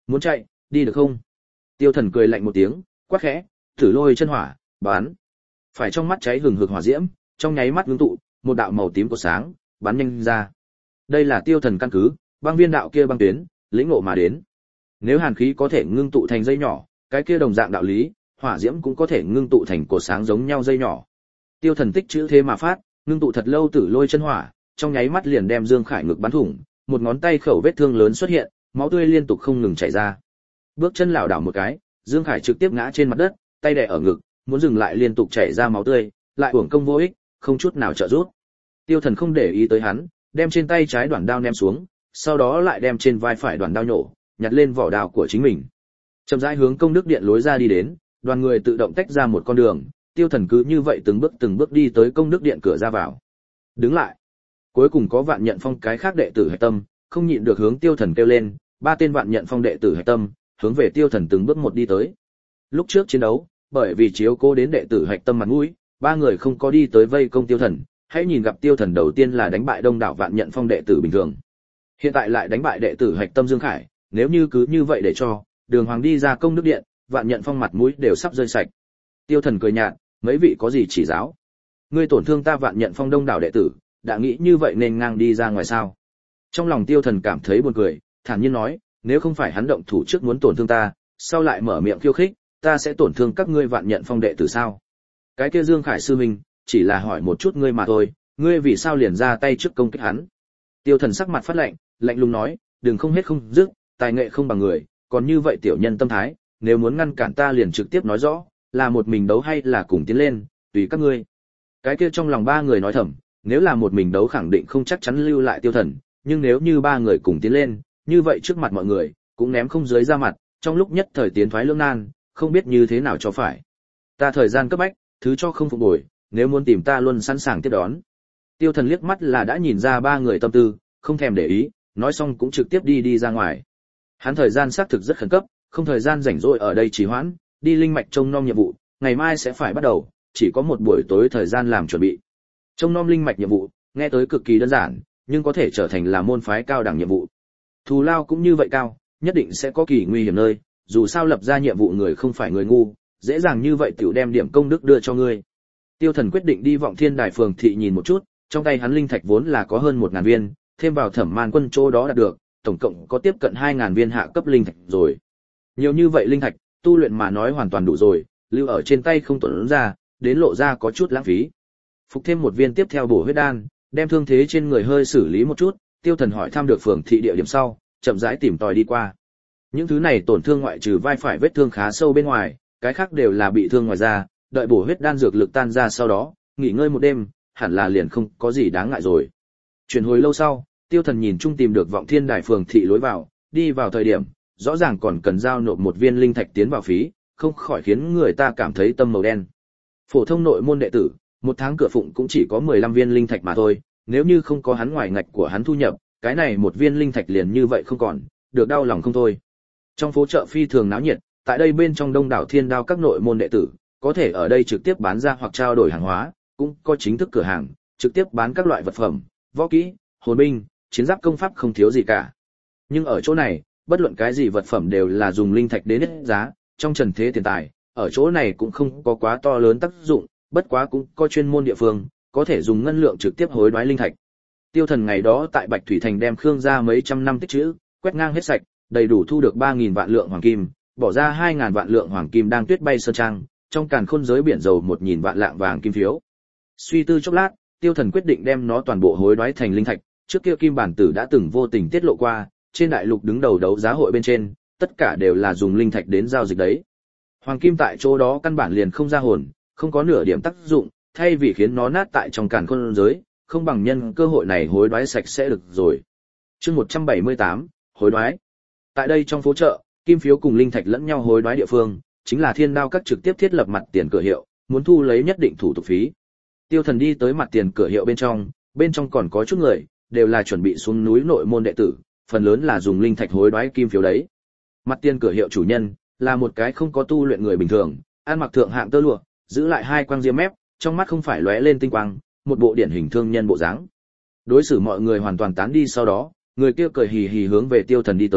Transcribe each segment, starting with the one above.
Muốn chạy, đi được không? Tiêu Thần cười lạnh một tiếng, quát khẽ, thử lôi chân hỏa, bắn. Phải trong mắt cháy hừng hực hỏa diễm, trong nháy mắt ngưng tụ, một đạo màu tím của sáng, bắn nhanh ra. Đây là Tiêu Thần căn cứ, băng viên đạo kia băng tuyến, lĩnh ngộ mà đến. Nếu hàn khí có thể ngưng tụ thành dây nhỏ, cái kia đồng dạng đạo lý, hỏa diễm cũng có thể ngưng tụ thành cột sáng giống nhau dây nhỏ. Tiêu Thần tích chữ thế mà phát, ngưng tụ thật lâu tử lôi chân hỏa, trong nháy mắt liền đem Dương Khải ngực bắn thủng, một ngón tay khẩu vết thương lớn xuất hiện, máu tươi liên tục không ngừng chảy ra. Bước chân lảo đảo một cái, Dương Khải trực tiếp ngã trên mặt đất, tay đè ở ngực, muốn dừng lại liên tục chảy ra máu tươi, lại uổng công vô ích, không chút nào trợ giúp. Tiêu Thần không để ý tới hắn, đem trên tay trái đoạn đao ném xuống, sau đó lại đem trên vai phải đoạn đao nhổ, nhặt lên vỏ đao của chính mình. Chậm rãi hướng công đức điện lối ra đi đến, đoàn người tự động tách ra một con đường, Tiêu Thần cứ như vậy từng bước đi tới công đức điện cửa ra vào. Đứng lại. Cuối cùng có Vạn Nhận Phong cái khác đệ tử hạch tâm, không nhịn được hướng Tiêu Thần kêu lên, ba tên Vạn Nhận Phong đệ tử hạch tâm, hướng về Tiêu Thần từng bước một đi tới. Lúc trước chiến đấu, bởi vì chiếu cố đến đệ tử hạch tâm mặt mũi, ba người không có đi tới vây công Tiêu Thần, hãy nhìn gặp Tiêu Thần đầu tiên là đánh bại đông đảo Vạn Nhận Phong đệ tử bình thường. Hiện tại lại đánh bại đệ tử hạch tâm Dương Khải, nếu như cứ như vậy để cho Đường Hoàng đi ra công đức điện, Vạn Nhận Phong mặt mũi đều sắp rơi sạch. Tiêu Thần cười nhạt, mấy vị có gì chỉ giáo? Ngươi tổn thương ta Vạn Nhận Phong đông đảo đệ tử, đã nghĩ như vậy nên ngang đi ra ngoài sao? Trong lòng Tiêu Thần cảm thấy buồn cười, thản nhiên nói, nếu không phải hắn động thủ trước muốn tổn thương ta, sau lại mở miệng khiêu khích, ta sẽ tổn thương các ngươi Vạn Nhận Phong đệ tử sao? Cái kia Dương Khải sư huynh, chỉ là hỏi một chút ngươi mà thôi, ngươi vì sao liền ra tay trước công kích hắn? Tiêu Thần sắc mặt phát lạnh, lạnh lùng nói, đừng không hết không dứt, tài nghệ không bằng người, còn như vậy tiểu nhân tâm thái, nếu muốn ngăn cản ta liền trực tiếp nói rõ, là một mình đấu hay là cùng tiến lên, tùy các ngươi. Cái kia trong lòng ba người nói thầm, nếu là một mình đấu khẳng định không chắc chắn lưu lại Tiêu Thần, nhưng nếu như ba người cùng tiến lên, như vậy trước mặt mọi người, cũng ném không dưới ra mặt, trong lúc nhất thời tiến thoái lưỡng nan, không biết như thế nào cho phải. Ta thời gian cấp bách, thứ cho không phục bồi, nếu muốn tìm ta luôn sẵn sàng tiếp đón. Tiêu Thần liếc mắt là đã nhìn ra ba người tâm tư, không thèm để ý, nói xong cũng trực tiếp đi ra ngoài. Hắn thời gian xác thực rất khẩn cấp, không thời gian rảnh rỗi ở đây trì hoãn, đi linh mạch trông nom nhiệm vụ, ngày mai sẽ phải bắt đầu, chỉ có một buổi tối thời gian làm chuẩn bị. Trông nom linh mạch nhiệm vụ, nghe tới cực kỳ đơn giản, nhưng có thể trở thành là môn phái cao đẳng nhiệm vụ. Thù lao cũng như vậy cao, nhất định sẽ có kỳ nguy hiểm nơi, dù sao lập ra nhiệm vụ người không phải người ngu, dễ dàng như vậy tiểu đem điểm công đức đưa cho ngươi. Tiêu Thần quyết định đi Vọng Thiên Đài phường thị nhìn một chút, trong tay hắn linh thạch vốn là có hơn 1000 viên, thêm vào Thẩm Man Quân chỗ đó đạt được, tổng cộng có tiếp cận 2000 viên hạ cấp linh thạch rồi. Nhiều như vậy linh thạch, tu luyện mà nói hoàn toàn đủ rồi, lưu ở trên tay không tổn ra, đến lộ ra có chút lãng phí. Phục thêm một viên tiếp theo bổ huyết đan, đem thương thế trên người hơi xử lý một chút, Tiêu Thần hỏi thăm được phường thị địa điểm sau, chậm rãi tìm tòi đi qua. Những thứ này tổn thương ngoại trừ vai phải vết thương khá sâu bên ngoài, cái khác đều là bị thương ngoài da, đợi bổ huyết đan dược lực tan ra sau đó, nghỉ ngơi một đêm, hẳn là liền không có gì đáng ngại rồi. Chuyển hồi lâu sau, Tiêu Thần nhìn chung tìm được Vọng Thiên Đài phường thị lối vào, đi vào thời điểm, rõ ràng còn cần giao nộp một viên linh thạch tiến vào phí, không khỏi khiến người ta cảm thấy tâm màu đen. Phổ thông nội môn đệ tử, một tháng cửa phụng cũng chỉ có 15 viên linh thạch mà thôi, nếu như không có hắn ngoài ngạch của hắn thu nhập, cái này một viên linh thạch liền như vậy không còn, được đau lòng không thôi. Trong phố chợ phi thường náo nhiệt, tại đây bên trong đông đảo Thiên Đao các nội môn đệ tử, có thể ở đây trực tiếp bán ra hoặc trao đổi hàng hóa, cũng có chính thức cửa hàng, trực tiếp bán các loại vật phẩm, võ kỹ, hồn binh, chiến giáp công pháp không thiếu gì cả. Nhưng ở chỗ này, bất luận cái gì vật phẩm đều là dùng linh thạch đến hết giá, trong trần thế tiền tài, ở chỗ này cũng không có quá to lớn tác dụng, bất quá cũng có chuyên môn địa phương, có thể dùng ngân lượng trực tiếp hối đoái linh thạch. Tiêu Thần ngày đó tại Bạch Thủy Thành đem Khương gia mấy trăm năm tích trữ, quét ngang hết sạch, đầy đủ thu được 3000 vạn lượng hoàng kim, bỏ ra 2000 vạn lượng hoàng kim đang tuyết bay sơn trang, trong càn khôn giới biển dầu 1000 vạn lạng vàng kim phiếu. Suy tư chốc lát, Tiêu Thần quyết định đem nó toàn bộ hối đoái thành linh thạch, trước kia Kim Bản Tử đã từng vô tình tiết lộ qua, trên đại lục đứng đầu đấu giá hội bên trên, tất cả đều là dùng linh thạch đến giao dịch đấy. Hoàng kim tại chỗ đó căn bản liền không ra hồn, không có nửa điểm tác dụng, thay vì khiến nó nát tại trong càn khôn giới, không bằng nhân cơ hội này hối đoái sạch sẽ được rồi. Chương 178, hối đoái. Tại đây trong phố chợ, kim phiếu cùng linh thạch lẫn nhau hối đoái địa phương, chính là Thiên Đao các trực tiếp thiết lập mặt tiền cửa hiệu, muốn thu lấy nhất định thủ tục phí. Tiêu Thần đi tới mặt tiền cửa hiệu bên trong còn có chút người, đều là chuẩn bị xuống núi nội môn đệ tử, phần lớn là dùng linh thạch hối đoái kim phiếu đấy. Mặt tiền cửa hiệu chủ nhân là một cái không có tu luyện người bình thường, ăn mặc thượng hạng tơ lụa, giữ lại hai quang diêm mép, trong mắt không phải lóe lên tinh quang, một bộ điển hình thương nhân bộ dáng. Đối xử mọi người hoàn toàn tán đi sau đó, người kia cười hì hì hướng về Tiêu Thần đi tới,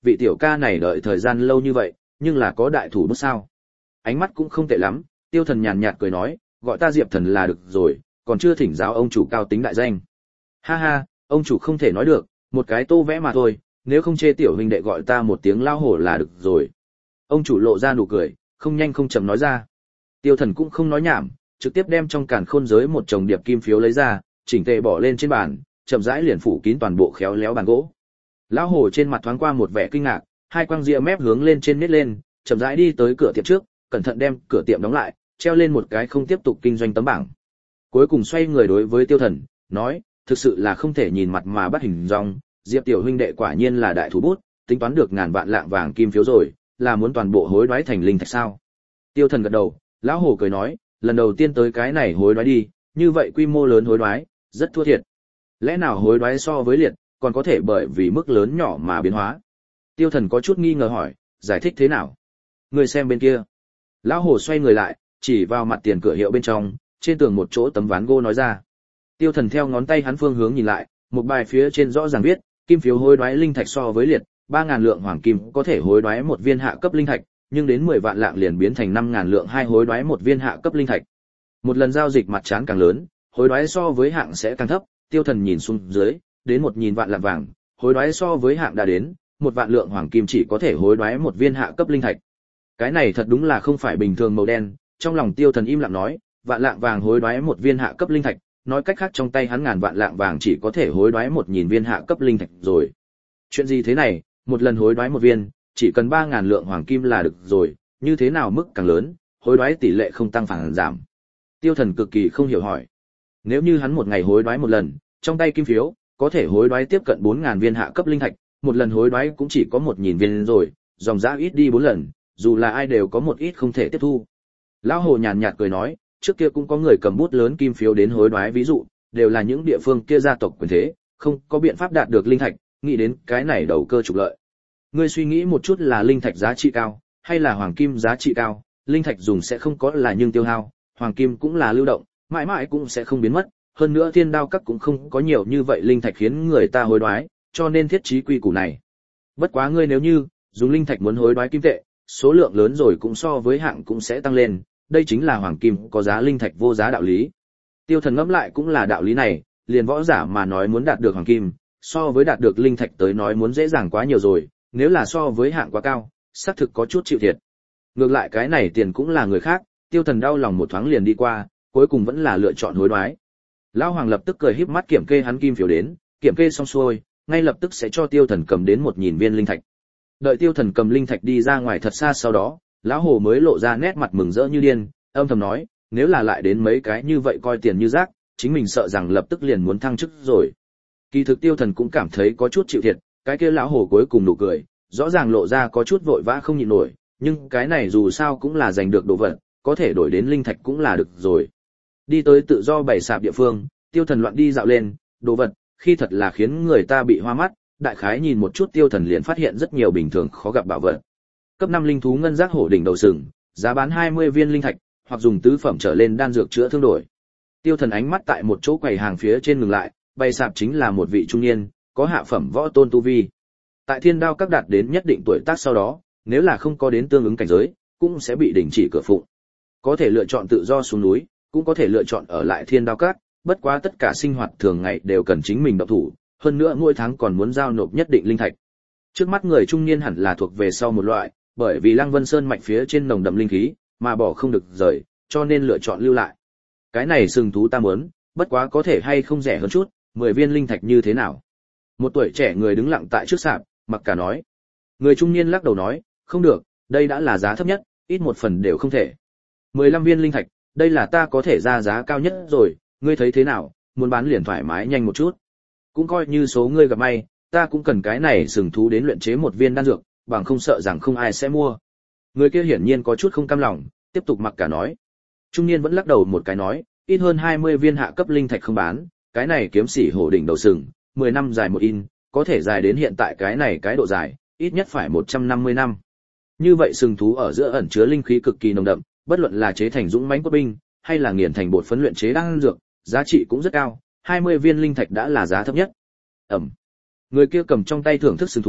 vị tiểu ca này đợi thời gian lâu như vậy, nhưng là có đại thủ bút sao? Ánh mắt cũng không tệ lắm, Tiêu Thần nhàn nhạt cười nói, gọi ta Diệp Thần là được rồi, còn chưa thỉnh giáo ông chủ cao tính đại danh. Ha ha, ông chủ không thể nói được, một cái tô vẽ mà thôi, nếu không chê tiểu huynh đệ gọi ta một tiếng lao hổ là được rồi. Ông chủ lộ ra nụ cười, không nhanh không chậm nói ra. Tiêu Thần cũng không nói nhảm, trực tiếp đem trong càn khôn giới một chồng điệp kim phiếu lấy ra, chỉnh tề bỏ lên trên bàn, chậm rãi liền phủ kín toàn bộ khéo léo bàn gỗ. Lão hổ trên mặt thoáng qua một vẻ kinh ngạc, hai quang ria mép hướng lên trên nít lên, chậm rãi đi tới cửa tiệm trước, cẩn thận đem cửa tiệm đóng lại, treo lên một cái không tiếp tục kinh doanh tấm bảng. Cuối cùng xoay người đối với Tiêu Thần, nói, thực sự là không thể nhìn mặt mà bắt hình dong, Diệp tiểu huynh đệ quả nhiên là đại thủ bút, tính toán được ngàn vạn lạng vàng kim phiếu rồi, là muốn toàn bộ hối đoái thành linh thạch sao? Tiêu Thần gật đầu, lão hổ cười nói, lần đầu tiên tới cái này hối đoái đi, như vậy quy mô lớn hối đoái, rất thua thiệt. Lẽ nào hối đoái so với liệt, còn có thể bởi vì mức lớn nhỏ mà biến hóa? Tiêu Thần có chút nghi ngờ hỏi, giải thích thế nào? Người xem bên kia. Lão hổ xoay người lại, chỉ vào mặt tiền cửa hiệu bên trong, trên tường một chỗ tấm ván gỗ nói ra. Tiêu Thần theo ngón tay hắn phương hướng nhìn lại, một bài phía trên rõ ràng viết, kim phiếu hối đoái linh thạch so với liệt, 3000 lượng hoàng kim có thể hối đoái một viên hạ cấp linh thạch, nhưng đến 10 vạn lạng liền biến thành 5000 lượng hai hối đoái một viên hạ cấp linh thạch. Một lần giao dịch mặt trán càng lớn, hối đoái so với hạng sẽ càng thấp, Tiêu Thần nhìn xuống dưới, đến 1000 vạn lạng vàng, hối đoái so với hạng đã đến, 1 vạn lượng hoàng kim chỉ có thể hối đoái một viên hạ cấp linh thạch. Cái này thật đúng là không phải bình thường màu đen, trong lòng Tiêu Thần im lặng nói, vạn lạng vàng hối đoái một viên hạ cấp linh thạch, nói cách khác trong tay hắn ngàn vạn lạng vàng chỉ có thể hối đoái 1000 viên hạ cấp linh thạch rồi. Chuyện gì thế này, một lần hối đoái một viên, chỉ cần 3000 lượng hoàng kim là được rồi, như thế nào mức càng lớn, hối đoái tỷ lệ không tăng phản giảm. Tiêu Thần cực kỳ không hiểu hỏi. Nếu như hắn một ngày hối đoái một lần, trong tay kim phiếu có thể hối đoái tiếp cận 4000 viên hạ cấp linh thạch, một lần hối đoái cũng chỉ có 1000 viên rồi, dòng giá ít đi 4 lần, dù là ai đều có một ít không thể tiếp thu. Lão hồ nhàn nhạt cười nói, trước kia cũng có người cầm bút lớn kim phiếu đến hối đoái, ví dụ đều là những địa phương kia gia tộc quyền thế, không có biện pháp đạt được linh thạch, nghĩ đến cái này đầu cơ trục lợi. Ngươi suy nghĩ một chút, là linh thạch giá trị cao hay là hoàng kim giá trị cao, linh thạch dùng sẽ không có là nhưng tiêu hao, hoàng kim cũng là lưu động, mãi mãi cũng sẽ không biến mất, hơn nữa thiên đao các cũng không có nhiều như vậy linh thạch khiến người ta hối đoái, cho nên thiết trí quy củ này. Bất quá ngươi nếu như dùng linh thạch muốn hối đoái kim tệ, số lượng lớn rồi cũng so với hạng cũng sẽ tăng lên, đây chính là hoàng kim có giá linh thạch vô giá đạo lý. Tiêu Thần ngẫm lại cũng là đạo lý này, liền võ giả mà nói muốn đạt được hoàng kim, so với đạt được linh thạch tới nói muốn dễ dàng quá nhiều rồi, nếu là so với hạng quá cao, xác thực có chút chịu thiệt. Ngược lại cái này tiền cũng là người khác, Tiêu Thần đau lòng một thoáng liền đi qua, cuối cùng vẫn là lựa chọn hối đoái. Lão Hoàng lập tức cười híp mắt kiểm kê hắn kim phiếu đến, kiểm kê xong xuôi, ngay lập tức sẽ cho Tiêu Thần cầm đến 1000 viên linh thạch. Đợi Tiêu Thần cầm linh thạch đi ra ngoài thật xa, sau đó, lão hồ mới lộ ra nét mặt mừng rỡ như điên, âm thầm nói, nếu là lại đến mấy cái như vậy coi tiền như rác, chính mình sợ rằng lập tức liền muốn thăng chức rồi. Kỳ thực Tiêu Thần cũng cảm thấy có chút chịu thiệt, cái kia lão hồ cuối cùng nụ cười, rõ ràng lộ ra có chút vội vã không nhịn nổi, nhưng cái này dù sao cũng là giành được đồ vật, có thể đổi đến linh thạch cũng là được rồi. Đi tới tự do bày sạp địa phương, Tiêu Thần loạn đi dạo lên, đồ vật, khi thật là khiến người ta bị hoa mắt, đại khái nhìn một chút Tiêu Thần liền phát hiện rất nhiều bình thường khó gặp bảo vật. Cấp 5 linh thú ngân giác hổ đỉnh đầu sừng, giá bán 20 viên linh thạch, hoặc dùng tứ phẩm trở lên đan dược chữa thương đổi. Tiêu Thần ánh mắt tại một chỗ quầy hàng phía trên ngừng lại, bày sạp chính là một vị trung niên, có hạ phẩm võ tôn tu vi. Tại Thiên Đao các đạt đến nhất định tuổi tác sau đó, nếu là không có đến tương ứng cảnh giới, cũng sẽ bị đình chỉ cửa phụng. Có thể lựa chọn tự do xuống núi, cũng có thể lựa chọn ở lại Thiên Đao các, bất quá tất cả sinh hoạt thường ngày đều cần chính mình động thủ, hơn nữa mỗi tháng còn muốn giao nộp nhất định linh thạch. Trước mắt người trung niên hẳn là thuộc về sau một loại, bởi vì Lăng Vân Sơn mạch phía trên nồng đậm linh khí, mà bỏ không được rời, cho nên lựa chọn lưu lại. Cái này sừng thú ta muốn, bất quá có thể hay không rẻ hơn chút, 10 viên linh thạch như thế nào? Một tuổi trẻ người đứng lặng tại trước sạp, mặc cả nói. Người trung niên lắc đầu nói, không được, đây đã là giá thấp nhất, ít một phần đều không thể. 15 viên linh thạch, đây là ta có thể ra giá cao nhất rồi, ngươi thấy thế nào, muốn bán liền thoải mái nhanh một chút. Cũng coi như số ngươi gặp may, ta cũng cần cái này sừng thú đến luyện chế một viên đan dược, bằng không sợ rằng không ai sẽ mua. Người kia hiển nhiên có chút không cam lòng, tiếp tục mặc cả nói. Trung niên vẫn lắc đầu một cái nói, ít hơn 20 viên hạ cấp linh thạch không bán, cái này kiếm sĩ hổ đỉnh đầu sừng, 10 năm dài một in, có thể dài đến hiện tại cái này cái độ dài, ít nhất phải 150 năm. Như vậy sừng thú ở giữa ẩn chứa linh khí cực kỳ nồng đậm, bất luận là chế thành dũng mãnh cốt binh, hay là nghiền thành bột phấn luyện chế đan dược, giá trị cũng rất cao, 20 viên linh thạch đã là giá thấp nhất. Người kia cầm trong tay thưởng thức sừng thú,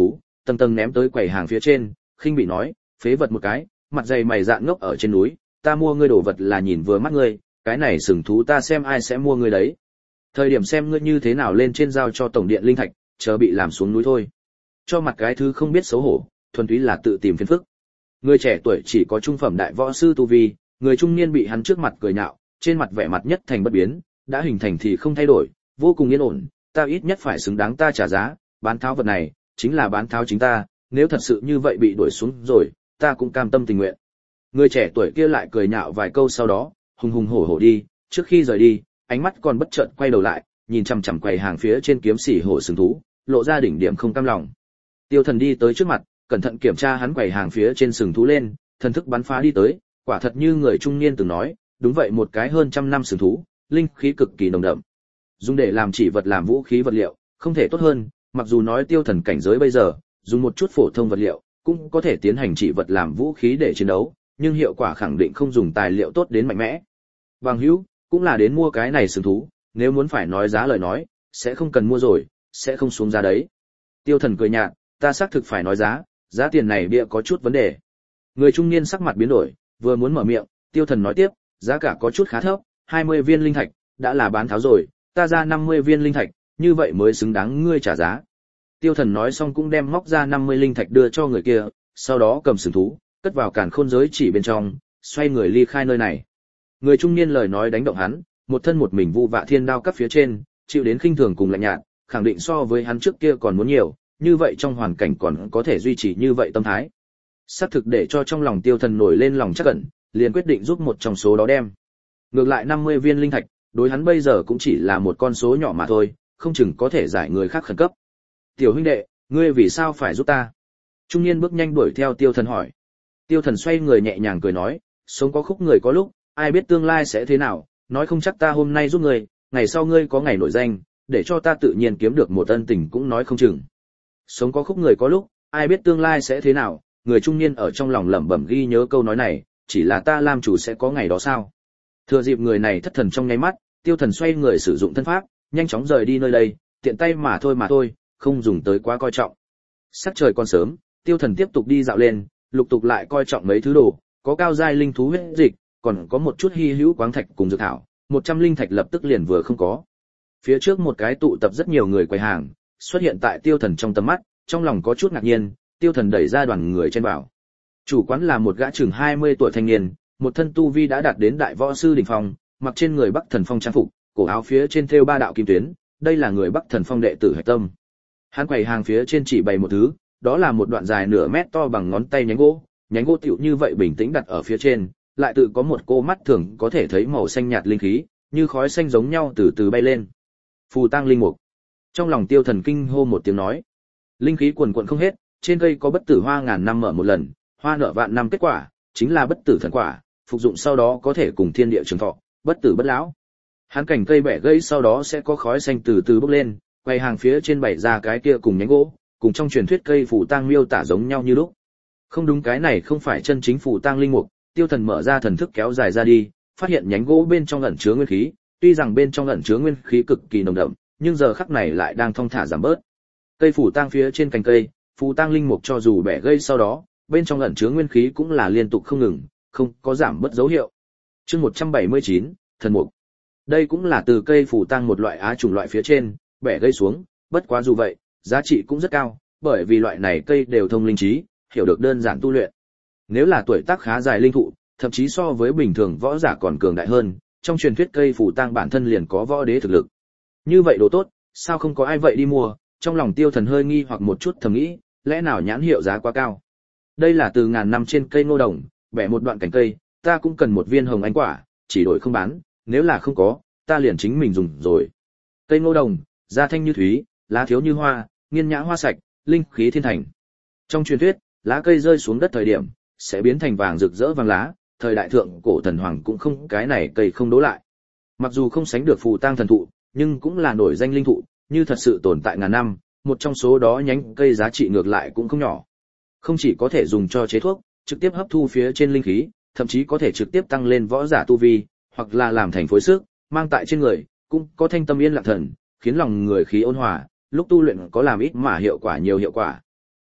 tầng tầng ném tới quầy hàng phía trên, khinh bị nói, phế vật một cái, mặt dày mày dạn ngốc ở trên núi, ta mua ngươi đồ vật là nhìn vừa mắt ngươi, cái này sừng thú ta xem ai sẽ mua ngươi đấy. Thời điểm xem ngươi như thế nào lên trên giao cho tổng điện linh thạch, chờ bị làm xuống núi thôi. Cho mặt cái thứ không biết xấu hổ, thuần túy là tự tìm phiền phức. Người trẻ tuổi chỉ có trung phẩm đại võ sư tu vi, người trung niên bị hắn trước mặt cười nhạo, trên mặt vẻ mặt nhất thành bất biến, đã hình thành thì không thay đổi, vô cùng yên ổn, ta ít nhất phải xứng đáng ta trả giá, bán tháo vật này, chính là bán tháo chính ta, nếu thật sự như vậy bị đuổi xuống rồi, ta cũng cam tâm tình nguyện. Người trẻ tuổi kia lại cười nhạo vài câu sau đó, hùng hùng hổ hổ đi, trước khi rời đi, ánh mắt còn bất chợt quay đầu lại, nhìn chằm chằm quầy hàng phía trên kiếm xỉ hổ sừng thú, lộ ra đỉnh điểm không cam lòng. Tiêu Thần đi tới trước mặt, cẩn thận kiểm tra hắn quầy hàng phía trên sừng thú lên, thần thức bắn phá đi tới, quả thật như người trung niên từng nói, đúng vậy một cái hơn trăm năm sừng thú, linh khí cực kỳ nồng đậm. Dùng để làm chỉ vật làm vũ khí vật liệu, không thể tốt hơn, mặc dù nói Tiêu Thần cảnh giới bây giờ, dùng một chút phổ thông vật liệu, cũng có thể tiến hành chỉ vật làm vũ khí để chiến đấu, nhưng hiệu quả khẳng định không dùng tài liệu tốt đến mạnh mẽ. Bằng hữu, cũng là đến mua cái này sừng thú, nếu muốn phải nói giá lời nói, sẽ không cần mua rồi, sẽ không xuống giá đấy. Tiêu Thần cười nhạt, ta xác thực phải nói giá, giá tiền này bịa có chút vấn đề. Người trung niên sắc mặt biến đổi, vừa muốn mở miệng, Tiêu Thần nói tiếp, giá cả có chút khá thấp, 20 viên linh thạch, đã là bán tháo rồi, ta ra 50 viên linh thạch, như vậy mới xứng đáng ngươi trả giá. Tiêu Thần nói xong cũng đem móc ra 50 linh thạch đưa cho người kia, sau đó cầm sừng thú, cất vào càn khôn giới chỉ bên trong, xoay người ly khai nơi này. Người trung niên lời nói đánh động hắn, một thân một mình vu vạ thiên đao cấp phía trên, chịu đến khinh thường cùng lạnh nhạt, khẳng định so với hắn trước kia còn muốn nhiều, như vậy trong hoàn cảnh còn có thể duy trì như vậy tâm thái. Xác thực để cho trong lòng Tiêu Thần nổi lên lòng chắc ẩn, liền quyết định giúp một trong số đó đem. Ngược lại 50 viên linh thạch, đối hắn bây giờ cũng chỉ là một con số nhỏ mà thôi, không chừng có thể giải người khác khẩn cấp. Tiểu huynh đệ, ngươi vì sao phải giúp ta? Trung niên bước nhanh đuổi theo Tiêu Thần hỏi. Tiêu Thần xoay người nhẹ nhàng cười nói, sống có khúc người có lúc, ai biết tương lai sẽ thế nào, nói không chắc ta hôm nay giúp ngươi, ngày sau ngươi có ngày nổi danh, để cho ta tự nhiên kiếm được một ân tình cũng nói không chừng. Sống có khúc người có lúc, ai biết tương lai sẽ thế nào, người trung niên ở trong lòng lẩm bẩm ghi nhớ câu nói này, chỉ là ta làm chủ sẽ có ngày đó sao? Thừa dịp người này thất thần trong nháy mắt, Tiêu Thần xoay người sử dụng thân pháp, nhanh chóng rời đi nơi đây, tiện tay mà thôi, không dùng tới quá coi trọng. Sắc trời còn sớm, Tiêu Thần tiếp tục đi dạo lên, lục tục lại coi trọng mấy thứ đồ, có cao giai linh thú huyết dịch, còn có một chút hy hữu khoáng thạch cùng dược thảo, 100 linh thạch lập tức liền vừa không có. Phía trước một cái tụ tập rất nhiều người quầy hàng, xuất hiện tại Tiêu Thần trong tầm mắt, trong lòng có chút ngạc nhiên, Tiêu Thần đẩy ra đoàn người trên bảo. Chủ quán là một gã chừng 20 tuổi thanh niên, một thân tu vi đã đạt đến đại võ sư đỉnh phong, mặc trên người Bắc Thần Phong trang phục, cổ áo phía trên thêu 3 đạo kim tuyến, đây là người Bắc Thần Phong đệ tử Hạch Tâm. Hắn quầy hàng phía trên chỉ bày một thứ, đó là một đoạn dài nửa mét to bằng ngón tay nhánh gỗ tựu như vậy bình tĩnh đặt ở phía trên, lại tự có một cô mắt thường có thể thấy màu xanh nhạt linh khí, như khói xanh giống nhau từ từ bay lên. Phù tang linh mục. Trong lòng Tiêu Thần kinh hô một tiếng nói, linh khí quần quần không hết, trên cây có bất tử hoa ngàn năm mở một lần, hoa nở vạn năm kết quả, chính là bất tử thần quả, phục dụng sau đó có thể cùng thiên địa trường thọ, bất tử bất lão. Hắn cành cây bẻ gãy sau đó sẽ có khói xanh từ từ bốc lên, quay hàng phía trên bày ra cái kia cùng nhánh gỗ, cùng trong truyền thuyết cây phù tang miêu tả giống nhau như lúc. Không đúng, cái này không phải chân chính phù tang linh mục. Tiêu Thần mở ra thần thức kéo dài ra đi, phát hiện nhánh gỗ bên trong ẩn chứa nguyên khí, tuy rằng bên trong ẩn chứa nguyên khí cực kỳ nồng đậm, nhưng giờ khắc này lại đang thong thả giảm bớt. Cây phù tang phía trên cành cây, phù tang linh mục cho dù bẻ gãy sau đó, bên trong ẩn chứa nguyên khí cũng là liên tục không ngừng, không có giảm bớt dấu hiệu. Chương 179, thần mục. Đây cũng là từ cây phù tang một loại á chủng loại phía trên bẻ gãy xuống, bất quá dù vậy, giá trị cũng rất cao, bởi vì loại này cây đều thông linh trí, hiểu được đơn giản tu luyện. Nếu là tuổi tác khá dài linh thụ, thậm chí so với bình thường võ giả còn cường đại hơn, trong truyền thuyết cây phù tang bản thân liền có võ đế thực lực. Như vậy đồ tốt, sao không có ai vậy đi mua? Trong lòng Tiêu Thần hơi nghi hoặc một chút thầm nghĩ, lẽ nào nhãn hiệu giá quá cao? Đây là từ ngàn năm trên cây ngô đồng, bẻ một đoạn cành cây, ta cũng cần một viên hồng anh quả, chỉ đổi không bán, nếu là không có, ta liền chính mình dùng rồi. Cây ngô đồng, da thanh như thúy, lá thiếu như hoa, nghiên nhã hoa sạch, linh khí thiên thành. Trong truyền thuyết, lá cây rơi xuống đất thời điểm sẽ biến thành vàng rực rỡ vàng lá, thời đại thượng cổ thần hoàng cũng không cái này cây không đố lại. Mặc dù không sánh được phù tang thần thụ, nhưng cũng là nổi danh linh thụ, như thật sự tồn tại ngàn năm, một trong số đó nhánh cây giá trị ngược lại cũng không nhỏ. Không chỉ có thể dùng cho chế thuốc, trực tiếp hấp thu phía trên linh khí, thậm chí có thể trực tiếp tăng lên võ giả tu vi, hoặc là làm thành phối sức, mang tại trên người, cũng có thanh tâm yên lặng thần, khiến lòng người khí ôn hòa, lúc tu luyện có làm ít mà hiệu quả nhiều hiệu quả.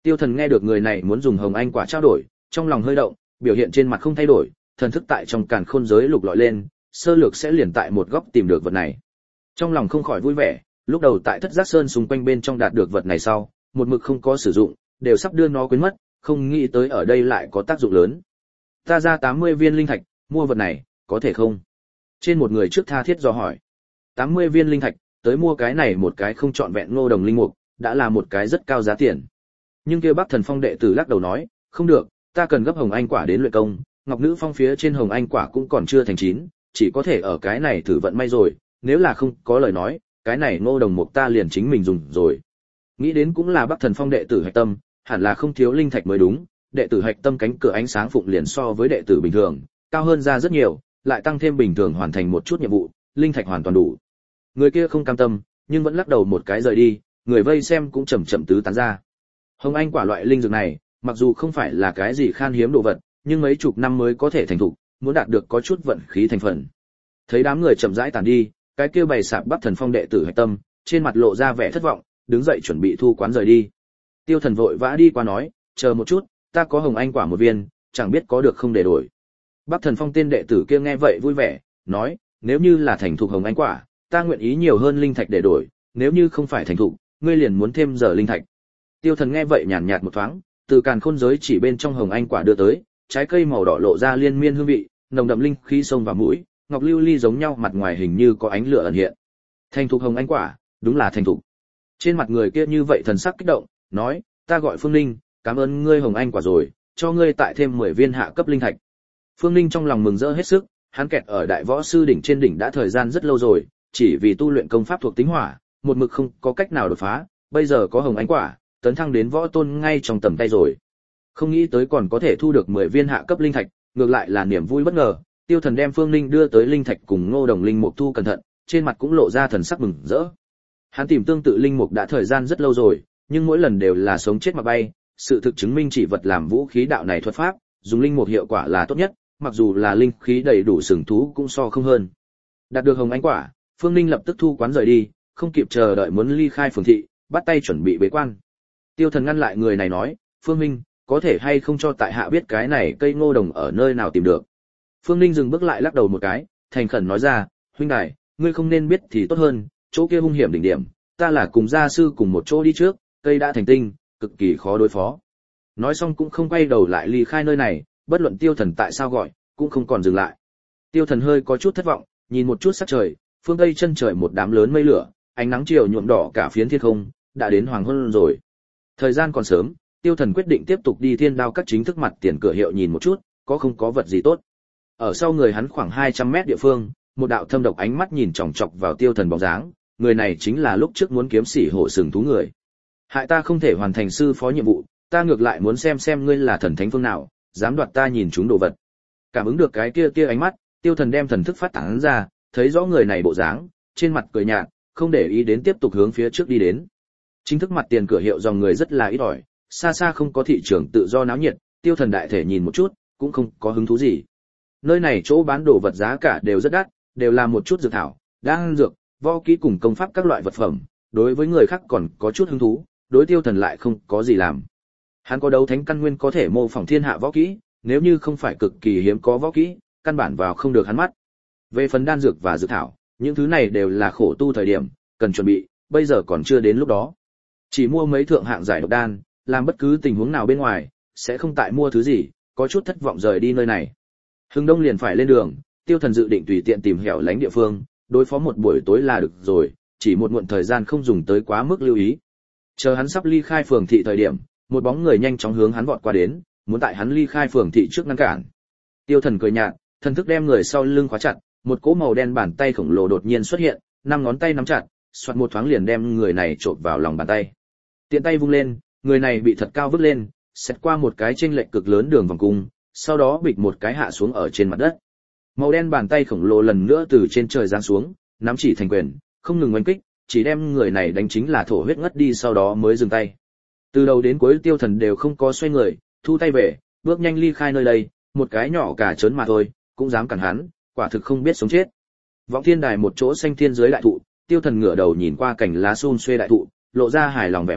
Tiêu Thần nghe được người này muốn dùng hồng anh quả trao đổi, trong lòng hơi động, biểu hiện trên mặt không thay đổi, thần thức tại trong càn khôn giới lục lọi lên, sơ lược sẽ liền tại một góc tìm được vật này. Trong lòng không khỏi vui vẻ, lúc đầu tại Thất Giác Sơn xung quanh bên trong đạt được vật này sau, một mực không có sử dụng, đều sắp đưa nó quên mất, không nghĩ tới ở đây lại có tác dụng lớn. Ta ra 80 viên linh thạch, mua vật này, có thể không? Trên một người trước tha thiết dò hỏi. 80 viên linh thạch, tới mua cái này một cái không trọn vẹn ngô đồng linh mục, đã là một cái rất cao giá tiền. Nhưng kia Bắc Thần Phong đệ tử lắc đầu nói, không được, ta cần gấp hồng anh quả đến luyện công, Ngọc Nữ Phong phía trên hồng anh quả cũng còn chưa thành chín, chỉ có thể ở cái này thử vận may rồi, nếu là không có lời nói, cái này ngô đồng mục ta liền chính mình dùng rồi. Nghĩ đến cũng là Bắc Thần Phong đệ tử hạch tâm, hẳn là không thiếu linh thạch mới đúng, đệ tử hạch tâm cánh cửa ánh sáng phụng liền so với đệ tử bình thường, cao hơn ra rất nhiều, lại tăng thêm bình thường hoàn thành một chút nhiệm vụ, linh thạch hoàn toàn đủ. Người kia không cam tâm, nhưng vẫn lắc đầu một cái rời đi, người vây xem cũng chậm chậm tứ tán ra. Hồng anh quả loại linh dược này, mặc dù không phải là cái gì khan hiếm đồ vật, nhưng mấy chục năm mới có thể thành thục, muốn đạt được có chút vận khí thành phần. Thấy đám người chậm rãi tàn đi, cái kia bày sạp Bắc Thần Phong đệ tử hạch tâm, trên mặt lộ ra vẻ thất vọng, đứng dậy chuẩn bị thu quán rời đi. Tiêu Thần vội vã đi qua nói, chờ một chút, ta có hồng anh quả một viên, chẳng biết có được không để đổi. Bắc Thần Phong tên đệ tử kia nghe vậy vui vẻ, nói, nếu như là thành thục hồng anh quả, ta nguyện ý nhiều hơn linh thạch để đổi, nếu như không phải thành thục, ngươi liền muốn thêm giờ linh thạch. Tiêu Thần nghe vậy nhàn nhạt một thoáng, từ càn khôn giới chỉ bên trong hồng anh quả đưa tới, trái cây màu đỏ lộ ra liên miên hương vị, nồng đậm linh khí xông vào mũi, ngọc lưu ly giống nhau mặt ngoài hình như có ánh lửa ẩn hiện. Thành thục hồng anh quả, đúng là thành thục. Trên mặt người kia như vậy thần sắc kích động, nói, ta gọi Phương Linh, cảm ơn ngươi hồng anh quả rồi, cho ngươi tại thêm 10 viên hạ cấp linh thạch. Phương Linh trong lòng mừng rỡ hết sức, hắn kẹt ở Đại Võ sư đỉnh trên đỉnh đã thời gian rất lâu rồi, chỉ vì tu luyện công pháp thuộc tính hỏa, một mực không có cách nào đột phá, bây giờ có hồng anh quả, tấn thăng đến võ tôn ngay trong tầm tay rồi. Không nghĩ tới còn có thể thu được 10 viên hạ cấp linh thạch, ngược lại là niềm vui bất ngờ. Tiêu Thần đem Phương Linh đưa tới linh thạch cùng Ngô Đồng linh mục thu cẩn thận, trên mặt cũng lộ ra thần sắc mừng rỡ. Hắn tìm tương tự linh mục đã thời gian rất lâu rồi, nhưng mỗi lần đều là sống chết mà bay, sự thực chứng minh chỉ vật làm vũ khí đạo này thuật pháp, dùng linh mục hiệu quả là tốt nhất, mặc dù là linh khí đầy đủ sừng thú cũng so không hơn. Đạt được hồng ánh quả, Phương Linh lập tức thu quán rời đi, không kịp chờ đợi muốn ly khai phường thị, bắt tay chuẩn bị bế quan. Tiêu Thần ngăn lại người này nói, Phương Minh, có thể hay không cho tại hạ biết cái này cây ngô đồng ở nơi nào tìm được. Phương Linh dừng bước lại lắc đầu một cái, thành khẩn nói ra, huynh đài, ngươi không nên biết thì tốt hơn, chỗ kia hung hiểm đỉnh điểm, ta là cùng gia sư cùng một chỗ đi trước, cây đã thành tinh, cực kỳ khó đối phó. Nói xong cũng không quay đầu lại ly khai nơi này, bất luận Tiêu Thần tại sao gọi, cũng không còn dừng lại. Tiêu Thần hơi có chút thất vọng, nhìn một chút sắc trời, phương tây chân trời một đám lớn mây lửa, ánh nắng chiều nhuộm đỏ cả phiến thiên không, đã đến hoàng hôn rồi. Thời gian còn sớm, Tiêu Thần quyết định tiếp tục đi Thiên Đao các chính thức mặt tiền cửa hiệu nhìn một chút, có không có vật gì tốt. Ở sau người hắn khoảng 200 mét địa phương, một đạo thâm độc ánh mắt nhìn chòng chọc vào Tiêu Thần bóng dáng, người này chính là lúc trước muốn kiếm sỉ hổ sừng thú người. Hại ta không thể hoàn thành sư phó nhiệm vụ, ta ngược lại muốn xem ngươi là thần thánh phương nào, dám đoạt ta nhìn chúng đồ vật. Cảm ứng được cái kia ánh mắt, Tiêu Thần đem thần thức phát tán ra, thấy rõ người này bộ dáng, trên mặt cười nhạt, không để ý đến tiếp tục hướng phía trước đi đến. Chính thức mặt tiền cửa hiệu dòng người rất là ít ỏi, xa xa không có thị trường tự do náo nhiệt, Tiêu Thần đại thể nhìn một chút, cũng không có hứng thú gì. Nơi này chỗ bán đồ vật giá cả đều rất đắt, đều là một chút dược thảo, đan dược, võ kỹ cùng công pháp các loại vật phẩm, đối với người khác còn có chút hứng thú, đối Tiêu Thần lại không có gì làm. Hắn có đấu thánh căn nguyên có thể mô phỏng thiên hạ võ kỹ, nếu như không phải cực kỳ hiếm có võ kỹ, căn bản vào không được hắn mắt. Về phần đan dược và dược thảo, những thứ này đều là khổ tu thời điểm, cần chuẩn bị, bây giờ còn chưa đến lúc đó. Chỉ mua mấy thượng hạng giải độc đan, làm bất cứ tình huống nào bên ngoài, sẽ không tại mua thứ gì, có chút thất vọng rời đi nơi này. Hưng đông liền phải lên đường, Tiêu Thần dự định tùy tiện tìm hẻo lánh địa phương, đối phó một buổi tối là được rồi, chỉ một muộn thời gian không dùng tới quá mức lưu ý. Chờ hắn sắp ly khai phường thị thời điểm, một bóng người nhanh chóng hướng hắn vọt qua đến, muốn tại hắn ly khai phường thị trước ngăn cản. Tiêu Thần cười nhạt, thần thức đem người sau lưng khóa chặt, một cỗ màu đen bàn tay khổng lồ đột nhiên xuất hiện, 5 ngón tay nắm chặt, xoạt một thoáng liền đem người này trộn vào lòng bàn tay. Tiện tay vung lên, người này bị thật cao vứt lên, xét qua một cái chênh lệch cực lớn đường vòng cung, sau đó bịch một cái hạ xuống ở trên mặt đất. Màu đen bàn tay khổng lồ lần nữa từ trên trời giáng xuống, nắm chỉ thành quyền, không ngừng oanh kích, chỉ đem người này đánh chính là thổ huyết ngất đi sau đó mới dừng tay. Từ đầu đến cuối Tiêu Thần đều không có xoay người, thu tay về, bước nhanh ly khai nơi đây, một cái nhỏ cả trớn mà thôi, cũng dám cản hắn, quả thực không biết sống chết. Vọng Thiên Đài một chỗ xanh thiên dưới đại thụ, Tiêu Thần ngửa đầu nhìn qua cảnh lá sum xuê đại thụ, lộ ra hài lòng vẻ mặt,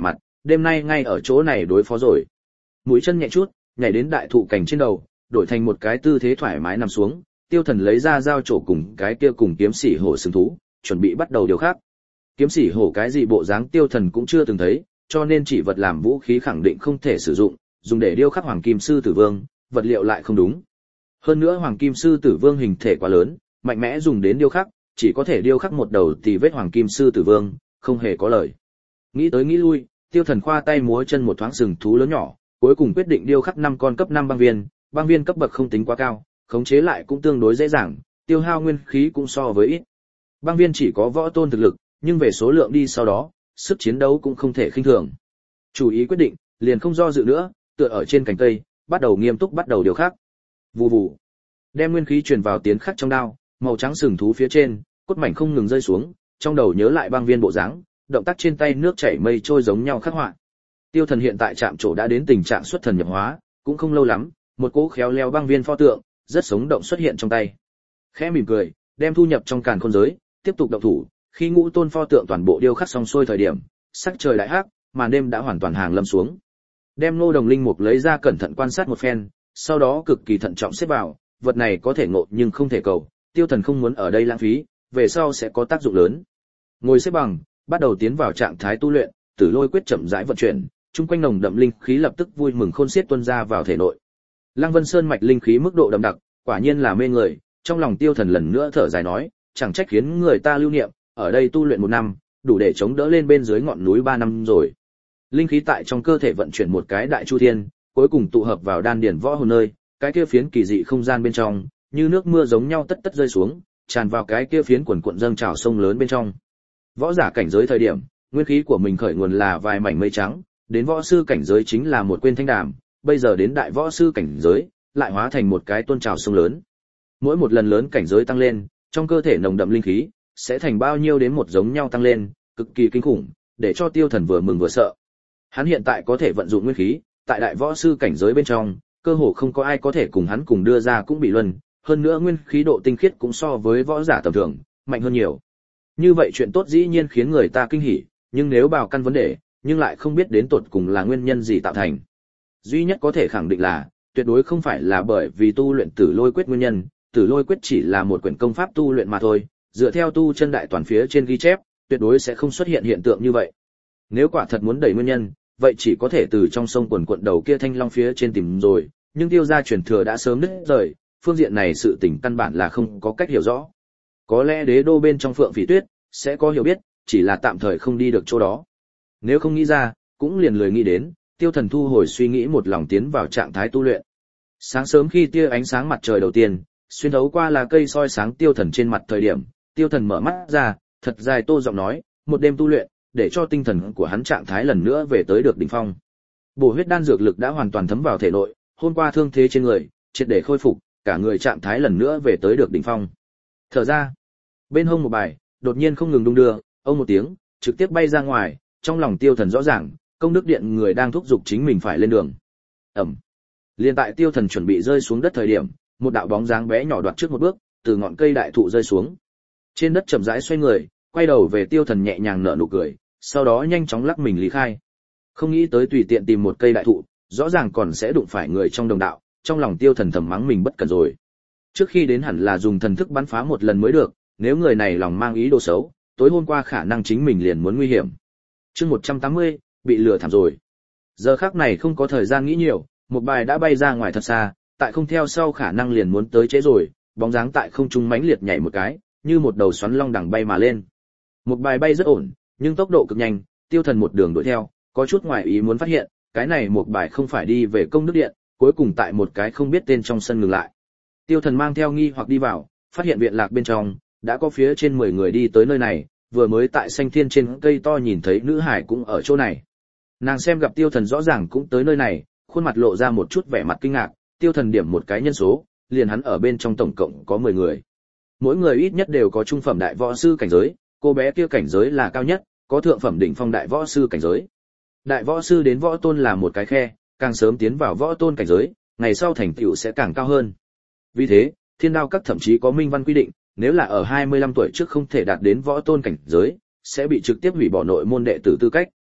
đêm nay ngay ở chỗ này đối phó rồi. Mũi chân nhẹ chút, nhảy đến đại thụ cành trên đầu, đổi thành một cái tư thế thoải mái nằm xuống, Tiêu Thần lấy ra dao trổ cùng cái kia cùng kiếm sĩ hổ sừng thú, chuẩn bị bắt đầu điều khác. Kiếm sĩ hổ cái gì bộ dáng Tiêu Thần cũng chưa từng thấy, cho nên chỉ vật làm vũ khí khẳng định không thể sử dụng, dùng để điêu khắc Hoàng Kim Sư Tử Vương, vật liệu lại không đúng. Hơn nữa Hoàng Kim Sư Tử Vương hình thể quá lớn, mạnh mẽ dùng đến điêu khắc, chỉ có thể điêu khắc một đầu tì vết Hoàng Kim Sư Tử Vương, không hề có lời. Nghĩ tới nghĩ lui, Tiêu Thần khoa tay múa chân một thoáng sừng thú lớn nhỏ, cuối cùng quyết định điêu khắc 5 con cấp 5 băng viên cấp bậc không tính quá cao, khống chế lại cũng tương đối dễ dàng, tiêu hao nguyên khí cũng so với ít. Băng viên chỉ có võ tôn thực lực, nhưng về số lượng đi sau đó, sức chiến đấu cũng không thể khinh thường. Chủ ý quyết định, liền không do dự nữa, tựa ở trên cành cây, bắt đầu nghiêm túc bắt đầu điều khắc. Vù vù, đem nguyên khí truyền vào tiến khắc trong đao, màu trắng sừng thú phía trên, cốt mảnh không ngừng rơi xuống, trong đầu nhớ lại băng viên bộ dáng, động tác trên tay nước chảy mây trôi giống nhau khắc họa. Tiêu Thần hiện tại chạm trổ đã đến tình trạng xuất thần nhập hóa, cũng không lâu lắm, một cỗ khéo léo băng viên pho tượng, rất sống động xuất hiện trong tay. Khẽ mỉm cười, đem thu nhập trong càn khôn giới, tiếp tục động thủ, khi ngũ tôn pho tượng toàn bộ điêu khắc xong xuôi thời điểm, sắc trời đại hắc, màn đêm đã hoàn toàn hàng lâm xuống. Đem Ngô Đồng linh mục lấy ra cẩn thận quan sát một phen, sau đó cực kỳ thận trọng xếp vào, vật này có thể ngộ nhưng không thể cầu, Tiêu Thần không muốn ở đây lãng phí, về sau sẽ có tác dụng lớn. Ngồi xếp bằng, bắt đầu tiến vào trạng thái tu luyện, Tử Lôi quyết chậm rãi vận chuyển, chung quanh nồng đậm linh khí lập tức vui mừng khôn xiết tuôn ra vào thể nội. Lăng Vân Sơn mạch linh khí mức độ đậm đặc, quả nhiên là mê người, trong lòng Tiêu Thần lần nữa thở dài nói, chẳng trách khiến người ta lưu niệm, ở đây tu luyện 1 năm, đủ để chống đỡ lên bên dưới ngọn núi 3 năm rồi. Linh khí tại trong cơ thể vận chuyển một cái đại chu thiên, cuối cùng tụ hợp vào đan điển võ hồn nơi, cái kia phiến kỳ dị không gian bên trong, như nước mưa giống nhau tất tất rơi xuống, tràn vào cái kia phiến quần cuộn dâng trào sông lớn bên trong. Võ giả cảnh giới thời điểm, nguyên khí của mình khởi nguồn là vài mảnh mây trắng, đến võ sư cảnh giới chính là một quên thanh đàm, bây giờ đến đại võ sư cảnh giới, lại hóa thành một cái tuôn trào sông lớn. Mỗi một lần lớn cảnh giới tăng lên, trong cơ thể nồng đậm linh khí sẽ thành bao nhiêu đến một giống nhau tăng lên, cực kỳ kinh khủng, để cho Tiêu Thần vừa mừng vừa sợ. Hắn hiện tại có thể vận dụng nguyên khí, tại đại võ sư cảnh giới bên trong, cơ hồ không có ai có thể cùng hắn cùng đưa ra cũng bị luân, hơn nữa nguyên khí độ tinh khiết cũng so với võ giả tầm thường mạnh hơn nhiều. Như vậy chuyện tốt dĩ nhiên khiến người ta kinh hỉ, nhưng nếu bào căn vấn đề, nhưng lại không biết đến tột cùng là nguyên nhân gì tạo thành. Duy nhất có thể khẳng định là, tuyệt đối không phải là bởi vì tu luyện Tử Lôi quyết nguyên nhân, Tử Lôi quyết chỉ là một quyển công pháp tu luyện mà thôi, dựa theo tu chân đại toàn phía trên ghi chép, tuyệt đối sẽ không xuất hiện hiện tượng như vậy. Nếu quả thật muốn đẩy nguyên nhân, vậy chỉ có thể từ trong sông quần quận đầu kia thanh long phía trên tìm rồi, nhưng Tiêu gia truyền thừa đã sớm đứt rời, phương diện này sự tình căn bản là không có cách hiểu rõ. Có lẽ đế đô bên trong Phượng Phỉ Tuyết sẽ có hiểu biết, chỉ là tạm thời không đi được chỗ đó. Nếu không nghĩ ra, cũng liền lười nghĩ đến, Tiêu Thần thu hồi suy nghĩ một lòng tiến vào trạng thái tu luyện. Sáng sớm khi tia ánh sáng mặt trời đầu tiên xuyên thấu qua là cây soi sáng Tiêu Thần trên mặt thời điểm, Tiêu Thần mở mắt ra, thật dài tô giọng nói, một đêm tu luyện, để cho tinh thần của hắn trạng thái lần nữa về tới được đỉnh phong. Bổ huyết đan dược lực đã hoàn toàn thấm vào thể nội, hôm qua thương thế trên người triệt để khôi phục, cả người trạng thái lần nữa về tới được đỉnh phong. Thở ra, bên hông một bài đột nhiên không ngừng đung đưa, ông một tiếng, trực tiếp bay ra ngoài, trong lòng Tiêu Thần rõ ràng, công đức điện người đang thúc giục chính mình phải lên đường. Ẩm. Liên tại Tiêu Thần chuẩn bị rơi xuống đất thời điểm, một đạo bóng dáng bé nhỏ đoạt trước một bước, từ ngọn cây đại thụ rơi xuống. Trên đất chậm rãi xoay người, quay đầu về Tiêu Thần nhẹ nhàng nở nụ cười, sau đó nhanh chóng lắc mình lý khai. Không nghĩ tới tùy tiện tìm một cây đại thụ, rõ ràng còn sẽ đụng phải người trong đồng đạo, trong lòng Tiêu Thần thầm mắng mình bất cẩn rồi. Trước khi đến hẳn là dùng thần thức bắn phá một lần mới được, nếu người này lòng mang ý đồ xấu, tối hôm qua khả năng chính mình liền muốn nguy hiểm. Chương 180, bị lừa thảm rồi. Giờ khắc này không có thời gian nghĩ nhiều, một bài đã bay ra ngoài thật xa, tại không theo sau khả năng liền muốn tới trễ rồi, bóng dáng tại không trung mãnh liệt nhảy một cái, như một đầu xoắn long đằng bay mà lên. Một bài bay rất ổn, nhưng tốc độ cực nhanh, Tiêu Thần một đường đuổi theo, có chút ngoài ý muốn phát hiện, cái này một bài không phải đi về công đức điện, cuối cùng tại một cái không biết tên trong sân ngừng lại. Tiêu Thần mang theo nghi hoặc đi vào, phát hiện viện lạc bên trong đã có phía trên 10 người đi tới nơi này, vừa mới tại xanh thiên trên cây to nhìn thấy nữ hải cũng ở chỗ này. Nàng xem gặp Tiêu Thần rõ ràng cũng tới nơi này, khuôn mặt lộ ra một chút vẻ mặt kinh ngạc, Tiêu Thần điểm một cái nhân số, liền hắn ở bên trong tổng cộng có 10 người. Mỗi người ít nhất đều có trung phẩm đại võ sư cảnh giới, cô bé kia cảnh giới là cao nhất, có thượng phẩm đỉnh phong đại võ sư cảnh giới. Đại võ sư đến võ tôn là một cái khe, càng sớm tiến vào võ tôn cảnh giới, ngày sau thành tựu sẽ càng cao hơn. Vì thế, Thiên Đao Các thậm chí có minh văn quy định, nếu là ở 25 tuổi trước không thể đạt đến võ tôn cảnh giới, sẽ bị trực tiếp hủy bỏ nội môn đệ tử tư cách.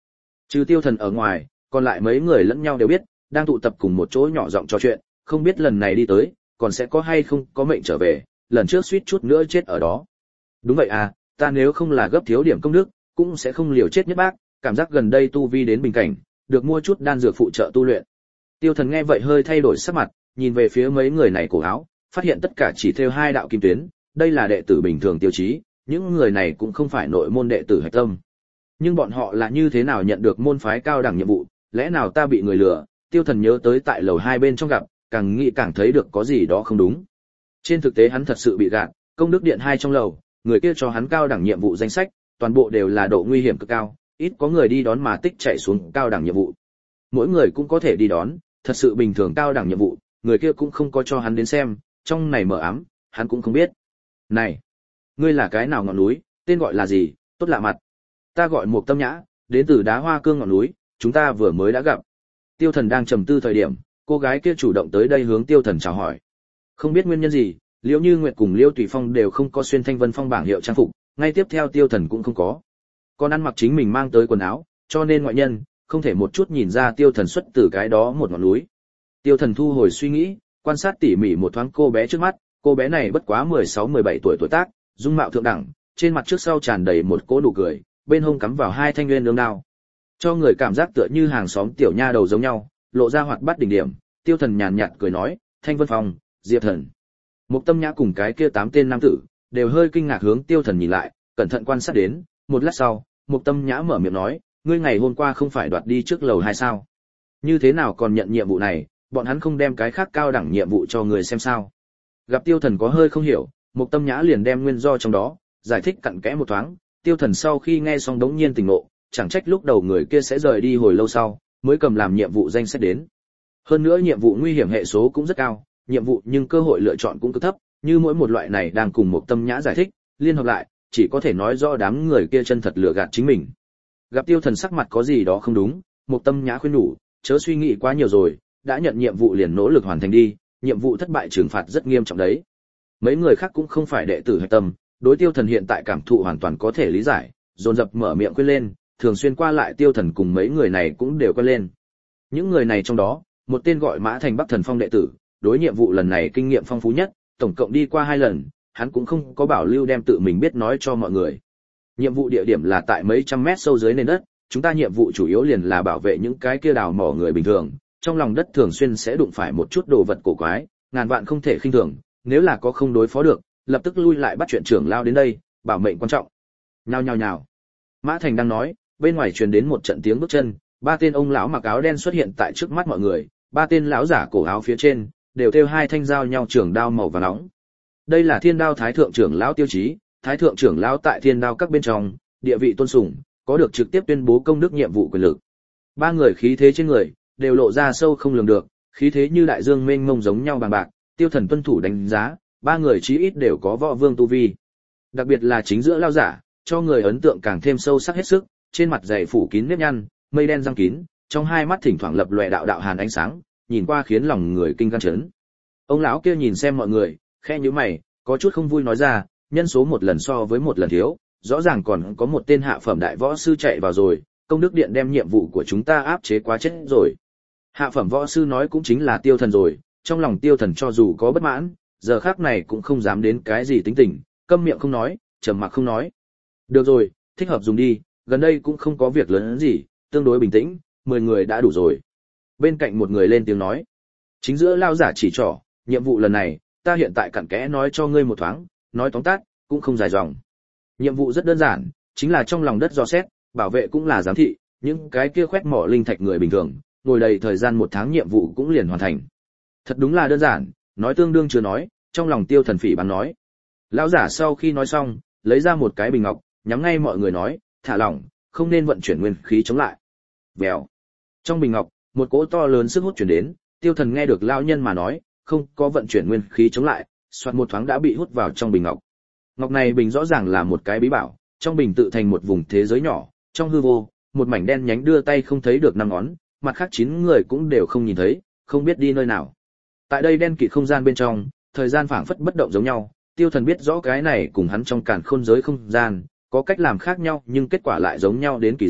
Trừ Tiêu Thần ở ngoài, còn lại mấy người lẫn nhau đều biết, đang tụ tập cùng một chỗ nhỏ giọng trò chuyện, không biết lần này đi tới, còn sẽ có hay không có mệnh trở về, lần trước suýt chút nữa chết ở đó. Đúng vậy à, ta nếu không là gấp thiếu điểm công đức, cũng sẽ không liều chết nhất bác, cảm giác gần đây tu vi đến bình cảnh, được mua chút đan dược phụ trợ tu luyện. Tiêu Thần nghe vậy hơi thay đổi sắc mặt, nhìn về phía mấy người này cổ áo, phát hiện tất cả chỉ thêu 2 đạo kim tuyến, đây là đệ tử bình thường tiêu chí, những người này cũng không phải nội môn đệ tử hạch tâm. Nhưng bọn họ là như thế nào nhận được môn phái cao đẳng nhiệm vụ, lẽ nào ta bị người lừa? Tiêu Thần nhớ tới tại lầu 2 bên trong gặp, càng nghĩ càng thấy được có gì đó không đúng. Trên thực tế hắn thật sự bị gạt, công đức điện 2 trong lầu, người kia cho hắn cao đẳng nhiệm vụ danh sách, toàn bộ đều là độ nguy hiểm cực cao, ít có người đi đón mà tích chạy xuống cao đẳng nhiệm vụ. Mỗi người cũng có thể đi đón, thật sự bình thường cao đẳng nhiệm vụ, người kia cũng không có cho hắn đến xem, trong này mờ ám, hắn cũng không biết. Này, ngươi là cái nào ngọn núi, tên gọi là gì, tốt lạ mặt. Ta gọi Mục Tâm Nhã, đến từ Đá Hoa Cương ngọn núi, chúng ta vừa mới đã gặp. Tiêu Thần đang trầm tư thời điểm, cô gái kia chủ động tới đây hướng Tiêu Thần chào hỏi. Không biết nguyên nhân gì, Liễu Như Nguyệt cùng Liễu Tùy Phong đều không có xuyên Thanh Vân Phong bảng hiệu trang phục, ngay tiếp theo Tiêu Thần cũng không có. Còn ăn mặc chính mình mang tới quần áo, cho nên ngoại nhân không thể một chút nhìn ra Tiêu Thần xuất từ cái đó một ngọn núi. Tiêu Thần thu hồi suy nghĩ, quan sát tỉ mỉ một thoáng cô bé trước mắt, cô bé này bất quá 16-17 tuổi tuổi tác, dung mạo thượng đẳng, trên mặt trước sau tràn đầy một cỗ nụ cười, bên hông cắm vào 2 thanh nguyên lưỡng đao, cho người cảm giác tựa như hàng xóm tiểu nha đầu giống nhau, lộ ra hoạt bát đỉnh điểm. Tiêu Thần nhàn nhạt cười nói, Thanh Vân Phong, Diệp Thần. Mục Tâm Nhã cùng cái kia 8 tên nam tử đều hơi kinh ngạc hướng Tiêu Thần nhìn lại, cẩn thận quan sát đến, một lát sau, Mục Tâm Nhã mở miệng nói, ngươi ngày hôm qua không phải đoạt đi trước lầu 2 sao? Như thế nào còn nhận nhiệm vụ này, bọn hắn không đem cái khác cao đẳng nhiệm vụ cho người xem sao? Gặp Tiêu Thần có hơi không hiểu, Mục Tâm Nhã liền đem nguyên do trong đó giải thích cặn kẽ một thoáng. Tiêu Thần sau khi nghe xong đống nhiên tỉnh ngộ, chẳng trách lúc đầu người kia sẽ rời đi hồi lâu sau, mới cầm làm nhiệm vụ danh sách đến. Hơn nữa nhiệm vụ nguy hiểm hệ số cũng rất cao, nhiệm vụ nhưng cơ hội lựa chọn cũng cực thấp, như mỗi một loại này đang cùng Mục Tâm Nhã giải thích, liên hợp lại, chỉ có thể nói rõ đám người kia chân thật lừa gạt chính mình. Gặp Tiêu Thần sắc mặt có gì đó không đúng, Mục Tâm Nhã khuyên nhủ, chớ suy nghĩ quá nhiều rồi, đã nhận nhiệm vụ liền nỗ lực hoàn thành đi, nhiệm vụ thất bại trừng phạt rất nghiêm trọng đấy. Mấy người khác cũng không phải đệ tử hạch tâm, đối Tiêu Thần hiện tại cảm thụ hoàn toàn có thể lý giải, dồn dập mở miệng khuyên lên, thường xuyên qua lại Tiêu Thần cùng mấy người này cũng đều quen lên. Những người này trong đó, một tên gọi Mã Thành Bắc Thần Phong đệ tử, đối nhiệm vụ lần này kinh nghiệm phong phú nhất, tổng cộng đi qua 2 lần, hắn cũng không có bảo lưu đem tự mình biết nói cho mọi người. Nhiệm vụ địa điểm là tại mấy trăm mét sâu dưới nền đất, chúng ta nhiệm vụ chủ yếu liền là bảo vệ những cái kia đào mỏ người bình thường, trong lòng đất thường xuyên sẽ đụng phải một chút đồ vật cổ quái, ngàn vạn không thể khinh thường, nếu là có không đối phó được, lập tức lui lại bắt chuyện trưởng lao đến đây, bảo mệnh quan trọng. Nhào nhào nhào. Mã Thành đang nói, bên ngoài truyền đến một trận tiếng bước chân, 3 tên ông lão mặc áo đen xuất hiện tại trước mắt mọi người, 3 tên lão giả cổ áo phía trên đều thêu 2 thanh dao nhau trường đao màu vàng nóng. Đây là Thiên Đao Thái thượng trưởng lão tiêu chí, Thái thượng trưởng lão tại Thiên Đao các bên trong, địa vị tôn sùng, có được trực tiếp tuyên bố công đức nhiệm vụ quyền lực. 3 người khí thế trên người đều lộ ra sâu không lường được, khí thế như đại dương mênh mông giống nhau bằng bạc. Tiêu Thần tuân thủ đánh giá, 3 người chí ít đều có võ vương tu vi. Đặc biệt là chính giữa lão giả, cho người ấn tượng càng thêm sâu sắc hết sức, trên mặt dày phủ kín nếp nhăn, mây đen răng kín, trong hai mắt thỉnh thoảng lập lòe đạo đạo hàn ánh sáng, nhìn qua khiến lòng người kinh gan chấn. Ông lão kia nhìn xem mọi người, khẽ nhíu mày, có chút không vui nói ra, nhân số một lần so với một lần thiếu, rõ ràng còn có một tên hạ phẩm đại võ sư chạy vào rồi, công đức điện đem nhiệm vụ của chúng ta áp chế quá chết rồi. Hạ phẩm võ sư nói cũng chính là Tiêu Thần rồi, trong lòng Tiêu Thần cho dù có bất mãn, giờ khắc này cũng không dám đến cái gì tính tình, câm miệng không nói, trầm mặc không nói. Được rồi, thích hợp dùng đi, gần đây cũng không có việc lớn gì, tương đối bình tĩnh, 10 người đã đủ rồi. Bên cạnh một người lên tiếng nói. Chính giữa lao giả chỉ trỏ, nhiệm vụ lần này, ta hiện tại cặn kẽ nói cho ngươi một thoáng, nói tóm tắt, cũng không dài dòng. Nhiệm vụ rất đơn giản, chính là trong lòng đất dò xét, bảo vệ cũng là giám thị, những cái kia khoét mỏ linh thạch người bình thường, ngồi đầy thời gian 1 tháng nhiệm vụ cũng liền hoàn thành. Thật đúng là đơn giản, nói tương đương chưa nói, trong lòng Tiêu Thần phỉ bắn nói. Lão giả sau khi nói xong, lấy ra một cái bình ngọc, nhắm ngay mọi người nói, thả lỏng, không nên vận chuyển nguyên khí chống lại. Vèo. Trong bình ngọc, một cỗ to lớn sức hút truyền đến, Tiêu Thần nghe được lão nhân mà nói, không có vận chuyển nguyên khí chống lại, soạt một thoáng đã bị hút vào trong bình ngọc. Ngọc này bình rõ ràng là một cái bí bảo, trong bình tự thành một vùng thế giới nhỏ, trong hư vô, một mảnh đen nhánh đưa tay không thấy được 5 ngón, mặt khác 9 người cũng đều không nhìn thấy, không biết đi nơi nào. Tại đây đen kịt không gian bên trong, thời gian phảng phất bất động giống nhau, Tiêu Thần biết rõ cái này cùng hắn trong càn khôn giới không gian, có cách làm khác nhau nhưng kết quả lại giống nhau đến kỳ diệu,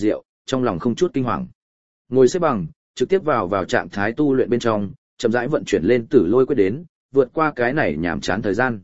trong lòng không chút kinh hoàng. Ngồi xếp bằng, trực tiếp vào trạng thái tu luyện bên trong, chậm rãi vận chuyển lên Tử Lôi quyết đến, vượt qua cái này nhàm chán thời gian.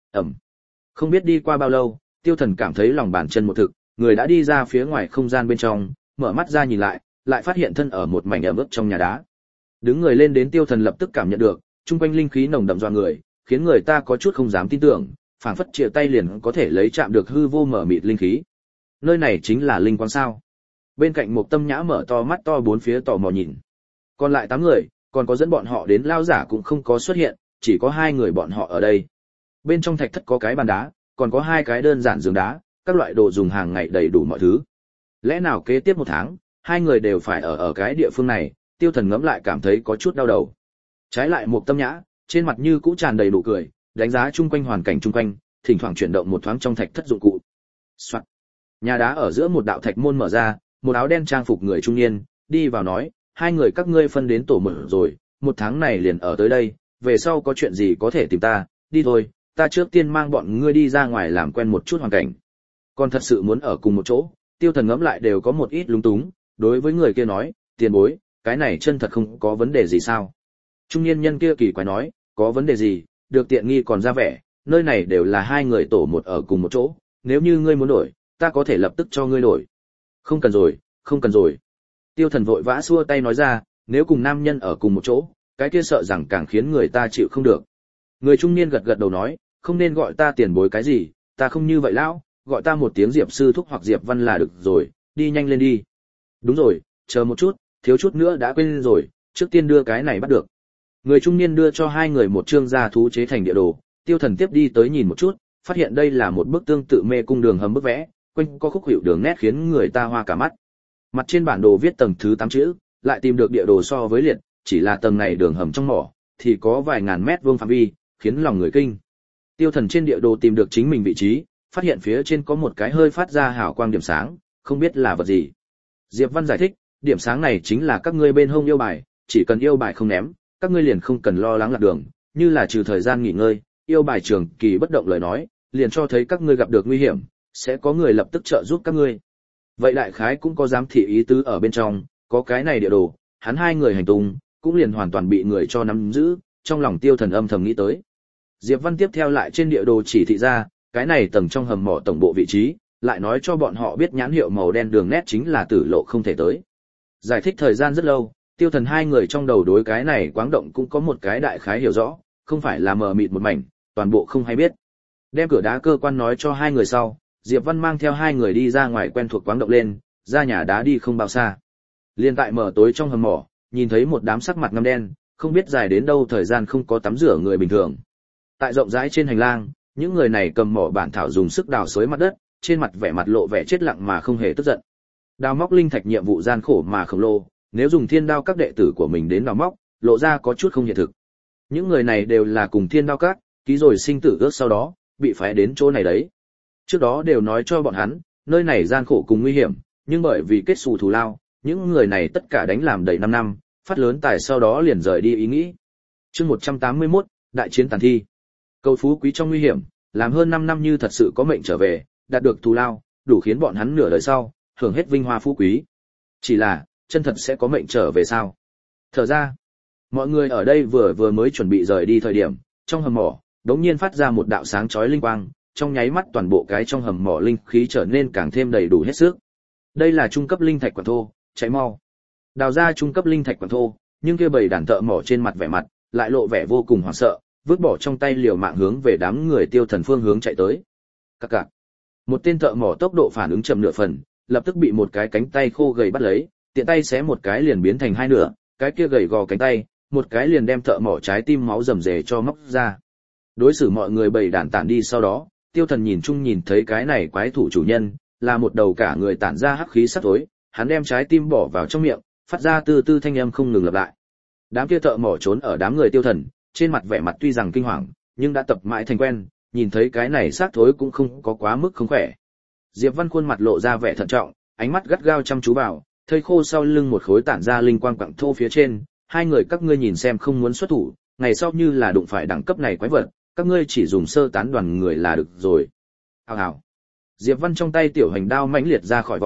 Không biết đi qua bao lâu, Tiêu Thần cảm thấy lòng bàn chân một thực, người đã đi ra phía ngoài không gian bên trong, mở mắt ra nhìn lại phát hiện thân ở một mảnh ẩm ướt trong nhà đá. Đứng người lên đến Tiêu Thần lập tức cảm nhận được, trung quanh linh khí nồng đậm dọa người, khiến người ta có chút không dám tin tưởng, phảng phất chìa tay liền có thể lấy chạm được hư vô mở mịt linh khí. Nơi này chính là linh quang sao? Bên cạnh một Tâm Nhã mở to mắt to bốn phía tò mò nhìn. Còn lại 8 người, còn có dẫn bọn họ đến lao giả cũng không có xuất hiện, chỉ có 2 người bọn họ ở đây. Bên trong thạch thất có cái bàn đá, còn có 2 cái đơn giản giường đá, các loại đồ dùng hàng ngày đầy đủ mọi thứ. Lẽ nào kế tiếp 1 tháng, 2 người đều phải ở cái địa phương này? Tiêu Thần ngẫm lại cảm thấy có chút đau đầu. Trái lại một Tâm Nhã, trên mặt như cũ tràn đầy nụ cười, đánh giá chung quanh hoàn cảnh chung quanh, thỉnh thoảng chuyển động một thoáng trong thạch thất dụng cụ. Soạn. Nhà đá ở giữa một đạo thạch môn mở ra, một áo đen trang phục người trung niên đi vào nói, 2 người các ngươi phân đến tổ mở rồi, 1 tháng này liền ở tới đây, về sau có chuyện gì có thể tìm ta, đi thôi, ta trước tiên mang bọn ngươi đi ra ngoài làm quen một chút hoàn cảnh. Còn thật sự muốn ở cùng một chỗ, Tiêu Thần ngẫm lại đều có một ít lúng túng, đối với người kia nói, tiền bối, cái này chân thật không có vấn đề gì sao? Trung niên nhân kia kỳ quái nói, có vấn đề gì, được tiện nghi còn ra vẻ, nơi này đều là 2 người tổ một ở cùng một chỗ, nếu như ngươi muốn đổi, ta có thể lập tức cho ngươi đổi. Không cần rồi, không cần rồi. Tiêu Thần vội vã xua tay nói ra, nếu cùng nam nhân ở cùng một chỗ, cái kia sợ rằng càng khiến người ta chịu không được. Người trung niên gật gật đầu nói, không nên gọi ta tiền bối cái gì, ta không như vậy lão, gọi ta một tiếng Diệp sư thúc hoặc Diệp Văn là được rồi, đi nhanh lên đi. Đúng rồi, chờ một chút, thiếu chút nữa đã quên rồi, trước tiên đưa cái này bắt được. Người trung niên đưa cho 2 người một chương gia thú chế thành địa đồ, Tiêu Thần tiếp đi tới nhìn một chút, phát hiện đây là một bức tương tự mê cung đường hầm bức vẽ, quanh có khúc hiệu đường nét khiến người ta hoa cả mắt. Mặt trên bản đồ viết tầng thứ 8 chữ, lại tìm được địa đồ so với liệt, chỉ là tầng này đường hầm trong mỏ thì có vài ngàn mét vuông phạm vi, khiến lòng người kinh. Tiêu Thần trên địa đồ tìm được chính mình vị trí, phát hiện phía trên có một cái hơi phát ra hào quang điểm sáng, không biết là vật gì. Diệp Văn giải thích, điểm sáng này chính là các ngươi bên hông yêu bài, chỉ cần yêu bài không ném, các ngươi liền không cần lo lắng lạc đường, như là trừ thời gian nghỉ ngơi, yêu bài trường kỳ bất động lời nói, liền cho thấy các ngươi gặp được nguy hiểm, sẽ có người lập tức trợ giúp các ngươi. Vậy đại khái cũng có giám thị ý tứ ở bên trong, có cái này địa đồ, hắn 2 người hành tung cũng liền hoàn toàn bị người cho nắm giữ, trong lòng Tiêu Thần âm thầm nghĩ tới. Diệp Văn tiếp theo lại trên địa đồ chỉ thị ra, cái này tầng trong hầm mỏ tổng bộ vị trí, lại nói cho bọn họ biết nhãn hiệu màu đen đường nét chính là tử lộ không thể tới. Giải thích thời gian rất lâu, Tiêu Thần 2 người trong đầu đối cái này quáng động cũng có một cái đại khái hiểu rõ, không phải là mờ mịt một mảnh, toàn bộ không hay biết. Đem cửa đá cơ quan nói cho 2 người sau, Diệp Văn mang theo 2 người đi ra ngoài quen thuộc quáng động lên, ra nhà đá đi không bao xa. Liên tại mở tối trong hầm mỏ, nhìn thấy một đám sắc mặt ngăm đen, không biết dài đến đâu thời gian không có tắm rửa người bình thường. Tại rộng rãi trên hành lang, những người này cầm mỏ bản thảo dùng sức đào xới mặt đất, trên mặt vẻ mặt lộ vẻ chết lặng mà không hề tức giận. Đào móc linh thạch nhiệm vụ gian khổ mà khổng lồ, nếu dùng thiên đao các đệ tử của mình đến đào móc, lộ ra có chút không hiện thực. Những người này đều là cùng thiên đao các ký rồi sinh tử ước, sau đó bị phái đến chỗ này đấy. Trước đó đều nói cho bọn hắn, nơi này gian khổ cùng nguy hiểm, nhưng bởi vì kết xù thù lao, những người này tất cả đánh làm đầy 5 năm, phát lớn tài sau đó liền rời đi ý nghĩ. Chương 181, đại chiến tàn thi. Cầu phú quý trong nguy hiểm, làm hơn 5 năm như thật sự có mệnh trở về, đạt được thù lao, đủ khiến bọn hắn nửa đời sau hưởng hết vinh hoa phú quý. Chỉ là, chân thật sẽ có mệnh trở về sao? Thở ra, mọi người ở đây vừa mới chuẩn bị rời đi thời điểm, trong hầm mỏ đống nhiên phát ra một đạo sáng chói linh quang, trong nháy mắt toàn bộ cái trong hầm mỏ linh khí trở nên càng thêm đầy đủ hết sức. Đây là trung cấp linh thạch quản thô, cháy mau. Đào ra trung cấp linh thạch quản thô, nhưng kia bầy đàn thợ mỏ trên mặt vẻ mặt lại lộ vẻ vô cùng hoảng sợ, vứt bỏ trong tay liều mạng hướng về đám người Tiêu Thần phương hướng chạy tới. Cặc cặc. Một tên thợ mỏ tốc độ phản ứng chậm nửa phần, lập tức bị một cái cánh tay khô gầy bắt lấy, tiện tay xé một cái liền biến thành 2 nửa, cái kia gầy gò cánh tay, một cái liền đem thợ mỏ trái tim máu rầm rề cho móc ra. Đối xử mọi người bầy đàn tản đi sau đó, Tiêu Thần nhìn chung nhìn thấy cái này quái thủ chủ nhân, là một đầu cả người tản ra hắc khí sắc tối, hắn đem trái tim bỏ vào trong miệng, phát ra từ từ thanh âm không ngừng lặp lại. Đám kia thợ mỏ trốn ở đám người Tiêu Thần, trên mặt vẻ mặt tuy rằng kinh hoàng, nhưng đã tập mãi thành quen, nhìn thấy cái này xác thối cũng không có quá mức không khỏe. Diệp Văn khuôn mặt lộ ra vẻ thận trọng, ánh mắt gắt gao chăm chú vào, thây khô sau lưng một khối tản ra linh quang quặng thô phía trên, 2 người các ngươi nhìn xem không muốn xuất thủ, ngày sau như là đụng phải đẳng cấp này quái vật, các ngươi chỉ dùng sơ tán đoàn người là được rồi. Hào hào. Diệp Văn trong tay tiểu hành đao mãnh liệt ra khỏi vỏ,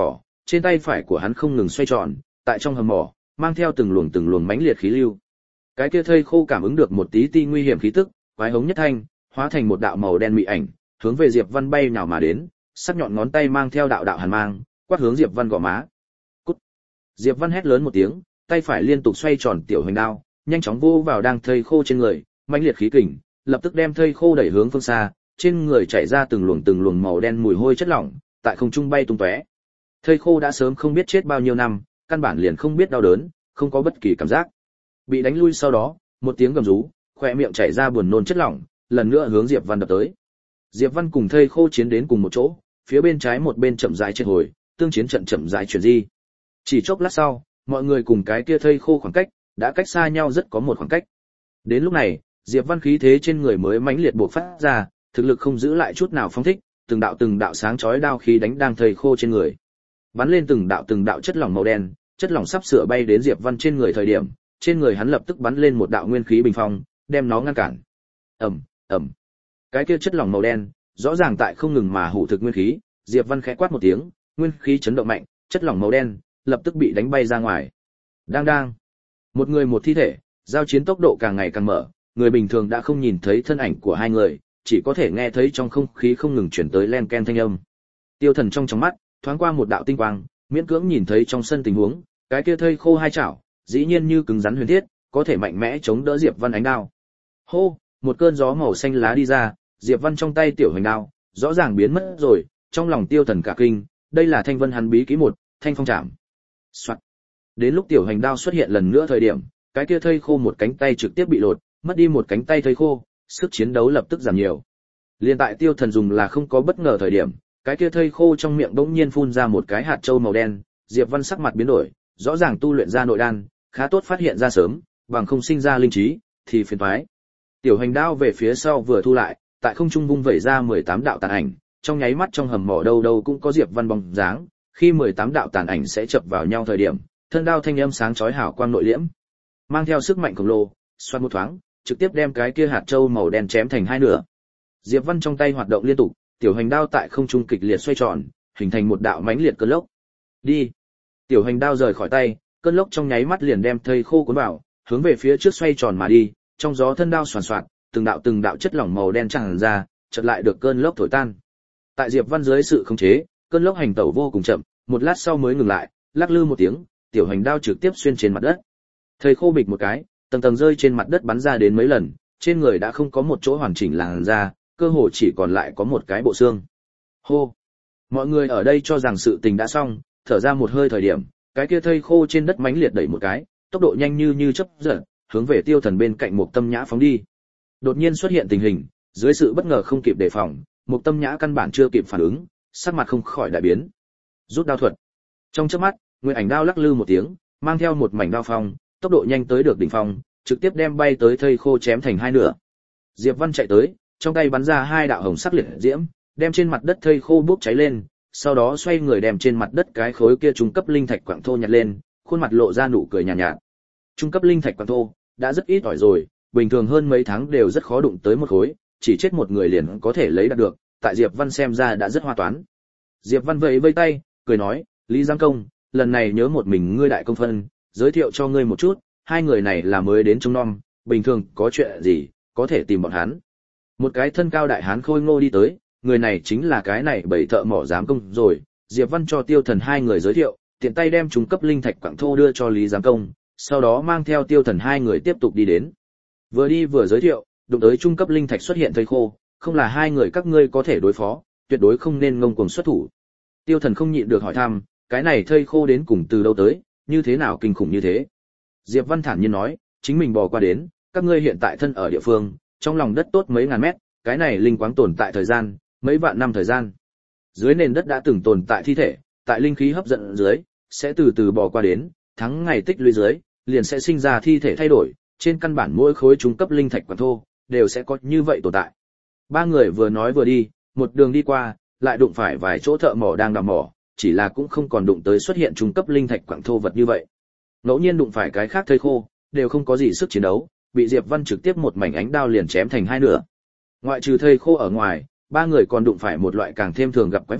trên tay phải của hắn không ngừng xoay tròn, tại trong hầm mỏ, mang theo từng luồng mãnh liệt khí lưu. Cái kia thây khô cảm ứng được một tí ti nguy hiểm khí tức, quái hống nhất thanh, hóa thành một đạo màu đen mị ảnh, hướng về Diệp Văn bay nào mà đến, sắc nhọn ngón tay mang theo đạo đạo hàn mang, quát hướng Diệp Văn gò má. Cút. Diệp Văn hét lớn một tiếng, tay phải liên tục xoay tròn tiểu hoành đao, nhanh chóng vô vào đang thây khô trên người, mãnh liệt khí kình, lập tức đem thây khô đẩy hướng phương xa, trên người chảy ra từng luồng màu đen mùi hôi chất lỏng, tại không trung bay tung tóe. Thây khô đã sớm không biết chết bao nhiêu năm, căn bản liền không biết đau đớn, không có bất kỳ cảm giác. Bị đánh lui sau đó, một tiếng gầm rú, khóe miệng chảy ra buồn nôn chất lỏng, lần nữa hướng Diệp Văn đập tới. Diệp Văn cùng thây khô chiến đến cùng một chỗ, phía bên trái một bên chậm rãi triệt hồi, tương chiến trận chậm rãi chuyển di. Chỉ chốc lát sau, mọi người cùng cái kia thây khô khoảng cách đã cách xa nhau rất có một khoảng cách. Đến lúc này, Diệp Văn khí thế trên người mới mãnh liệt bộc phát ra, thực lực không giữ lại chút nào phóng thích, từng đạo sáng chói đao khí đánh đang thây khô trên người. Bắn lên từng đạo chất lỏng màu đen, chất lỏng sắp sửa bay đến Diệp Văn trên người thời điểm, trên người hắn lập tức bắn lên một đạo nguyên khí bình phong, đem nó ngăn cản. Ầm. Cái kia chất lỏng màu đen, rõ ràng tại không ngừng mà hủ thực nguyên khí, Diệp Văn khẽ quát một tiếng, nguyên khí chấn động mạnh, chất lỏng màu đen lập tức bị đánh bay ra ngoài. Đang. Một người một thi thể, giao chiến tốc độ càng ngày càng mở, người bình thường đã không nhìn thấy thân ảnh của hai người, chỉ có thể nghe thấy trong không khí không ngừng chuyển tới len ken thanh âm. Tiêu Thần trong mắt thoáng qua một đạo tinh quang, miễn cưỡng nhìn thấy trong sân tình huống, cái kia thây khô hai chảo, dĩ nhiên như cứng rắn huyền thiết, có thể mạnh mẽ chống đỡ Diệp Văn ánh đao. Hô, một cơn gió màu xanh lá đi ra, Diệp Văn trong tay tiểu hoành đao, rõ ràng biến mất rồi, trong lòng Tiêu Thần cả kinh, đây là Thanh Vân hắn bí kỹ một, Thanh Phong Trảm. Soạt. Đến lúc tiểu hoành đao xuất hiện lần nữa thời điểm, cái kia thây khô một cánh tay trực tiếp bị lột, mất đi một cánh tay thây khô, sức chiến đấu lập tức giảm nhiều. Liên tại Tiêu Thần dùng là không có bất ngờ thời điểm, cái kia thây khô trong miệng bỗng nhiên phun ra một cái hạt châu màu đen, Diệp Văn sắc mặt biến đổi, rõ ràng tu luyện ra nội đan, khá tốt phát hiện ra sớm, bằng không sinh ra linh trí, thì phiền toái. Tiểu hành đao về phía sau vừa thu lại, tại không trung vung vẩy ra 18 đạo tàn ảnh, trong nháy mắt trong hầm mỏ đâu đâu cũng có Diệp Văn bóng dáng, khi 18 đạo tàn ảnh sẽ chập vào nhau thời điểm, thân đao thanh âm sáng chói hào quang nội liễm, mang theo sức mạnh khổng lồ, xoát một thoáng, trực tiếp đem cái kia hạt châu màu đen chém thành hai nửa. Diệp Văn trong tay hoạt động liên tục, tiểu hành đao tại không trung kịch liệt xoay tròn, hình thành một đạo mãnh liệt cơn lốc. Đi. Tiểu hành đao rời khỏi tay, cơn lốc trong nháy mắt liền đem thây khô cuốn vào, hướng về phía trước xoay tròn mà đi, trong gió thân đao xoàn xoạt, từng đạo chất lỏng màu đen tràn ra, chợt lại được cơn lốc thổi tan. Tại Diệp Văn dưới sự khống chế, cơn lốc hành tẩu vô cùng chậm, một lát sau mới ngừng lại, lắc lư một tiếng, tiểu hành đao trực tiếp xuyên trên mặt đất. Thây khô bịch một cái, tầng rơi trên mặt đất bắn ra đến mấy lần, trên người đã không có một chỗ hoàn chỉnh làn da, cơ hồ chỉ còn lại có một cái bộ xương. Hô. Mọi người ở đây cho rằng sự tình đã xong, thở ra một hơi thời điểm, cái kia thây khô trên đất mãnh liệt đẩy một cái, tốc độ nhanh như chớp giật, hướng về Tiêu Thần bên cạnh Mục Tâm Nhã phóng đi. Đột nhiên xuất hiện tình hình, dưới sự bất ngờ không kịp đề phòng, Mục Tâm Nhã căn bản chưa kịp phản ứng, sắc mặt không khỏi đại biến. Rút đao thuật. Trong chớp mắt, Nguyên Ảnh đao lắc lư một tiếng, mang theo một mảnh đao phong, tốc độ nhanh tới được đỉnh phong, trực tiếp đem bay tới thây khô chém thành hai nửa. Diệp Văn chạy tới, trong tay bắn ra hai đạo hồng sắc liệt diễm, đem trên mặt đất thây khô bốc cháy lên, sau đó xoay người đem trên mặt đất cái khối kia trung cấp linh thạch quặng thô nhặt lên, khuôn mặt lộ ra nụ cười nhàn nhạt. Trung cấp linh thạch quặng thô đã rất ít ỏi rồi, bình thường hơn mấy tháng đều rất khó đụng tới một khối, chỉ chết một người liền có thể lấy được, tại Diệp Văn xem ra đã rất hoa toán. Diệp Văn vẫy vẫy tay, cười nói, Lý Giang Công, lần này nhớ một mình ngươi đại công phân, giới thiệu cho ngươi một chút, hai người này là mới đến trông nom, bình thường có chuyện gì, có thể tìm bọn hắn. Một cái thân cao đại hán khôi ngô đi tới, người này chính là cái này bảy thợ mỏ giám công rồi. Diệp Văn cho Tiêu Thần hai người giới thiệu, tiện tay đem trung cấp linh thạch quặng thô đưa cho Lý giám công, sau đó mang theo Tiêu Thần hai người tiếp tục đi đến. Vừa đi vừa giới thiệu, đụng tới trung cấp linh thạch xuất hiện thây khô, không là hai người các ngươi có thể đối phó, tuyệt đối không nên ngông cuồng xuất thủ. Tiêu Thần không nhịn được hỏi thăm, cái này thây khô đến cùng từ đâu tới, như thế nào kinh khủng như thế? Diệp Văn thản nhiên nói, chính mình bò qua đến, các ngươi hiện tại thân ở địa phương, trong lòng đất tốt mấy ngàn mét, cái này linh quáng tồn tại thời gian, mấy vạn năm thời gian. Dưới nền đất đã từng tồn tại thi thể, tại linh khí hấp dẫn dưới, sẽ từ từ bò qua đến, tháng ngày tích lũy dưới, liền sẽ sinh ra thi thể thay đổi, trên căn bản mỗi khối trung cấp linh thạch quặng thô đều sẽ có như vậy tồn tại. Ba người vừa nói vừa đi, một đường đi qua, lại đụng phải vài chỗ thợ mỏ đang đào mỏ, chỉ là cũng không còn đụng tới xuất hiện trung cấp linh thạch quặng thô vật như vậy. Ngẫu nhiên đụng phải cái khác thây khô, đều không có gì sức chiến đấu, bị Diệp Văn trực tiếp một mảnh ánh đao liền chém thành hai nửa. Ngoại trừ thây khô ở ngoài, ba người còn đụng phải một loại càng thêm thường gặp quái vật,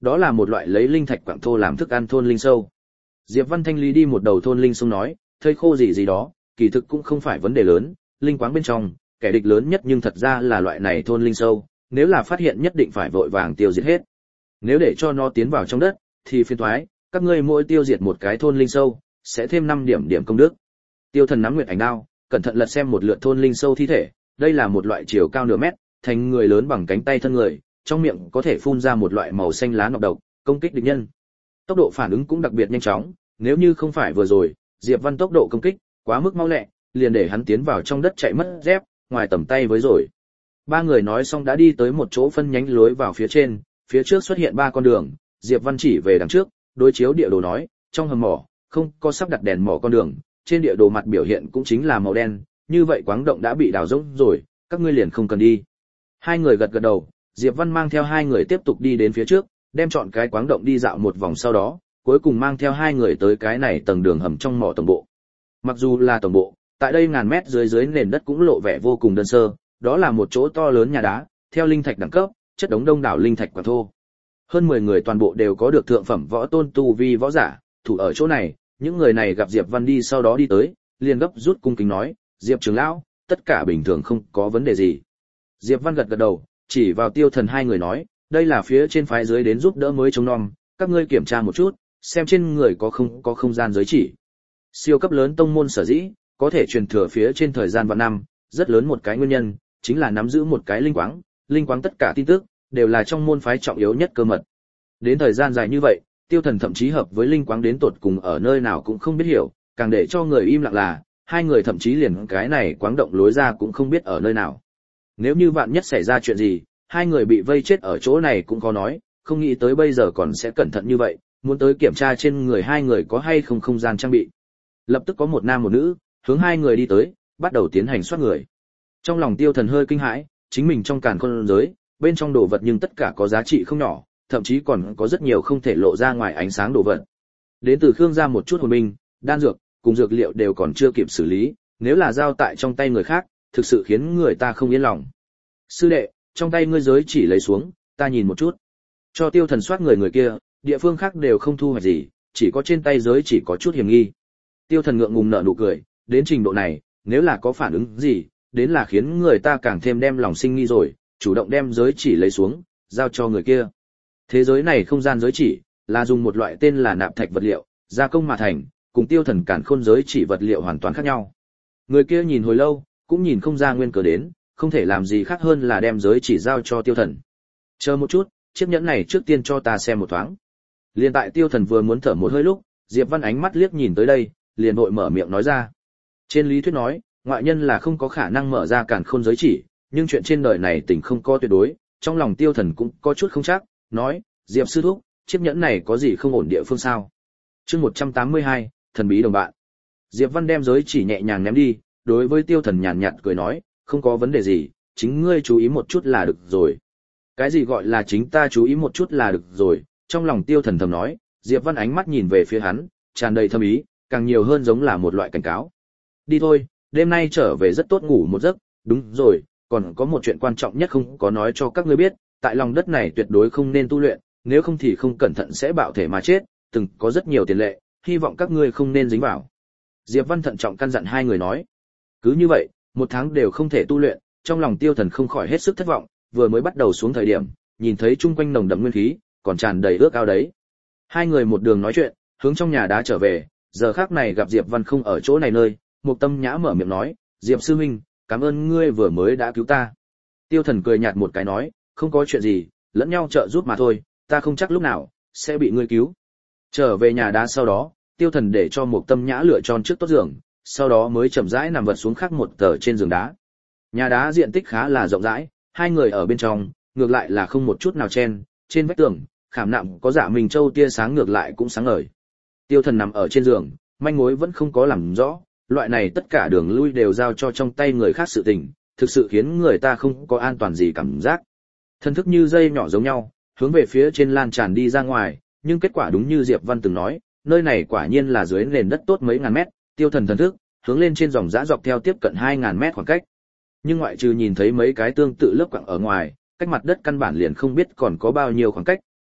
đó là một loại lấy linh thạch quặng thô làm thức ăn thôn linh sâu. Diệp Văn thanh lý đi một đầu thôn linh sông nói, thây khô gì gì đó, kỳ thực cũng không phải vấn đề lớn, linh quáng bên trong, kẻ địch lớn nhất nhưng thật ra là loại này thôn linh sâu, nếu là phát hiện nhất định phải vội vàng tiêu diệt hết. Nếu để cho nó tiến vào trong đất, thì phiền toái, các ngươi mỗi tiêu diệt một cái thôn linh sâu, sẽ thêm 5 điểm công đức. Tiêu Thần nắm nguyệt ảnh đao, cẩn thận lật xem một lượt thôn linh sâu thi thể, đây là một loại chiều cao nửa mét, thành người lớn bằng cánh tay thân người, trong miệng có thể phun ra một loại màu xanh lá nọc độc, công kích địch nhân. Tốc độ phản ứng cũng đặc biệt nhanh chóng, nếu như không phải vừa rồi, Diệp Văn tốc độ công kích quá mức mau lẹ, liền để hắn tiến vào trong đất chạy mất dép, ngoài tầm tay với rồi. Ba người nói xong đã đi tới một chỗ phân nhánh lối vào phía trên, phía trước xuất hiện 3 con đường, Diệp Văn chỉ về đằng trước, đối chiếu địa đồ nói, trong hầm mỏ không có sắp đặt đèn mỏ con đường, trên địa đồ mặt biểu hiện cũng chính là màu đen, như vậy quáng động đã bị đào rỗng rồi, các ngươi liền không cần đi. Hai người gật gật đầu, Diệp Văn mang theo hai người tiếp tục đi đến phía trước, đem chọn cái quáng động đi dạo một vòng sau đó, cuối cùng mang theo hai người tới cái này tầng đường hầm trong mỏ tổng bộ. Mặc dù là tổng bộ, tại đây ngàn mét dưới nền đất cũng lộ vẻ vô cùng đơn sơ, đó là một chỗ to lớn nhà đá, theo linh thạch đẳng cấp, chất đống đông đảo linh thạch quặng thô. Hơn 10 người toàn bộ đều có được thượng phẩm võ tôn tu vi võ giả, thủ ở chỗ này, những người này gặp Diệp Văn đi sau đó đi tới, liền gấp rút cung kính nói, Diệp trưởng lão, tất cả bình thường không có vấn đề gì. Diệp Văn gật gật đầu, chỉ vào Tiêu Thần hai người nói, đây là phía trên phái dưới đến giúp đỡ mới chống non, các ngươi kiểm tra một chút, xem trên người có không gian giới chỉ. Siêu cấp lớn tông môn sở dĩ có thể truyền thừa phía trên thời gian vạn năm, rất lớn một cái nguyên nhân chính là nắm giữ một cái linh quáng tất cả tin tức đều là trong môn phái trọng yếu nhất cơ mật. Đến thời gian dài như vậy, Tiêu Thần thậm chí hợp với linh quáng đến tột cùng ở nơi nào cũng không biết hiểu, càng để cho người im lặng là, hai người thậm chí liền cái này quáng động lối ra cũng không biết ở nơi nào. Nếu như vạn nhất xảy ra chuyện gì, hai người bị vây chết ở chỗ này cũng có nói, không nghĩ tới bây giờ còn sẽ cẩn thận như vậy, muốn tới kiểm tra trên người hai người có hay không gian trang bị. Lập tức có một nam một nữ, hướng hai người đi tới, bắt đầu tiến hành soát người. Trong lòng Tiêu Thần hơi kinh hãi, chính mình trong càn khôn giới, bên trong đồ vật nhưng tất cả có giá trị không nhỏ, thậm chí còn có rất nhiều không thể lộ ra ngoài ánh sáng đồ vật. Đến từ Khương gia một chút hồn binh, đan dược, cùng dược liệu đều còn chưa kịp xử lý, nếu là giao tại trong tay người khác, thực sự khiến người ta không yên lòng. Sư đệ, trong tay ngươi giới chỉ lấy xuống, ta nhìn một chút. Cho Tiêu Thần soát người kia, địa phương khác đều không thu hoạch gì, chỉ có trên tay giới chỉ có chút hiểm nghi. Tiêu Thần ngượng ngùng nở nụ cười, đến trình độ này, nếu là có phản ứng gì, đến là khiến người ta càng thêm đem lòng sinh nghi rồi, chủ động đem giới chỉ lấy xuống, giao cho người kia. Thế giới này không gian giới chỉ, là dùng một loại tên là nạp thạch vật liệu, gia công mà thành, cùng Tiêu Thần càn khôn giới chỉ vật liệu hoàn toàn khác nhau. Người kia nhìn hồi lâu, cũng nhìn không ra nguyên cớ đến, không thể làm gì khác hơn là đem giới chỉ giao cho Tiêu Thần. Chờ một chút, chiếc nhẫn này trước tiên cho ta xem một thoáng. Liên tại Tiêu Thần vừa muốn thở một hơi lúc, Diệp Văn ánh mắt liếc nhìn tới đây, liền vội mở miệng nói ra. Trên lý thuyết nói, ngoại nhân là không có khả năng mở ra càn khôn giới chỉ, nhưng chuyện trên đời này tình không có tuyệt đối, trong lòng Tiêu Thần cũng có chút không chắc, nói, Diệp sư thúc, chiếc nhẫn này có gì không ổn địa phương sao? Chương 182, thần bí đồng bạn. Diệp Văn đem giới chỉ nhẹ nhàng ném đi, đối với Tiêu Thần nhàn nhạt cười nói, không có vấn đề gì, chính ngươi chú ý một chút là được rồi. Cái gì gọi là chính ta chú ý một chút là được rồi? Trong lòng Tiêu Thần thầm nói, Diệp Văn ánh mắt nhìn về phía hắn, tràn đầy thâm ý, càng nhiều hơn giống là một loại cảnh cáo. Đi thôi, đêm nay trở về rất tốt ngủ một giấc, đúng rồi, còn có một chuyện quan trọng nhất không có nói cho các ngươi biết, tại lòng đất này tuyệt đối không nên tu luyện, nếu không thì không cẩn thận sẽ bạo thể mà chết, từng có rất nhiều tiền lệ, hy vọng các ngươi không nên dính vào. Diệp Văn thận trọng căn dặn hai người nói. Cứ như vậy, 1 tháng đều không thể tu luyện, trong lòng Tiêu Thần không khỏi hết sức thất vọng, vừa mới bắt đầu xuống thời điểm, nhìn thấy chung quanh nồng đậm nguyên khí, còn tràn đầy ước ao đấy. Hai người một đường nói chuyện, hướng trong nhà đá trở về, giờ khắc này gặp Diệp Văn không ở chỗ này nơi, Mục Tâm Nhã mở miệng nói, Diệp sư huynh, cảm ơn ngươi vừa mới đã cứu ta. Tiêu Thần cười nhạt một cái nói, không có chuyện gì, lẫn nhau trợ giúp mà thôi, ta không chắc lúc nào sẽ bị ngươi cứu. Trở về nhà đá sau đó, Tiêu Thần để cho Mục Tâm Nhã lựa chọn trước tốt giường, sau đó mới chậm rãi nằm vật xuống khác một tờ trên giường đá. Nhà đá diện tích khá là rộng rãi, hai người ở bên trong, ngược lại là không một chút nào chen, trên vách tường, khảm nạm có Dạ Minh Châu tia sáng ngược lại cũng sáng ngời. Tiêu Thần nằm ở trên giường, manh mối vẫn không có làm rõ, loại này tất cả đường lui đều giao cho trong tay người khác sự tình, thực sự khiến người ta không có an toàn gì cảm giác. Thân thức như dây nhỏ giống nhau, hướng về phía trên lan tràn đi ra ngoài, nhưng kết quả đúng như Diệp Văn từng nói, nơi này quả nhiên là dưới nền đất tốt mấy ngàn mét, Tiêu Thần thần thức hướng lên trên dòng dã dọc theo tiếp cận 2000 mét khoảng cách. Nhưng ngoại trừ nhìn thấy mấy cái tương tự lớp quặng ở ngoài, cách mặt đất căn bản liền không biết còn có bao nhiêu khoảng cách,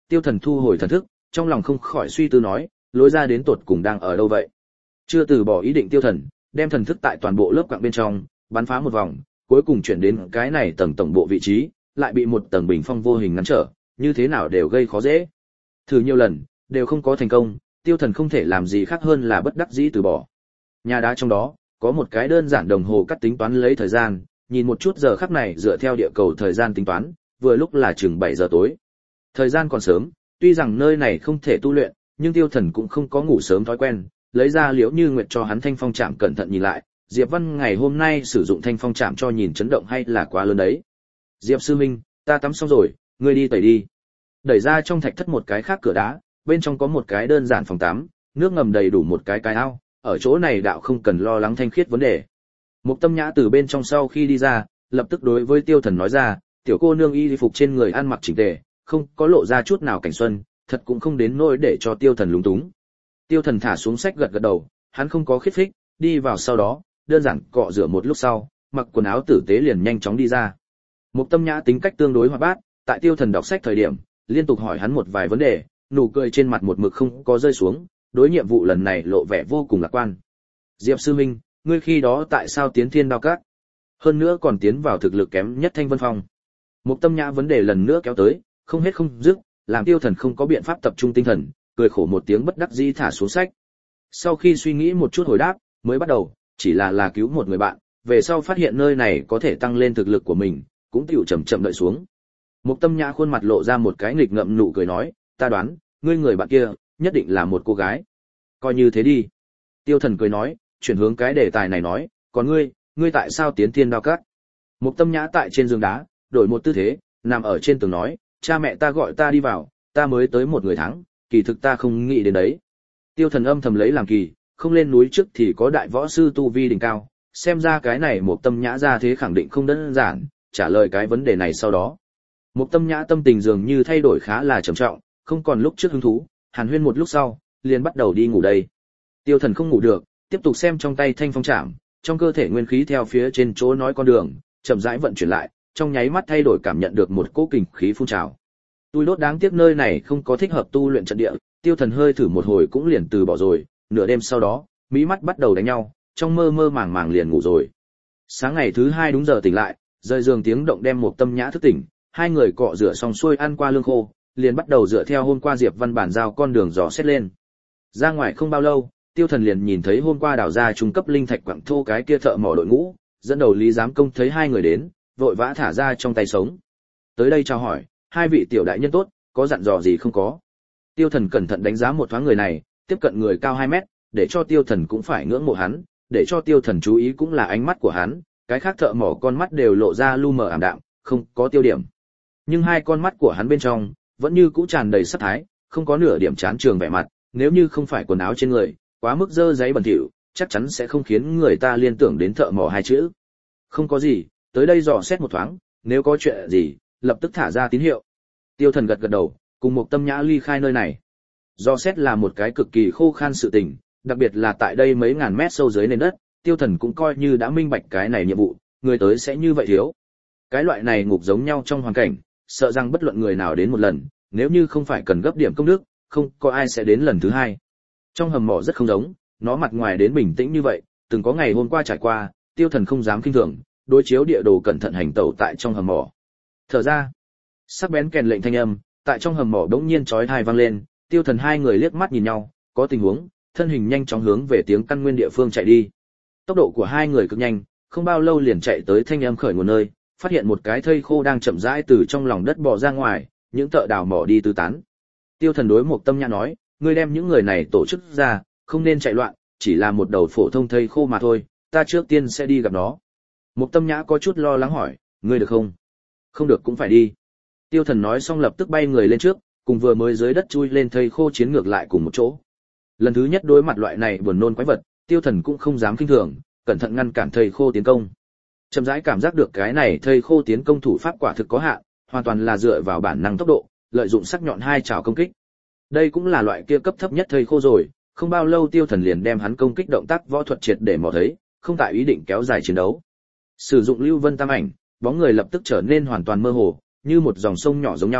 Tiêu Thần thu hồi thần thức, trong lòng không khỏi suy tư nói, lối ra đến tột cùng đang ở đâu vậy? Chưa từ bỏ ý định Tiêu Thần, đem thần thức tại toàn bộ lớp quặng bên trong bắn phá một vòng, cuối cùng chuyển đến cái này tầng tổng bộ vị trí, lại bị một tầng bình phong vô hình ngăn trở, như thế nào đều gây khó dễ. Thử nhiều lần, đều không có thành công, Tiêu Thần không thể làm gì khác hơn là bất đắc dĩ từ bỏ. Nhà đá trong đó, có một cái đơn giản đồng hồ cắt tính toán lấy thời gian, nhìn một chút giờ khắc này dựa theo địa cầu thời gian tính toán, vừa lúc là chừng 7 giờ tối. Thời gian còn sớm, tuy rằng nơi này không thể tu luyện, nhưng Tiêu Thần cũng không có ngủ sớm thói quen, lấy ra Liễu Như Nguyệt cho hắn thanh phong trảm cẩn thận nhìn lại, Diệp Văn ngày hôm nay sử dụng thanh phong trảm cho nhìn chấn động hay là quá lớn đấy. Diệp sư minh, ta tắm xong rồi, ngươi đi tẩy đi. Đẩy ra trong thạch thất một cái khác cửa đá, bên trong có một cái đơn giản phòng tắm, nước ngầm đầy đủ một cái ao, ở chỗ này đạo không cần lo lắng thanh khiết vấn đề. Mục Tâm Nhã từ bên trong sau khi đi ra, lập tức đối với Tiêu Thần nói ra, tiểu cô nương y phục trên người ăn mặc chỉnh tề, không có lộ ra chút nào cảnh xuân, thật cũng không đến nỗi để cho Tiêu Thần lúng túng. Tiêu Thần thả xuống sách gật gật đầu, hắn không có khiết phích, đi vào sau đó, đơn giản cọ rửa một lúc sau, mặc quần áo tử tế liền nhanh chóng đi ra. Mục Tâm Nhã tính cách tương đối hoạt bát, tại Tiêu Thần đọc sách thời điểm, liên tục hỏi hắn một vài vấn đề, nụ cười trên mặt một mực không có rơi xuống, đối nhiệm vụ lần này lộ vẻ vô cùng lạc quan. Diệp sư minh, ngươi khi đó tại sao tiến Thiên Đao Các? Hơn nữa còn tiến vào thực lực kém nhất Thanh Vân Phong. Mục Tâm Nhã vấn đề lần nữa kéo tới, không hết không dứt, làm Tiêu Thần không có biện pháp tập trung tinh thần, cười khổ một tiếng bất đắc dĩ thả xuống sách. Sau khi suy nghĩ một chút hồi đáp, mới bắt đầu, chỉ là cứu một người bạn, về sau phát hiện nơi này có thể tăng lên thực lực của mình, cũng tiểu chậm chậm đợi xuống. Mục Tâm Nhã khuôn mặt lộ ra một cái nghịch ngợm nụ cười nói, ta đoán, ngươi người bạn kia, nhất định là một cô gái. Coi như thế đi. Tiêu Thần cười nói, chuyển hướng cái đề tài này nói, còn ngươi tại sao tiến Thiên Đao Các? Mục Tâm Nhã tại trên giường đá, đổi một tư thế, nằm ở trên tường nói, cha mẹ ta gọi ta đi vào, ta mới tới một người tháng, kỳ thực ta không nghĩ đến đấy. Tiêu Thần âm thầm lấy làm kỳ, không lên núi trước thì có đại võ sư tu vi đỉnh cao, xem ra cái này Mục Tâm Nhã ra thế khẳng định không đơn giản, trả lời cái vấn đề này sau đó. Mục Tâm Nhã tâm tình dường như thay đổi khá là trầm trọng, không còn lúc trước hứng thú, hàn huyên một lúc sau, liền bắt đầu đi ngủ đây. Tiêu Thần không ngủ được, tiếp tục xem trong tay thanh phong trảm, trong cơ thể nguyên khí theo phía trên chỗ nói con đường, chậm rãi vận chuyển lại, trong nháy mắt thay đổi cảm nhận được một cỗ kình khí phun trào. Tôi đốt đáng tiếc nơi này không có thích hợp tu luyện trận địa, Tiêu Thần hơi thử một hồi cũng liền từ bỏ rồi, nửa đêm sau đó, mí mắt bắt đầu đánh nhau, trong mơ mơ màng màng liền ngủ rồi. Sáng ngày thứ hai đúng giờ tỉnh lại, rời giường tiếng động đem Mục Tâm Nhã thức tỉnh, hai người cọ rửa xong xuôi ăn qua lương khô, liền bắt đầu dựa theo hôm qua Diệp Văn bản giao con đường dò xét lên. Ra ngoài không bao lâu, Tiêu Thần liền nhìn thấy hôm qua đào ra trung cấp linh thạch quặng thô cái kia thợ mỏ đội ngũ, dẫn đầu Lý Giám Công thấy hai người đến, vội vã thả ra trong tay sống. Tới đây chào hỏi, hai vị tiểu đại nhân tốt, có dặn dò gì không có? Tiêu Thần cẩn thận đánh giá một thoáng người này, tiếp cận người cao 2 mét, để cho Tiêu Thần cũng phải ngưỡng mộ hắn, để cho Tiêu Thần chú ý cũng là ánh mắt của hắn, cái khác thợ mỏ con mắt đều lộ ra lu mờ ảm đạm, không có tiêu điểm. Nhưng hai con mắt của hắn bên trong vẫn như cũ tràn đầy sát thái, không có nửa điểm chán trường vẻ mặt, nếu như không phải quần áo trên người quá mức dơ giấy bẩn thỉu, chắc chắn sẽ không khiến người ta liên tưởng đến thợ mỏ hai chữ. Không có gì, tới đây dò xét một thoáng, nếu có chuyện gì, lập tức thả ra tín hiệu. Tiêu Thần gật gật đầu, cùng Mục Tâm Nhã ly khai nơi này. Dò xét là một cái cực kỳ khô khan sự tình, đặc biệt là tại đây mấy ngàn mét sâu dưới nền đất, Tiêu Thần cũng coi như đã minh bạch cái này nhiệm vụ, người tới sẽ như vậy thiếu. Cái loại này ngục giống nhau trong hoàn cảnh, sợ rằng bất luận người nào đến một lần, nếu như không phải cần gấp điểm công đức, không có ai sẽ đến lần thứ hai. Trong hầm mỏ rất không giống, nó mặt ngoài đến bình tĩnh như vậy, từng có ngày hôm qua trải qua, Tiêu Thần không dám kinh thường, đối chiếu địa đồ cẩn thận hành tẩu tại trong hầm mỏ. Thở ra, sắc bén kèn lệnh thanh âm, tại trong hầm mỏ đống nhiên chói tai vang lên, Tiêu Thần hai người liếc mắt nhìn nhau, có tình huống, thân hình nhanh chóng hướng về tiếng căn nguyên địa phương chạy đi. Tốc độ của hai người cực nhanh, không bao lâu liền chạy tới thanh âm khởi nguồn nơi, phát hiện một cái thây khô đang chậm rãi từ trong lòng đất bò ra ngoài, những thợ đào mỏ đi tứ tán. Tiêu Thần đối Mục Tâm Nhã nói, ngươi đem những người này tổ chức ra, không nên chạy loạn, chỉ là một đầu phổ thông thây khô mà thôi, ta trước tiên sẽ đi gặp nó. Mục Tâm Nhã có chút lo lắng hỏi, ngươi được không? Không được cũng phải đi. Tiêu Thần nói xong lập tức bay người lên trước, cùng vừa mới dưới đất chui lên thây khô chiến ngược lại cùng một chỗ. Lần thứ nhất đối mặt loại này buồn nôn quái vật, Tiêu Thần cũng không dám khinh thường, cẩn thận ngăn cản thây khô tiến công. Chậm rãi cảm giác được cái này thây khô tiến công thủ pháp quả thực có hạn, hoàn toàn là dựa vào bản năng tốc độ, lợi dụng sắc nhọn hai chảo công kích. Đây cũng là loại kia cấp thấp nhất thây khô rồi, không bao lâu Tiêu Thần liền đem hắn công kích động tác võ thuật triệt để mò thấy, không tại ý định kéo dài chiến đấu. Sử dụng Lưu Vân Tam ảnh, bóng người lập tức trở nên hoàn toàn mơ hồ, như một dòng sông nhỏ giống nhau,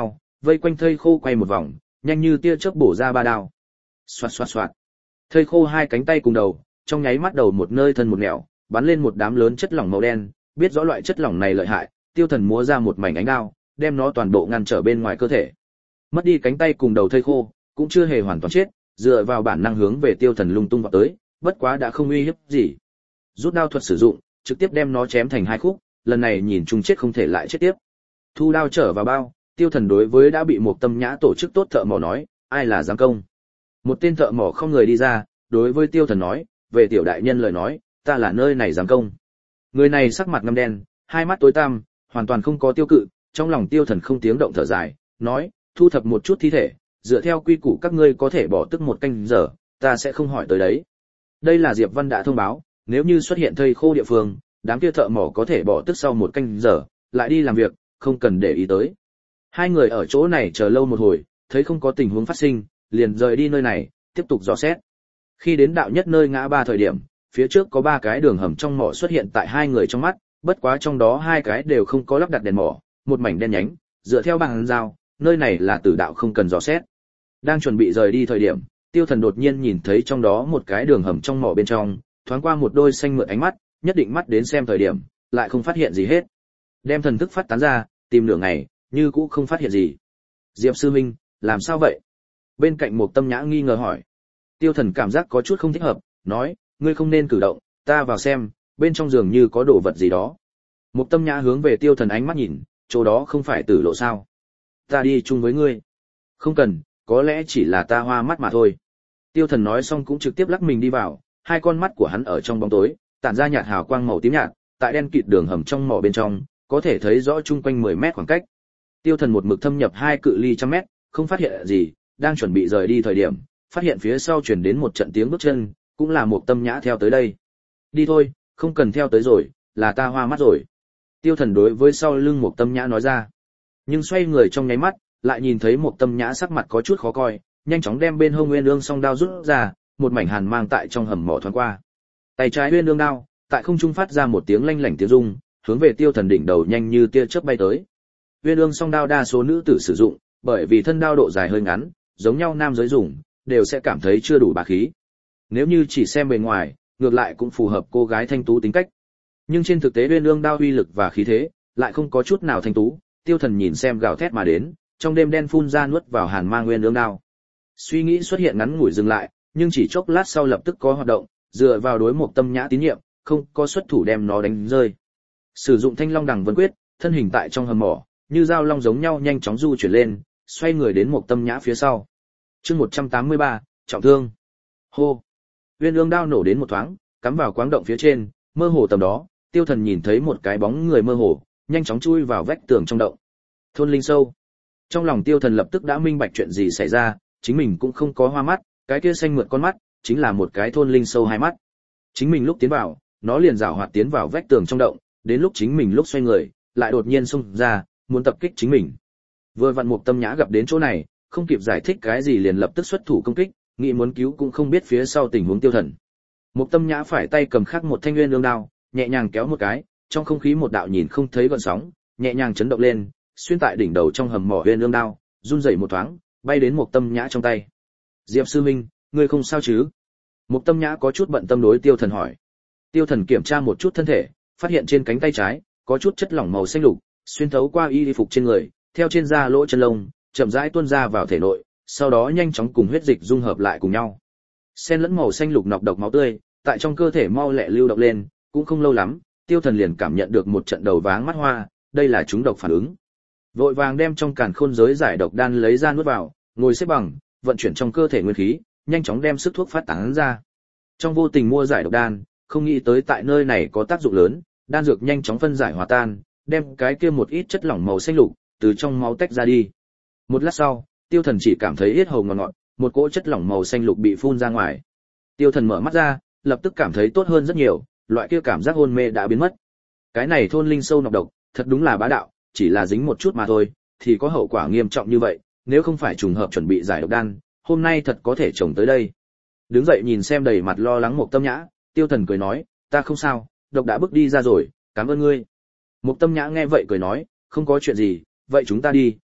vây quanh thây khô quay một vòng, nhanh như tia chớp bổ ra 3 đao. Xoạt xoạt xoạt. Thây khô hai cánh tay cùng đầu, trong nháy mắt đầu một nơi thân một nẻo, bắn lên một đám lớn chất lỏng màu đen, biết rõ loại chất lỏng này lợi hại, Tiêu Thần múa ra một mảnh ánh đao, đem nó toàn bộ ngăn trở bên ngoài cơ thể. Mất đi cánh tay cùng đầu thây khô, cũng chưa hề hoàn toàn chết, dựa vào bản năng hướng về Tiêu Thần lung tung vọt tới, bất quá đã không uy hiếp gì. Rút đao thuật sử dụng, trực tiếp đem nó chém thành 2 khúc, lần này nhìn chung chết không thể lại chết tiếp. Thu đao trở vào bao, Tiêu Thần đối với đã bị Mộc Tâm Nhã tổ chức tốt thợ mỏ nói, ai là giám công. Một tên thợ mỏ không người đi ra, đối với Tiêu Thần nói, về tiểu đại nhân lời nói, ta là nơi này giám công. Người này sắc mặt ngăm đen, hai mắt tối tăm, hoàn toàn không có tiêu cự, trong lòng Tiêu Thần không tiếng động thở dài, nói, thu thập một chút thi thể, dựa theo quy củ các ngươi có thể bỏ tức 1 canh giờ, ta sẽ không hỏi tới đấy. Đây là Diệp Văn đã thông báo, nếu như xuất hiện thây khô địa phương, đám kia thợ mỏ có thể bỏ tức sau 1 canh giờ, lại đi làm việc, không cần để ý tới. Hai người ở chỗ này chờ lâu một hồi, thấy không có tình huống phát sinh, liền rời đi nơi này, tiếp tục dò xét. Khi đến đạo nhất nơi ngã ba thời điểm, phía trước có 3 cái đường hầm trong mỏ xuất hiện tại hai người trong mắt, bất quá trong đó 2 cái đều không có lắp đặt đèn mỏ, một mảnh đen nhánh, dựa theo bằng giao, nơi này là tử đạo không cần dò xét. Đang chuẩn bị rời đi thời điểm, Tiêu Thần đột nhiên nhìn thấy trong đó một cái đường hầm trong mỏ bên trong, thoáng qua một đôi xanh mượt ánh mắt, nhất định mắt đến xem thời điểm, lại không phát hiện gì hết. Đem thần thức phát tán ra, tìm nửa ngày, như cũ không phát hiện gì. Diệp sư huynh, làm sao vậy? Bên cạnh Mộc Tâm Nhã nghi ngờ hỏi. Tiêu Thần cảm giác có chút không thích hợp, nói, ngươi không nên cử động, ta vào xem, bên trong giường như có đồ vật gì đó. Mộc Tâm Nhã hướng về Tiêu Thần ánh mắt nhìn, chỗ đó không phải tử lộ sao? Ta đi chung với ngươi. Không cần, có lẽ chỉ là ta hoa mắt mà thôi. Tiêu Thần nói xong cũng trực tiếp lắc mình đi vào, hai con mắt của hắn ở trong bóng tối, tản ra nhạt hào quang màu tím nhạt, tại đen kịt đường hầm trong mỏ bên trong, có thể thấy rõ chung quanh 10 mét khoảng cách. Tiêu Thần một mực thâm nhập 2 cự ly 100 mét, không phát hiện gì, đang chuẩn bị rời đi thời điểm, phát hiện phía sau truyền đến một trận tiếng bước chân, cũng là Mộc Tâm Nhã theo tới đây. Đi thôi, không cần theo tới rồi, là ta hoa mắt rồi. Tiêu Thần đối với sau lưng Mộc Tâm Nhã nói ra. Nhưng xoay người trong nháy mắt, lại nhìn thấy Mộc Tâm Nhã sắc mặt có chút khó coi, nhanh chóng đem bên hông Nguyên Ương song đao rút ra, một mảnh hàn mang tại trong hầm mỏ thoáng qua. Tay trái Nguyên Ương đao, tại không trung phát ra một tiếng lanh lảnh tiếng rung, hướng về Tiêu Thần đỉnh đầu nhanh như tia chớp bay tới. Nguyên Ương song đao đa số nữ tử sử dụng, bởi vì thân đao độ dài hơi ngắn, giống nhau nam giới dùng, đều sẽ cảm thấy chưa đủ bá khí. Nếu như chỉ xem bề ngoài, ngược lại cũng phù hợp cô gái thanh tú tính cách. Nhưng trên thực tế Nguyên Ương đao uy lực và khí thế, lại không có chút nào thanh tú. Tiêu Thần nhìn xem gào thét mà đến, trong đêm đen phun ra nuốt vào hàn mang Nguyên Ương đao. Suy nghĩ xuất hiện ngắn ngủi dừng lại, nhưng chỉ chốc lát sau lập tức có hoạt động, dựa vào đối Mộc Tâm Nhã tín nhiệm, không có xuất thủ đem nó đánh rơi. Sử dụng Thanh Long Đằng Vân Quyết, thân hình tại trong hầm mỏ, như dao long giống nhau nhanh chóng du chuyển lên, xoay người đến Mộc Tâm Nhã phía sau. Chương 183, trọng thương. Hô. Nguyên Ương đao nổ đến một thoáng, cắm vào quáng động phía trên, mơ hồ tầm đó, Tiêu Thần nhìn thấy một cái bóng người mơ hồ, nhanh chóng chui vào vách tường trong động. Thôn linh sâu. Trong lòng Tiêu Thần lập tức đã minh bạch chuyện gì xảy ra, chính mình cũng không có hoa mắt, cái kia xanh mượt con mắt, chính là một cái thôn linh sâu 2 mắt. Chính mình lúc tiến vào, nó liền giảo hoạt tiến vào vách tường trong động, đến lúc chính mình lúc xoay người, lại đột nhiên xông ra, muốn tập kích chính mình. Vừa vặn Mộc Tâm Nhã gặp đến chỗ này, không kịp giải thích cái gì liền lập tức xuất thủ công kích, nghĩ muốn cứu cũng không biết phía sau tình huống Tiêu Thần. Mộc Tâm Nhã phải tay cầm khắc một thanh nguyên ương đao, nhẹ nhàng kéo một cái, trong không khí một đạo nhìn không thấy gợn sóng, nhẹ nhàng chấn động lên, xuyên tại đỉnh đầu trong hầm mỏ nguyên ương đao, run rẩy một thoáng, bay đến Mộc Tâm Nhã trong tay. Diệp sư minh, ngươi không sao chứ? Mộc Tâm Nhã có chút bận tâm đối Tiêu Thần hỏi. Tiêu Thần kiểm tra một chút thân thể, phát hiện trên cánh tay trái có chút chất lỏng màu xanh lục, xuyên thấu qua y phục trên người, theo trên da lỗ chân lông, chậm rãi tuôn ra vào thể nội, sau đó nhanh chóng cùng huyết dịch dung hợp lại cùng nhau. Xen lẫn màu xanh lục nọc độc máu tươi, tại trong cơ thể mau lẹ lưu động lên, cũng không lâu lắm, Tiêu Thần liền cảm nhận được một trận đầu váng mắt hoa, đây là trúng độc phản ứng. Vội vàng đem trong càn khôn giới giải độc đan lấy ra nuốt vào, ngồi xếp bằng, vận chuyển trong cơ thể nguyên khí, nhanh chóng đem sức thuốc phát tán ra. Trong vô tình mua giải độc đan, không nghĩ tới tại nơi này có tác dụng lớn, đan dược nhanh chóng phân giải hòa tan, đem cái kia một ít chất lỏng màu xanh lục từ trong máu tách ra đi. Một lát sau, Tiêu Thần chỉ cảm thấy yết hầu ngọt ngọt, một cỗ chất lỏng màu xanh lục bị phun ra ngoài. Tiêu Thần mở mắt ra, lập tức cảm thấy tốt hơn rất nhiều, loại kia cảm giác hôn mê đã biến mất. Cái này thôn linh sâu nọc độc, thật đúng là bá đạo, chỉ là dính một chút mà thôi, thì có hậu quả nghiêm trọng như vậy, nếu không phải trùng hợp chuẩn bị giải độc đan, hôm nay thật có thể trồng tới đây. Đứng dậy nhìn xem đầy mặt lo lắng Mộc Tâm Nhã, Tiêu Thần cười nói, ta không sao, độc đã bước đi ra rồi, cảm ơn ngươi. Mộc Tâm Nhã nghe vậy cười nói, không có chuyện gì, vậy chúng ta đi,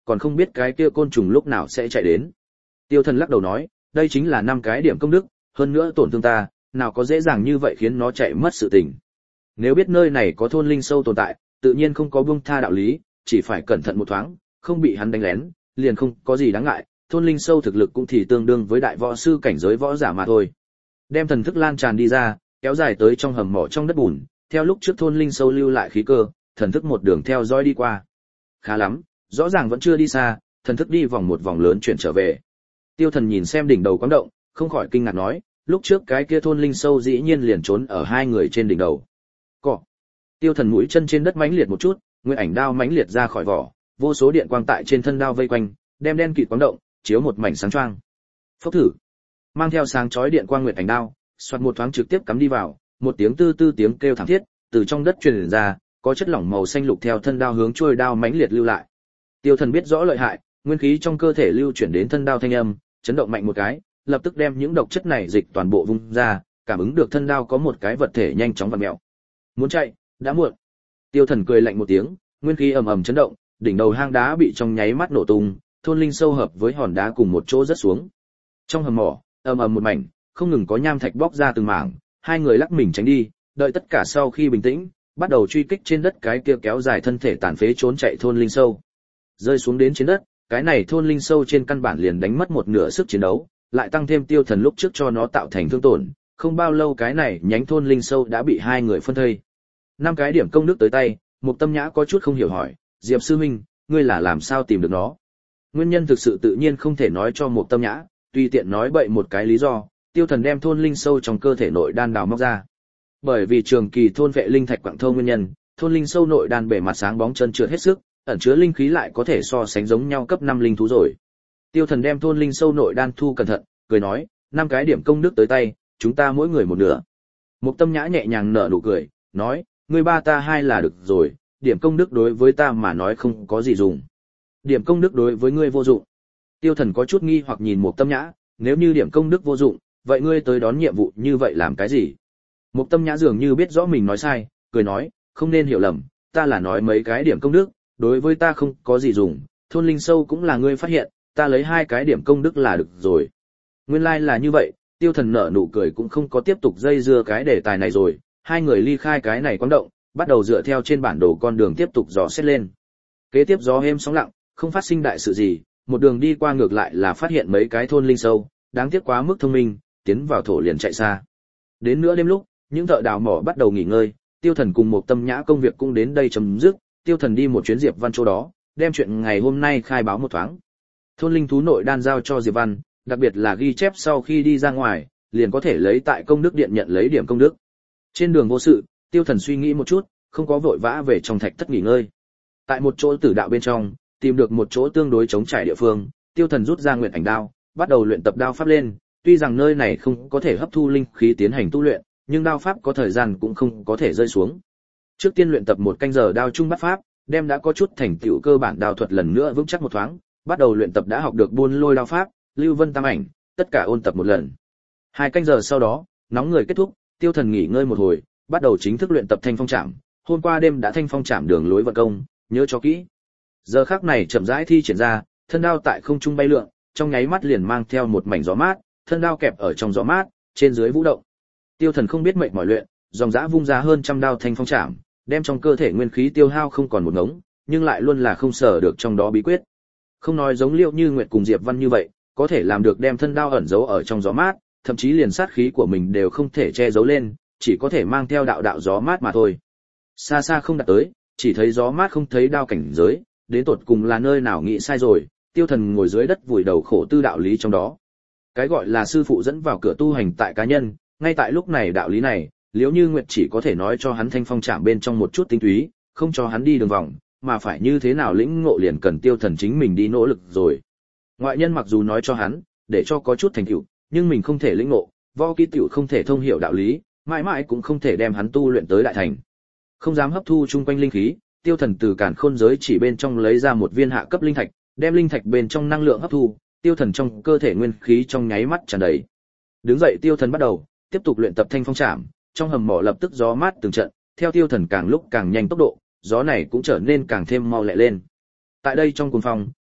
còn không biết cái kia côn trùng lúc nào sẽ chạy đến. Tiêu Thần lắc đầu nói, đây chính là 5 cái điểm công đức, hơn nữa tổn thương ta, nào có dễ dàng như vậy khiến nó chạy mất sự tình. Nếu biết nơi này có thôn linh sâu tồn tại, tự nhiên không có buông tha đạo lý, chỉ phải cẩn thận một thoáng, không bị hắn đánh lén, liền không có gì đáng ngại, thôn linh sâu thực lực cũng thì tương đương với đại võ sư cảnh giới võ giả mà thôi. Đem thần thức lan tràn đi ra, kéo dài tới trong hầm mỏ trong đất bùn, theo lúc trước thôn linh sâu lưu lại khí cơ, thần thức một đường theo dõi đi qua. Khá lắm, rõ ràng vẫn chưa đi xa, thần thức đi vòng một vòng lớn chuyển trở về. Tiêu Thần nhìn xem đỉnh đầu quáng động, không khỏi kinh ngạc nói, lúc trước cái kia thôn linh sâu dĩ nhiên liền trốn ở hai người trên đỉnh đầu. Cọ. Tiêu Thần mũi chân trên đất mãnh liệt một chút, nguyên ảnh đao mãnh liệt ra khỏi vỏ, vô số điện quang tại trên thân đao vây quanh, đem đen kịt quáng động, chiếu một mảnh sáng choang. Phốc thử. Mang theo sáng chói điện quang nguyệt ảnh đao, xoạt một thoáng trực tiếp cắm đi vào, một tiếng tư tư tiếng kêu thảm thiết từ trong đất truyền ra, có chất lỏng màu xanh lục theo thân đao hướng trôi đao mãnh liệt lưu lại. Tiêu Thần biết rõ lợi hại, nguyên khí trong cơ thể lưu chuyển đến thân đao thanh âm, chấn động mạnh một cái, lập tức đem những độc chất này dịch toàn bộ vung ra, cảm ứng được thân đao có một cái vật thể nhanh chóng vặn mèo. Muốn chạy, đã muộn. Tiêu Thần cười lạnh một tiếng, nguyên khí ầm ầm chấn động, đỉnh đầu hang đá bị trong nháy mắt nổ tung, thôn linh sâu hợp với hòn đá cùng một chỗ rớt xuống. Trong hầm mỏ, ầm ầm một mảnh, không ngừng có nham thạch bóc ra từng mảng, hai người lắc mình tránh đi, đợi tất cả sau khi bình tĩnh, bắt đầu truy kích trên đất cái kia kéo dài thân thể tàn phế trốn chạy thôn linh sâu. Rơi xuống đến trên đất, cái này thôn linh sâu trên căn bản liền đánh mất một nửa sức chiến đấu, lại tăng thêm Tiêu Thần lúc trước cho nó tạo thành thương tổn, không bao lâu cái này nhánh thôn linh sâu đã bị hai người phân thây. 5 cái điểm công đức tới tay, Mục Tâm Nhã có chút không hiểu hỏi, Diệp sư huynh, ngươi là làm sao tìm được nó? Nguyên nhân thực sự tự nhiên không thể nói cho Mục Tâm Nhã, tùy tiện nói bậy một cái lý do, Tiêu Thần đem thôn linh sâu trong cơ thể nội đan đào móc ra. Bởi vì trường kỳ thôn vệ linh thạch quặng thâu nguyên nhân, thôn linh sâu nội đan bề mặt sáng bóng trơn trượt hết sức, ẩn chứa linh khí lại có thể so sánh giống nhau cấp 5 linh thú rồi. Tiêu Thần đem thôn linh sâu nội đan thu cẩn thận, cười nói, 5 cái điểm công đức tới tay, chúng ta mỗi người một nửa. Mục Tâm Nhã nhẹ nhàng nở nụ cười, nói, ngươi ba ta hai là được rồi, điểm công đức đối với ta mà nói không có gì dùng. Điểm công đức đối với ngươi vô dụng. Tiêu Thần có chút nghi hoặc nhìn Mục Tâm Nhã, nếu như điểm công đức vô dụng, vậy ngươi tới đón nhiệm vụ như vậy làm cái gì? Mục Tâm Nhã dường như biết rõ mình nói sai, cười nói, không nên hiểu lầm, ta là nói mấy cái điểm công đức, đối với ta không có gì dùng, thôn linh sâu cũng là ngươi phát hiện, ta lấy 2 cái điểm công đức là được rồi. Nguyên lai là như vậy, Tiêu Thần nở nụ cười cũng không có tiếp tục dây dưa cái đề tài này rồi, hai người ly khai cái này quáng động, bắt đầu dựa theo trên bản đồ con đường tiếp tục dò xét lên. Kế tiếp gió êm sóng lặng, không phát sinh đại sự gì, một đường đi qua ngược lại là phát hiện mấy cái thôn linh sâu, đáng tiếc quá mức thông minh, tiến vào thổ liền chạy xa. Đến nửa đêm lúc, những thợ đào mỏ bắt đầu nghỉ ngơi, Tiêu Thần cùng Mục Tâm Nhã công việc cũng đến đây chấm dứt, Tiêu Thần đi một chuyến Diệp Văn chỗ đó, đem chuyện ngày hôm nay khai báo một thoáng. Thôn linh thú nội đan giao cho Diệp Văn, đặc biệt là ghi chép sau khi đi ra ngoài, liền có thể lấy tại công đức điện nhận lấy điểm công đức. Trên đường vô sự, Tiêu Thần suy nghĩ một chút, không có vội vã về trong thạch thất nghỉ ngơi. Tại một chỗ tử đạo bên trong, tìm được một chỗ tương đối trống trải địa phương, Tiêu Thần rút ra nguyệt ảnh đao, bắt đầu luyện tập đao pháp lên, tuy rằng nơi này không có thể hấp thu linh khí tiến hành tu luyện, nhưng đao pháp có thời gian cũng không có thể rơi xuống. Trước tiên luyện tập 1 canh giờ đao trung bắt pháp, đem đã có chút thành tựu cơ bản đao thuật lần nữa vững chắc một thoáng, bắt đầu luyện tập đã học được buôn lôi đao pháp, lưu vân tam ảnh, tất cả ôn tập một lần. 2 canh giờ sau đó, nóng người kết thúc, Tiêu Thần nghỉ ngơi một hồi, bắt đầu chính thức luyện tập thanh phong trảm. Hôm qua đêm đã thanh phong trảm đường lối vận công, nhớ cho kỹ. Giờ khắc này chậm rãi thi triển ra, thân đao tại không trung bay lượn, trong nháy mắt liền mang theo một mảnh gió mát, thân đao kẹp ở trong gió mát, trên dưới vũ động. Tiêu Thần không biết mệt mỏi luyện, dòng dã vung ra hơn trăm đao thanh phong trảm, đem trong cơ thể nguyên khí tiêu hao không còn một ngống, nhưng lại luôn là không sở được trong đó bí quyết. Không nói giống Liệu Như Nguyệt cùng Diệp Văn như vậy, có thể làm được đem thân đao ẩn giấu ở trong gió mát, thậm chí liền sát khí của mình đều không thể che giấu lên, chỉ có thể mang theo đạo đạo gió mát mà thôi. Xa xa không đạt tới, chỉ thấy gió mát không thấy đao cảnh giới, đến tột cùng là nơi nào nghĩ sai rồi, Tiêu Thần ngồi dưới đất vùi đầu khổ tư đạo lý trong đó. Cái gọi là sư phụ dẫn vào cửa tu hành tại cá nhân, ngay tại lúc này đạo lý này, Liễu Như Nguyệt chỉ có thể nói cho hắn thanh phong trảm bên trong một chút tinh túy, không cho hắn đi đường vòng, mà phải như thế nào lĩnh ngộ liền cần Tiêu Thần chính mình đi nỗ lực rồi. Ngoại nhân mặc dù nói cho hắn, để cho có chút thành tựu, nhưng mình không thể lĩnh ngộ, võ kỹ tiểu không thể thông hiểu đạo lý, mãi mãi cũng không thể đem hắn tu luyện tới đại thành. Không dám hấp thu chung quanh linh khí, Tiêu Thần từ càn khôn giới chỉ bên trong lấy ra một viên hạ cấp linh thạch, đem linh thạch bên trong năng lượng hấp thu, Tiêu Thần trong cơ thể nguyên khí trong nháy mắt tràn đầy. Đứng dậy Tiêu Thần bắt đầu tiếp tục luyện tập thanh phong trảm, trong hầm mỏ lập tức gió mát từng trận, theo Tiêu Thần càng lúc càng nhanh tốc độ, gió này cũng trở nên càng thêm mau lẹ lên. Tại đây trong cuồng phong,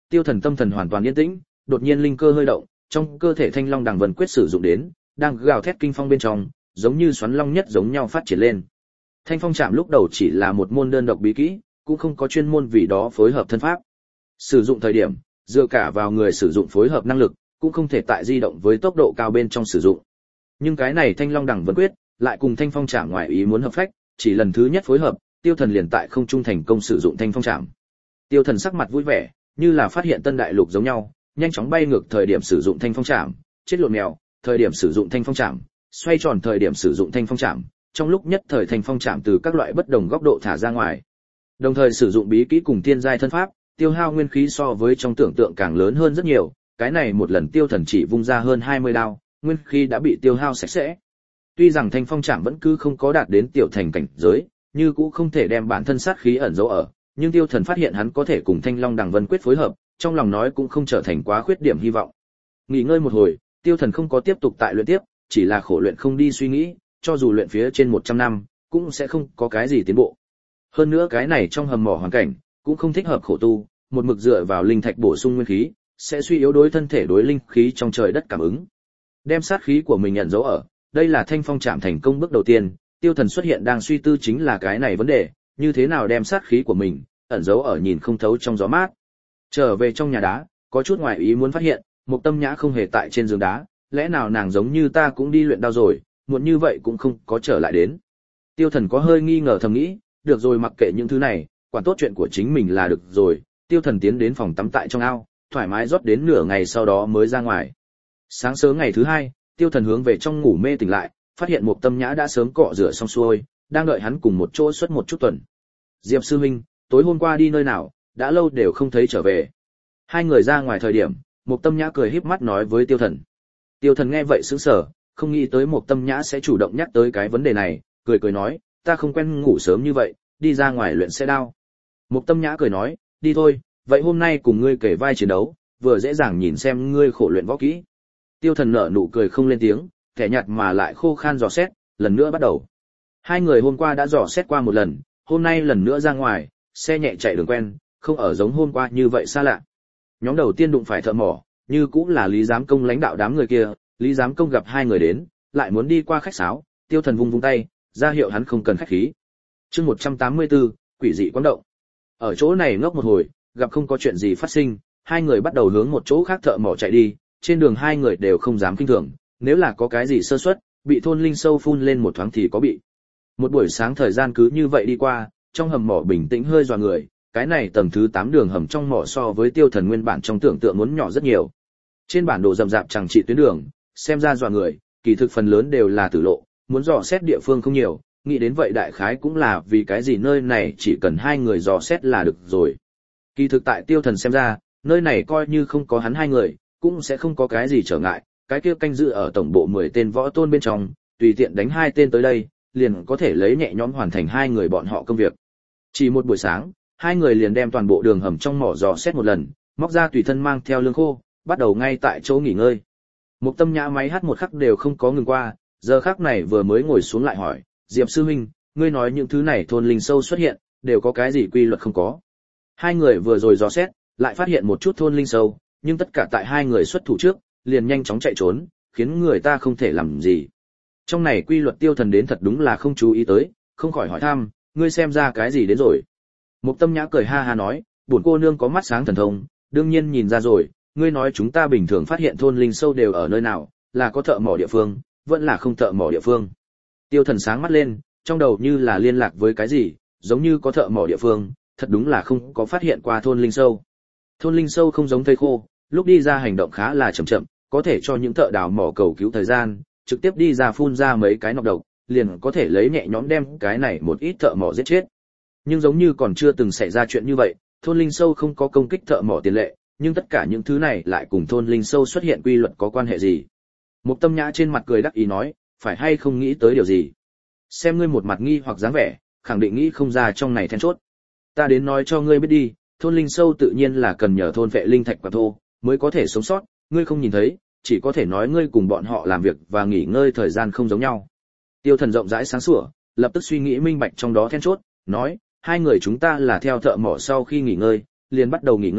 Tiêu Thần tâm thần hoàn toàn yên tĩnh, đột nhiên linh cơ hơi động, trong cơ thể Thanh Long Đằng Vân quyết sử dụng đến, đang gào thét kinh phong bên trong, giống như xoắn long nhất giống nhau phát triển lên. Thanh Phong Trảm lúc đầu chỉ là một môn đơn độc bí kỹ, cũng không có chuyên môn vì đó phối hợp thân pháp. Sử dụng thời điểm, dựa cả vào người sử dụng phối hợp năng lực, cũng không thể tại di động với tốc độ cao bên trong sử dụng. Nhưng cái này Thanh Long Đằng Vân quyết, lại cùng Thanh Phong Trảm ngoài ý muốn hợp phách, chỉ lần thứ nhất phối hợp, Tiêu Thần liền tại không trung thành công sử dụng Thanh Phong Trảm. Tiêu Thần sắc mặt vui vẻ, như là phát hiện tân đại lục giống nhau, nhanh chóng bay ngược thời điểm sử dụng Thanh Phong Trảm, chết lộn mèo, thời điểm sử dụng Thanh Phong Trảm, xoay tròn thời điểm sử dụng Thanh Phong Trảm, trong lúc nhất thời Thanh Phong Trảm từ các loại bất đồng góc độ thả ra ngoài. Đồng thời sử dụng bí kỹ cùng tiên giai thân pháp, tiêu hao nguyên khí so với trong tưởng tượng càng lớn hơn rất nhiều, cái này một lần Tiêu Thần chỉ vung ra hơn 20 đao, nguyên khí đã bị tiêu hao sạch sẽ. Tuy rằng Thanh Phong Trảm vẫn cứ không có đạt đến tiểu thành cảnh giới, như cũng không thể đem bản thân sát khí ẩn giấu ở, nhưng Tiêu Thần phát hiện hắn có thể cùng Thanh Long Đằng Vân quyết phối hợp, trong lòng nói cũng không trở thành quá khuyết điểm hy vọng. Nghỉ ngơi một hồi, Tiêu Thần không có tiếp tục tại luyện tiếp, chỉ là khổ luyện không đi suy nghĩ, cho dù luyện phía trên 100 năm, cũng sẽ không có cái gì tiến bộ. Hơn nữa cái này trong hầm mỏ hoàn cảnh, cũng không thích hợp khổ tu, một mực dựa vào linh thạch bổ sung nguyên khí, sẽ suy yếu đối thân thể đối linh khí trong trời đất cảm ứng. Đem sát khí của mình ẩn giấu ở, đây là Thanh Phong Trảm thành công bước đầu tiên, Tiêu Thần xuất hiện đang suy tư chính là cái này vấn đề, như thế nào đem sát khí của mình ẩn giấu ở nhìn không thấu trong gió mát. Trở về trong nhà đá, có chút ngoài ý muốn phát hiện, Mục Tâm Nhã không hề tại trên giường đá, lẽ nào nàng giống như ta cũng đi luyện đao rồi, muộn như vậy cũng không có trở lại đến. Tiêu Thần có hơi nghi ngờ thầm nghĩ, được rồi mặc kệ những thứ này, quản tốt chuyện của chính mình là được rồi. Tiêu Thần tiến đến phòng tắm tại trong ao, thoải mái rót đến nửa ngày sau đó mới ra ngoài. Sáng sớm ngày thứ hai, Tiêu Thần hướng về trong ngủ mê tỉnh lại, phát hiện Mục Tâm Nhã đã sớm cọ rửa xong xuôi, đang đợi hắn cùng một chỗ suốt một chút tuần. Diệp sư huynh, tối hôm qua đi nơi nào, đã lâu đều không thấy trở về. Hai người ra ngoài thời điểm, Mục Tâm Nhã cười híp mắt nói với Tiêu Thần. Tiêu Thần nghe vậy sững sờ, không nghĩ tới Mục Tâm Nhã sẽ chủ động nhắc tới cái vấn đề này, cười cười nói, ta không quen ngủ sớm như vậy, đi ra ngoài luyện xe đao. Mục Tâm Nhã cười nói, đi thôi, vậy hôm nay cùng ngươi kể vai chiến đấu, vừa dễ dàng nhìn xem ngươi khổ luyện võ kỹ. Tiêu Thần nở nụ cười không lên tiếng, kẻ nhạt mà lại khô khan dò xét, lần nữa bắt đầu. Hai người hôm qua đã dò xét qua một lần, hôm nay lần nữa ra ngoài, xe nhẹ chạy đường quen, không ở giống hôm qua như vậy xa lạ. Nhóm đầu tiên đụng phải thợ mỏ, như cũng là Lý Giám Công lãnh đạo đám người kia, Lý Giám Công gặp hai người đến, lại muốn đi qua khách sáo, Tiêu Thần vung vung tay, ra hiệu hắn không cần khách khí. Chương 184, quỷ dị quán động. Ở chỗ này ngốc một hồi, gặp không có chuyện gì phát sinh, hai người bắt đầu hướng một chỗ khác thợ mỏ chạy đi, trên đường hai người đều không dám kinh thường, nếu là có cái gì sơ suất, bị thôn linh sâu phun lên một thoáng thì có bị. Một buổi sáng thời gian cứ như vậy đi qua, trong hầm mỏ bình tĩnh hơi dọa người, cái này tầng thứ 8 đường hầm trong mỏ so với Tiêu Thần nguyên bản trong tưởng tượng muốn nhỏ rất nhiều. Trên bản đồ rậm rạp chẳng trị tuyến đường, xem ra dọa người, kỳ thực phần lớn đều là tử lộ, muốn dò xét địa phương không nhiều, nghĩ đến vậy đại khái cũng là vì cái gì nơi này chỉ cần hai người dò xét là được rồi. Kỳ thực tại Tiêu Thần xem ra, nơi này coi như không có hắn hai người, cũng sẽ không có cái gì trở ngại, cái kia canh giữ ở tổng bộ 10 tên võ tôn bên trong, tùy tiện đánh hai tên tới đây, liền có thể lấy nhẹ nhõm hoàn thành hai người bọn họ công việc. Chỉ một buổi sáng, hai người liền đem toàn bộ đường hầm trong mỏ dò xét một lần, móc ra tùy thân mang theo lương khô, bắt đầu ngay tại chỗ nghỉ ngơi. Mục Tâm Nhã máy hát một khắc đều không có ngừng qua, giờ khắc này vừa mới ngồi xuống lại hỏi, Diệp sư huynh, ngươi nói những thứ này thôn linh sâu xuất hiện, đều có cái gì quy luật không có? Hai người vừa rồi dò xét, lại phát hiện một chút thôn linh sâu, nhưng tất cả tại hai người xuất thủ trước, liền nhanh chóng chạy trốn, khiến người ta không thể làm gì. Trong này quy luật Tiêu Thần đến thật đúng là không chú ý tới, không khỏi hỏi thăm, ngươi xem ra cái gì đến rồi? Mục Tâm Nhã cười ha ha nói, bổn cô nương có mắt sáng thần thông, đương nhiên nhìn ra rồi, ngươi nói chúng ta bình thường phát hiện thôn linh sâu đều ở nơi nào, là có thợ mỏ địa phương, vẫn là không thợ mỏ địa phương. Tiêu Thần sáng mắt lên, trong đầu như là liên lạc với cái gì, giống như có thợ mỏ địa phương, thật đúng là không có phát hiện qua thôn linh sâu. Thôn linh sâu không giống thây khô, lúc đi ra hành động khá là chậm chậm, có thể cho những thợ đào mỏ cầu cứu thời gian, trực tiếp đi ra phun ra mấy cái nọc độc, liền có thể lấy nhẹ nhõm đem cái này một ít thợ mỏ giết chết. Nhưng giống như còn chưa từng xảy ra chuyện như vậy, thôn linh sâu không có công kích thợ mỏ tiền lệ, nhưng tất cả những thứ này lại cùng thôn linh sâu xuất hiện quy luật có quan hệ gì? Mục Tâm Nhã trên mặt cười đắc ý nói, phải hay không nghĩ tới điều gì? Xem ngươi một mặt nghi hoặc dáng vẻ, khẳng định nghĩ không ra trong này then chốt. Ta đến nói cho ngươi biết đi, thôn linh sâu tự nhiên là cần nhờ thôn vệ linh thạch và thô mới có thể sống sót, ngươi không nhìn thấy, chỉ có thể nói ngươi cùng bọn họ làm việc và nghỉ ngơi thời gian không giống nhau. Tiêu Thần rộng rãi sáng sủa, lập tức suy nghĩ minh bạch trong đó then chốt, nói, hai người chúng ta là theo thợ mỏ sau khi nghỉ ngơi, liền bắt đầu nghỉ ngơi,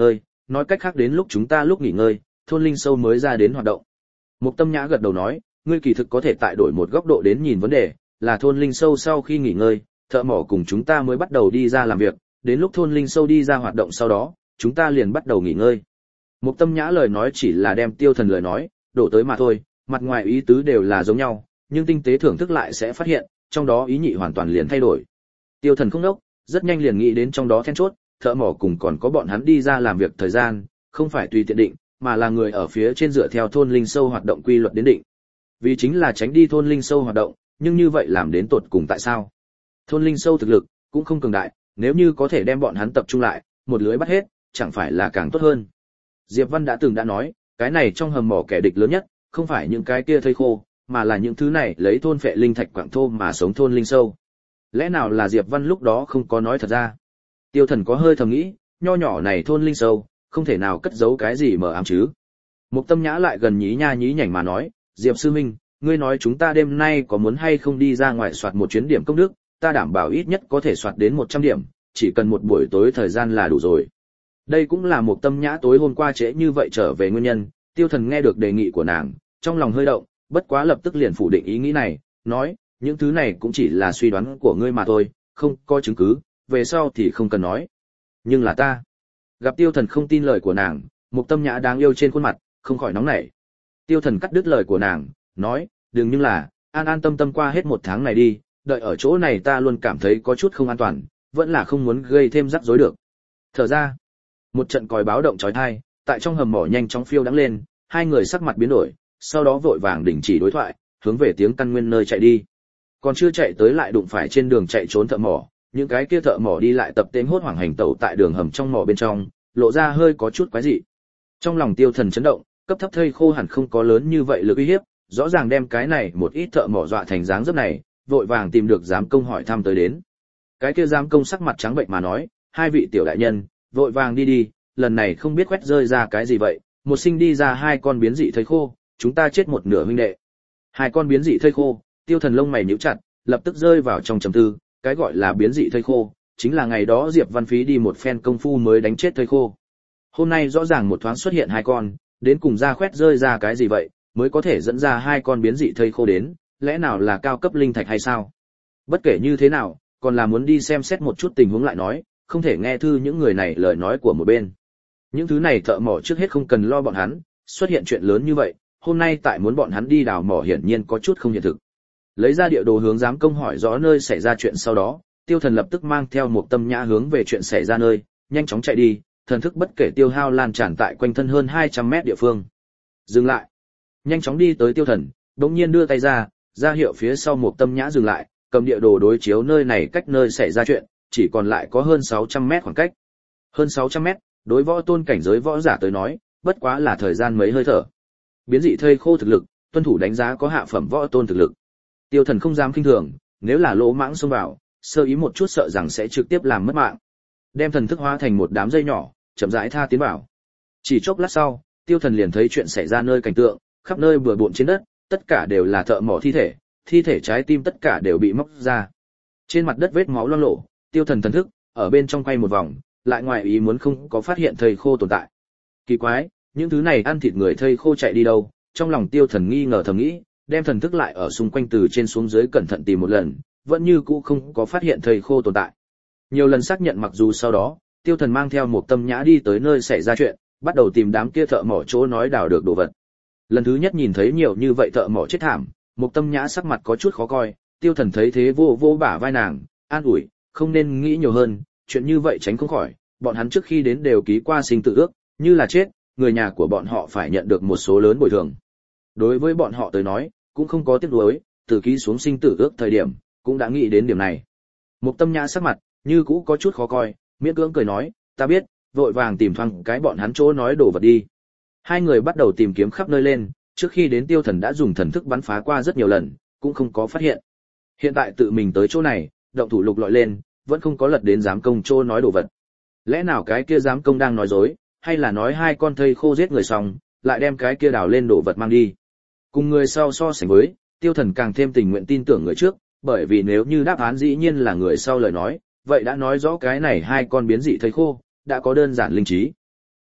nói cách khác đến lúc chúng ta lúc nghỉ ngơi, thôn linh sâu mới ra đến hoạt động. Mục Tâm Nhã gật đầu nói, ngươi kỳ thực có thể tại đổi một góc độ đến nhìn vấn đề, là thôn linh sâu sau khi nghỉ ngơi, thợ mỏ cùng chúng ta mới bắt đầu đi ra làm việc, đến lúc thôn linh sâu đi ra hoạt động sau đó, chúng ta liền bắt đầu nghỉ ngơi. Mục Tâm Nhã lời nói chỉ là đem Tiêu Thần lời nói đổ tới mà thôi, mặt ngoài ý tứ đều là giống nhau, nhưng tinh tế thưởng thức lại sẽ phát hiện, trong đó ý nhị hoàn toàn liền thay đổi. Tiêu Thần không đốc, rất nhanh liền nghĩ đến trong đó then chốt, thợ mỏ cùng còn có bọn hắn đi ra làm việc thời gian, không phải tùy tiện định, mà là người ở phía trên dựa theo thôn linh sâu hoạt động quy luật đến định. Vì chính là tránh đi thôn linh sâu hoạt động, nhưng như vậy làm đến tột cùng tại sao? Thôn linh sâu thực lực cũng không cường đại, nếu như có thể đem bọn hắn tập trung lại, một lưới bắt hết, chẳng phải là càng tốt hơn. Diệp Văn đã từng đã nói, cái này trong hầm mỏ kẻ địch lớn nhất, không phải những cái kia thây khô, mà là những thứ này lấy thôn phệ linh thạch quặng thô mà sống thôn linh sâu. Lẽ nào là Diệp Văn lúc đó không có nói thật ra? Tiêu Thần có hơi thầm nghĩ, nho nhỏ này thôn linh sâu, không thể nào cất giấu cái gì mờ ám chứ. Mục Tâm Nhã lại gần nhí nha nhí nhảnh mà nói, Diệp sư huynh, ngươi nói chúng ta đêm nay có muốn hay không đi ra ngoài soạt một chuyến điểm công đức, ta đảm bảo ít nhất có thể soạt đến 100 điểm, chỉ cần một buổi tối thời gian là đủ rồi. Đây cũng là Mục Tâm Nhã tối hôm qua trễ như vậy trở về nguyên nhân. Tiêu Thần nghe được đề nghị của nàng, trong lòng hơi động, bất quá lập tức liền phủ định ý nghĩ này, nói, những thứ này cũng chỉ là suy đoán của ngươi mà thôi, không có chứng cứ, về sau thì không cần nói. Nhưng là ta. Gặp Tiêu Thần không tin lời của nàng, Mục Tâm Nhã đáng yêu trên khuôn mặt không khỏi nóng nảy. Tiêu Thần cắt đứt lời của nàng, nói, đừng, nhưng là an an tâm tâm qua hết một tháng này đi, đợi ở chỗ này ta luôn cảm thấy có chút không an toàn, vẫn là không muốn gây thêm rắc rối được. Thở ra, một trận còi báo động chói tai tại trong hầm mỏ nhanh chóng phiêu đãng lên, hai người sắc mặt biến đổi, sau đó vội vàng đình chỉ đối thoại, hướng về tiếng căn nguyên nơi chạy đi. Còn chưa chạy tới lại đụng phải trên đường chạy trốn thợ mỏ, những cái kia thợ mỏ đi lại tập tên hốt hoảng hành tẩu tại đường hầm trong mỏ bên trong, lộ ra hơi có chút quái dị. Trong lòng Tiêu Thần chấn động, cấp thấp thây khô hẳn không có lớn như vậy lực uy hiếp, rõ ràng đem cái này một ít thợ mỏ dọa thành dáng dấp này, vội vàng tìm được giám công hỏi thăm tới đến. Cái kia giám công sắc mặt trắng bệnh mà nói, hai vị tiểu đại nhân, vội vàng đi đi, lần này không biết quét rơi ra cái gì vậy, một sinh đi ra hai con biến dị thây khô, chúng ta chết một nửa huynh đệ. Hai con biến dị thây khô, Tiêu Thần lông mày nhíu chặt, lập tức rơi vào trong trầm tư, cái gọi là biến dị thây khô, chính là ngày đó Diệp Văn phí đi một phen công phu mới đánh chết thây khô. Hôm nay rõ ràng một thoáng xuất hiện hai con, đến cùng ra khoét rơi ra cái gì vậy, mới có thể dẫn ra hai con biến dị thây khô đến, lẽ nào là cao cấp linh thạch hay sao? Bất kể như thế nào, còn là muốn đi xem xét một chút tình huống lại nói, không thể nghe thư những người này lời nói của một bên. Những thứ này thợ mỏ trước hết không cần lo bọn hắn, xuất hiện chuyện lớn như vậy, hôm nay tại muốn bọn hắn đi đào mỏ hiển nhiên có chút không hiện thực. Lấy ra địa đồ hướng giám công hỏi rõ nơi xảy ra chuyện sau đó, Tiêu Thần lập tức mang theo một Tâm Nhã hướng về chuyện xảy ra nơi, nhanh chóng chạy đi, thần thức bất kể tiêu hao lan tràn tại quanh thân hơn 200 mét địa phương. Dừng lại. Nhanh chóng đi tới Tiêu Thần, đống nhiên đưa tay ra hiệu phía sau một Tâm Nhã dừng lại, cầm địa đồ đối chiếu nơi này cách nơi xảy ra chuyện, chỉ còn lại có hơn 600 mét khoảng cách. Hơn 600 mét, đối võ tôn cảnh giới võ giả tới nói, bất quá là thời gian mấy hơi thở. Biến dị thây khô thực lực, tuân thủ đánh giá có hạ phẩm võ tôn thực lực. Tiêu Thần không dám khinh thường, nếu là lỗ mãng xông vào, sơ ý một chút sợ rằng sẽ trực tiếp làm mất mạng. Đem thần thức hóa thành một đám dây nhỏ, chậm rãi tha tiến vào. Chỉ chốc lát sau, Tiêu Thần liền thấy chuyện xảy ra nơi cảnh tượng, khắp nơi bừa bộn trên đất, tất cả đều là thợ mỏ thi thể trái tim tất cả đều bị móc ra. Trên mặt đất vết máu loang lổ, Tiêu Thần thần thức ở bên trong quay một vòng, lại ngoài ý muốn không có phát hiện thây khô tồn tại. Kỳ quái, những thứ này ăn thịt người thây khô chạy đi đâu? Trong lòng Tiêu Thần nghi ngờ thầm nghĩ, đem thần thức lại ở xung quanh từ trên xuống dưới cẩn thận tìm một lần, vẫn như cũ không có phát hiện thây khô tồn tại. Nhiều lần xác nhận mặc dù sau đó, Tiêu Thần mang theo một Tâm Nhã đi tới nơi xảy ra chuyện, bắt đầu tìm đám kia thợ mỏ chỗ nói đào được đồ vật. Lần thứ nhất nhìn thấy nhiều như vậy thợ mỏ chết thảm, một Tâm Nhã sắc mặt có chút khó coi, Tiêu Thần thấy thế vô bả vai nàng, an ủi, không nên nghĩ nhiều hơn, chuyện như vậy tránh không khỏi, bọn hắn trước khi đến đều ký qua sinh tử ước, như là chết, người nhà của bọn họ phải nhận được một số lớn bồi thường. Đối với bọn họ tới nói, cũng không có tiếc nuối, từ ký xuống sinh tử ước thời điểm, cũng đã nghĩ đến điểm này. Một Tâm Nhã sắc mặt như cũ có chút khó coi, miễn cưỡng cười nói, ta biết, vội vàng tìm thoáng cái bọn hắn chỗ nói đồ vật đi. Hai người bắt đầu tìm kiếm khắp nơi lên, trước khi đến Tiêu Thần đã dùng thần thức bắn phá qua rất nhiều lần, cũng không có phát hiện. Hiện tại tự mình tới chỗ này, động thủ lục lọi lên, vẫn không có lật đến giám công chỗ nói đồ vật. Lẽ nào cái kia giám công đang nói dối, hay là nói hai con thây khô giết người xong, lại đem cái kia đào lên đồ vật mang đi? Cùng người sau so sánh với, Tiêu Thần càng thêm tình nguyện tin tưởng người trước, bởi vì nếu như đáp án dĩ nhiên là người sau lời nói, vậy đã nói rõ cái này hai con biến dị thây khô đã có đơn giản linh trí.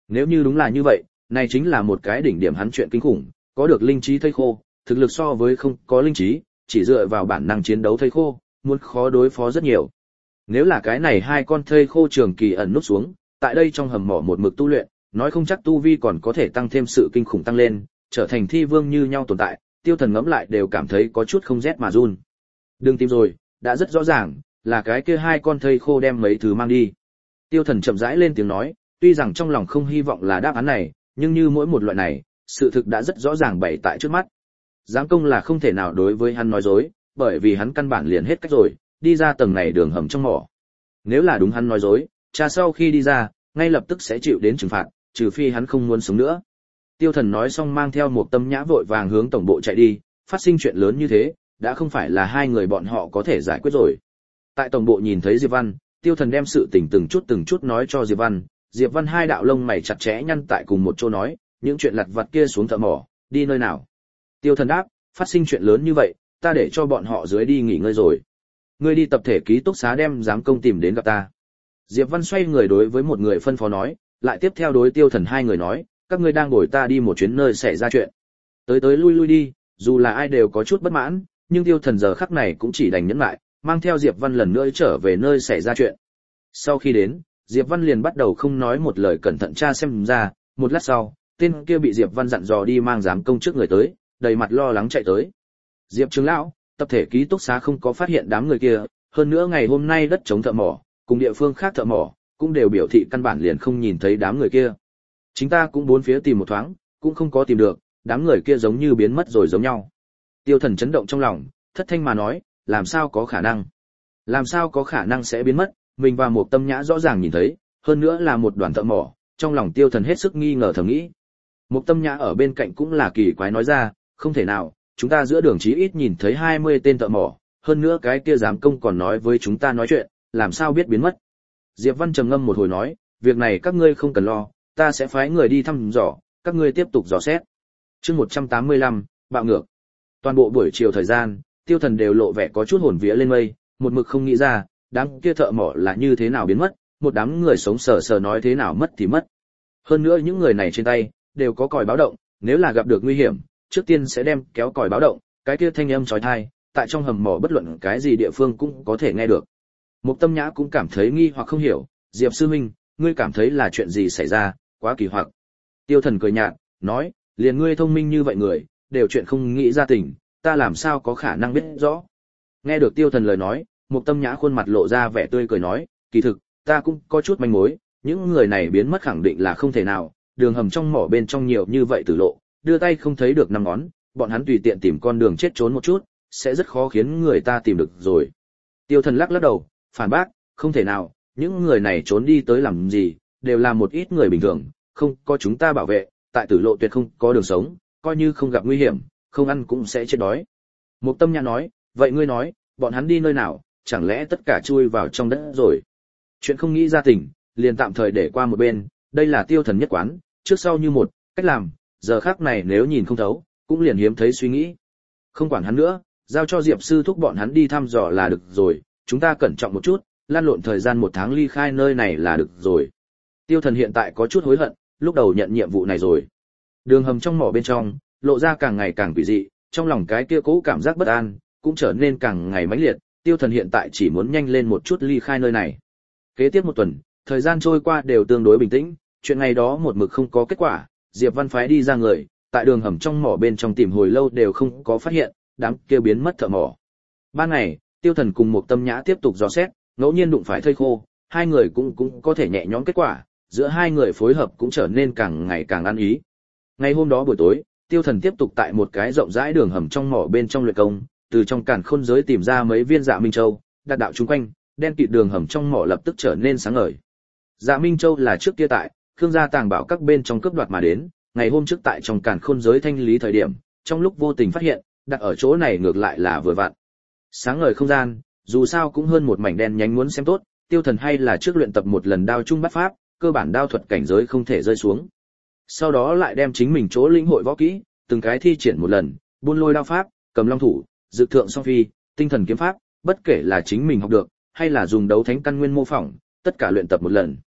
Nếu như đúng là như vậy, này chính là một cái đỉnh điểm hắn chuyện kinh khủng, có được linh trí thây khô, thực lực so với không có linh trí, chỉ dựa vào bản năng chiến đấu thây khô, muốn khó đối phó rất nhiều. Nếu là cái này hai con thây khô trường kỳ ẩn núp xuống, tại đây trong hầm mỏ một mực tu luyện, nói không chắc tu vi còn có thể tăng thêm sự kinh khủng tăng lên, trở thành thi vương như nhau tồn tại, Tiêu Thần ngẫm lại đều cảm thấy có chút không rét mà run. Đừng tìm rồi, đã rất rõ ràng, là cái kia hai con thây khô đem mấy thứ mang đi. Tiêu Thần chậm rãi lên tiếng nói, tuy rằng trong lòng không hy vọng là đáp án này, nhưng như mỗi một loại này, sự thực đã rất rõ ràng bày tại trước mắt. Giám công là không thể nào đối với hắn nói dối, bởi vì hắn căn bản liền hết cách rồi, đi ra tầng này đường hầm trong mỏ. Nếu là đúng hắn nói dối, cha sau khi đi ra, ngay lập tức sẽ chịu đến trừng phạt, trừ phi hắn không muốn sống nữa. Tiêu Thần nói xong mang theo một tâm nhã vội vàng hướng tổng bộ chạy đi, phát sinh chuyện lớn như thế, đã không phải là hai người bọn họ có thể giải quyết rồi. Tại tổng bộ nhìn thấy Diệp Văn, Tiêu Thần đem sự tình từng chút nói cho Diệp Văn, Diệp Văn hai đạo lông mày chặt chẽ nhăn tại cùng một chỗ nói, những chuyện lặt vặt kia xuống thợ mỏ, đi nơi nào? Tiêu Thần đáp, phát sinh chuyện lớn như vậy, ta để cho bọn họ dưới đi nghỉ ngơi rồi. Ngươi đi tập thể ký túc xá đem giám công tìm đến gặp ta. Diệp Văn xoay người đối với một người phân phó nói, lại tiếp theo đối Tiêu Thần hai người nói, các ngươi đang bồi ta đi một chuyến nơi xảy ra chuyện. Tới tới lui lui đi, dù là ai đều có chút bất mãn, nhưng Tiêu Thần giờ khắc này cũng chỉ đành nhẫn lại, mang theo Diệp Văn lần nữa trở về nơi xảy ra chuyện. Sau khi đến, Diệp Văn liền bắt đầu không nói một lời cẩn thận tra xem ra, một lát sau, tên kia bị Diệp Văn dặn dò đi mang giám công trước người tới, đầy mặt lo lắng chạy tới. Diệp trưởng lão, tập thể ký túc xá không có phát hiện đám người kia, hơn nữa ngày hôm nay đất chống thợ mỏ, cùng địa phương khác thợ mỏ, cũng đều biểu thị căn bản liền không nhìn thấy đám người kia. Chính ta cũng bốn phía tìm một thoáng, cũng không có tìm được, đám người kia giống như biến mất rồi giống nhau. Tiêu Thần chấn động trong lòng, thất thanh mà nói, làm sao có khả năng? Làm sao có khả năng sẽ biến mất, mình và một tâm nhã rõ ràng nhìn thấy, hơn nữa là một đoàn thợ mỏ, trong lòng Tiêu Thần hết sức nghi ngờ thầm nghĩ. Một tâm nhã ở bên cạnh cũng là kỳ quái nói ra, không thể nào, chúng ta giữa đường chí ít nhìn thấy 20 tên thợ mỏ, hơn nữa cái kia giám công còn nói với chúng ta nói chuyện, làm sao biết biến mất. Diệp Văn trầm ngâm một hồi nói, việc này các ngươi không cần lo, ta sẽ phái người đi thăm dò, các ngươi tiếp tục dò xét. Chương 185, bạo ngược. Toàn bộ buổi chiều thời gian, Tiêu Thần đều lộ vẻ có chút hồn vía lên mây, một mực không nghĩ ra, đám kia thợ mỏ là như thế nào biến mất, một đám người sống sờ sờ nói thế nào mất thì mất. Hơn nữa những người này trên tay đều có còi báo động, nếu là gặp được nguy hiểm, trước tiên sẽ đem kéo còi báo động, cái kia thanh âm chói tai, tại trong hầm mỏ bất luận cái gì địa phương cũng có thể nghe được. Mục Tâm Nhã cũng cảm thấy nghi hoặc không hiểu, Diệp sư huynh, ngươi cảm thấy là chuyện gì xảy ra, quá kỳ hoặc. Tiêu Thần cười nhạt, nói, liền ngươi thông minh như vậy người, đều chuyện không nghĩ ra tình, ta làm sao có khả năng biết rõ. Nghe được Tiêu Thần lời nói, Mục Tâm Nhã khuôn mặt lộ ra vẻ tươi cười nói, kỳ thực, ta cũng có chút manh mối, những người này biến mất khẳng định là không thể nào, đường hầm trong mỏ bên trong nhiều như vậy tử lộ, đưa tay không thấy được năm ngón, bọn hắn tùy tiện tìm con đường chết trốn một chút, sẽ rất khó khiến người ta tìm được rồi. Tiêu Thần lắc lắc đầu, phản bác, không thể nào, những người này trốn đi tới làm gì, đều là một ít người bình thường, không có chúng ta bảo vệ, tại tử lộ tuyệt không có đường sống, coi như không gặp nguy hiểm, không ăn cũng sẽ chết đói. Mục Tâm Nhã nói, vậy ngươi nói, bọn hắn đi nơi nào, chẳng lẽ tất cả chui vào trong đất rồi? Chuyện không nghĩ ra tình, liền tạm thời để qua một bên, đây là Tiêu Thần nhất quán, trước sau như một, cách làm, giờ khắc này nếu nhìn không thấu, cũng liền hiếm thấy suy nghĩ. Không quản hắn nữa, giao cho Diệp sư thúc bọn hắn đi thăm dò là được rồi, chúng ta cẩn trọng một chút, lan lộn thời gian 1 tháng ly khai nơi này là được rồi. Tiêu Thần hiện tại có chút hối hận, lúc đầu nhận nhiệm vụ này rồi. Đường hầm trong mỏ bên trong, lộ ra càng ngày càng quỷ dị, trong lòng cái kia cố cảm giác bất an, cũng trở nên càng ngày mãnh liệt, Tiêu Thần hiện tại chỉ muốn nhanh lên một chút ly khai nơi này. Kế tiếp 1 tuần, thời gian trôi qua đều tương đối bình tĩnh, chuyện ngày đó một mực không có kết quả, Diệp Văn phái đi ra người, tại đường hầm trong mỏ bên trong tìm hồi lâu đều không có phát hiện, đám kia biến mất thợ mỏ. Ban ngày, Tiêu Thần cùng một Tâm Nhã tiếp tục dò xét, ngẫu nhiên đụng phải thây khô, hai người cũng có thể nhẹ nhõm kết quả, giữa hai người phối hợp cũng trở nên càng ngày càng ăn ý. Ngày hôm đó buổi tối, Tiêu Thần tiếp tục tại một cái rộng rãi đường hầm trong mỏ bên trong luyện công, từ trong càn khôn giới tìm ra mấy viên Dạ Minh Châu, đặt đạo chung quanh, đen kịt đường hầm trong mỏ lập tức trở nên sáng ngời. Dạ Minh Châu là trước kia tại Khương gia tàng bảo các bên trong cướp đoạt mà đến, ngày hôm trước tại trong càn khôn giới thanh lý thời điểm, trong lúc vô tình phát hiện, đặt ở chỗ này ngược lại là vừa vặn. Sáng ngời không gian, dù sao cũng hơn một mảnh đen nhánh muốn xem tốt, Tiêu Thần hay là trước luyện tập một lần đao trung bắt pháp, cơ bản đao thuật cảnh giới không thể rơi xuống. Sau đó lại đem chính mình chỗ lĩnh hội võ kỹ, từng cái thi triển một lần, buôn lôi đao pháp, cầm long thủ, dự thượng song phi, tinh thần kiếm pháp, bất kể là chính mình học được, hay là dùng đấu thánh căn nguyên mô phỏng, tất cả luyện tập một lần.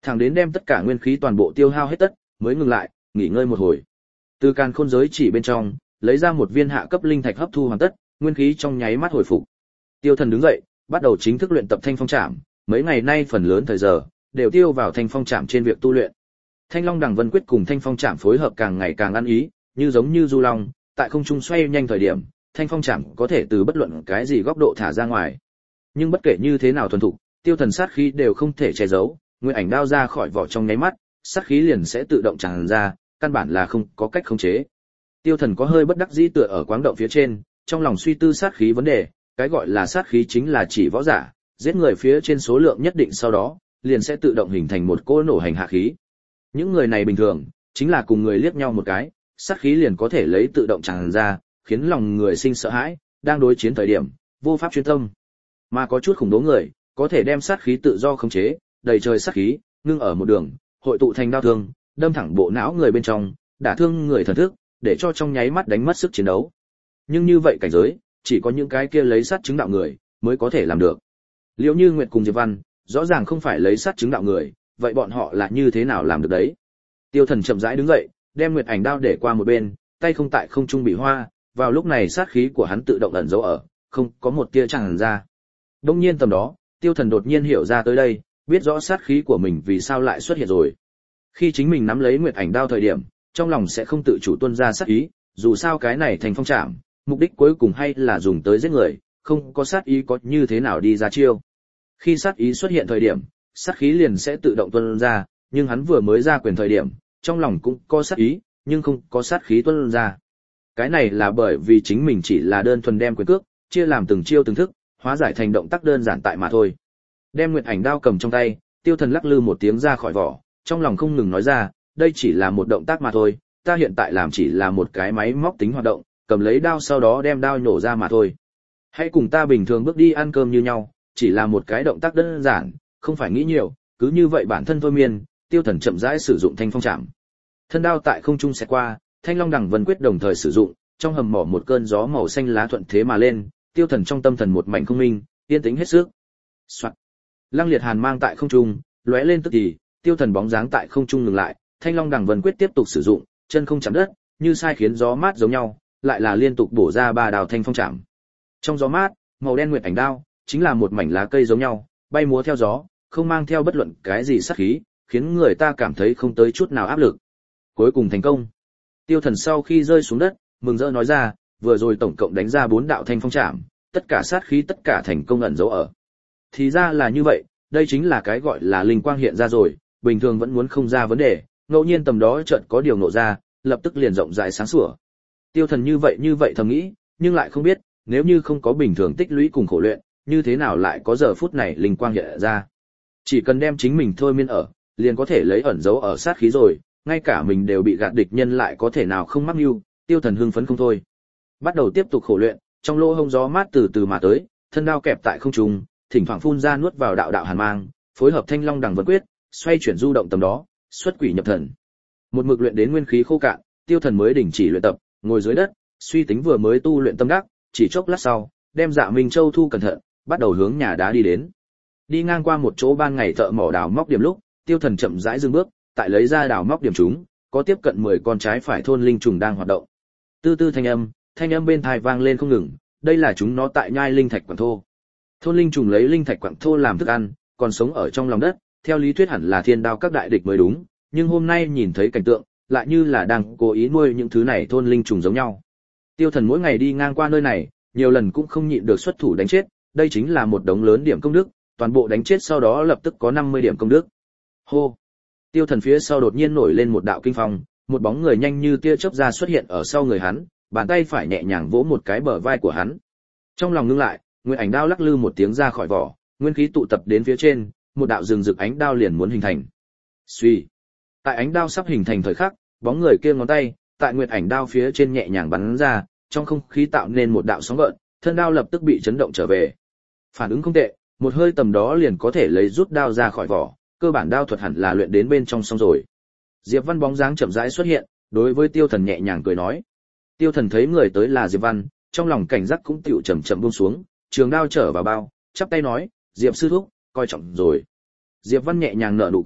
Thẳng đến đem tất cả nguyên khí toàn bộ tiêu hao hết tất, mới ngừng lại, nghỉ ngơi một hồi. Từ càn khôn giới chỉ bên trong, lấy ra một viên hạ cấp linh thạch hấp thu hoàn tất, nguyên khí trong nháy mắt hồi phục. Tiêu Thần đứng dậy, bắt đầu chính thức luyện tập Thanh Phong Trảm, mấy ngày nay phần lớn thời giờ đều tiêu vào Thanh Phong Trảm trên việc tu luyện. Thanh Long Đằng Vân Quyết cùng Thanh Phong Trảm phối hợp càng ngày càng ăn ý, như giống như du long, tại không trung xoay nhanh thời điểm, Thanh Phong Trảm có thể từ bất luận cái gì góc độ thả ra ngoài. Nhưng bất kể như thế nào thuần thục, Tiêu Thần sát khí đều không thể che giấu, nguyên ảnh đao ra khỏi vỏ trong nháy mắt, sát khí liền sẽ tự động tràn ra, căn bản là không có cách khống chế. Tiêu Thần có hơi bất đắc dĩ tựa ở quáng động phía trên, trong lòng suy tư sát khí vấn đề, cái gọi là sát khí chính là chỉ võ giả, giết người phía trên số lượng nhất định sau đó, liền sẽ tự động hình thành một cỗ nổ hành hạ khí. Những người này bình thường, chính là cùng người liếc nhau một cái, sát khí liền có thể lấy tự động tràn ra, khiến lòng người sinh sợ hãi, đang đối chiến thời điểm, vô pháp chuyên tâm. Mà có chút khủng bố người, có thể đem sát khí tự do khống chế, đầy trời sát khí, ngưng ở một đường, hội tụ thành đao thương, đâm thẳng bộ não người bên trong, đả thương người thần thức, để cho trong nháy mắt đánh mất sức chiến đấu. Nhưng như vậy cảnh giới, chỉ có những cái kia lấy sát chứng đạo người mới có thể làm được. Liễu Như Nguyệt cùng Diệp Văn, rõ ràng không phải lấy sát chứng đạo người, vậy bọn họ là như thế nào làm được đấy? Tiêu Thần chậm rãi đứng dậy, đem Nguyệt Ảnh đao để qua một bên, tay không tại không trung bị hoa, vào lúc này sát khí của hắn tự động ẩn giấu ở, không có một tia tràn ra. Đương nhiên tầm đó, Tiêu Thần đột nhiên hiểu ra tới đây, biết rõ sát khí của mình vì sao lại xuất hiện rồi. Khi chính mình nắm lấy Nguyệt Ảnh đao thời điểm, trong lòng sẽ không tự chủ tuôn ra sát ý, dù sao cái này Thanh Phong Trảm, mục đích cuối cùng hay là dùng tới giết người, không có sát ý có như thế nào đi ra chiêu. Khi sát ý xuất hiện thời điểm, sát khí liền sẽ tự động tuôn ra, nhưng hắn vừa mới ra quyền thời điểm, trong lòng cũng có sát ý, nhưng không có sát khí tuôn ra. Cái này là bởi vì chính mình chỉ là đơn thuần đem quyền cước chia làm từng chiêu từng thức, hóa giải thành động tác đơn giản tại mà thôi. Đem Nguyệt Ảnh đao cầm trong tay, Tiêu Thần lắc lư một tiếng ra khỏi vỏ, trong lòng không ngừng nói ra, đây chỉ là một động tác mà thôi, ta hiện tại làm chỉ là một cái máy móc tính hoạt động, cầm lấy đao sau đó đem đao nổ ra mà thôi. Hãy cùng ta bình thường bước đi ăn cơm như nhau, chỉ là một cái động tác đơn giản, không phải nghĩ nhiều, cứ như vậy bản thân thôi miên. Tiêu Thần chậm rãi sử dụng Thanh Phong Trảm. Thân đao tại không trung xẹt qua, Thanh Long Đằng Vân Quyết đồng thời sử dụng, trong hầm mỏ một cơn gió màu xanh lá thuận thế mà lên, Tiêu Thần trong tâm thần một mảnh không minh, yên tĩnh hết sức. Soạt. Lăng liệt hàn mang tại không trung, lóe lên tức thì, Tiêu Thần bóng dáng tại không trung ngừng lại, Thanh Long Đằng Vân Quyết tiếp tục sử dụng, chân không chạm đất, như sai khiến gió mát giống nhau, lại là liên tục bổ ra ba đao Thanh Phong Trảm. Trong gió mát, màu đen Nguyệt Ảnh đao chính là một mảnh lá cây giống nhau, bay múa theo gió, không mang theo bất luận cái gì sát khí, khiến người ta cảm thấy không tới chút nào áp lực. Cuối cùng thành công. Tiêu Thần sau khi rơi xuống đất, mừng rỡ nói ra, vừa rồi tổng cộng đánh ra 4 đạo Thanh Phong Trảm, tất cả sát khí tất cả thành công ẩn giấu ở. Thì ra là như vậy, đây chính là cái gọi là linh quang hiện ra rồi, bình thường vẫn muốn không ra vấn đề, ngẫu nhiên tầm đó chợt có điều nộ ra, lập tức liền rộng rãi sáng sủa. Tiêu Thần như vậy thầm nghĩ, nhưng lại không biết, nếu như không có bình thường tích lũy cùng khổ luyện, như thế nào lại có giờ phút này linh quang hiện ra. Chỉ cần đem chính mình thôi miên ở, liền có thể lấy ẩn giấu ở sát khí rồi, ngay cả mình đều bị gạt địch nhân lại có thể nào không mắc mưu. Tiêu Thần hưng phấn không thôi. Bắt đầu tiếp tục khổ luyện, trong lỗ hông gió mát từ từ mà tới, thân đao kẹp tại không trung, thỉnh thoảng phun ra nuốt vào đạo đạo hàn mang, phối hợp Thanh Long Đằng Vân Quyết, xoay chuyển du động tầm đó, xuất quỷ nhập thần. Một mực luyện đến nguyên khí khô cạn, Tiêu Thần mới đình chỉ luyện tập, ngồi dưới đất, suy tính vừa mới tu luyện tâm đắc, chỉ chốc lát sau, đem Dạ Minh Châu thu cẩn thận, bắt đầu hướng nhà đá đi đến. Đi ngang qua một chỗ ban ngày thợ mỏ đào móc điểm lúc, Tiêu Thần chậm rãi dừng bước, tại lấy ra đào móc điểm chúng, có tiếp cận 10 con trái phải thôn linh trùng đang hoạt động. Tư tư thanh âm bên tai vang lên không ngừng, đây là chúng nó tại nhai linh thạch quặng thô. Thôn linh trùng lấy linh thạch quặng thô làm thức ăn, còn sống ở trong lòng đất, theo lý thuyết hẳn là thiên đao các đại địch mới đúng, nhưng hôm nay nhìn thấy cảnh tượng, lại như là đang cố ý nuôi những thứ này thôn linh trùng giống nhau. Tiêu Thần mỗi ngày đi ngang qua nơi này, nhiều lần cũng không nhịn được xuất thủ đánh chết, đây chính là một đống lớn điểm công đức, toàn bộ đánh chết sau đó lập tức có 50 điểm công đức. Hô. Tiêu Thần phía sau đột nhiên nổi lên một đạo kinh phong, một bóng người nhanh như tia chớp ra xuất hiện ở sau người hắn, bàn tay phải nhẹ nhàng vỗ một cái bờ vai của hắn. Trong lòng ngưng lại, Nguyệt Ảnh đao lắc lư một tiếng ra khỏi vỏ, nguyên khí tụ tập đến phía trên, một đạo rừng rực ánh đao liền muốn hình thành. Suy. Tại ánh đao sắp hình thành thời khắc, bóng người kia ngón tay tại Nguyệt Ảnh đao phía trên nhẹ nhàng bắn ra, trong không khí tạo nên một đạo sóng gợn, thân đao lập tức bị chấn động trở về. Phản ứng không tệ, một hơi tầm đó liền có thể lấy rút đao ra khỏi vỏ, cơ bản đao thuật hẳn là luyện đến bên trong xong rồi. Diệp Văn bóng dáng chậm rãi xuất hiện, đối với Tiêu Thần nhẹ nhàng cười nói. Tiêu Thần thấy người tới là Diệp Văn, trong lòng cảnh giác cũng tựu chậm chậm buông xuống, trường đao trở vào bao, chắp tay nói, Diệp sư thúc, coi trọng rồi. Diệp Văn nhẹ nhàng nở nụ cười,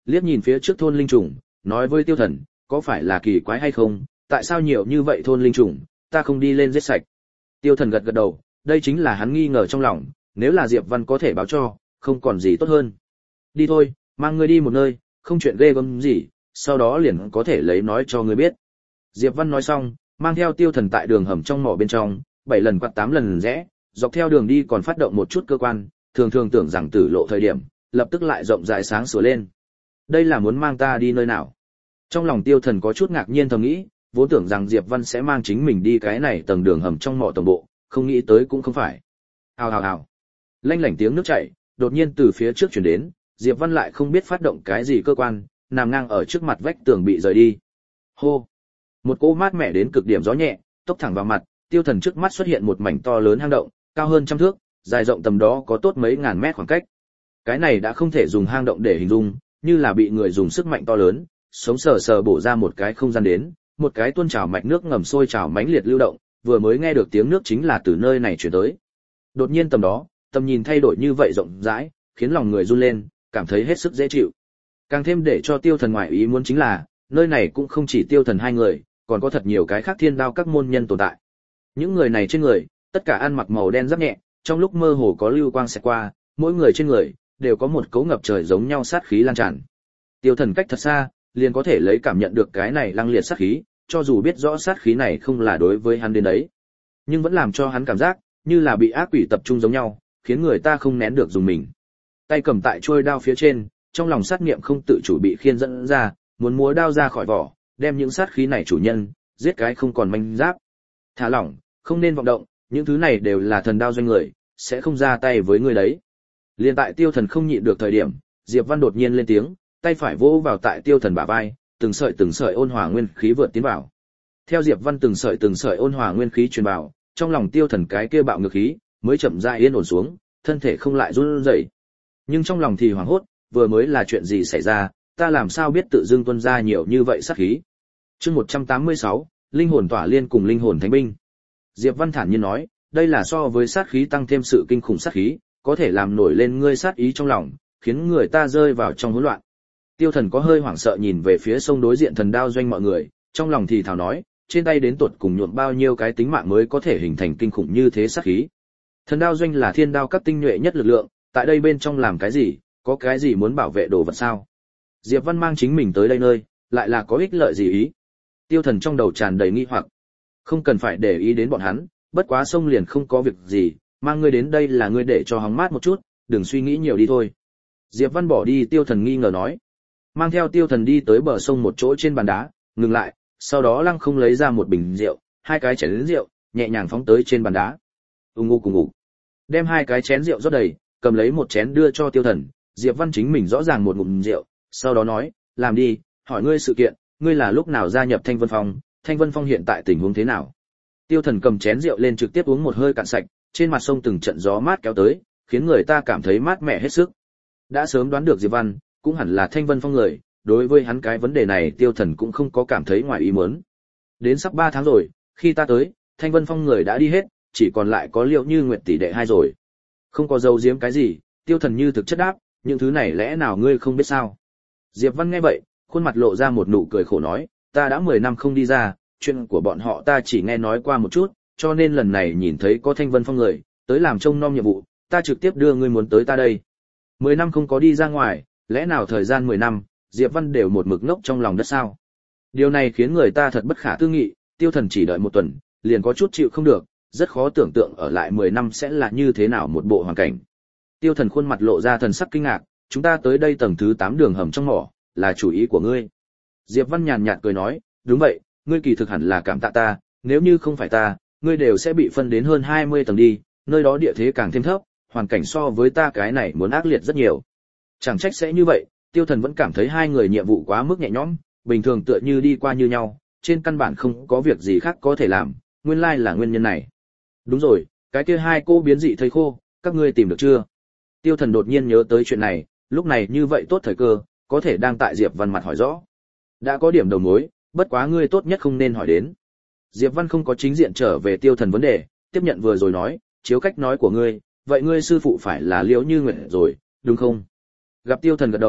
liếc nhìn phía trước thôn linh trùng, nói với Tiêu Thần, có phải là kỳ quái hay không, tại sao nhiều như vậy thôn linh trùng, ta không đi lên giết sạch. Tiêu Thần gật gật đầu, đây chính là hắn nghi ngờ trong lòng, nếu là Diệp Văn có thể báo cho, không còn gì tốt hơn. Đi thôi, mang ngươi đi một nơi, không chuyện ghê gớm gì, sau đó liền có thể lấy nói cho ngươi biết. Diệp Văn nói xong, mang theo Tiêu Thần tại đường hầm trong mỏ bên trong, 7 lần quạt 8 lần rẽ, dọc theo đường đi còn phát động một chút cơ quan, thường thường tưởng rằng tử lộ thời điểm, lập tức lại rộng rãi sáng sủa lên. Đây là muốn mang ta đi nơi nào? Trong lòng Tiêu Thần có chút ngạc nhiên thầm nghĩ, vốn tưởng rằng Diệp Văn sẽ mang chính mình đi cái này tầng đường hầm trong mỏ tổng bộ, không nghĩ tới cũng không phải. Hào hào hào. Lanh lảnh tiếng nước chảy, đột nhiên từ phía trước truyền đến, Diệp Văn lại không biết phát động cái gì cơ quan, nằm ngang ở trước mặt vách tường bị rời đi. Hô. Một cỗ mát mẻ đến cực điểm gió nhẹ, tốc thẳng vào mặt, Tiêu Thần trước mắt xuất hiện một mảnh to lớn hang động, cao hơn trăm thước, dài rộng tầm đó có tốt mấy ngàn mét khoảng cách. Cái này đã không thể dùng hang động để hình dung, như là bị người dùng sức mạnh to lớn, sống sờ sờ bổ ra một cái không gian đến, một cái tuôn trào mạch nước ngầm sôi trào mãnh liệt lưu động, vừa mới nghe được tiếng nước chính là từ nơi này truyền tới. Đột nhiên tầm đó, tầm nhìn thay đổi như vậy rộng rãi, khiến lòng người run lên, cảm thấy hết sức dễ chịu. Càng thêm để cho Tiêu Thần ngoại ý muốn chính là, nơi này cũng không chỉ Tiêu Thần hai người, còn có thật nhiều cái khác thiên đao các môn nhân tồn tại. Những người này trên người, tất cả ăn mặc màu đen giáp nhẹ, trong lúc mơ hồ có lưu quang xẹt qua, mỗi người trên người đều có một cấu ngập trời giống nhau sát khí lan tràn. Tiêu Thần cách thật xa, liền có thể lấy cảm nhận được cái này lăng liệt sát khí, cho dù biết rõ sát khí này không là đối với hắn đến đấy, nhưng vẫn làm cho hắn cảm giác như là bị ác quỷ tập trung giống nhau, khiến người ta không nén được dùng mình. Tay cầm tại chuôi đao phía trên, trong lòng sát niệm không tự chủ bị khiên dẫn ra, muốn múa đao ra khỏi vỏ, đem những sát khí này chủ nhân giết cái không còn manh giáp. Thả lỏng, không nên vọng động, những thứ này đều là thần đao doanh người, sẽ không ra tay với người đấy. Liên tại Tiêu Thần không nhịn được thời điểm, Diệp Văn đột nhiên lên tiếng, tay phải vỗ vào tại Tiêu Thần bả vai, từng sợi ôn hòa nguyên khí vượt tiến vào. Theo Diệp Văn từng sợi ôn hòa nguyên khí truyền vào, trong lòng Tiêu Thần cái kia bạo ngược khí mới chậm rãi yên ổn xuống, thân thể không lại run rẩy. Nhưng trong lòng thì hoảng hốt, vừa mới là chuyện gì xảy ra, ta làm sao biết tự dưng tuôn ra nhiều như vậy sát khí. Chương 186, linh hồn tỏa liên cùng linh hồn thánh binh. Diệp Văn thản nhiên nói, đây là so với sát khí tăng thêm sự kinh khủng sát khí, có thể làm nổi lên ngươi sát ý trong lòng, khiến người ta rơi vào trong hỗn loạn. Tiêu Thần có hơi hoảng sợ nhìn về phía sông đối diện thần đao doanh mọi người, trong lòng thì thào nói, trên tay đến tuột cùng nhuộm bao nhiêu cái tính mạng mới có thể hình thành kinh khủng như thế sát khí. Thần đao doanh là thiên đao các tinh nhuệ nhất lực lượng, tại đây bên trong làm cái gì, có cái gì muốn bảo vệ đồ vật sao? Diệp Văn mang chính mình tới đây nơi, lại là có ích lợi gì ý? Tiêu Thần trong đầu tràn đầy nghi hoặc. Không cần phải để ý đến bọn hắn, bất quá sông liền không có việc gì, mang ngươi đến đây là ngươi để cho hóng mát một chút, đừng suy nghĩ nhiều đi thôi. Diệp Văn bỏ đi Tiêu Thần nghi ngờ nói. Mang theo Tiêu Thần đi tới bờ sông một chỗ trên bàn đá, ngừng lại, sau đó lăng không lấy ra một bình rượu, hai cái chén rượu, nhẹ nhàng phóng tới trên bàn đá. Cùng ngủ. Đem hai cái chén rượu rót đầy, cầm lấy một chén đưa cho Tiêu Thần, Diệp Văn chính mình rõ ràng một ngụm rượu, sau đó nói, làm đi, hỏi ngươi sự kiện, ngươi là lúc nào gia nhập Thanh Vân Phong, Thanh Vân Phong hiện tại tình huống thế nào? Tiêu Thần cầm chén rượu lên trực tiếp uống một hơi cạn sạch, trên mặt sông từng trận gió mát kéo tới, khiến người ta cảm thấy mát mẻ hết sức. Đã sớm đoán được Diệp Văn, cũng hẳn là Thanh Vân Phong người, đối với hắn cái vấn đề này Tiêu Thần cũng không có cảm thấy ngoài ý muốn. Đến sắp 3 tháng rồi, khi ta tới, Thanh Vân Phong người đã đi hết, chỉ còn lại có Liệu Như Nguyệt tỷ đệ hai rồi. Không có dấu giếm cái gì, Tiêu Thần như thực chất đáp, những thứ này lẽ nào ngươi không biết sao? Diệp Văn nghe vậy, khuôn mặt lộ ra một nụ cười khổ nói, ta đã 10 năm không đi ra, chuyện của bọn họ ta chỉ nghe nói qua một chút, cho nên lần này nhìn thấy có Thanh Vân Phong người tới làm trông nom nhiệm vụ, ta trực tiếp đưa ngươi muốn tới ta đây. 10 năm không có đi ra ngoài, lẽ nào thời gian 10 năm, Diệp Văn đều một mực ngốc trong lòng đất sao? Điều này khiến người ta thật bất khả tư nghị, Tiêu Thần chỉ đợi một tuần, liền có chút chịu không được, rất khó tưởng tượng ở lại 10 năm sẽ là như thế nào một bộ hoàn cảnh. Tiêu Thần khuôn mặt lộ ra thần sắc kinh ngạc, chúng ta tới đây tầng thứ 8 đường hầm trong mỏ, là chủ ý của ngươi. Diệp Văn nhàn nhạt cười nói, đúng vậy, ngươi kỳ thực hẳn là cảm tạ ta, nếu như không phải ta, ngươi đều sẽ bị phân đến hơn 20 tầng đi, nơi đó địa thế càng thêm thấp, hoàn cảnh so với ta cái này muốn ác liệt rất nhiều. Chẳng trách sẽ như vậy, Tiêu Thần vẫn cảm thấy hai người nhiệm vụ quá mức nhẹ nhõm, bình thường tựa như đi qua như nhau, trên căn bản không có việc gì khác có thể làm, nguyên lai là nguyên nhân này. Đúng rồi, cái kia hai cô biến dị thây khô, các ngươi tìm được chưa? Tiêu Thần đột nhiên nhớ tới chuyện này, lúc này như vậy tốt thời cơ, có thể đang tại Diệp Văn mặt hỏi rõ. Đã có điểm đầu mối, bất quá ngươi tốt nhất không nên hỏi đến. Diệp Văn không có chính diện trở về Tiêu Thần vấn đề, tiếp nhận vừa rồi nói, chiếu cách nói của ngươi, vậy ngươi sư phụ phải là Liễu Như Nguyệt rồi, đúng không? Gặp Tiêu Thần gật đầu,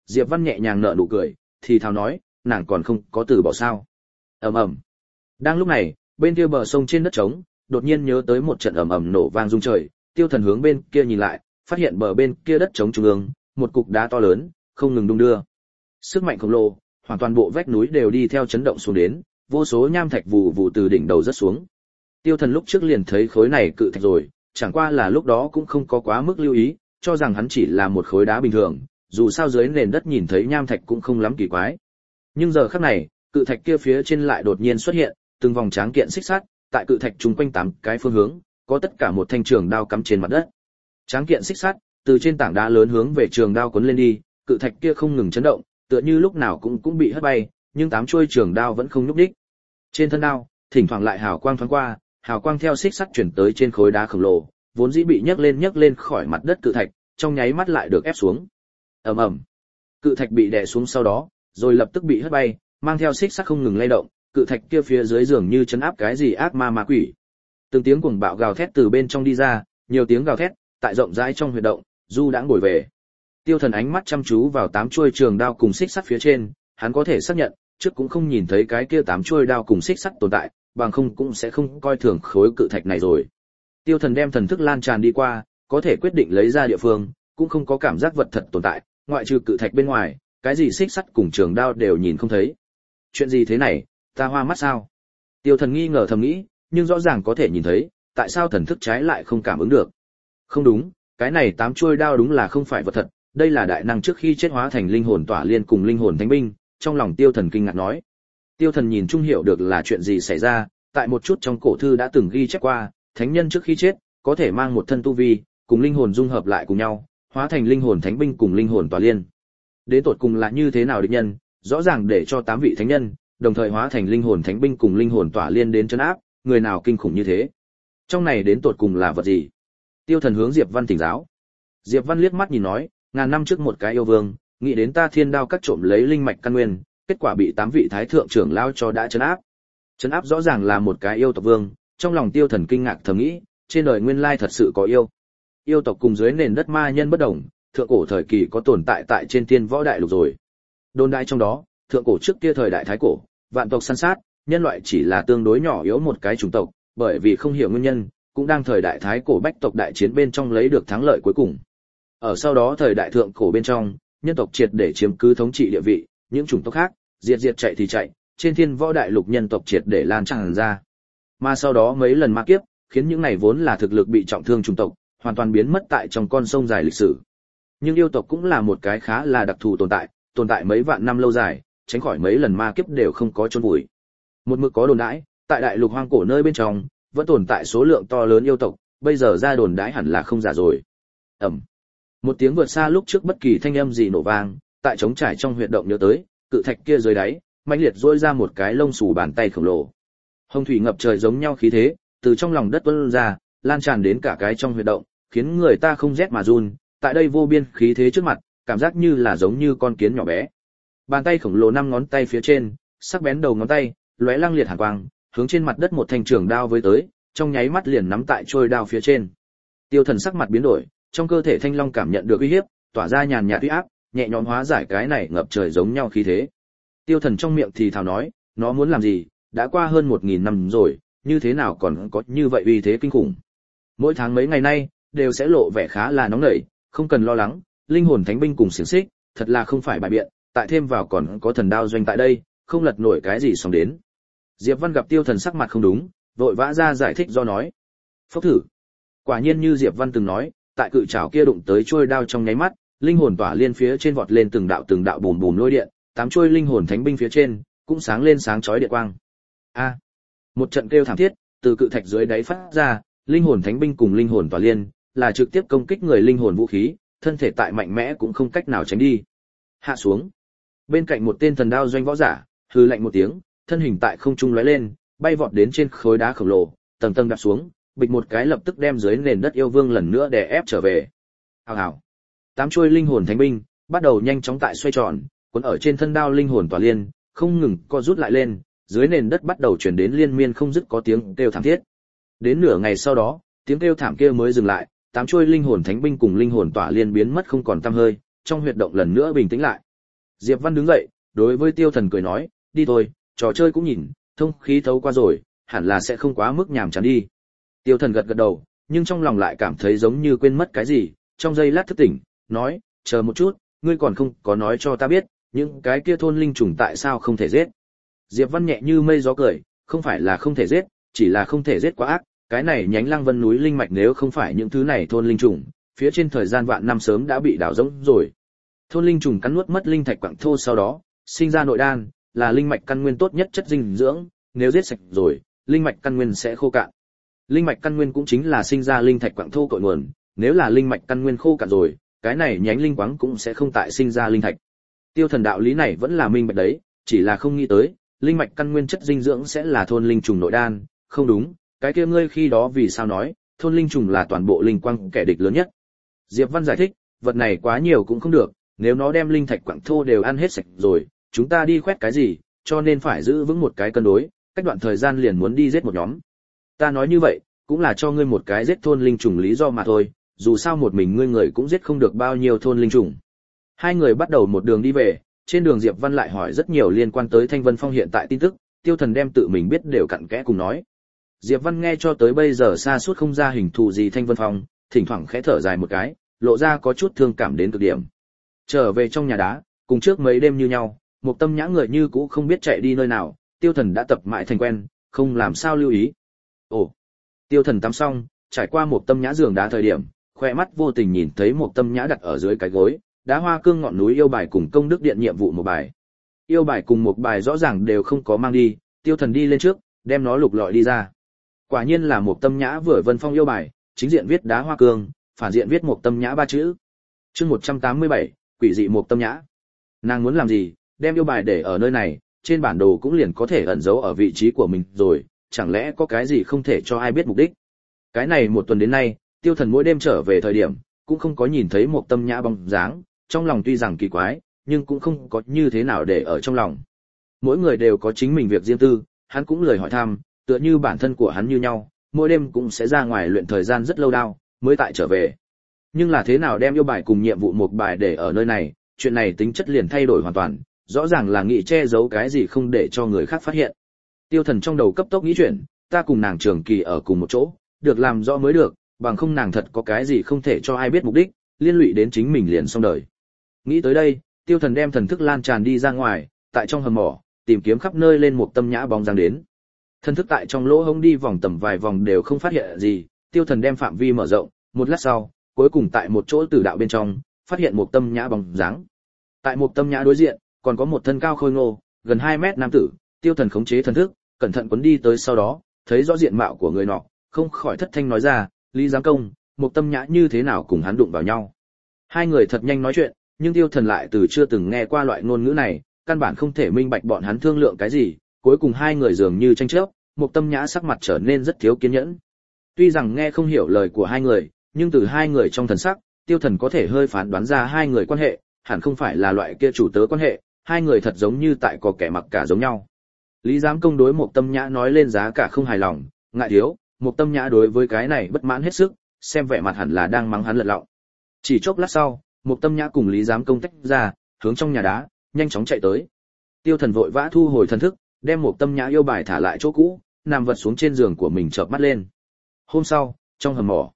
Diệp Văn nhẹ nhàng nở nụ cười, thì thào nói, nàng còn không có từ bỏ sao? Ầm ầm. Đang lúc này, bên kia bờ sông trên đất trống, đột nhiên nhớ tới một trận ầm ầm nổ vang rung trời, Tiêu Thần hướng bên kia nhìn lại, phát hiện bờ bên kia đất trống trung ương, một cục đá to lớn, không ngừng đung đưa. Sức mạnh khổng lồ, hoàn toàn bộ vách núi đều đi theo chấn động xuống đến, vô số nham thạch vù vù từ đỉnh đầu rất xuống. Tiêu Thần lúc trước liền thấy khối này cự thạch rồi, chẳng qua là lúc đó cũng không có quá mức lưu ý, cho rằng hắn chỉ là một khối đá bình thường, dù sao dưới nền đất nhìn thấy nham thạch cũng không lắm kỳ quái. Nhưng giờ khắc này, cự thạch kia phía trên lại đột nhiên xuất hiện từng vòng tráng kiện xích sắt, tại cự thạch chung quanh 8 cái phương hướng, có tất cả một thanh trường đao cắm trên mặt đất. Tráng kiện xích sắt từ trên tảng đá lớn hướng về trường đao cuốn lên đi, cự thạch kia không ngừng chấn động, tựa như lúc nào cũng bị hất bay, nhưng 8 chuôi trường đao vẫn không nhúc nhích. Trên thân đao, thỉnh thoảng lại hào quang thoáng qua, hào quang theo xích sắt chuyển tới trên khối đá khổng lồ, vốn dĩ bị nhấc lên khỏi mặt đất cự thạch, trong nháy mắt lại được ép xuống. Ầm ầm. Cự thạch bị đè xuống sau đó, rồi lập tức bị hất bay, mang theo xích sắt không ngừng lay động, cự thạch kia phía dưới dường như chấn áp cái gì ác ma quỷ. Từng tiếng cuồng bạo gào thét từ bên trong đi ra, nhiều tiếng gào thét, tại rộng rãi trong huyệt động, du đãng bồi về. Tiêu Thần ánh mắt chăm chú vào 8 chuôi trường đao cùng xích sắt phía trên, hắn có thể xác nhận, trước cũng không nhìn thấy cái kia 8 chuôi đao cùng xích sắt tồn tại, bằng không cũng sẽ không coi thường khối cự thạch này rồi. Tiêu Thần đem thần thức lan tràn đi qua, có thể quyết định lấy ra địa phương, cũng không có cảm giác vật thật tồn tại, ngoại trừ cự thạch bên ngoài, cái gì xích sắt cùng trường đao đều nhìn không thấy. Chuyện gì thế này, ta hoa mắt sao? Tiêu Thần nghi ngờ thầm nghĩ, nhưng rõ ràng có thể nhìn thấy, tại sao thần thức trái lại không cảm ứng được? Không đúng, cái này 8 chuôi đao đúng là không phải vật thật, đây là đại năng trước khi chết hóa thành linh hồn tỏa liên cùng linh hồn thánh binh, trong lòng Tiêu Thần kinh ngạc nói. Tiêu Thần nhìn chung hiểu được là chuyện gì xảy ra, tại một chút trong cổ thư đã từng ghi chép qua, thánh nhân trước khi chết có thể mang một thân tu vi, cùng linh hồn dung hợp lại cùng nhau, hóa thành linh hồn thánh binh cùng linh hồn tỏa liên. Đến tột cùng là như thế nào địch nhân, rõ ràng để cho 8 vị thánh nhân đồng thời hóa thành linh hồn thánh binh cùng linh hồn tỏa liên đến trấn áp, người nào kinh khủng như thế? Trong này đến tột cùng là vật gì? Tiêu Thần hướng Diệp Văn thỉnh giáo. Diệp Văn liếc mắt nhìn nói, ngàn năm trước một cái yêu vương, nghĩ đến ta Thiên Đao cắt trộm lấy linh mạch căn nguyên, kết quả bị 8 vị thái thượng trưởng lao cho đã trấn áp. Trấn áp rõ ràng là một cái yêu tộc vương, trong lòng Tiêu Thần kinh ngạc thầm nghĩ, trên đời nguyên lai thật sự có yêu. Yêu tộc cùng dưới nền đất ma nhân bất đồng, thượng cổ thời kỳ có tồn tại tại trên Thiên Võ Đại Lục rồi. Đồn đại trong đó, thượng cổ trước kia thời đại thái cổ, vạn tộc săn sát, nhân loại chỉ là tương đối nhỏ yếu một cái chủng tộc, bởi vì không hiểu nguyên nhân, cũng đang thời đại thái cổ bách tộc đại chiến bên trong lấy được thắng lợi cuối cùng. Ở sau đó thời đại thượng cổ bên trong, nhân tộc triệt để chiếm cứ thống trị địa vị, những chủng tộc khác, diệt chạy thì chạy, trên Thiên Võ Đại Lục nhân tộc triệt để lan tràn ra. Mà sau đó mấy lần ma kiếp, khiến những này vốn là thực lực bị trọng thương chủng tộc, hoàn toàn biến mất tại trong con sông dài lịch sử. Nhưng yêu tộc cũng là một cái khá là đặc thù tồn tại mấy vạn năm lâu dài, tránh khỏi mấy lần ma kiếp đều không có chôn vùi. Một mực có đồn đãi, tại đại lục hoang cổ nơi bên trong, vẫn tồn tại số lượng to lớn yêu tộc, bây giờ ra đồn đãi hẳn là không giả rồi. Ầm. Một tiếng vượt xa lúc trước bất kỳ thanh âm gì nổ vang, tại trống trải trong huyệt động nhớ tới, cự thạch kia dưới đáy, mãnh liệt rỗi ra một cái lông xù bàn tay khổng lồ. Hồng thủy ngập trời giống nhau khí thế, từ trong lòng đất tuôn ra, lan tràn đến cả cái trong huyệt động, khiến người ta không rét mà run, tại đây vô biên khí thế trước mặt, cảm giác như là giống như con kiến nhỏ bé. Bàn tay khổng lồ 5 ngón tay phía trên, sắc bén đầu ngón tay, lóe lăng liệt hàn quang, hướng trên mặt đất một thanh trường đao với tới, trong nháy mắt liền nắm tại trôi đao phía trên. Tiêu Thần sắc mặt biến đổi, trong cơ thể thanh long cảm nhận được uy hiếp, tỏa ra nhàn nhạt uy áp, nhẹ nhõm hóa giải cái này ngập trời giống nhau khí thế. Tiêu Thần trong miệng thì thào nói, nó muốn làm gì, đã qua hơn 1000 năm rồi, như thế nào còn có như vậy uy thế kinh khủng. Mỗi tháng mấy ngày nay, đều sẽ lộ vẻ khá là nóng nảy, không cần lo lắng, linh hồn thánh binh cùng xiển xích, thật là không phải bài biện, tại thêm vào còn có thần đao doanh tại đây, không lật nổi cái gì xong đến. Diệp Văn gặp Tiêu Thần sắc mặt không đúng, vội vã ra giải thích do nói. Phốc thử. Quả nhiên như Diệp Văn từng nói, tại cự trảo kia đụng tới trôi đao trong nháy mắt, linh hồn tỏa liên phía trên vọt lên từng đạo bùm bùm lôi điện, 8 trôi linh hồn thánh binh phía trên cũng sáng lên sáng chói điện quang. A. Một trận kêu thảm thiết từ cự thạch dưới đáy phát ra, linh hồn thánh binh cùng linh hồn tỏa liên là trực tiếp công kích người linh hồn vũ khí, thân thể tại mạnh mẽ cũng không cách nào tránh đi. Hạ xuống. Bên cạnh một tên thần đao doanh võ giả, hừ lạnh một tiếng, thân hình tại không trung lóe lên, bay vọt đến trên khối đá khổng lồ, tầng tầng đạp xuống, bịch một cái lập tức đem dưới nền đất yêu vương lần nữa đè ép trở về. Hào hào. 8 chuôi linh hồn thánh binh bắt đầu nhanh chóng tại xoay tròn, cuốn ở trên thân đao linh hồn tỏa liên, không ngừng co rút lại lên, dưới nền đất bắt đầu truyền đến liên miên không dứt có tiếng kêu thảm thiết. Đến nửa ngày sau đó, tiếng kêu thảm kia mới dừng lại, 8 chuôi linh hồn thánh binh cùng linh hồn tỏa liên biến mất không còn tăm hơi, trong huyệt động lần nữa bình tĩnh lại. Diệp Văn đứng dậy, đối với Tiêu Thần cười nói, đi thôi, trò chơi cũng nhìn, thông khí thấu qua rồi, hẳn là sẽ không quá mức nhàm chán đi. Tiêu Thần gật gật đầu, nhưng trong lòng lại cảm thấy giống như quên mất cái gì, trong giây lát thức tỉnh, nói, chờ một chút, ngươi còn không có nói cho ta biết, những cái kia thôn linh trùng tại sao không thể giết. Diệp Văn nhẹ như mây gió cười, không phải là không thể giết, chỉ là không thể giết quá ác, cái này nhánh Lăng Vân núi linh mạch nếu không phải những thứ này thôn linh trùng, phía trên thời gian vạn năm sớm đã bị đảo rỗng rồi. Thôn linh trùng cắn nuốt mất linh thạch quặng thô sau đó, sinh ra nội đan, là linh mạch căn nguyên tốt nhất chất dinh dưỡng, nếu giết sạch rồi, linh mạch căn nguyên sẽ khô cạn. Linh mạch căn nguyên cũng chính là sinh ra linh thạch quặng thô cội nguồn, nếu là linh mạch căn nguyên khô cạn rồi, cái này nhánh linh quáng cũng sẽ không tại sinh ra linh thạch. Tiêu Thần đạo lý này vẫn là minh bạch đấy, chỉ là không nghĩ tới, linh mạch căn nguyên chất dinh dưỡng sẽ là thôn linh trùng nội đan, không đúng, cái kia ngươi khi đó vì sao nói, thôn linh trùng là toàn bộ linh quang kẻ địch lớn nhất. Diệp Văn giải thích, vật này quá nhiều cũng không được, nếu nó đem linh thạch quặng thô đều ăn hết sạch rồi, chúng ta đi khoét cái gì, cho nên phải giữ vững một cái cân đối, cách đoạn thời gian liền muốn đi giết một nhóm. Ta nói như vậy, cũng là cho ngươi một cái giết thôn linh trùng lý do mà thôi, dù sao một mình ngươi người cũng giết không được bao nhiêu thôn linh trùng. Hai người bắt đầu một đường đi về, trên đường Diệp Văn lại hỏi rất nhiều liên quan tới Thanh Vân Phong hiện tại tin tức, Tiêu Thần đem tự mình biết đều cặn kẽ cùng nói. Diệp Văn nghe cho tới bây giờ xa suốt không ra hình thù gì Thanh Vân Phong, thỉnh thoảng khẽ thở dài một cái, lộ ra có chút thương cảm đến cực điểm. Trở về trong nhà đá, cùng trước mấy đêm như nhau, một tâm nhã người như cũ không biết chạy đi nơi nào, Tiêu Thần đã tập mãi thành quen, không làm sao lưu ý. Ồ, Tiêu Thần tắm xong, trải qua một tâm nhã giường đá thời điểm, khoe mắt vô tình nhìn thấy một tâm nhã đặt ở dưới cái gối, đá hoa cương ngọn núi yêu bài cùng công đức điện nhiệm vụ một bài. Yêu bài cùng một bài rõ ràng đều không có mang đi, Tiêu Thần đi lên trước, đem nó lục lọi đi ra. Quả nhiên là một tâm nhã vừa vân phong yêu bài, chính diện viết đá hoa cương, phản diện viết một tâm nhã ba chữ. Chương 187, quỷ dị một tâm nhã. Nàng muốn làm gì, đem yêu bài để ở nơi này, trên bản đồ cũng liền có thể ẩn giấu ở vị trí của mình rồi, chẳng lẽ có cái gì không thể cho ai biết mục đích. Cái này một tuần đến nay, Tiêu Thần mỗi đêm trở về thời điểm, cũng không có nhìn thấy một tâm nhã bóng dáng, trong lòng tuy rằng kỳ quái, nhưng cũng không có như thế nào để ở trong lòng. Mỗi người đều có chính mình việc riêng tư, hắn cũng lời hỏi thăm, tựa như bản thân của hắn như nhau, mỗi đêm cũng sẽ ra ngoài luyện thời gian rất lâu đao, mới tại trở về. Nhưng là thế nào đem yêu bài cùng nhiệm vụ một bài để ở nơi này, chuyện này tính chất liền thay đổi hoàn toàn, rõ ràng là nghĩ che giấu cái gì không để cho người khác phát hiện. Tiêu Thần trong đầu cấp tốc nghĩ chuyện, ta cùng nàng trường kỳ ở cùng một chỗ, được làm rõ mới được, bằng không nàng thật có cái gì không thể cho ai biết mục đích, liên lụy đến chính mình liền xong đời. Nghĩ tới đây, Tiêu Thần đem thần thức lan tràn đi ra ngoài, tại trong hầm mỏ, tìm kiếm khắp nơi lên một tâm nhã bóng dáng đến. Thần thức tại trong lỗ hổng đi vòng tầm vài vòng đều không phát hiện gì, Tiêu Thần đem phạm vi mở rộng, một lát sau, cuối cùng tại một chỗ tử đạo bên trong, phát hiện một tâm nhã bóng dáng. Tại một tâm nhã đối diện, còn có một thân cao khôi ngô, gần 2 mét nam tử, Tiêu Thần khống chế thần thức, cẩn thận quấn đi tới sau đó, thấy rõ diện mạo của người nọ, không khỏi thất thanh nói ra, Lý Giám Công, một tâm nhã như thế nào cùng hắn đụng vào nhau. Hai người thật nhanh nói chuyện, nhưng Tiêu Thần lại từ chưa từng nghe qua loại ngôn ngữ này, căn bản không thể minh bạch bọn hắn thương lượng cái gì, cuối cùng hai người dường như tranh chấp, một tâm nhã sắc mặt trở nên rất thiếu kiên nhẫn. Tuy rằng nghe không hiểu lời của hai người, nhưng từ hai người trong thần sắc, Tiêu Thần có thể hơi phán đoán ra hai người quan hệ, hẳn không phải là loại kia chủ tớ quan hệ, hai người thật giống như tại có kẻ mặc cả giống nhau. Lý Giám Công đối một tâm nhã nói lên giá cả không hài lòng, ngại thiếu, một tâm nhã đối với cái này bất mãn hết sức, xem vẻ mặt hẳn là đang mắng hắn lật lọng. Chỉ chốc lát sau, một tâm nhã cùng Lý Giám Công tách ra, hướng trong nhà đá, nhanh chóng chạy tới. Tiêu Thần vội vã thu hồi thần thức, đem một tâm nhã yêu bài thả lại chỗ cũ, nằm vật xuống trên giường của mình chợp mắt lên. Hôm sau, trong hầm mỏ,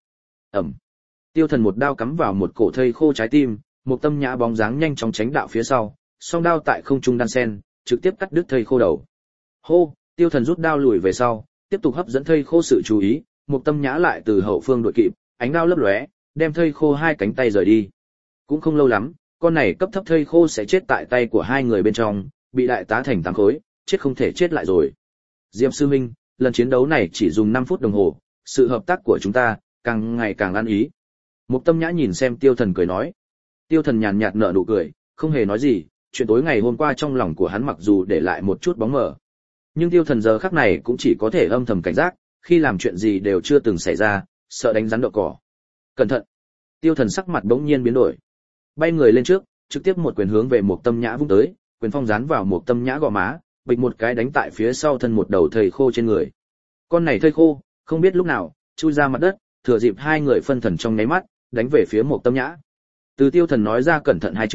Tiêu Thần một đao cắm vào một cổ thây khô trái tim, một tâm nhã bóng dáng nhanh chóng tránh đạo phía sau, song đao tại không trung đan sen, trực tiếp cắt đứt thây khô đầu. Hô, Tiêu Thần rút đao lùi về sau, tiếp tục hấp dẫn thây khô sự chú ý, một tâm nhã lại từ hậu phương đuổi kịp, ánh đao lấp lóe, đem thây khô hai cánh tay rời đi. Cũng không lâu lắm, con này cấp thấp thây khô sẽ chết tại tay của hai người bên trong, bị đại tá thành 8 khối, chết không thể chết lại rồi. Diệp sư huynh, lần chiến đấu này chỉ dùng 5 phút đồng hồ, sự hợp tác của chúng ta càng ngày càng ăn ý. Một tâm nhã nhìn xem Tiêu Thần cười nói. Tiêu Thần nhàn nhạt nở nụ cười, không hề nói gì, chuyện tối ngày hôm qua trong lòng của hắn mặc dù để lại một chút bóng mờ. Nhưng Tiêu Thần giờ khắc này cũng chỉ có thể âm thầm cảnh giác, khi làm chuyện gì đều chưa từng xảy ra, sợ đánh rắn đậu cỏ. Cẩn thận! Tiêu Thần sắc mặt bỗng nhiên biến đổi. Bay người lên trước, trực tiếp một quyền hướng về một tâm nhã vung tới, quyền phong dán vào một tâm nhã gò má, bịch một cái đánh tại phía sau thân một đầu thây khô trên người. Con này thây khô, không biết lúc nào, chui ra mặt đất, thừa dịp hai người phân thần trong nháy mắt, đánh về phía một tâm nhã. Từ Tiêu Thần nói ra cẩn thận hai chữ,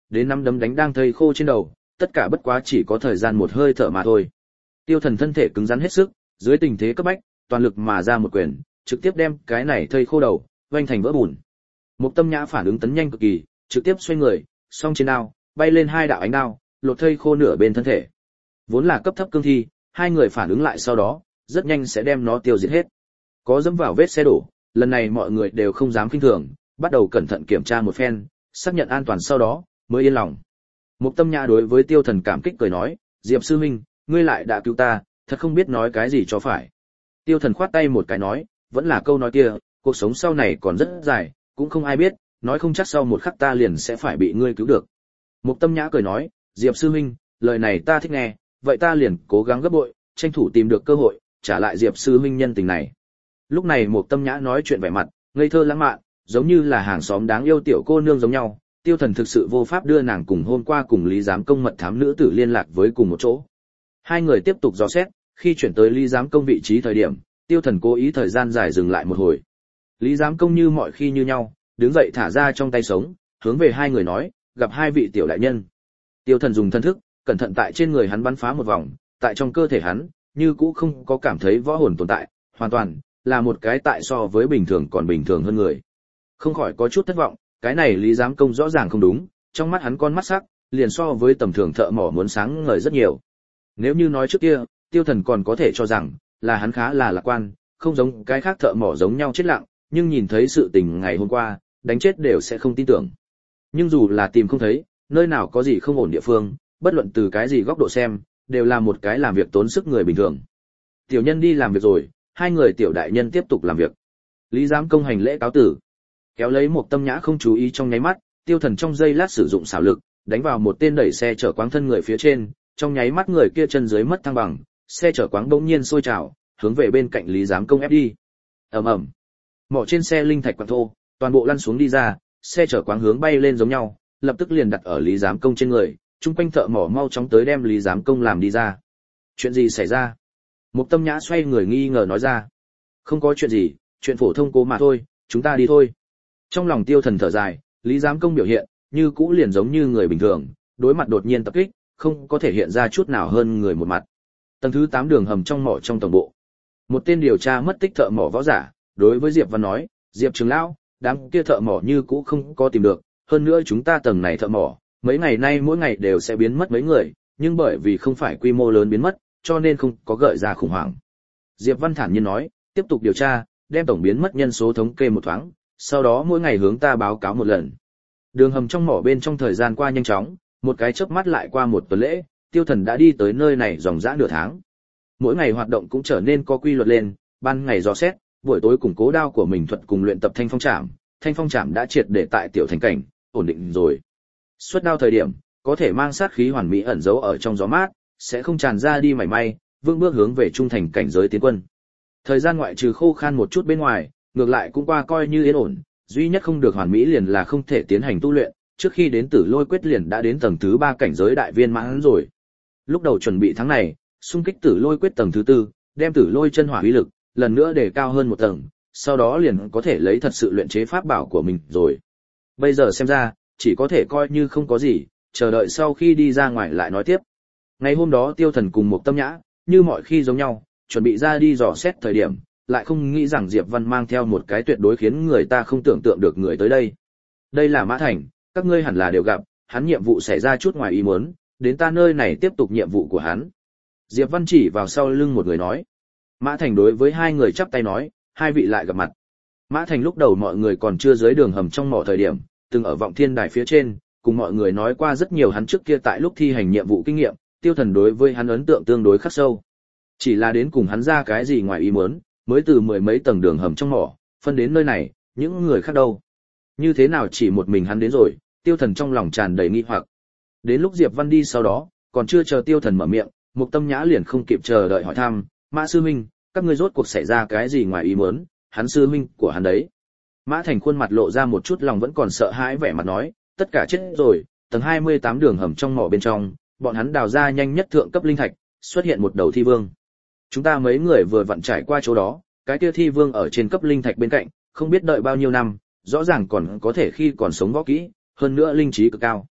đến nắm đấm đánh đang thây khô trên đầu, tất cả bất quá chỉ có thời gian một hơi thở mà thôi. Tiêu Thần thân thể cứng rắn hết sức, dưới tình thế cấp bách, toàn lực mà ra một quyền, trực tiếp đem cái này thây khô đầu vênh thành vỡ bùn. Mục Tâm Nhã phản ứng tấn nhanh cực kỳ, trực tiếp xoay người, song trên đao bay lên hai đạo ánh đao, lột thây khô nửa bên thân thể. Vốn là cấp thấp cương thi, hai người phản ứng lại sau đó, rất nhanh sẽ đem nó tiêu diệt hết. Có dẫm vào vết xe đổ, lần này mọi người đều không dám khinh thường, bắt đầu cẩn thận kiểm tra một phen, xác nhận an toàn sau đó mới yên lòng. Mục Tâm Nhã đối với Tiêu Thần cảm kích cười nói, Diệp sư huynh, ngươi lại đã cứu ta, thật không biết nói cái gì cho phải. Tiêu Thần khoát tay một cái nói, vẫn là câu nói kia, cuộc sống sau này còn rất dài, cũng không ai biết, nói không chắc sau một khắc ta liền sẽ phải bị ngươi cứu được. Mục Tâm Nhã cười nói, Diệp sư huynh, lời này ta thích nghe, vậy ta liền cố gắng gấp bội, tranh thủ tìm được cơ hội, trả lại Diệp sư huynh nhân tình này. Lúc này Mục Tâm Nhã nói chuyện vẻ mặt ngây thơ lãng mạn, giống như là hàng xóm đáng yêu tiểu cô nương giống nhau. Tiêu Thần thực sự vô pháp đưa nàng cùng hôm qua cùng Lý Giám Công mật thám nữ tử liên lạc với cùng một chỗ. Hai người tiếp tục dò xét, khi chuyển tới Lý Giám Công vị trí thời điểm, Tiêu Thần cố ý thời gian dài dừng lại một hồi. Lý Giám Công như mọi khi như nhau, đứng dậy thả ra trong tay sống, hướng về hai người nói, gặp hai vị tiểu đại nhân. Tiêu Thần dùng thân thức, cẩn thận tại trên người hắn bắn phá một vòng, tại trong cơ thể hắn, như cũ không có cảm thấy võ hồn tồn tại, hoàn toàn là một cái tại so với bình thường còn bình thường hơn người. Không khỏi có chút thất vọng, cái này Lý Giám Công rõ ràng không đúng, trong mắt hắn con mắt sắc, liền so với tầm thường thợ mỏ muốn sáng ngời rất nhiều. Nếu như nói trước kia, Tiêu Thần còn có thể cho rằng là hắn khá là lạc quan, không giống cái khác thợ mỏ giống nhau chết lặng, nhưng nhìn thấy sự tình ngày hôm qua, đánh chết đều sẽ không tin tưởng. Nhưng dù là tìm không thấy, nơi nào có gì không ổn địa phương, bất luận từ cái gì góc độ xem, đều là một cái làm việc tốn sức người bình thường. Tiểu nhân đi làm việc rồi, hai người tiểu đại nhân tiếp tục làm việc. Lý Giám Công hành lễ cáo tử. Kéo lấy một Tâm Nhã không chú ý trong nháy mắt, Tiêu Thần trong giây lát sử dụng xảo lực, đánh vào một tên đẩy xe chở quáng thân người phía trên, trong nháy mắt người kia chân dưới mất thăng bằng, xe chở quáng bỗng nhiên sôi trào, hướng về bên cạnh Lý Giám Công ép đi. Ầm ầm. Mỏ trên xe linh thạch quặng thô, toàn bộ lăn xuống đi ra, xe chở quáng hướng bay lên giống nhau, lập tức liền đặt ở Lý Giám Công trên người, chung quanh thợ mỏ mau chóng tới đem Lý Giám Công làm đi ra. Chuyện gì xảy ra? Mục Tâm Nhã xoay người nghi ngờ nói ra. Không có chuyện gì, chuyện phổ thông cố mà thôi, chúng ta đi thôi. Trong lòng Tiêu Thần thở dài, Lý Giám Công biểu hiện như cũ liền giống như người bình thường, đối mặt đột nhiên tập kích, không có thể hiện ra chút nào hơn người một mặt. Tầng thứ 8 đường hầm trong mỏ trong tổng bộ. Một tên điều tra mất tích thợ mỏ võ giả, đối với Diệp Văn nói, Diệp trưởng lão, đám kia thợ mỏ như cũ không có tìm được, hơn nữa chúng ta tầng này thợ mỏ, mấy ngày nay mỗi ngày đều sẽ biến mất mấy người, nhưng bởi vì không phải quy mô lớn biến mất, cho nên không có gợi ra khủng hoảng. Diệp Văn thản nhiên nói, tiếp tục điều tra, đem tổng biến mất nhân số thống kê một thoáng, sau đó mỗi ngày hướng ta báo cáo một lần. Đường hầm trong mỏ bên trong thời gian qua nhanh chóng, một cái chớp mắt lại qua một tuần lễ, Tiêu Thần đã đi tới nơi này dòng dã nửa tháng. Mỗi ngày hoạt động cũng trở nên có quy luật lên, ban ngày dò xét, buổi tối củng cố đao của mình thuật cùng luyện tập thanh phong trảm đã triệt để tại tiểu thành cảnh, ổn định rồi. Xuất đao thời điểm, có thể mang sát khí hoàn mỹ ẩn giấu ở trong gió mát, sẽ không tràn ra đi mảy may, vững bước hướng về trung thành cảnh giới tiến quân. Thời gian ngoại trừ khô khan một chút bên ngoài, ngược lại cũng qua coi như yên ổn, duy nhất không được hoàn mỹ liền là không thể tiến hành tu luyện, trước khi đến Tử Lôi Quyết liền đã đến tầng thứ 3 cảnh giới đại viên mãn rồi. Lúc đầu chuẩn bị tháng này, xung kích Tử Lôi Quyết tầng thứ 4, đem Tử Lôi chân hỏa uy lực lần nữa đề cao hơn một tầng, sau đó liền có thể lấy thật sự luyện chế pháp bảo của mình rồi. Bây giờ xem ra, chỉ có thể coi như không có gì, chờ đợi sau khi đi ra ngoài lại nói tiếp. Ngày hôm đó Tiêu Thần cùng một Tâm Nhã, như mọi khi giống nhau, chuẩn bị ra đi dò xét thời điểm, lại không nghĩ rằng Diệp Văn mang theo một cái tuyệt đối khiến người ta không tưởng tượng được người tới đây. Đây là Mã Thành, các ngươi hẳn là đều gặp, hắn nhiệm vụ xảy ra chút ngoài ý muốn, đến ta nơi này tiếp tục nhiệm vụ của hắn. Diệp Văn chỉ vào sau lưng một người nói. Mã Thành đối với hai người chắp tay nói, hai vị lại gặp mặt. Mã Thành lúc đầu mọi người còn chưa dưới đường hầm trong mỏ thời điểm, từng ở vọng thiên đài phía trên, cùng mọi người nói qua rất nhiều hắn trước kia tại lúc thi hành nhiệm vụ kinh nghiệm, Tiêu Thần đối với hắn ấn tượng tương đối khắc sâu. Chỉ là đến cùng hắn ra cái gì ngoài ý muốn, mới từ mười mấy tầng đường hầm trong mỏ, phân đến nơi này, những người khác đâu? Như thế nào chỉ một mình hắn đến rồi? Tiêu Thần trong lòng tràn đầy nghi hoặc. Đến lúc Diệp Văn đi sau đó, còn chưa chờ Tiêu Thần mở miệng, Mục Tâm Nhã liền không kịp chờ đợi hỏi thăm, Mã sư huynh, các ngươi rốt cuộc xảy ra cái gì ngoài ý muốn? Hắn sư huynh của hắn đấy. Mã Thành khuôn mặt lộ ra một chút lòng vẫn còn sợ hãi vẻ mặt nói, tất cả chết rồi, tầng 28 đường hầm trong mỏ bên trong, bọn hắn đào ra nhanh nhất thượng cấp linh thạch, xuất hiện một đầu thi vương. Chúng ta mấy người vừa vặn trải qua chỗ đó, cái kia thi vương ở trên cấp linh thạch bên cạnh, không biết đợi bao nhiêu năm, rõ ràng còn có thể khi còn sống võ kỹ, hơn nữa linh trí cực cao.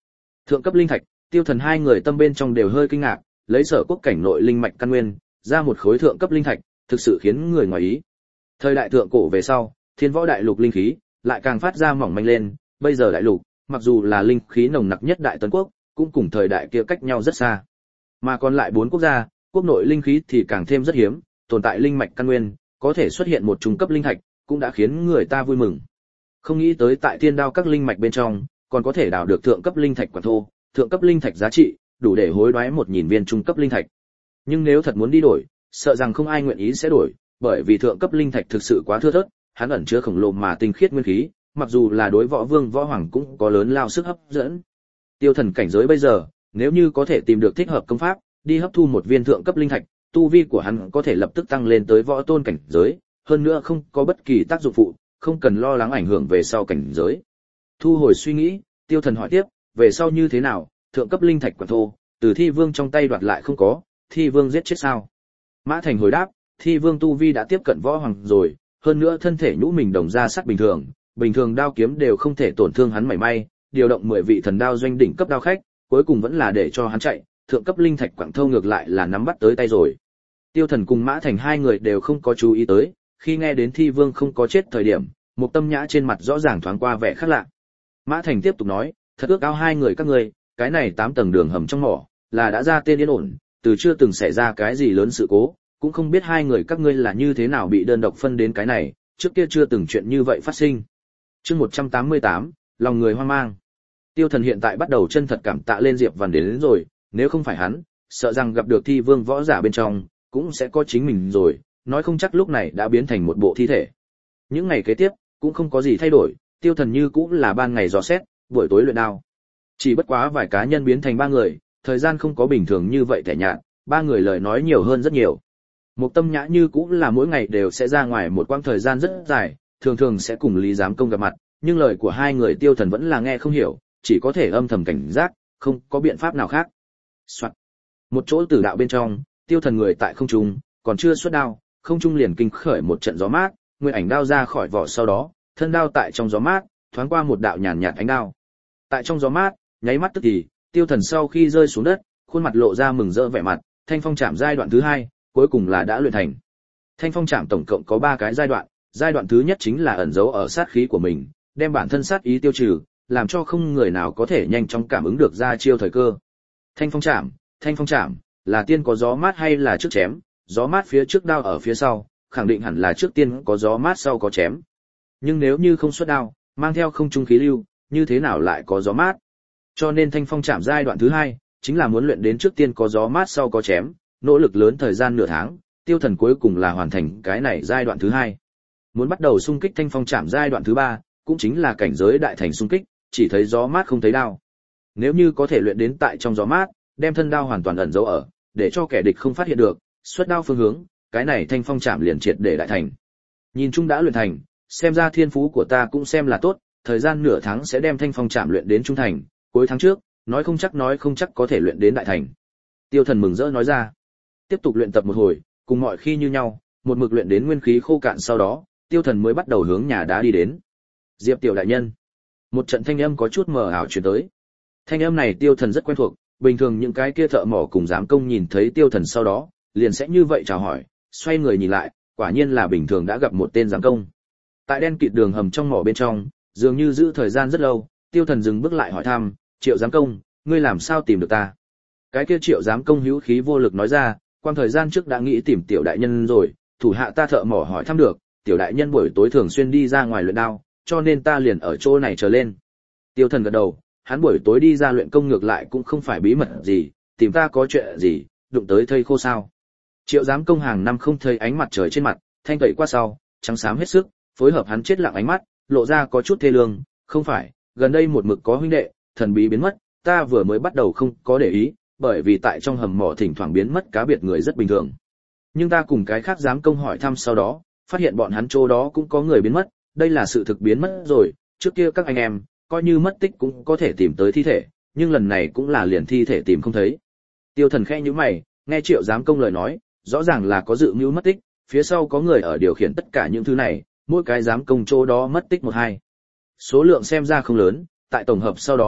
Thượng cấp linh thạch, Tiêu Thần hai người tâm bên trong đều hơi kinh ngạc, lấy Sở Quốc cảnh nội linh mạch căn nguyên, ra một khối thượng cấp linh thạch, thực sự khiến người ngoài ý. Thời đại thượng cổ về sau, Thiên Võ đại lục linh khí lại càng phát ra mỏng manh lên, bây giờ đại lục, mặc dù là linh khí nồng nặc nhất đại tấn quốc, cũng cùng thời đại kia cách nhau rất xa. Mà còn lại 4 quốc gia, quốc nội linh khí thì càng thêm rất hiếm, tồn tại linh mạch căn nguyên, có thể xuất hiện một trung cấp linh thạch, cũng đã khiến người ta vui mừng. Không nghĩ tới tại Thiên Đao các linh mạch bên trong, còn có thể đào được thượng cấp linh thạch quản thô, thượng cấp linh thạch giá trị đủ để hối đoái 1000 viên trung cấp linh thạch. Nhưng nếu thật muốn đi đổi, sợ rằng không ai nguyện ý sẽ đổi, bởi vì thượng cấp linh thạch thực sự quá thưa thớt, hắn ẩn chứa khổng lồ mà tinh khiết nguyên khí, mặc dù là đối võ vương võ hoàng cũng có lớn lao sức hấp dẫn. Tiêu Thần cảnh giới bây giờ, nếu như có thể tìm được thích hợp công pháp, đi hấp thu một viên thượng cấp linh thạch, tu vi của hắn có thể lập tức tăng lên tới võ tôn cảnh giới, hơn nữa không có bất kỳ tác dụng phụ, không cần lo lắng ảnh hưởng về sau cảnh giới. Thu hồi suy nghĩ, Tiêu Thần hỏi tiếp, về sau như thế nào, thượng cấp linh thạch quản thô, từ Thi Vương trong tay đoạt lại không có, Thi Vương giết chết sao? Mã Thành hồi đáp, Thi Vương tu vi đã tiếp cận võ hoàng rồi, hơn nữa thân thể nhũ mình đồng ra sắt bình thường đao kiếm đều không thể tổn thương hắn mảy may, điều động 10 vị thần đao doanh đỉnh cấp đao khách, cuối cùng vẫn là để cho hắn chạy, thượng cấp linh thạch quảng thâu ngược lại là nắm bắt tới tay rồi. Tiêu Thần cùng Mã Thành hai người đều không có chú ý tới, khi nghe đến Thi Vương không có chết thời điểm, một tâm nhã trên mặt rõ ràng thoáng qua vẻ khác lạ. Mã Thành tiếp tục nói, thật ước ao hai người các ngươi, cái này 8 tầng đường hầm trong mỏ, là đã ra tên yên ổn, từ chưa từng xảy ra cái gì lớn sự cố, cũng không biết hai người các ngươi là như thế nào bị đơn độc phân đến cái này, trước kia chưa từng chuyện như vậy phát sinh. Chương 188, lòng người hoang mang. Tiêu Thần hiện tại bắt đầu chân thật cảm tạ lên Diệp Văn đến rồi, nếu không phải hắn, sợ rằng gặp được Thi Vương võ giả bên trong, cũng sẽ có chính mình rồi, nói không chắc lúc này đã biến thành một bộ thi thể. Những ngày kế tiếp, cũng không có gì thay đổi, Tiêu Thần như cũng là ban ngày dò xét, buổi tối luyện đao. Chỉ bất quá vài cá nhân biến thành 3 người, thời gian không có bình thường như vậy tẻ nhạt, 3 người lời nói nhiều hơn rất nhiều. Một tâm nhã như cũng là mỗi ngày đều sẽ ra ngoài một quãng thời gian rất dài, thường thường sẽ cùng Lý Giám Công gặp mặt, nhưng lời của hai người Tiêu Thần vẫn là nghe không hiểu, chỉ có thể âm thầm cảnh giác, không có biện pháp nào khác. Soạt. Một chỗ tử đạo bên trong, Tiêu Thần người tại không trung, còn chưa xuất đao, không trung liền kinh khởi một trận gió mát, nguyên ảnh đao ra khỏi vỏ sau đó, thân đao tại trong gió mát, thoáng qua một đạo nhàn nhạt ánh đao. Tại trong gió mát, nháy mắt tức thì, Tiêu Thần sau khi rơi xuống đất, khuôn mặt lộ ra mừng rỡ vẻ mặt, Thanh Phong Trảm giai đoạn thứ 2, cuối cùng là đã luyện thành. Thanh Phong Trảm tổng cộng có 3 cái giai đoạn thứ nhất chính là ẩn giấu ở sát khí của mình, đem bản thân sát ý tiêu trừ, làm cho không người nào có thể nhanh chóng cảm ứng được ra chiêu thời cơ. Thanh Phong Trảm, là tiên có gió mát hay là trước chém, gió mát phía trước đao ở phía sau, khẳng định hẳn là trước tiên có gió mát sau có chém. Nhưng nếu như không xuất đao, mang theo không trung khí lưu, như thế nào lại có gió mát? Cho nên Thanh Phong Trảm giai đoạn thứ 2, chính là muốn luyện đến trước tiên có gió mát sau có chém, nỗ lực lớn thời gian nửa tháng, Tiêu Thần cuối cùng là hoàn thành cái này giai đoạn thứ 2. Muốn bắt đầu xung kích Thanh Phong Trảm giai đoạn thứ 3, cũng chính là cảnh giới đại thành xung kích, chỉ thấy gió mát không thấy đao. Nếu như có thể luyện đến tại trong gió mát, đem thân đao hoàn toàn ẩn giấu ở, để cho kẻ địch không phát hiện được, xuất đao phương hướng, cái này Thanh Phong Trảm liền triệt để đại thành. Nhìn chung đã luyện thành, xem ra thiên phú của ta cũng xem là tốt, thời gian nửa tháng sẽ đem Thanh Phong Trảm luyện đến trung thành, cuối tháng trước, nói không chắc có thể luyện đến đại thành. Tiêu Thần mừng rỡ nói ra. Tiếp tục luyện tập một hồi, cùng mọi khi như nhau, một mực luyện đến nguyên khí khô cạn sau đó, Tiêu Thần mới bắt đầu hướng nhà đá đi đến. Diệp tiểu đại nhân. Một trận thanh âm có chút mờ ảo truyền tới. Thanh âm này Tiêu Thần rất quen thuộc, bình thường những cái kia thợ mỏ cùng giám công nhìn thấy Tiêu Thần sau đó, liền sẽ như vậy chào hỏi, xoay người nhìn lại, quả nhiên là bình thường đã gặp một tên giám công. Tại đen kịt đường hầm trong mỏ bên trong, dường như giữ thời gian rất lâu, Tiêu Thần dừng bước lại hỏi thăm, "Triệu giám công, ngươi làm sao tìm được ta?" Cái kia Triệu giám công hữu khí vô lực nói ra, "Quan thời gian trước đã nghĩ tìm tiểu đại nhân rồi, thủ hạ ta thợ mỏ hỏi thăm được, tiểu đại nhân buổi tối thường xuyên đi ra ngoài luyện đao, cho nên ta liền ở chỗ này chờ lên." Tiêu Thần gật đầu, hắn buổi tối đi ra luyện công ngược lại cũng không phải bí mật gì, tìm ta có chuyện gì, đụng tới thây khô sao? Triệu giám công hàng năm không thấy ánh mặt trời trên mặt, thanh tẩy qua sau, trắng xám hết sức, phối hợp hắn chết lặng ánh mắt, lộ ra có chút thê lương, "Không phải, gần đây một mực có huynh đệ, thần bí biến mất, ta vừa mới bắt đầu không có để ý, bởi vì tại trong hầm mỏ thỉnh thoảng biến mất cá biệt người rất bình thường. Nhưng ta cùng cái khác giám công hỏi thăm sau đó, phát hiện bọn hắn chỗ đó cũng có người biến mất, đây là sự thực biến mất rồi, trước kia các anh em, coi như mất tích cũng có thể tìm tới thi thể, nhưng lần này cũng là liền thi thể tìm không thấy." Tiêu Thần khẽ nhíu mày, nghe Triệu giám công lời nói, rõ ràng là có dự mưu mất tích, phía sau có người ở điều khiển tất cả những thứ này, mỗi cái giám công chỗ đó mất tích 1-2. Số lượng xem ra không lớn, tại tổng hợp sau đó,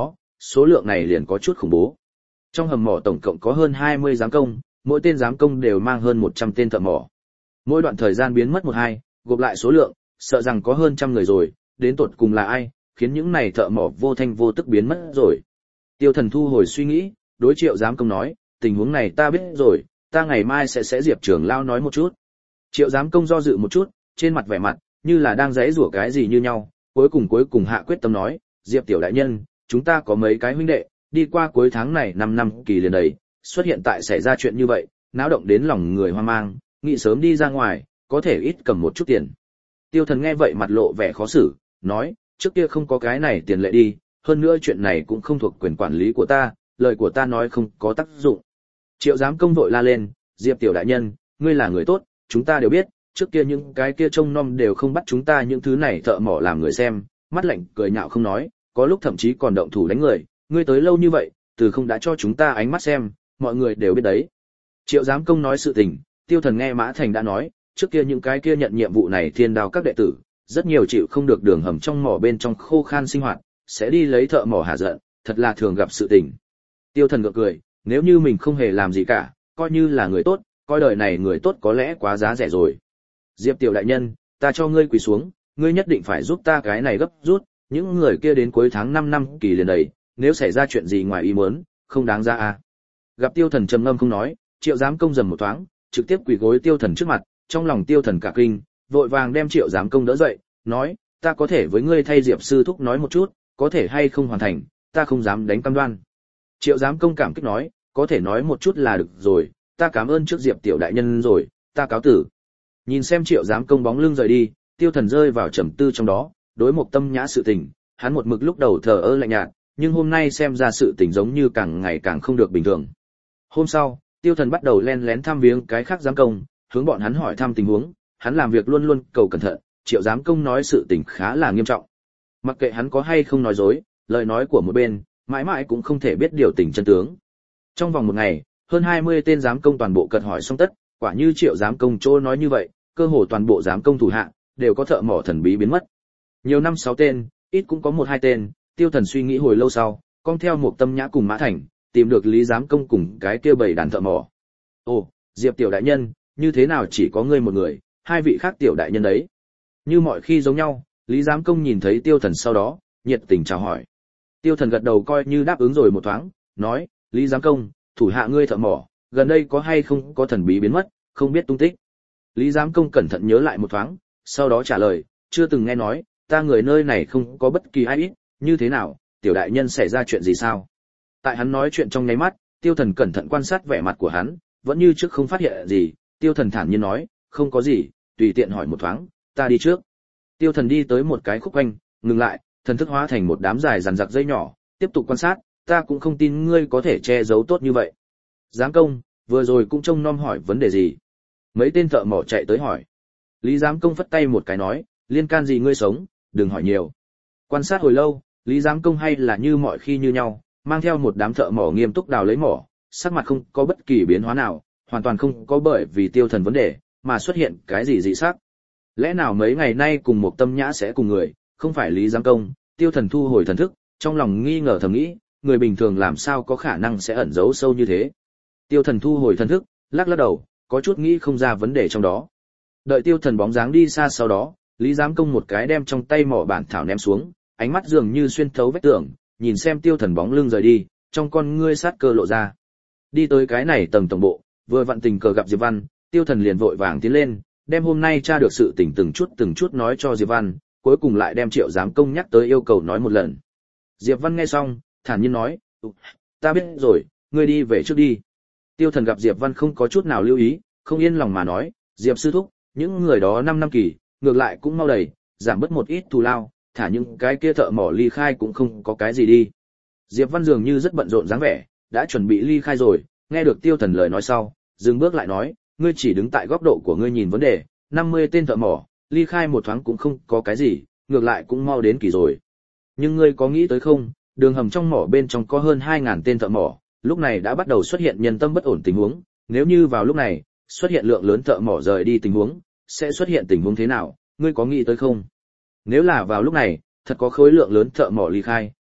số lượng này liền có chút khủng bố. Trong hầm mỏ tổng cộng có hơn 20 giám công, mỗi tên giám công đều mang hơn 100 tên thợ mỏ. Mỗi đoạn thời gian biến mất một hai, gộp lại số lượng, sợ rằng có hơn trăm người rồi, đến tột cùng là ai, khiến những này thợ mỏ vô thanh vô tức biến mất rồi. Tiêu Thần thu hồi suy nghĩ, đối Triệu giám công nói, tình huống này ta biết rồi, ta ngày mai sẽ Diệp trưởng lão nói một chút. Triệu giám công do dự một chút, trên mặt vẻ mặt như là đang giãy giụa cái gì như nhau, cuối cùng hạ quyết tâm nói, Diệp tiểu đại nhân, chúng ta có mấy cái huynh đệ, đi qua cuối tháng này 5 năm kỳ liền đầy, xuất hiện tại xảy ra chuyện như vậy, náo động đến lòng người hoang mang, nghĩ sớm đi ra ngoài, có thể ít cầm một chút tiền. Tiêu Thần nghe vậy mặt lộ vẻ khó xử, nói, trước kia không có cái này tiền lệ đi, hơn nữa chuyện này cũng không thuộc quyền quản lý của ta, lời của ta nói không có tác dụng. Triệu giám công vội la lên, Diệp tiểu đại nhân, ngươi là người tốt, chúng ta đều biết, trước kia những cái kia trông nom đều không bắt chúng ta những thứ này thợ mỏ làm người xem, mắt lạnh cười nhạo không nói, có lúc thậm chí còn động thủ đánh người, ngươi tới lâu như vậy, từ không đã cho chúng ta ánh mắt xem, mọi người đều biết đấy. Triệu giám công nói sự tình, Tiêu Thần nghe Mã Thành đã nói, trước kia những cái kia nhận nhiệm vụ này thiên đao các đệ tử, rất nhiều chịu không được đường hầm trong mỏ bên trong khô khan sinh hoạt, sẽ đi lấy thợ mỏ hạ giận, thật là thường gặp sự tình. Tiêu Thần gượng cười, nếu như mình không hề làm gì cả, coi như là người tốt, coi đời này người tốt có lẽ quá giá rẻ rồi. Diệp tiểu đại nhân, ta cho ngươi quỳ xuống, ngươi nhất định phải giúp ta cái này gấp rút, những người kia đến cuối tháng 5 năm kỳ liền đầy, nếu xảy ra chuyện gì ngoài ý muốn, không đáng ra à. Gặp Tiêu Thần trầm ngâm không nói, Triệu giám công dầm một thoáng, trực tiếp quỳ gối Tiêu Thần trước mặt, trong lòng Tiêu Thần cả kinh, vội vàng đem Triệu giám công đỡ dậy, nói, ta có thể với ngươi thay Diệp sư thúc nói một chút, có thể hay không hoàn thành, ta không dám đánh cam đoan. Triệu giám công cảm kích nói, có thể nói một chút là được rồi, ta cảm ơn trước Diệp tiểu đại nhân rồi, ta cáo tử. Nhìn xem Triệu giám công bóng lưng rời đi, Tiêu Thần rơi vào trầm tư trong đó, đối Mộc Tâm Nhã sự tình, hắn một mực lúc đầu thờ ơ lạnh nhạt, nhưng hôm nay xem ra sự tình giống như càng ngày càng không được bình thường. Hôm sau, Tiêu Thần bắt đầu len lén thăm viếng cái khác giám công, hướng bọn hắn hỏi thăm tình huống, hắn làm việc luôn luôn cầu cẩn thận, Triệu giám công nói sự tình khá là nghiêm trọng. Mặc kệ hắn có hay không nói dối, lời nói của một bên, mãi mãi cũng không thể biết điều tình chân tướng. Trong vòng một ngày, hơn 20 tên giám công toàn bộ cật hỏi xong tất, quả như Triệu giám công chỗ nói như vậy, cơ hồ toàn bộ giám công thủ hạ đều có thợ mỏ thần bí biến mất. Nhiều năm 6 tên, ít cũng có 1-2 tên, Tiêu Thần suy nghĩ hồi lâu sau, con theo một Tâm Nhã cùng Mã Thành, tìm được Lý giám công cùng cái kia bảy đàn thợ mỏ. Ồ, Diệp tiểu đại nhân, như thế nào chỉ có ngươi một người, hai vị khác tiểu đại nhân đấy? Như mọi khi giống nhau, Lý giám công nhìn thấy Tiêu Thần sau đó, nhiệt tình chào hỏi. Tiêu Thần gật đầu coi như đáp ứng rồi một thoáng, nói, Lý giám công, thủ hạ ngươi thợ mỏ, gần đây có hay không có thần bí biến mất, không biết tung tích. Lý giám công cẩn thận nhớ lại một thoáng, sau đó trả lời, chưa từng nghe nói, ta người nơi này không có bất kỳ ai ít, như thế nào, tiểu đại nhân xảy ra chuyện gì sao? Tại hắn nói chuyện trong nháy mắt, Tiêu Thần cẩn thận quan sát vẻ mặt của hắn, vẫn như trước không phát hiện gì, Tiêu Thần thản nhiên nói, không có gì, tùy tiện hỏi một thoáng, ta đi trước. Tiêu Thần đi tới một cái khúc quanh, ngừng lại, thần thức hóa thành một đám dài dằn dặc dây nhỏ, tiếp tục quan sát, ta cũng không tin ngươi có thể che giấu tốt như vậy. Giám công, vừa rồi cũng trông nom hỏi vấn đề gì? Mấy tên thợ mỏ chạy tới hỏi. Lý giám công phất tay một cái nói, liên can gì ngươi sống, đừng hỏi nhiều. Quan sát hồi lâu, Lý giám công hay là như mọi khi như nhau, mang theo một đám thợ mỏ nghiêm túc đào lấy mỏ, sắc mặt không có bất kỳ biến hóa nào, hoàn toàn không có bởi vì Tiêu Thần vấn đề mà xuất hiện cái gì dị sắc. Lẽ nào mấy ngày nay cùng một Tâm Nhã sẽ cùng người, không phải Lý giám công? Tiêu Thần thu hồi thần thức, trong lòng nghi ngờ thầm nghĩ, người bình thường làm sao có khả năng sẽ ẩn giấu sâu như thế. Tiêu Thần thu hồi thần thức, lắc lắc đầu, có chút nghĩ không ra vấn đề trong đó. Đợi Tiêu Thần bóng dáng đi xa sau đó, Lý giám công một cái đem trong tay mỏ bản thảo ném xuống, ánh mắt dường như xuyên thấu vách tường, nhìn xem Tiêu Thần bóng lưng rời đi, trong con ngươi sát cơ lộ ra. Đi tới cái này tầng tổng bộ, vừa vặn tình cờ gặp Diệp Văn, Tiêu Thần liền vội vàng tiến lên, đem hôm nay tra được sự tình từng chút nói cho Diệp Văn, cuối cùng lại đem Triệu giám công nhắc tới yêu cầu nói một lần. Diệp Văn nghe xong, thản nhiên nói, ta biết rồi, ngươi đi về trước đi. Tiêu Thần gặp Diệp Văn không có chút nào lưu ý, không yên lòng mà nói, Diệp sư thúc, những người đó 5 năm kỳ, ngược lại cũng mau đầy, giảm bớt một ít thù lao, thả những cái kia thợ mỏ ly khai cũng không có cái gì đi. Diệp Văn dường như rất bận rộn dáng vẻ, đã chuẩn bị ly khai rồi, nghe được Tiêu Thần lời nói sau, dừng bước lại nói, ngươi chỉ đứng tại góc độ của ngươi nhìn vấn đề, 50 tên thợ mỏ, ly khai một thoáng cũng không có cái gì, ngược lại cũng mau đến kỳ rồi. Nhưng ngươi có nghĩ tới không, đường hầm trong mỏ bên trong có hơn 2.000 tên thợ mỏ, lúc này đã bắt đầu xuất hiện nhân tâm bất ổn tình huống, nếu như vào lúc này, xuất hiện lượng lớn thợ mỏ rời đi tình huống, sẽ xuất hiện tình huống thế nào, ngươi có nghĩ tới không? Nếu là vào lúc này, thật có khối lượng lớn thợ mỏ ly khai,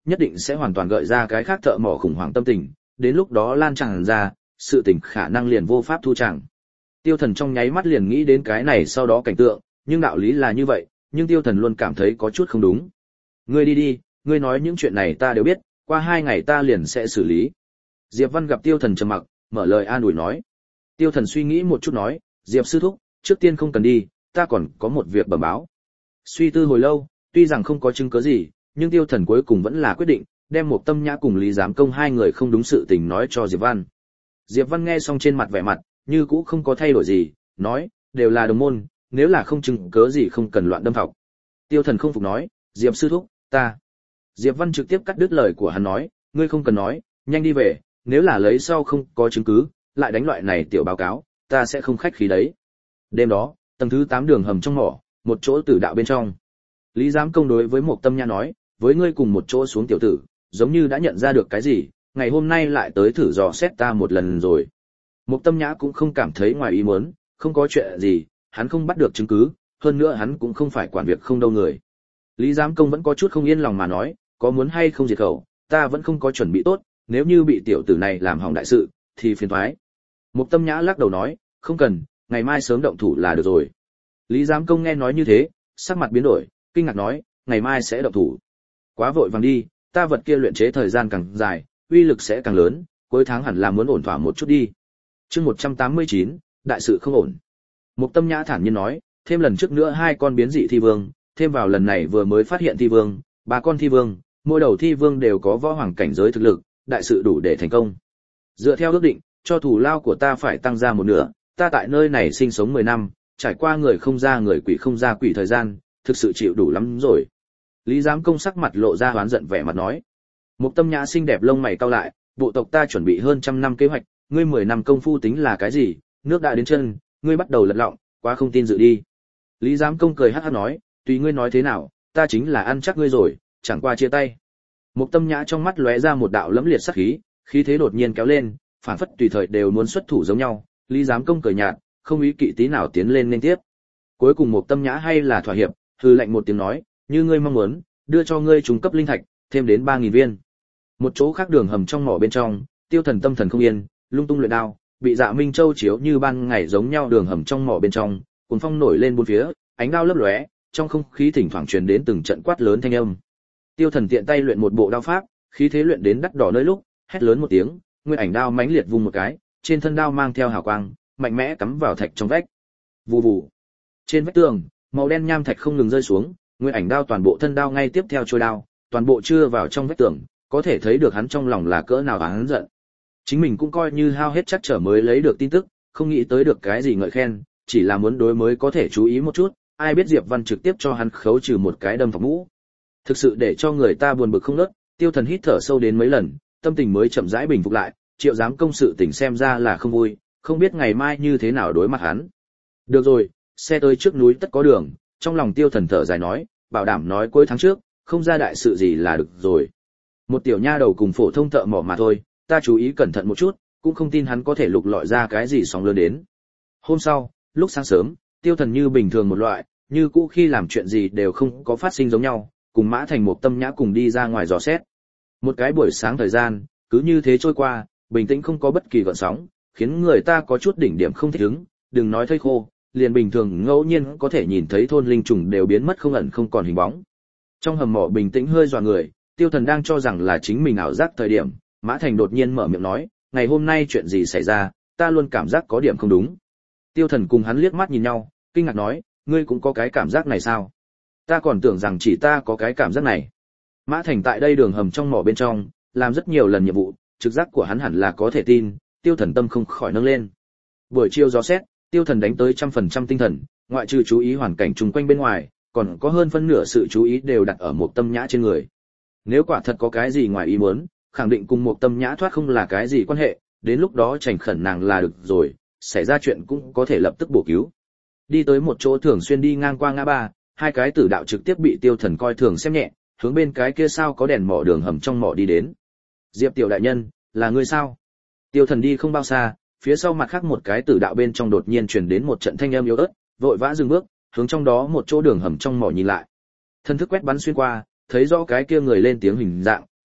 nhất định sẽ hoàn toàn gợi ra cái khác thợ mỏ khủng hoảng tâm tình, đến lúc đó lan tràn ra, sự tình khả năng liền vô pháp thu chẳng. Tiêu Thần trong nháy mắt liền nghĩ đến cái này sau đó cảnh tượng, nhưng đạo lý là như vậy, nhưng Tiêu Thần luôn cảm thấy có chút không đúng. Ngươi đi đi, ngươi nói những chuyện này ta đều biết, qua 2 ngày ta liền sẽ xử lý. Diệp Văn gặp Tiêu Thần trầm mặc, mở lời an ủi nói. Tiêu Thần suy nghĩ một chút nói, Diệp sư thúc, trước tiên không cần đi, ta còn có một việc bẩm báo. Suy tư hồi lâu, tuy rằng không có chứng cứ gì, nhưng Tiêu Thần cuối cùng vẫn là quyết định đem một Tâm Nhã cùng Lý Giám Công hai người không đúng sự tình nói cho Diệp Văn. Diệp Văn nghe xong trên mặt vẻ mặt như cũ không có thay đổi gì, nói, đều là đồng môn, nếu là không chứng cứ gì không cần loạn đâm học. Tiêu Thần không phục nói, Diệp sư thúc, ta. Diệp Văn trực tiếp cắt đứt lời của hắn nói, ngươi không cần nói, nhanh đi về, nếu là lấy sau không có chứng cứ, lại đánh loại này tiểu báo cáo, ta sẽ không khách khí đấy. Đêm đó, tầng thứ 8 đường hầm trong mỏ, một chỗ tử đạo bên trong. Lý Giám Công đối với Mộc Tâm Nhã nói, với ngươi cùng một chỗ xuống tiểu tử, giống như đã nhận ra được cái gì, ngày hôm nay lại tới thử dò xét ta một lần rồi. Mộc Tâm Nhã cũng không cảm thấy ngoài ý muốn, không có chuyện gì, hắn không bắt được chứng cứ, hơn nữa hắn cũng không phải quản việc không đâu người. Lý Giám Công vẫn có chút không yên lòng mà nói, có muốn hay không diệt khẩu, ta vẫn không có chuẩn bị tốt, nếu như bị tiểu tử này làm hỏng đại sự, thì phiền toái. Mộc Tâm Nhã lắc đầu nói, không cần, ngày mai sớm động thủ là được rồi. Lý Giám Công nghe nói như thế, sắc mặt biến đổi, kinh ngạc nói, ngày mai sẽ động thủ. Quá vội vàng đi, ta vật kia luyện chế thời gian càng dài, uy lực sẽ càng lớn, cuối tháng hẳn là muốn ổn thỏa một chút đi. Chương 189, đại sự không ổn. Mộc Tâm Nhã thản nhiên nói, thêm lần trước nữa 2 con biến dị thi vương, thêm vào lần này vừa mới phát hiện thi vương, 3 con thi vương, mỗi đầu thi vương đều có võ hoàng cảnh giới thực lực, đại sự đủ để thành công. Dựa theo ước định, cho thủ lao của ta phải tăng ra một nửa, ta tại nơi này sinh sống 10 năm, trải qua người không ra người quỷ không ra quỷ thời gian, thực sự chịu đủ lắm rồi. Lý Giám Công sắc mặt lộ ra oán giận vẻ mặt nói. Mộc Tâm Nhã xinh đẹp lông mày cau lại, bộ tộc ta chuẩn bị hơn 100 năm kế hoạch, ngươi 10 năm công phu tính là cái gì, nước đã đến chân, ngươi bắt đầu lật lọng, quá không tin dự đi. Lý Giám Công cười hắc hắc nói, tùy ngươi nói thế nào, ta chính là ăn chắc ngươi rồi, chẳng qua chia tay. Mộc Tâm Nhã trong mắt lóe ra một đạo lẫm liệt sát khí, khí thế đột nhiên kéo lên, phản phất tùy thời đều muốn xuất thủ giống nhau. Lý Giám Công cười nhạt, không ý kỵ tí nào tiến lên nên tiếp. Cuối cùng Mộc Tâm Nhã hay là thỏa hiệp, hừ lạnh một tiếng nói, như ngươi mong muốn, đưa cho ngươi trung cấp linh thạch, thêm đến 3000 viên. Một chỗ khác đường hầm trong mỏ bên trong, Tiêu Thần tâm thần không yên, lung tung luyện đao, bị Dạ Minh Châu chiếu như ban ngày giống nhau đường hầm trong mỏ bên trong, cuồng phong nổi lên bốn phía, ánh đao lấp lóe, trong không khí thỉnh thoảng truyền đến từng trận quát lớn thanh âm. Tiêu Thần tiện tay luyện một bộ đao pháp, khí thế luyện đến đắt đỏ nơi lúc, hét lớn một tiếng, nguyên ảnh đao mãnh liệt vung một cái, trên thân đao mang theo hào quang, mạnh mẽ cắm vào thạch trong vách. Vù vù. Trên vách tường, màu đen nham thạch không ngừng rơi xuống, nguyên ảnh đao toàn bộ thân đao ngay tiếp theo trôi đao, toàn bộ chưa vào trong vách tường, có thể thấy được hắn trong lòng là cỡ nào hắn giận. Chính mình cũng coi như hao hết chắc trở mới lấy được tin tức, không nghĩ tới được cái gì ngợi khen, chỉ là muốn đối mới có thể chú ý một chút, ai biết Diệp Văn trực tiếp cho hắn khấu trừ một cái đâm vào mũ. Thực sự để cho người ta buồn bực không ngớt, Tiêu Thần hít thở sâu đến mấy lần, tâm tình mới chậm rãi bình phục lại, Triệu Giám Công sự tình xem ra là không vui, không biết ngày mai như thế nào đối mặt hắn. Được rồi, xe tới trước núi tất có đường, trong lòng Tiêu Thần thở dài nói, bảo đảm nói cuối tháng trước, không ra đại sự gì là được rồi. Một tiểu nha đầu cùng phổ thông thợ mỏ mà thôi, ta chú ý cẩn thận một chút, cũng không tin hắn có thể lục lọi ra cái gì sóng lớn đến. Hôm sau, lúc sáng sớm, Tiêu Thần như bình thường một loại, như cũ khi làm chuyện gì đều không có phát sinh giống nhau, cùng Mã Thành Mộc Tâm Nhã cùng đi ra ngoài dò xét. Một cái buổi sáng thời gian, cứ như thế trôi qua, bình tĩnh không có bất kỳ gợn sóng, khiến người ta có chút đỉnh điểm không thích ứng, đừng nói thây khô, liền bình thường ngẫu nhiên có thể nhìn thấy thôn linh trùng đều biến mất không ẩn không còn hình bóng. Trong hầm mỏ bình tĩnh hơi dọa người, Tiêu Thần đang cho rằng là chính mình ảo giác thời điểm, Mã Thành đột nhiên mở miệng nói, ngày hôm nay chuyện gì xảy ra, ta luôn cảm giác có điểm không đúng. Tiêu Thần cùng hắn liếc mắt nhìn nhau, kinh ngạc nói, ngươi cũng có cái cảm giác này sao? Ta còn tưởng rằng chỉ ta có cái cảm giác này. Mã Thành tại đây đường hầm trong mỏ bên trong, làm rất nhiều lần nhiệm vụ, trực giác của hắn hẳn là có thể tin, Tiêu Thần tâm không khỏi nâng lên. Buổi chiều gió xét, Tiêu Thần đánh tới 100% tinh thần, ngoại trừ chú ý hoàn cảnh chung quanh bên ngoài, còn có hơn phân nửa sự chú ý đều đặt ở Mộc Tâm Nhã trên người. Nếu quả thật có cái gì ngoài ý muốn, khẳng định cùng Mộc Tâm Nhã thoát không là cái gì quan hệ, đến lúc đó chảnh khẩn nàng là được rồi, xảy ra chuyện cũng có thể lập tức bổ cứu. Đi tới một chỗ thường xuyên đi ngang qua ngã ba, 2 cái tử đạo trực tiếp bị Tiêu Thần coi thường xem nhẹ, hướng bên cái kia sao có đèn mỏ đường hầm trong mỏ đi đến. Diệp tiểu đại nhân, là ngươi sao? Tiêu Thần đi không bao xa, phía sau mặt khác một cái tử đạo bên trong đột nhiên truyền đến một trận thanh âm yếu ớt, vội vã dừng bước, hướng trong đó một chỗ đường hầm trong mỏ nhìn lại. Thân thức quét bắn xuyên qua, thấy rõ cái kia người lên tiếng hình dạng,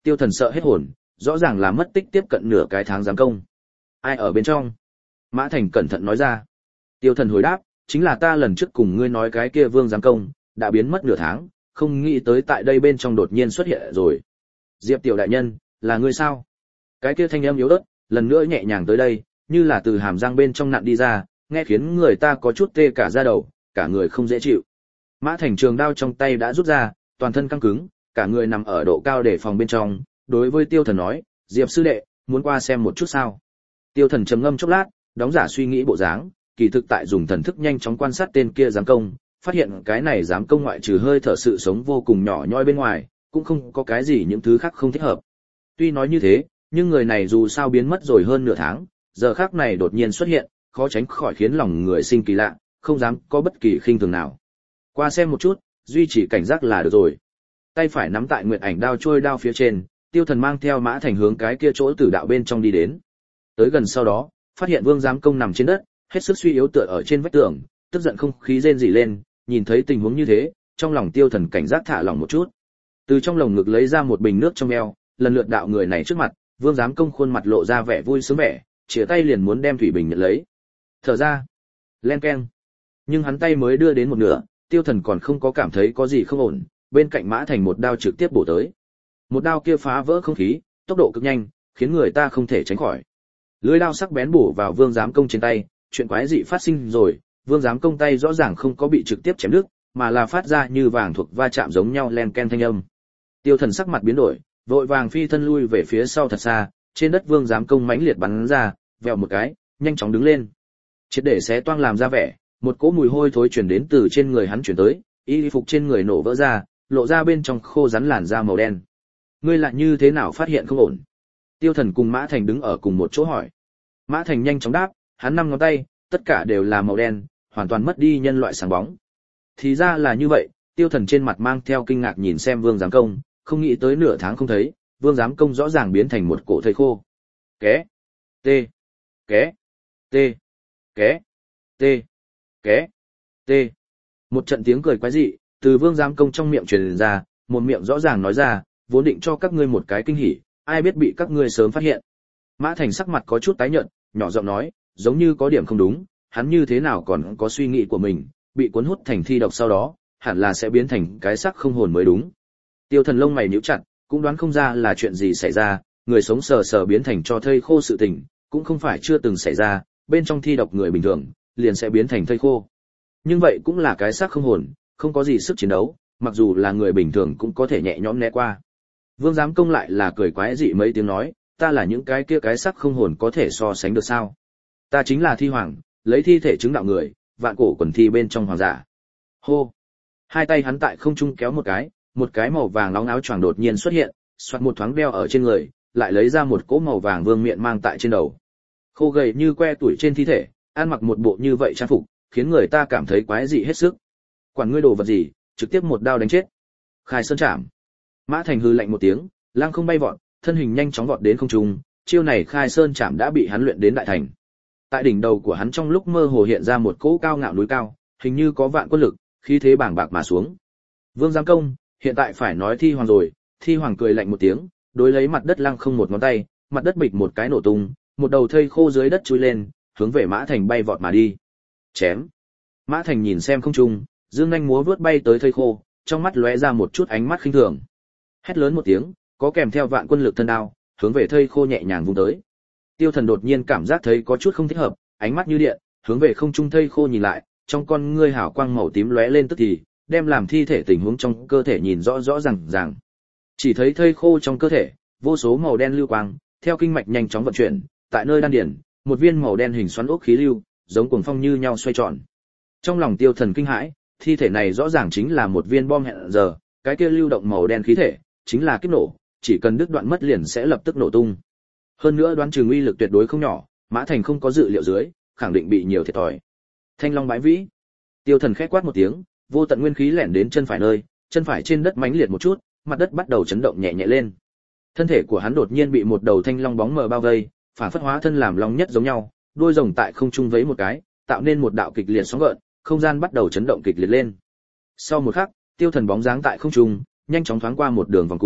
Tiêu Thần sợ hết hồn, rõ ràng là mất tích tiếp cận nửa cái tháng giám công. Ai ở bên trong? Mã Thành cẩn thận nói ra. Tiêu Thần hồi đáp, chính là ta lần trước cùng ngươi nói cái kia Vương giám công, đã biến mất nửa tháng, không nghĩ tới tại đây bên trong đột nhiên xuất hiện rồi. Diệp tiểu đại nhân, là ngươi sao? Cái kia thanh âm yếu ớt, lần nữa nhẹ nhàng tới đây, như là từ hàm răng bên trong nặn đi ra, nghe khiến người ta có chút tê cả da đầu, cả người không dễ chịu. Mã Thành trường đao trong tay đã rút ra, toàn thân căng cứng, cả người nằm ở độ cao để phòng bên trong, đối với Tiêu Thần nói, Diệp sư đệ, muốn qua xem một chút sao? Tiêu Thần trầm ngâm chốc lát, đóng giả suy nghĩ bộ dáng, kỳ thực tại dùng thần thức nhanh chóng quan sát tên kia giám công, phát hiện cái này giám công ngoại trừ hơi thở sự sống vô cùng nhỏ nhoi bên ngoài, cũng không có cái gì những thứ khác không thích hợp. Tuy nói như thế, nhưng người này dù sao biến mất rồi hơn nửa tháng, giờ khắc này đột nhiên xuất hiện, khó tránh khỏi khiến lòng người sinh kỳ lạ, không dám có bất kỳ khinh thường nào. Qua xem một chút, duy trì cảnh giác là được rồi. Tay phải nắm tại nguyệt ảnh đao trôi đao phía trên, Tiêu Thần mang theo Mã Thành hướng cái kia chỗ tử đạo bên trong đi đến. Tới gần sau đó, phát hiện Vương giám công nằm trên đất, hết sức suy yếu tựa ở trên vách tường, tức giận không khí rên rỉ lên, nhìn thấy tình huống như thế, trong lòng Tiêu Thần cảnh giác thả lỏng một chút. Từ trong lồng ngực lấy ra một bình nước trong eo, lần lượt đạo người này trước mặt, Vương giám công khuôn mặt lộ ra vẻ vui sướng vẻ, chìa tay liền muốn đem thủy bình nhận lấy. Thở ra, len keng. Nhưng hắn tay mới đưa đến một nửa, Tiêu Thần còn không có cảm thấy có gì không ổn, bên cạnh Mã Thành một đao trực tiếp bổ tới. Một đao kia phá vỡ không khí, tốc độ cực nhanh, khiến người ta không thể tránh khỏi. Lưỡi đao sắc bén bổ vào Vương giám công trên tay, chuyện quái dị phát sinh rồi, Vương giám công tay rõ ràng không có bị trực tiếp chém đứt, mà là phát ra như vàng thuộc va chạm giống nhau len ken thanh âm. Tiêu Thần sắc mặt biến đổi, vội vàng phi thân lui về phía sau thật xa, trên đất Vương giám công mãnh liệt bắn ra, vèo một cái, nhanh chóng đứng lên. Triệt để xé toang làm ra vẻ, một cỗ mùi hôi thối truyền đến từ trên người hắn truyền tới, y phục trên người nổ vỡ ra, lộ ra bên trong khô rắn làn da màu đen. Ngươi lại như thế nào phát hiện không ổn? Tiêu Thần cùng Mã Thành đứng ở cùng một chỗ hỏi. Mã Thành nhanh chóng đáp, hắn 5 ngón tay, tất cả đều là màu đen, hoàn toàn mất đi nhân loại sáng bóng. Thì ra là như vậy, Tiêu Thần trên mặt mang theo kinh ngạc nhìn xem Vương giám công, không nghĩ tới nửa tháng không thấy, Vương giám công rõ ràng biến thành một cổ thây khô. Ké, tê, ké, tê, ké, tê, ké, tê. Một trận tiếng cười quái dị từ Vương giám công trong miệng truyền ra, một miệng rõ ràng nói ra, vốn định cho các ngươi một cái kinh hỉ, ai biết bị các ngươi sớm phát hiện. Mã Thành sắc mặt có chút tái nhợt, nhỏ giọng nói, giống như có điểm không đúng, hắn như thế nào còn có suy nghĩ của mình, bị cuốn hút thành thi độc sau đó, hẳn là sẽ biến thành cái xác không hồn mới đúng. Tiêu Thần lông mày nhíu chặt, cũng đoán không ra là chuyện gì xảy ra, người sống sờ sờ biến thành cho thây khô sự tình, cũng không phải chưa từng xảy ra, bên trong thi độc người bình thường, liền sẽ biến thành thây khô. Nhưng vậy cũng là cái xác không hồn, không có gì sức chiến đấu, mặc dù là người bình thường cũng có thể nhẹ nhõm né qua. Vương giám công lại là cười quái dị mấy tiếng nói, ta là những cái kia cái xác không hồn có thể so sánh được sao? Ta chính là thi hoàng, lấy thi thể chứng đạo người, vạn cổ quần thi bên trong hoàng giả. Hô! Hai tay hắn tại không trung kéo một cái màu vàng nóng áo choàng đột nhiên xuất hiện, xoạt một thoáng đeo ở trên người, lại lấy ra một cỗ màu vàng vương miện mang tại trên đầu. Khô gầy như que tuổi trên thi thể, ăn mặc một bộ như vậy trang phục, khiến người ta cảm thấy quái dị hết sức. Quản ngươi đồ vật gì, trực tiếp một đao đánh chết. Khai sơn chạm. Mã Thành hừ lạnh một tiếng, lăng không bay vọt, thân hình nhanh chóng vọt đến không trung, chiêu này khai sơn chạm đã bị hắn luyện đến đại thành. Tại đỉnh đầu của hắn trong lúc mơ hồ hiện ra một cỗ cao ngạo núi cao, hình như có vạn quân lực, khí thế bàng bạc mà xuống. Vương giám công, hiện tại phải nói thi hoàng rồi. Thi hoàng cười lạnh một tiếng, đối lấy mặt đất lăng không một ngón tay, mặt đất bịch một cái nổ tung, một đầu thây khô dưới đất chui lên, hướng về Mã Thành bay vọt mà đi. Chém. Mã Thành nhìn xem không trung, dương nhanh múa vớt bay tới thây khô, trong mắt lóe ra một chút ánh mắt khinh thường. Hét lớn một tiếng, có kèm theo vạn quân lực thân đao, hướng về thây khô nhẹ nhàng vung tới. Tiêu Thần đột nhiên cảm giác thấy có chút không thích hợp, ánh mắt như điện, hướng về không trung thây khô nhìn lại, trong con ngươi hào quang màu tím lóe lên tức thì, đem làm thi thể tình huống trong cơ thể nhìn rõ rõ ràng ràng. Chỉ thấy thây khô trong cơ thể, vô số màu đen lưu quang, theo kinh mạch nhanh chóng vận chuyển, tại nơi đan điền, một viên màu đen hình xoắn ốc khí lưu, giống cuồng phong như nhau xoay tròn. Trong lòng Tiêu Thần kinh hãi, thi thể này rõ ràng chính là một viên bom hẹn giờ, cái kia lưu động màu đen khí thể, chính là kiếp nổ, chỉ cần đứt đoạn mất liền sẽ lập tức nổ tung. Hơn nữa đoán chừng uy lực tuyệt đối không nhỏ, Mã Thành không có dự liệu dưới, khẳng định bị nhiều thiệt thòi. Thanh long bái vĩ. Tiêu Thần khẽ quát một tiếng, vô tận nguyên khí lẻn đến chân phải nơi, chân phải trên đất mãnh liệt một chút, mặt đất bắt đầu chấn động nhẹ nhẹ lên. Thân thể của hắn đột nhiên bị một đầu thanh long bóng mờ bao vây, phản phất hóa thân làm long nhất giống nhau, đuôi rồng tại không trung vẫy một cái, tạo nên một đạo kịch liệt sóng gợn, không gian bắt đầu chấn động kịch liệt lên. Sau một khắc, Tiêu Thần bóng dáng tại không trung, nhanh chóng thoáng qua một đường vòng cung,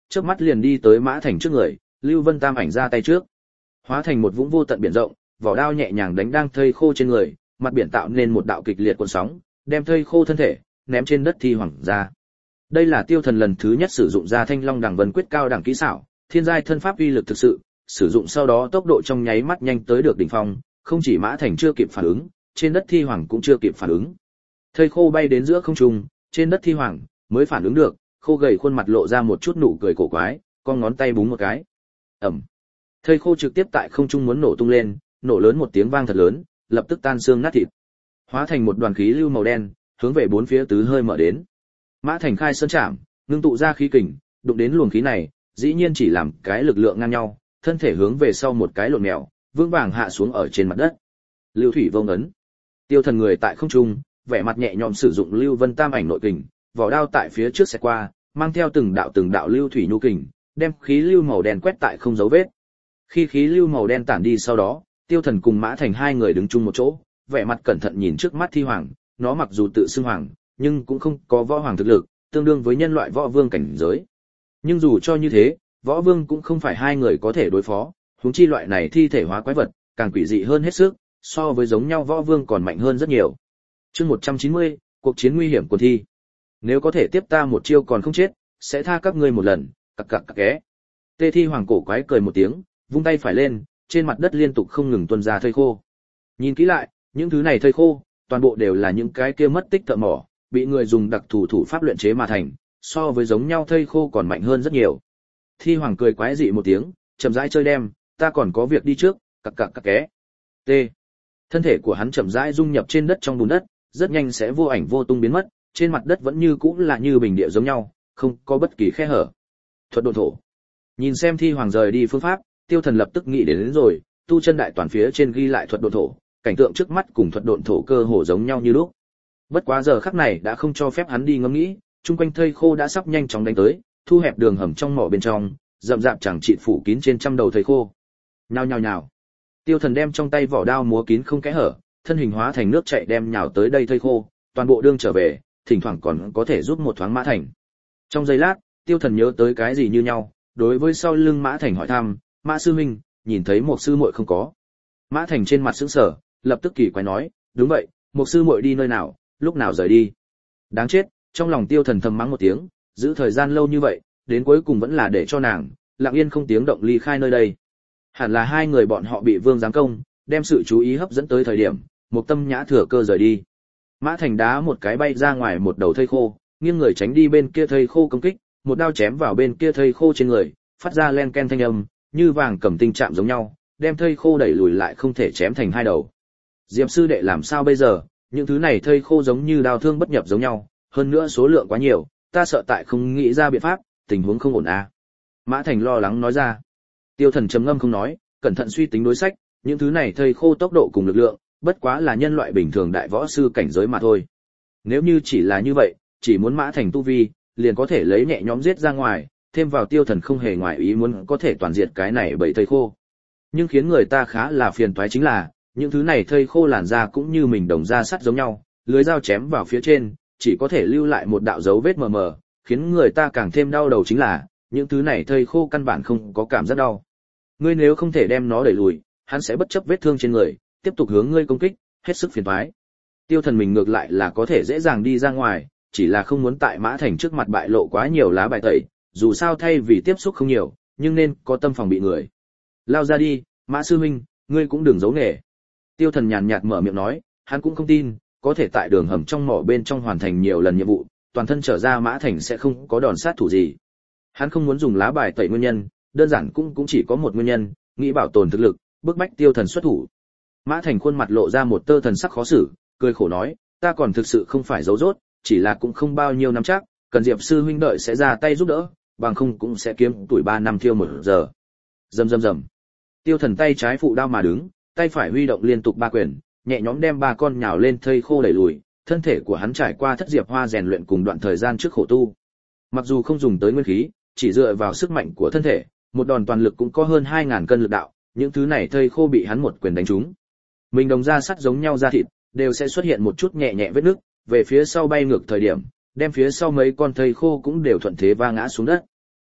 chớp mắt liền đi tới Mã Thành trước người, Lưu Vân Tam ảnh ra tay trước. Hóa thành một vũng vô tận biển rộng, vỏ đao nhẹ nhàng đánh đang thây khô trên người, mặt biển tạo nên một đạo kịch liệt cuộn sóng, đem thây khô thân thể ném trên đất thi hoàng ra. Đây là Tiêu Thần lần thứ nhất sử dụng ra Thanh Long Đằng Vân Quyết cao đẳng kỹ xảo, thiên giai thân pháp uy lực thực sự, sử dụng sau đó tốc độ trong nháy mắt nhanh tới được đỉnh phong, không chỉ Mã Thành chưa kịp phản ứng, trên đất thi hoàng cũng chưa kịp phản ứng. Thây khô bay đến giữa không trung, trên đất thi hoàng mới phản ứng được, khô gầy khuôn mặt lộ ra một chút nụ cười cổ quái, con ngón tay búng một cái. Ầm. Thây khô trực tiếp tại không trung muốn nổ tung lên, nổ lớn một tiếng vang thật lớn, lập tức tan xương nát thịt, hóa thành một đoàn khí lưu màu đen, hướng về bốn phía tứ hơi mở đến. Mã Thành khai sơn chạm, ngưng tụ ra khí kình, đụng đến luồng khí này, dĩ nhiên chỉ làm cái lực lượng ngang nhau, thân thể hướng về sau một cái lộn mèo, vững vàng hạ xuống ở trên mặt đất. Lưu thủy vô ngấn. Tiêu Thần người tại không trung, vẻ mặt nhẹ nhõm sử dụng Lưu Vân Tam ảnh nội kình, vỏ đao tại phía trước xẹt qua, mang theo từng đạo lưu thủy nhu kình, đem khí lưu màu đen quét tại không dấu vết. Khi khí lưu màu đen tản đi sau đó, Tiêu Thần cùng Mã Thành hai người đứng chung một chỗ, vẻ mặt cẩn thận nhìn trước mắt thi hoàng, nó mặc dù tự xưng hoàng, nhưng cũng không có võ hoàng thực lực, tương đương với nhân loại võ vương cảnh giới. Nhưng dù cho như thế, võ vương cũng không phải hai người có thể đối phó, huống chi loại này thi thể hóa quái vật, càng quỷ dị hơn hết sức, so với giống nhau võ vương còn mạnh hơn rất nhiều. Chương 190, cuộc chiến nguy hiểm của thi. Nếu có thể tiếp ta một chiêu còn không chết, sẽ tha các ngươi một lần, cặc cặc cặc ké. Tê thi hoàng cổ quái cười một tiếng, vung tay phải lên, trên mặt đất liên tục không ngừng tuôn ra thây khô. Nhìn kỹ lại, những thứ này thây khô, toàn bộ đều là những cái kia mất tích thợ mỏ, bị người dùng đặc thủ thủ pháp luyện chế mà thành, so với giống nhau thây khô còn mạnh hơn rất nhiều. Thi hoàng cười quái dị một tiếng, chậm rãi chơi đem, ta còn có việc đi trước, cặc cặc cặc ké. T. Thân thể của hắn chậm rãi dung nhập trên đất trong bùn đất, rất nhanh sẽ vô ảnh vô tung biến mất, trên mặt đất vẫn như cũ là như bình địa giống nhau, không có bất kỳ khe hở. Thuật độn thổ. Nhìn xem thi hoàng rời đi phương pháp, Tiêu Thần lập tức nghĩ đến rồi, tu chân đại toàn phía trên ghi lại thuật độn thổ, cảnh tượng trước mắt cùng thuật độn thổ cơ hồ giống nhau như lúc. Bất quá giờ khắc này đã không cho phép hắn đi ngẫm nghĩ, chung quanh thây khô đã sắp nhanh chóng đánh tới, thu hẹp đường hầm trong mỏ bên trong, rậm rạp chẳng chịt phủ kín trên trăm đầu thây khô. Nhào nhào nhào. Tiêu Thần đem trong tay vỏ đao múa kín không kẽ hở, thân hình hóa thành nước chảy đem nhào tới đây thây khô, toàn bộ đương trở về, thỉnh thoảng còn có thể giúp một thoáng Mã Thành. Trong giây lát, Tiêu Thần nhớ tới cái gì như nhau, đối với sau lưng Mã Thành hỏi thăm, Mã sư huynh, nhìn thấy một sư muội không có? Mã Thành trên mặt sững sờ, lập tức kỳ quái nói, đúng vậy, một sư muội đi nơi nào, lúc nào rời đi? Đáng chết, trong lòng Tiêu Thần thầm mắng một tiếng, giữ thời gian lâu như vậy, đến cuối cùng vẫn là để cho nàng lặng yên không tiếng động ly khai nơi đây. Hẳn là hai người bọn họ bị Vương giáng công, đem sự chú ý hấp dẫn tới thời điểm, một tâm nhã thừa cơ rời đi. Mã Thành đá một cái bay ra ngoài một đầu thây khô, nghiêng người tránh đi bên kia thây khô công kích, một đao chém vào bên kia thây khô trên người, phát ra len ken thanh âm, như vàng cầm tinh chạm giống nhau, đem thây khô đẩy lùi lại không thể chém thành hai đầu. Diệp sư đệ làm sao bây giờ, những thứ này thây khô giống như đao thương bất nhập giống nhau, hơn nữa số lượng quá nhiều, ta sợ tại không nghĩ ra biện pháp, tình huống không ổn à. Mã Thành lo lắng nói ra. Tiêu Thần trầm ngâm không nói, cẩn thận suy tính đối sách, những thứ này thây khô tốc độ cùng lực lượng, bất quá là nhân loại bình thường đại võ sư cảnh giới mà thôi. Nếu như chỉ là như vậy, chỉ muốn Mã Thành tu vi, liền có thể lấy nhẹ nhõm giết ra ngoài, thêm vào Tiêu Thần không hề ngoài ý muốn có thể toàn diệt cái này bởi thây khô. Nhưng khiến người ta khá là phiền toái chính là, những thứ này thây khô làn da cũng như mình đồng da sắt giống nhau, lưới dao chém vào phía trên, chỉ có thể lưu lại một đạo dấu vết mờ mờ, khiến người ta càng thêm đau đầu chính là, những thứ này thây khô căn bản không có cảm giác đau. Ngươi nếu không thể đem nó đẩy lùi, hắn sẽ bất chấp vết thương trên người, tiếp tục hướng ngươi công kích, hết sức phiền toái. Tiêu Thần mình ngược lại là có thể dễ dàng đi ra ngoài, chỉ là không muốn tại Mã Thành trước mặt bại lộ quá nhiều lá bài tẩy, dù sao thay vì tiếp xúc không nhiều, nhưng nên có tâm phòng bị người. Lao ra đi, Mã sư huynh, ngươi cũng đừng giấu nghề. Tiêu Thần nhàn nhạt mở miệng nói, hắn cũng không tin, có thể tại đường hầm trong mỏ bên trong hoàn thành nhiều lần nhiệm vụ, toàn thân trở ra Mã Thành sẽ không có đòn sát thủ gì. Hắn không muốn dùng lá bài tẩy nguyên nhân, đơn giản cũng chỉ có một nguyên nhân, nghĩ bảo tồn thực lực, bức bách Tiêu Thần xuất thủ. Mã Thành khuôn mặt lộ ra một tơ thần sắc khó xử, cười khổ nói, ta còn thực sự không phải giấu rốt, chỉ là cũng không bao nhiêu năm chắc, cần Diệp sư huynh đợi sẽ ra tay giúp đỡ, bằng không cũng sẽ kiếm tuổi 3 năm thiêu 1 giờ. Rầm rầm rầm. Tiêu Thần tay trái phụ đao mà đứng, tay phải huy động liên tục 3 quyền, nhẹ nhõm đem 3 con nhào lên thây khô đẩy lùi, thân thể của hắn trải qua thất diệp hoa rèn luyện cùng đoạn thời gian trước khổ tu. Mặc dù không dùng tới nguyên khí, chỉ dựa vào sức mạnh của thân thể, một đòn toàn lực cũng có hơn 2000 cân lực đạo, những thứ này thây khô bị hắn một quyền đánh trúng. Mình đồng da sắt giống nhau da thịt, đều sẽ xuất hiện một chút nhẹ nhẹ vết nứt, về phía sau bay ngược thời điểm, đem phía sau mấy con thây khô cũng đều thuận thế va ngã xuống đất.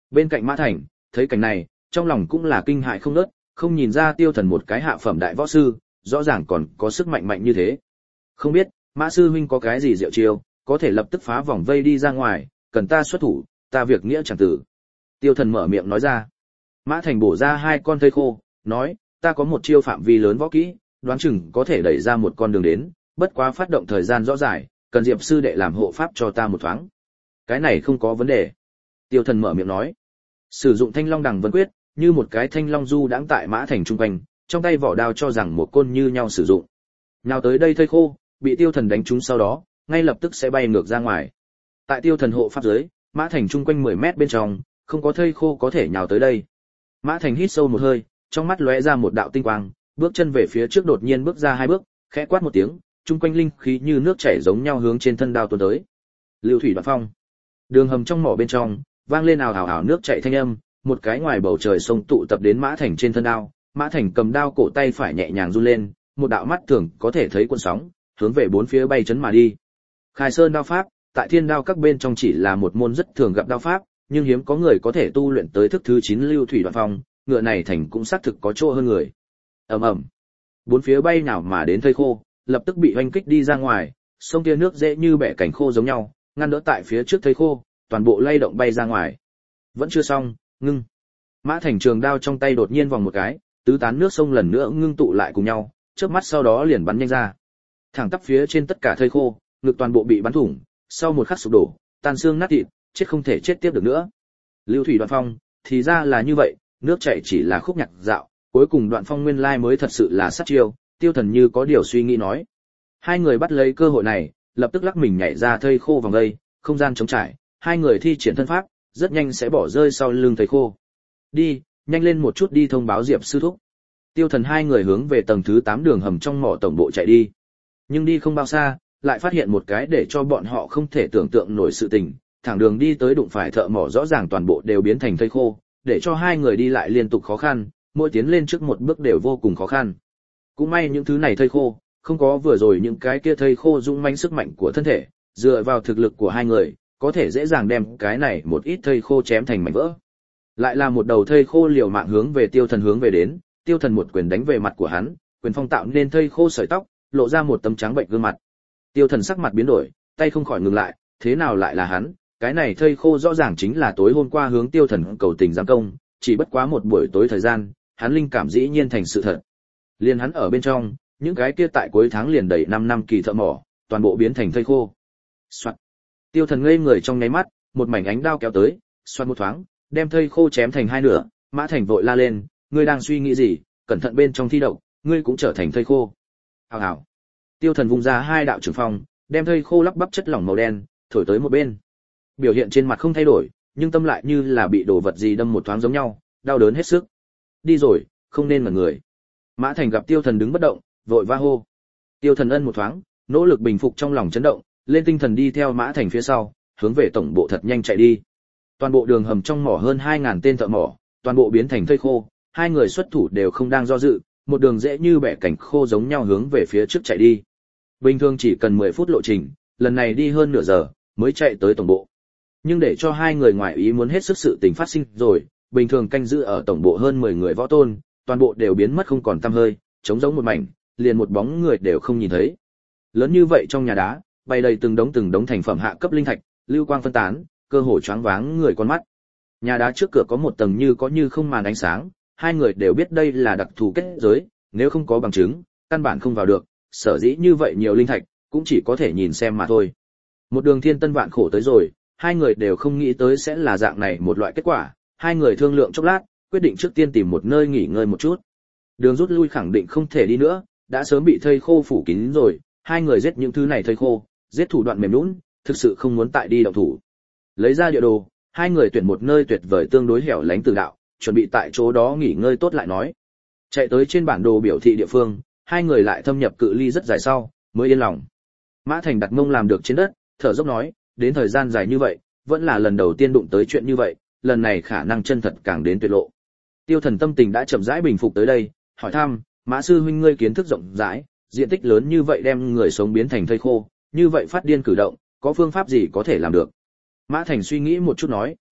Bên cạnh Mã Thành, thấy cảnh này, trong lòng cũng là kinh hại không ngớt, không nhìn ra Tiêu Thần một cái hạ phẩm đại võ sư, rõ ràng còn có sức mạnh mạnh như thế. Không biết, Mã sư huynh có cái gì diệu chiêu, có thể lập tức phá vòng vây đi ra ngoài, cần ta xuất thủ, ta việc nghĩa chẳng tử. Tiêu Thần mở miệng nói ra. Mã Thành bổ ra hai con thây khô, nói, ta có một chiêu phạm vi lớn võ kỹ, đoán chừng có thể đẩy ra một con đường đến, bất quá phát động thời gian rõ dài, cần Diệp sư đệ làm hộ pháp cho ta một thoáng. Cái này không có vấn đề. Tiêu Thần mở miệng nói. Sử dụng Thanh Long Đằng Vân Quyết, như một cái thanh long du đãng tại Mã Thành trung quanh, trong tay vỏ đao cho rằng một côn như nhau sử dụng. Nào tới đây thây khô, bị Tiêu Thần đánh trúng sau đó, ngay lập tức sẽ bay ngược ra ngoài. Tại Tiêu Thần hộ pháp dưới, Mã Thành trung quanh 10 mét bên trong, không có thây khô có thể nhào tới đây. Mã Thành hít sâu một hơi, trong mắt lóe ra một đạo tinh quang, bước chân về phía trước đột nhiên bước ra hai bước, khẽ quát một tiếng, trung quanh linh khí như nước chảy giống nhau hướng trên thân đao tuôn tới. Lưu thủy đoạn phong. Đường hầm trong mỏ bên trong, vang lên ào ào ào nước chảy thanh âm, một cái ngoài bầu trời sông tụ tập đến Mã Thành trên thân đao, Mã Thành cầm đao cổ tay phải nhẹ nhàng run lên, một đạo mắt thường có thể thấy cuộn sóng, hướng về bốn phía bay chấn mà đi. Khai Sơn đao pháp, tại Thiên Đao các bên trong chỉ là một môn rất thường gặp đao pháp, nhưng hiếm có người có thể tu luyện tới thức thứ 9 lưu thủy đoạn phong, ngựa này thành cũng xác thực có chỗ hơn người. Ầm ầm. Bốn phía bay nào mà đến thây khô, lập tức bị hoành kích đi ra ngoài, sông kia nước dễ như bẻ cảnh khô giống nhau, ngăn đỡ tại phía trước thây khô, toàn bộ lay động bay ra ngoài. Vẫn chưa xong, ngưng. Mã Thành trường đao trong tay đột nhiên vòng một cái, tứ tán nước sông lần nữa ngưng tụ lại cùng nhau, chớp mắt sau đó liền bắn nhanh ra. Thẳng tắp phía trên tất cả thây khô, ngực toàn bộ bị bắn thủng, sau một khắc sụp đổ, tan xương nát thịt, chết không thể chết tiếp được nữa. Lưu thủy đoạn phong, thì ra là như vậy, nước chảy chỉ là khúc nhạc dạo, cuối cùng đoạn phong nguyên lai mới thật sự là sát chiêu. Tiêu Thần như có điều suy nghĩ nói. Hai người bắt lấy cơ hội này, lập tức lắc mình nhảy ra thây khô vòng đây, không gian trống trải, hai người thi triển thân pháp, rất nhanh sẽ bỏ rơi sau lưng thây khô. Đi, nhanh lên một chút đi thông báo Diệp sư thúc. Tiêu Thần hai người hướng về tầng thứ 8 đường hầm trong mỏ tổng bộ chạy đi. Nhưng đi không bao xa, lại phát hiện một cái để cho bọn họ không thể tưởng tượng nổi sự tình, thẳng đường đi tới đụng phải thợ mỏ rõ ràng toàn bộ đều biến thành thây khô, để cho hai người đi lại liên tục khó khăn, mỗi tiến lên trước một bước đều vô cùng khó khăn. Cũng may những thứ này thây khô, không có vừa rồi những cái kia thây khô dũng mãnh sức mạnh của thân thể, dựa vào thực lực của hai người, có thể dễ dàng đem cái này một ít thây khô chém thành mảnh vỡ. Lại là một đầu thây khô liều mạng hướng về Tiêu Thần hướng về đến, Tiêu Thần một quyền đánh về mặt của hắn, quyền phong tạo nên thây khô sợi tóc, lộ ra một tấm trắng bệnh gương mặt. Tiêu Thần sắc mặt biến đổi, tay không khỏi ngừng lại, thế nào lại là hắn? Cái này thây khô rõ ràng chính là tối hôm qua hướng Tiêu Thần cầu tình giám công, chỉ bất quá một buổi tối thời gian, hắn linh cảm dĩ nhiên thành sự thật. Liên hắn ở bên trong, những cái kia tại cuối tháng liền đầy 5 năm kỳ thợ mỏ, toàn bộ biến thành thây khô. Soạt. Tiêu Thần ngây người trong nháy mắt, một mảnh ánh đao kéo tới, xoát một thoáng, đem thây khô chém thành hai nửa. Mã Thành vội la lên, ngươi đang suy nghĩ gì? Cẩn thận bên trong thi độc, ngươi cũng trở thành thây khô. Hào hào. Tiêu Thần vung ra hai đạo trường phong, đem thây khô lắp bắp chất lỏng màu đen thổi tới một bên. Biểu hiện trên mặt không thay đổi, nhưng tâm lại như là bị đồ vật gì đâm một thoáng giống nhau, đau đớn hết sức. Đi rồi, không nên mà người. Mã Thành gặp Tiêu Thần đứng bất động, vội va hô. Tiêu Thần ân một thoáng, nỗ lực bình phục trong lòng chấn động, lên tinh thần đi theo Mã Thành phía sau, hướng về tổng bộ thật nhanh chạy đi. Toàn bộ đường hầm trong mỏ hơn 2000 tên thợ mỏ, toàn bộ biến thành thây khô, hai người xuất thủ đều không đang do dự, một đường dễ như bẻ cảnh khô giống nhau hướng về phía trước chạy đi. Bình thường chỉ cần 10 phút lộ trình, lần này đi hơn nửa giờ mới chạy tới tổng bộ. Nhưng để cho hai người ngoài ý muốn hết sức sự tình phát sinh rồi, bình thường canh giữ ở tổng bộ hơn 10 người võ tôn, toàn bộ đều biến mất không còn tăm hơi, trống rỗng một mảnh, liền một bóng người đều không nhìn thấy. Lớn như vậy trong nhà đá, bày đầy từng đống thành phẩm hạ cấp linh thạch, lưu quang phân tán, cơ hồ choáng váng người con mắt. Nhà đá trước cửa có một tầng như có như không màn ánh sáng, hai người đều biết đây là đặc thù kết giới, nếu không có bằng chứng, căn bản không vào được, sở dĩ như vậy nhiều linh thạch, cũng chỉ có thể nhìn xem mà thôi. Một đường thiên tân vạn khổ tới rồi, hai người đều không nghĩ tới sẽ là dạng này một loại kết quả, hai người thương lượng chốc lát, quyết định trước tiên tìm một nơi nghỉ ngơi một chút. Đường rút lui khẳng định không thể đi nữa, đã sớm bị thây khô phủ kín rồi, hai người giết những thứ này thây khô, giết thủ đoạn mềm nhũn, thực sự không muốn tại đi động thủ. Lấy ra địa đồ, hai người tuyển một nơi tuyệt vời tương đối hẻo lánh từ đạo, chuẩn bị tại chỗ đó nghỉ ngơi tốt lại nói. Chạy tới trên bản đồ biểu thị địa phương, hai người lại thâm nhập cự ly rất dài sau, mới yên lòng. Mã Thành đặt mông làm được trên đất, thở dốc nói, đến thời gian dài như vậy, vẫn là lần đầu tiên đụng tới chuyện như vậy, lần này khả năng chân thật càng đến tuyệt lộ. Tiêu Thần tâm tình đã chậm rãi bình phục tới đây, hỏi thăm, Mã sư huynh ngươi kiến thức rộng rãi, diện tích lớn như vậy đem người sống biến thành thây khô, như vậy phát điên cử động, có phương pháp gì có thể làm được? Mã Thành suy nghĩ một chút nói,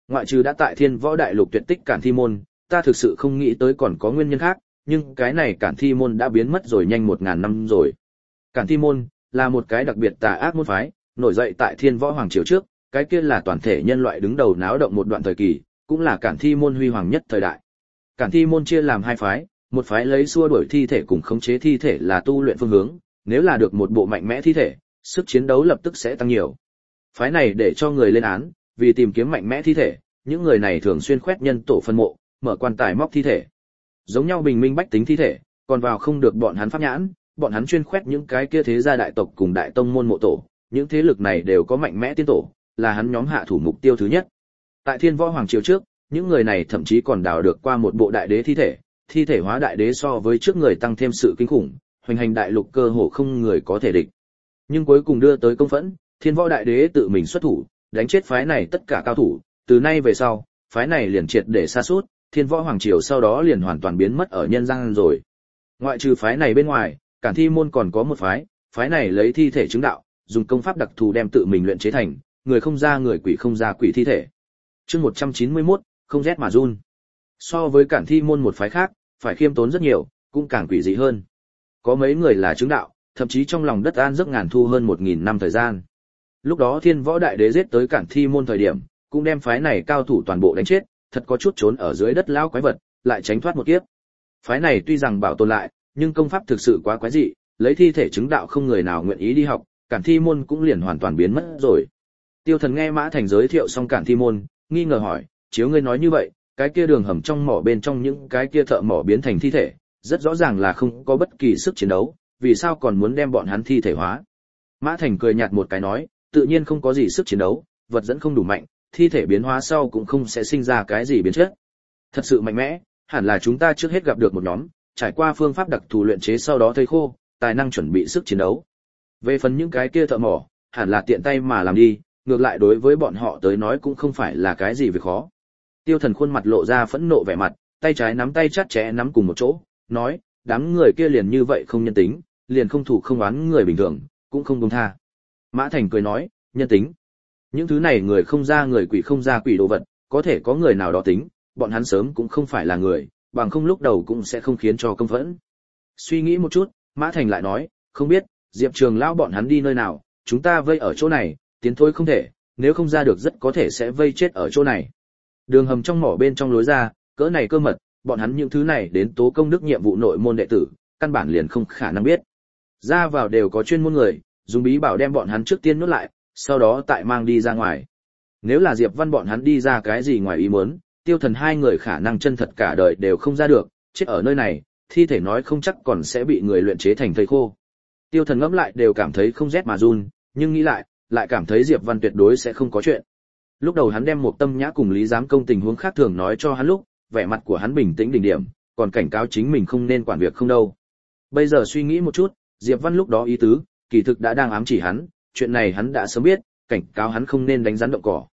ngoại trừ đã tại Thiên Võ Đại Lục tuyệt tích Cản Thi môn, ta thực sự không nghĩ tới còn có nguyên nhân khác, nhưng cái này Cản Thi môn đã biến mất rồi nhanh 1000 năm rồi. Cản Thi môn là một cái đặc biệt tà ác môn phái, nổi dậy tại Thiên Võ Hoàng triều trước, cái kia là toàn thể nhân loại đứng đầu náo động một đoạn thời kỳ, cũng là Cản Thi môn huy hoàng nhất thời đại. Cản Thi môn chia làm hai phái, một phái lấy xua đuổi thi thể cùng khống chế thi thể là tu luyện phương hướng, nếu là được một bộ mạnh mẽ thi thể, sức chiến đấu lập tức sẽ tăng nhiều. Phái này để cho người lên án, vì tìm kiếm mạnh mẽ thi thể, những người này thường xuyên khoét nhân tổ phân mộ, mở quan tài móc thi thể. Giống nhau bình minh bách tính thi thể, còn vào không được bọn hắn pháp nhãn, bọn hắn chuyên khoét những cái kia thế gia đại tộc cùng đại tông môn mộ tổ, những thế lực này đều có mạnh mẽ tiên tổ, là hắn nhóm hạ thủ mục tiêu thứ nhất. Tại Thiên Võ Hoàng triều trước, những người này thậm chí còn đào được qua một bộ đại đế thi thể hóa đại đế so với trước người tăng thêm sự kinh khủng, hoành hành đại lục cơ hồ không người có thể địch. Nhưng cuối cùng đưa tới công phẫn, Thiên Võ đại đế tự mình xuất thủ, đánh chết phái này tất cả cao thủ, từ nay về sau, phái này liền triệt để sa sút, Thiên Võ Hoàng triều sau đó liền hoàn toàn biến mất ở nhân gian rồi. Ngoại trừ phái này bên ngoài, Cản Thi môn còn có một phái này lấy thi thể chứng đạo, dùng công pháp đặc thù đem tự mình luyện chế thành người không ra người quỷ không ra quỷ thi thể. Chương 191, không rét mà run. So với Cản Thi môn một phái khác, phải khiêm tốn rất nhiều, cũng càng quỷ dị hơn. Có mấy người là chứng đạo, thậm chí trong lòng đất an giấc ngàn thu hơn 1000 năm thời gian. Lúc đó Thiên Võ đại đế giết tới Cản Thi môn thời điểm, cũng đem phái này cao thủ toàn bộ đánh chết, thật có chút trốn ở dưới đất lao quái vật, lại tránh thoát một kiếp. Phái này tuy rằng bảo tồn lại, nhưng công pháp thực sự quá quái dị, lấy thi thể chứng đạo không người nào nguyện ý đi học, Cản Thi môn cũng liền hoàn toàn biến mất rồi. Tiêu Thần nghe Mã Thành giới thiệu xong Cản Thi môn, nghi ngờ hỏi, chiếu ngươi nói như vậy, cái kia đường hầm trong mỏ bên trong những cái kia thợ mỏ biến thành thi thể, rất rõ ràng là không có bất kỳ sức chiến đấu, vì sao còn muốn đem bọn hắn thi thể hóa? Mã Thành cười nhạt một cái nói, tự nhiên không có gì sức chiến đấu, vật dẫn không đủ mạnh, thi thể biến hóa sau cũng không sẽ sinh ra cái gì biến chất. Thật sự mạnh mẽ, hẳn là chúng ta trước hết gặp được một nhóm, trải qua phương pháp đặc thù luyện chế sau đó thây khô, tài năng chuẩn bị sức chiến đấu. Về phần những cái kia thợ mỏ, hẳn là tiện tay mà làm đi, ngược lại đối với bọn họ tới nói cũng không phải là cái gì việc khó. Tiêu Thần khuôn mặt lộ ra phẫn nộ vẻ mặt, tay trái nắm tay chặt chẽ nắm cùng một chỗ, nói, đám người kia liền như vậy không nhân tính, liền không thủ không oán người bình thường, cũng không buông tha. Mã Thành cười nói, nhân tính. Những thứ này người không ra người quỷ không ra quỷ đồ vật, có thể có người nào đó tính, bọn hắn sớm cũng không phải là người, bằng không lúc đầu cũng sẽ không khiến cho công phẫn. Suy nghĩ một chút, Mã Thành lại nói, không biết, Diệp Trường lão bọn hắn đi nơi nào, chúng ta vây ở chỗ này, tiến thôi không thể, nếu không ra được rất có thể sẽ vây chết ở chỗ này. Đường hầm trong mỏ bên trong lối ra, cỡ này cơ mật, bọn hắn những thứ này đến tố công đức nhiệm vụ nội môn đệ tử, căn bản liền không khả năng biết. Ra vào đều có chuyên môn người, dùng bí bảo đem bọn hắn trước tiên nuốt lại, sau đó tại mang đi ra ngoài. Nếu là Diệp Văn bọn hắn đi ra cái gì ngoài ý muốn, Tiêu Thần hai người khả năng chân thật cả đời đều không ra được, chết ở nơi này, thi thể nói không chắc còn sẽ bị người luyện chế thành thây khô. Tiêu Thần ngẫm lại đều cảm thấy không rét mà run, nhưng nghĩ lại cảm thấy Diệp Văn tuyệt đối sẽ không có chuyện. Lúc đầu hắn đem một Tâm Nhã cùng Lý Giám Công tình huống khác thường nói cho hắn lúc, vẻ mặt của hắn bình tĩnh đỉnh điểm, còn cảnh cáo chính mình không nên quản việc không đâu. Bây giờ suy nghĩ một chút, Diệp Văn lúc đó ý tứ, kỳ thực đã đang ám chỉ hắn, chuyện này hắn đã sớm biết, cảnh cáo hắn không nên đánh rắn động cỏ.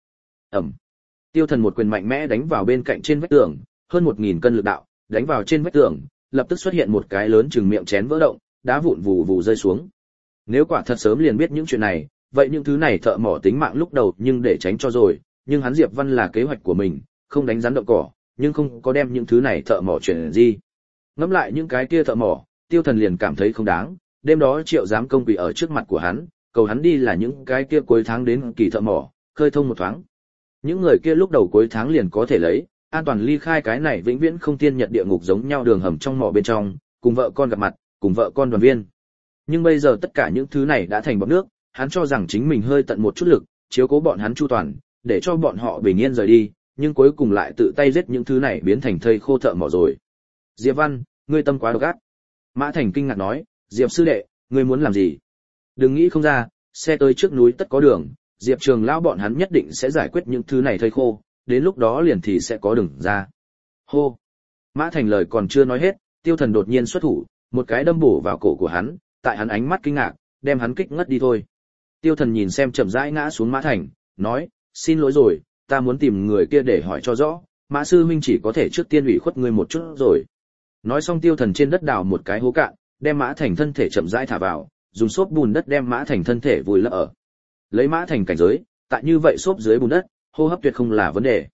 Tiêu Thần một quyền mạnh mẽ đánh vào bên cạnh trên vách tường, hơn 1000 cân lực đạo, đánh vào trên vách tường, lập tức xuất hiện một cái lớn chừng miệng chén vỡ động, đá vụn vù vù rơi xuống. Nếu quả thật sớm liền biết những chuyện này, vậy những thứ này thợ mỏ tính mạng lúc đầu nhưng để tránh cho rồi, nhưng hắn Diệp Văn là kế hoạch của mình, không đánh rắn động cỏ, nhưng không có đem những thứ này thợ mỏ chuyển gì. Ngẫm lại những cái kia thợ mỏ, Tiêu Thần liền cảm thấy không đáng, đêm đó Triệu Giám Công quỳ ở trước mặt của hắn, cầu hắn đi là những cái kia cuối tháng đến kỳ thợ mỏ, khơi thông một thoáng. Những người kia lúc đầu cuối tháng liền có thể lấy, an toàn ly khai cái này vĩnh viễn không tiên nhật địa ngục giống nhau đường hầm trong mỏ bên trong, cùng vợ con gặp mặt, cùng vợ con đoàn viên. Nhưng bây giờ tất cả những thứ này đã thành bọt nước, hắn cho rằng chính mình hơi tận một chút lực, chiếu cố bọn hắn chu toàn, để cho bọn họ bình yên rời đi, nhưng cuối cùng lại tự tay giết những thứ này biến thành thây khô thợ mỏ rồi. Diệp Văn, ngươi tâm quá độc ác. Mã Thành kinh ngạc nói, Diệp sư đệ, ngươi muốn làm gì? Đừng nghĩ không ra, xe tới trước núi tất có đường, Diệp Trường lão bọn hắn nhất định sẽ giải quyết những thứ này thây khô, đến lúc đó liền thì sẽ có đường ra. Hô. Mã Thành lời còn chưa nói hết, Tiêu Thần đột nhiên xuất thủ, một cái đâm bổ vào cổ của hắn, tại hắn ánh mắt kinh ngạc, đem hắn kích ngất đi thôi. Tiêu Thần nhìn xem chậm rãi ngã xuống Mã Thành, nói, xin lỗi rồi, ta muốn tìm người kia để hỏi cho rõ, Mã sư huynh chỉ có thể trước tiên ủy khuất ngươi một chút rồi. Nói xong Tiêu Thần trên đất đào một cái hố cạn, đem Mã Thành thân thể chậm rãi thả vào, dùng xốp bùn đất đem Mã Thành thân thể vùi lấp ở. Lấy Mã Thành cảnh giới, tại như vậy xốp dưới bùn đất, hô hấp tuyệt không là vấn đề.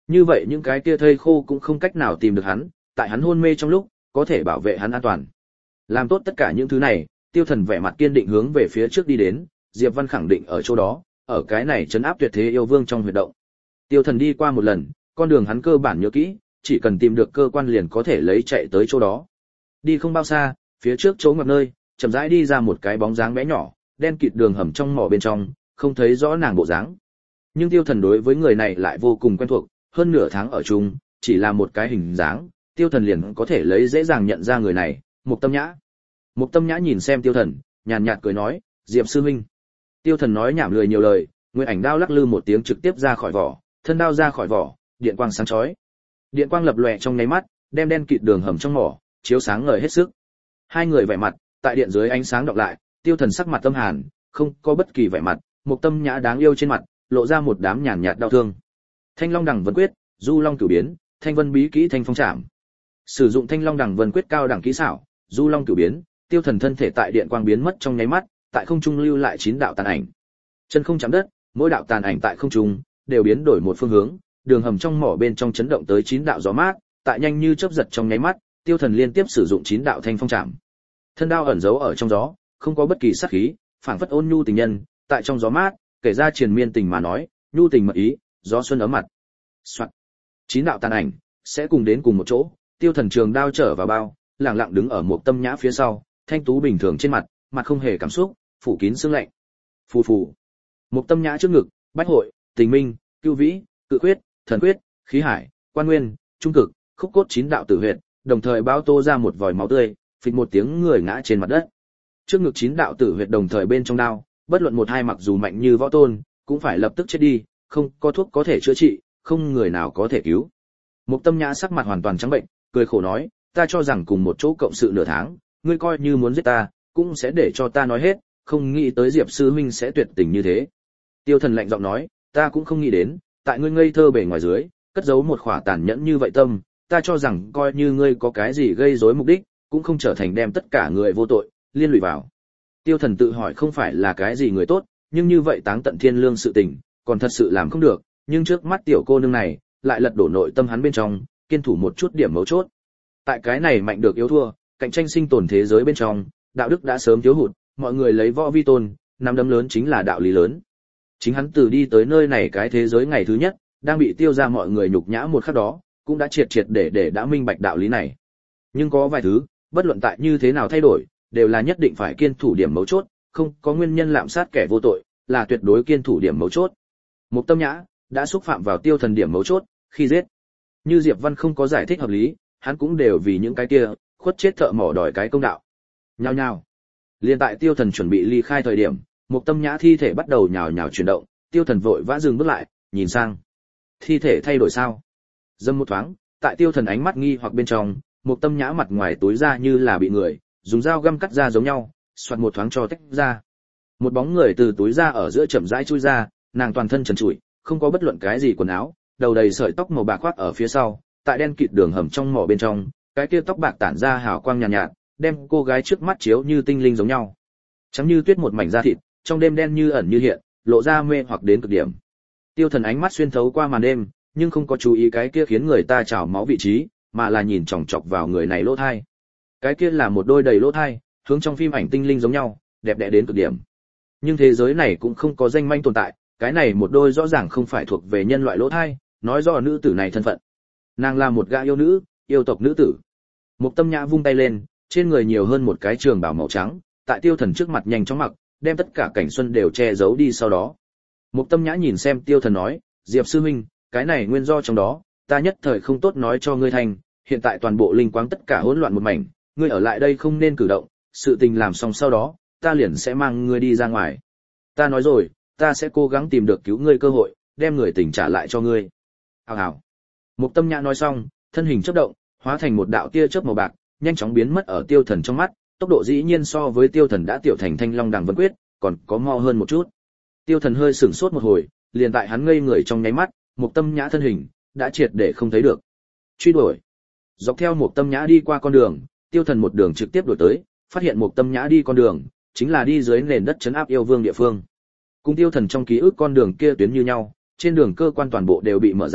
Như vậy những cái kia thây khô cũng không cách nào tìm được hắn, tại hắn hôn mê trong lúc, có thể bảo vệ hắn an toàn. Làm tốt tất cả những thứ này, Tiêu Thần vẻ mặt kiên định hướng về phía trước đi đến, Diệp Văn khẳng định ở chỗ đó, ở cái này trấn áp tuyệt thế yêu vương trong huyệt động. Tiêu Thần đi qua một lần, con đường hắn cơ bản nhớ kỹ, chỉ cần tìm được cơ quan liền có thể lấy chạy tới chỗ đó. Đi không bao xa, phía trước chỗ ngoặt nơi, chậm rãi đi ra một cái bóng dáng bé nhỏ, đen kịt đường hầm trong mỏ bên trong, không thấy rõ nàng bộ dáng. Nhưng Tiêu Thần đối với người này lại vô cùng quen thuộc, hơn nửa tháng ở chung, chỉ là một cái hình dáng, Tiêu Thần liền có thể lấy dễ dàng nhận ra người này, Mục Tâm Nhã. Mục Tâm Nhã nhìn xem Tiêu Thần, nhàn nhạt cười nói, "Diệp sư huynh." Tiêu Thần nói nhảm lười nhiều lời, Nguyên Ảnh đao lắc lư một tiếng trực tiếp ra khỏi vỏ, thân đao ra khỏi vỏ, điện quang sáng chói. Điện quang lập lòe trong nháy mắt, đem đen kịt đường hầm trong mỏ chiếu sáng ngời hết sức. Hai người vẻ mặt, tại điện dưới ánh sáng đọc lại, Tiêu Thần sắc mặt tâm hàn, không có bất kỳ vẻ mặt, Mục Tâm Nhã đáng yêu trên mặt, lộ ra một đám nhàn nhạt đau thương. Thanh Long Đằng Vân Quyết, Du Long Cửu Biến, Thanh Vân Bí Kỹ Thanh Phong Trảm. Sử dụng Thanh Long Đằng Vân Quyết cao đẳng kỹ xảo, Du Long Cửu Biến, Tiêu Thần thân thể tại điện quang biến mất trong nháy mắt, tại không trung lưu lại 9 đạo tàn ảnh. Chân không chạm đất, mỗi đạo tàn ảnh tại không trung đều biến đổi một phương hướng, đường hầm trong mỏ bên trong chấn động tới 9 đạo gió mát, tại nhanh như chớp giật trong nháy mắt, Tiêu Thần liên tiếp sử dụng 9 đạo Thanh Phong Trảm. Thân đao ẩn giấu ở trong gió, không có bất kỳ sát khí, phảng phất ôn nhu tình nhân, tại trong gió mát, kể ra triền miên tình mà nói, nhu tình mật ý, gió xuân ấm mặt. Soạt. 9 đạo tàn ảnh sẽ cùng đến cùng một chỗ, Tiêu Thần trường đao trở vào bao, lặng lặng đứng ở Mục Tâm Nhã phía sau, thanh tú bình thường trên mặt, mặt không hề cảm xúc, phủ kín sương lạnh. Phù phù. Mục Tâm Nhã trước ngực, bách hội, tình minh, cưu vĩ, cự quyết, thần quyết, khí hải, quan nguyên, trung cực, khúc cốt 9 đạo tử huyệt, đồng thời bao tô ra một vòi máu tươi, phịch một tiếng người ngã trên mặt đất. Trước ngực 9 đạo tử huyệt đồng thời bên trong đao, bất luận một hai mặc dù mạnh như võ tôn, cũng phải lập tức chết đi, không có thuốc có thể chữa trị, không người nào có thể cứu. Mục Tâm Nhã sắc mặt hoàn toàn trắng bệnh, cười khổ nói, ta cho rằng cùng một chỗ cộng sự nửa tháng, ngươi coi như muốn giết ta, cũng sẽ để cho ta nói hết, không nghĩ tới Diệp sư huynh sẽ tuyệt tình như thế. Tiêu Thần lạnh giọng nói, ta cũng không nghĩ đến, tại ngươi ngây thơ bề ngoài dưới, cất giấu một khỏa tàn nhẫn như vậy tâm, ta cho rằng coi như ngươi có cái gì gây rối mục đích, cũng không trở thành đem tất cả người vô tội liên lụy vào. Tiêu Thần tự hỏi không phải là cái gì người tốt, nhưng như vậy táng tận thiên lương sự tình, còn thật sự làm không được, nhưng trước mắt tiểu cô nương này, lại lật đổ nội tâm hắn bên trong, kiên thủ một chút điểm mấu chốt. Tại cái này mạnh được yếu thua, cạnh tranh sinh tồn thế giới bên trong, đạo đức đã sớm thiếu hụt, mọi người lấy võ vi tôn, nắm đấm lớn chính là đạo lý lớn. Chính hắn từ đi tới nơi này cái thế giới ngày thứ nhất, đang bị tiêu ra mọi người nhục nhã một khắc đó, cũng đã triệt triệt để đã minh bạch đạo lý này. Nhưng có vài thứ, bất luận tại như thế nào thay đổi, đều là nhất định phải kiên thủ điểm mấu chốt, không có nguyên nhân lạm sát kẻ vô tội, là tuyệt đối kiên thủ điểm mấu chốt. Mục Tâm Nhã đã xúc phạm vào Tiêu Thần điểm mấu chốt, khi giết. Như Diệp Văn không có giải thích hợp lý, hắn cũng đều vì những cái kia khuất chết thợ mỏ đòi cái công đạo. Nhao nhao. Liên tại Tiêu Thần chuẩn bị ly khai thời điểm, Mục Tâm Nhã thi thể bắt đầu nhào nhào chuyển động, Tiêu Thần vội vã dừng bước lại, nhìn sang. Thi thể thay đổi sao? Dâm một thoáng, tại Tiêu Thần ánh mắt nghi hoặc bên trong, Mục Tâm Nhã mặt ngoài túi ra như là bị người dùng dao găm cắt ra giống nhau, xoạt một thoáng cho tách ra. Một bóng người từ túi ra ở giữa chậm rãi chui ra, nàng toàn thân trần trụi, không có bất luận cái gì quần áo, đầu đầy sợi tóc màu bạc khoác ở phía sau, tại đen kịt đường hầm trong mỏ bên trong, cái kia tóc bạc tản ra hào quang nhàn nhạt, đem cô gái trước mắt chiếu như tinh linh giống nhau. Trắng như tuyết một mảnh da thịt, trong đêm đen như ẩn như hiện, lộ ra mê hoặc đến cực điểm. Tiêu Thần ánh mắt xuyên thấu qua màn đêm, nhưng không có chú ý cái kia khiến người ta trào máu vị trí, mà là nhìn chòng chọc vào người này lỗ thai. Cái kia là một đôi đầy lỗ thai, hướng trong phim ảnh tinh linh giống nhau, đẹp đẽ đến cực điểm. Nhưng thế giới này cũng không có danh manh tồn tại, cái này một đôi rõ ràng không phải thuộc về nhân loại lỗ thai, nói rõ nữ tử này thân phận. Nàng là một gã yêu nữ, yêu tộc nữ tử. Mục Tâm Nhã vung tay lên, trên người nhiều hơn một cái trường bào màu trắng, tại Tiêu Thần trước mặt nhanh chóng mặc, đem tất cả cảnh xuân đều che giấu đi sau đó. Mục Tâm Nhã nhìn xem Tiêu Thần nói, Diệp sư huynh, cái này nguyên do trong đó, ta nhất thời không tốt nói cho ngươi thành, hiện tại toàn bộ linh quáng tất cả hỗn loạn một mảnh, ngươi ở lại đây không nên cử động, sự tình làm xong sau đó, ta liền sẽ mang ngươi đi ra ngoài. Ta nói rồi, ta sẽ cố gắng tìm được cứu ngươi cơ hội, đem người tình trả lại cho ngươi. Hào hào. Mục Tâm Nhã nói xong, thân hình chớp động, hóa thành một đạo tia chớp màu bạc, nhanh chóng biến mất ở Tiêu Thần trong mắt, tốc độ dĩ nhiên so với Tiêu Thần đã tiểu thành Thanh Long Đằng Vân Quyết, còn có mo hơn một chút. Tiêu Thần hơi sửng sốt một hồi, liền tại hắn ngây người trong nháy mắt, Mục Tâm Nhã thân hình đã triệt để không thấy được. Truy đuổi. Dọc theo Mục Tâm Nhã đi qua con đường, Tiêu Thần một đường trực tiếp đuổi tới, phát hiện Mục Tâm Nhã đi con đường chính là đi dưới nền đất trấn áp yêu vương địa phương. Cùng Tiêu Thần trong ký ức con đường kia tuyến như nhau, trên đường cơ quan toàn bộ đều bị mở ra,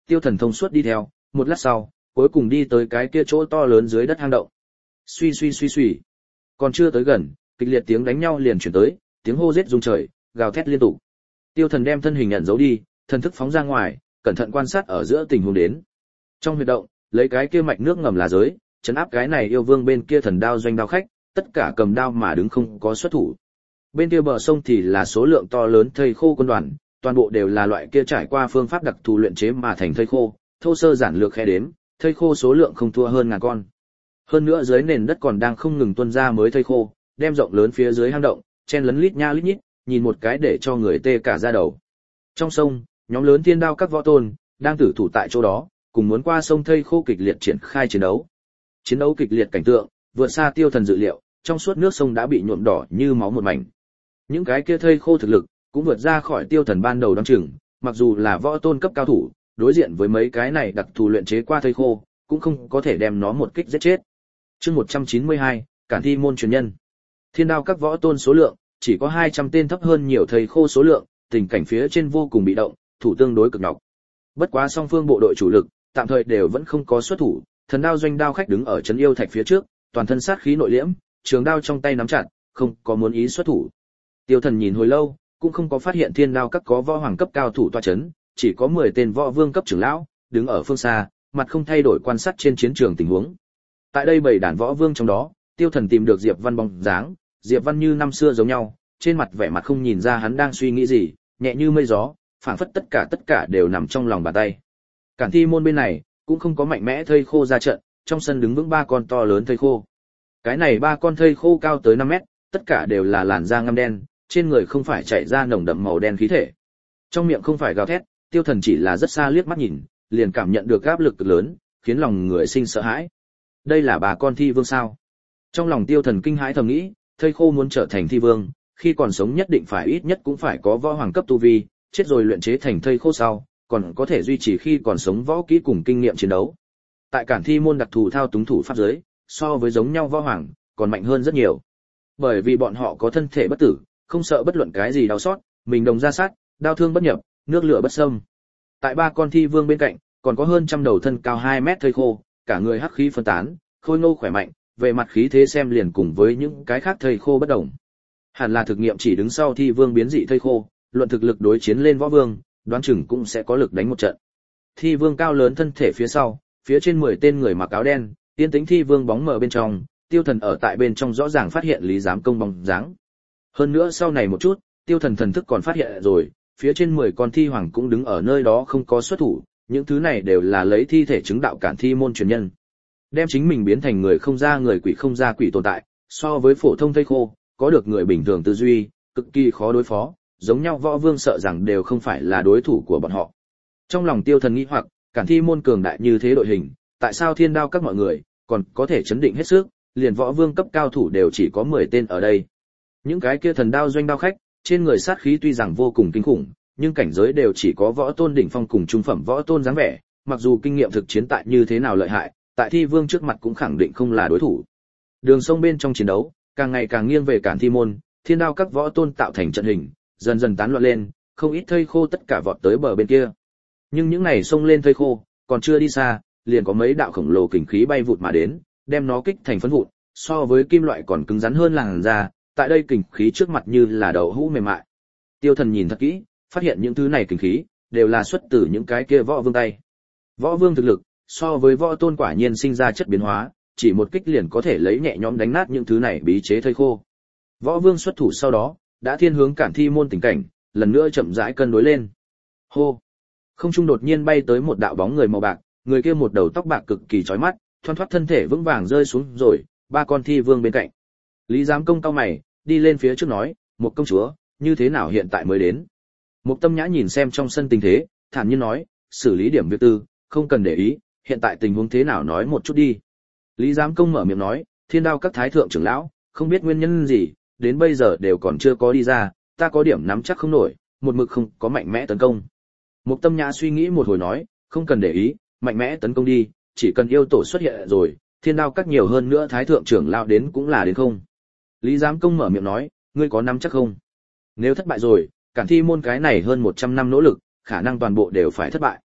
Tiêu Thần thông suốt đi theo, một lát sau, cuối cùng đi tới cái kia chỗ to lớn dưới đất hang động. Suy suy suy suy. Còn chưa tới gần, kịch liệt tiếng đánh nhau liền chuyển tới, tiếng hô giết rung trời, gào thét liên tục. Tiêu Thần đem thân hình ẩn giấu đi, thần thức phóng ra ngoài, cẩn thận quan sát ở giữa tình huống đến. Trong huyệt động, lấy cái kia mạch nước ngầm là giới, trấn áp cái này yêu vương bên kia thần đao doanh đao khách, tất cả cầm đao mà đứng không có xuất thủ. Bên kia bờ sông thì là số lượng to lớn thây khô quân đoàn, toàn bộ đều là loại kia trải qua phương pháp đặc thù luyện chế mà thành thây khô, thô sơ giản lược khe đếm, thây khô số lượng không thua hơn ngàn con. Hơn nữa dưới nền đất còn đang không ngừng tuôn ra mới thây khô, đem rộng lớn phía dưới hang động, chen lấn lít nha lít nhít, nhìn một cái để cho người tê cả da đầu. Trong sông, nhóm lớn thiên đao các võ tôn đang tử thủ tại chỗ đó, cùng muốn qua sông thây khô kịch liệt triển khai chiến đấu. Chiến đấu kịch liệt cảnh tượng, vượt xa Tiêu Thần dự liệu, trong suốt nước sông đã bị nhuộm đỏ như máu một mảnh. Những cái kia thây khô thực lực cũng vượt ra khỏi Tiêu Thần ban đầu đoán chừng, mặc dù là võ tôn cấp cao thủ, đối diện với mấy cái này đặc thù luyện chế qua thây khô, cũng không có thể đem nó một kích giết chết. Chương 192, Cản Thi môn truyền nhân. Thiên đao các võ tôn số lượng chỉ có 200 tên, thấp hơn nhiều thây khô số lượng, tình cảnh phía trên vô cùng bị động, thủ tương đối cực nhọc. Bất quá song phương bộ đội chủ lực tạm thời đều vẫn không có xuất thủ, thần đao doanh đao khách đứng ở trấn yêu thạch phía trước, toàn thân sát khí nội liễm, trường đao trong tay nắm chặt, không có muốn ý xuất thủ. Tiêu Thần nhìn hồi lâu, cũng không có phát hiện thiên đao các có võ hoàng cấp cao thủ tọa chấn, chỉ có 10 tên võ vương cấp trưởng lão đứng ở phương xa, mặt không thay đổi quan sát trên chiến trường tình huống. Tại đây bảy đàn võ vương trong đó, Tiêu Thần tìm được Diệp Văn bóng dáng, Diệp Văn như năm xưa giống nhau, trên mặt vẻ mặt không nhìn ra hắn đang suy nghĩ gì, nhẹ như mây gió, phảng phất tất cả đều nằm trong lòng bàn tay. Cản Thi môn bên này cũng không có mạnh mẽ thây khô ra trận, trong sân đứng vững 3 con to lớn thây khô. Cái này 3 con thây khô cao tới 5 mét, tất cả đều là làn da ngăm đen, trên người không phải chảy ra nồng đậm màu đen khí thể. Trong miệng không phải gào thét, Tiêu Thần chỉ là rất xa liếc mắt nhìn, liền cảm nhận được áp lực cực lớn, khiến lòng người sinh sợ hãi. Đây là 3 con thi vương sao? Trong lòng Tiêu Thần kinh hãi thầm nghĩ, thây khô muốn trở thành thi vương, khi còn sống nhất định phải ít nhất cũng phải có võ hoàng cấp tu vi, chết rồi luyện chế thành thây khô sau, còn có thể duy trì khi còn sống võ kỹ cùng kinh nghiệm chiến đấu. Tại Cản Thi môn đặc thù thao túng thủ pháp giới, so với giống nhau võ hoàng, còn mạnh hơn rất nhiều. Bởi vì bọn họ có thân thể bất tử, không sợ bất luận cái gì đau xót, mình đồng ra sát, đao thương bất nhập, nước lửa bất xâm. Tại 3 con thi vương bên cạnh, còn có hơn trăm đầu thân cao 2 mét thây khô, cả người hắc khí phân tán, khôi ngô khỏe mạnh, về mặt khí thế xem liền cùng với những cái khác thây khô bất đồng. Hẳn là thực nghiệm chỉ đứng sau thi vương biến dị thây khô, luận thực lực đối chiến lên võ vương, đoán chừng cũng sẽ có lực đánh một trận. Thi vương cao lớn thân thể phía sau, phía trên 10 tên người mặc áo đen, yên tĩnh thi vương bóng mờ bên trong, Tiêu Thần ở tại bên trong rõ ràng phát hiện Lý Giám Công bóng dáng. Hơn nữa sau này một chút, Tiêu Thần thần thức còn phát hiện rồi, phía trên 10 con thi hoàng cũng đứng ở nơi đó không có xuất thủ, những thứ này đều là lấy thi thể chứng đạo Cản Thi môn truyền nhân. Đem chính mình biến thành người không ra người quỷ không ra quỷ tồn tại, so với phổ thông thây khô, có được người bình thường tư duy, cực kỳ khó đối phó, giống nhau võ vương sợ rằng đều không phải là đối thủ của bọn họ. Trong lòng Tiêu Thần nghĩ hoặc, Cản Thi môn cường đại như thế đội hình, tại sao thiên đao các mọi người còn có thể chấn định hết sức, liền võ vương cấp cao thủ đều chỉ có 10 tên ở đây. Những cái kia thần đao doanh đao khách, trên người sát khí tuy rằng vô cùng kinh khủng, nhưng cảnh giới đều chỉ có võ tôn đỉnh phong cùng trung phẩm võ tôn dáng vẻ, mặc dù kinh nghiệm thực chiến tại như thế nào lợi hại, tại thi vương trước mặt cũng khẳng định không là đối thủ. Đường sông bên trong chiến đấu, càng ngày càng nghiêng về Cản Thi môn, thiên đao các võ tôn tạo thành trận hình, dần dần tán loạn lên, không ít thây khô tất cả vọt tới bờ bên kia. Nhưng những này xông lên thây khô, còn chưa đi xa, liền có mấy đạo khổng lồ kình khí bay vụt mà đến, đem nó kích thành phấn vụn, so với kim loại còn cứng rắn hơn làn da, tại đây kình khí trước mặt như là đậu hũ mềm mại. Tiêu Thần nhìn thật kỹ, phát hiện những thứ này kình khí đều là xuất từ những cái kia võ vương tay. Võ vương thực lực so với võ tôn quả nhiên sinh ra chất biến hóa, chỉ một kích liền có thể lấy nhẹ nhõm đánh nát những thứ này bí chế thây khô. Võ vương xuất thủ sau đó, đã thiên hướng Cản Thi môn tình cảnh, lần nữa chậm rãi cân đối lên. Hô! Không trung đột nhiên bay tới một đạo bóng người màu bạc, người kia một đầu tóc bạc cực kỳ chói mắt, thoăn thoắt thân thể vững vàng rơi xuống rồi, 3 con thi vương bên cạnh. Lý Giám Công cau mày, đi lên phía trước nói, "Một công chúa, như thế nào hiện tại mới đến?" Một Tâm Nhã nhìn xem trong sân tình thế, thản nhiên nói, "Xử lý điểm việc tư, không cần để ý, hiện tại tình huống thế nào nói một chút đi." Lý Giám Công mở miệng nói, "Thiên đao các thái thượng trưởng lão, không biết nguyên nhân gì, đến bây giờ đều còn chưa có đi ra, ta có điểm nắm chắc không nổi, một mực không có mạnh mẽ tấn công." Một Tâm Nhã suy nghĩ một hồi nói, "Không cần để ý, mạnh mẽ tấn công đi, chỉ cần yêu tổ xuất hiện rồi, thiên đao các nhiều hơn nữa thái thượng trưởng lão đến cũng là đến không." Lý Giám Công mở miệng nói, "Ngươi có nắm chắc không? Nếu thất bại rồi, Cản Thi môn cái này hơn 100 năm nỗ lực, khả năng toàn bộ đều phải thất bại."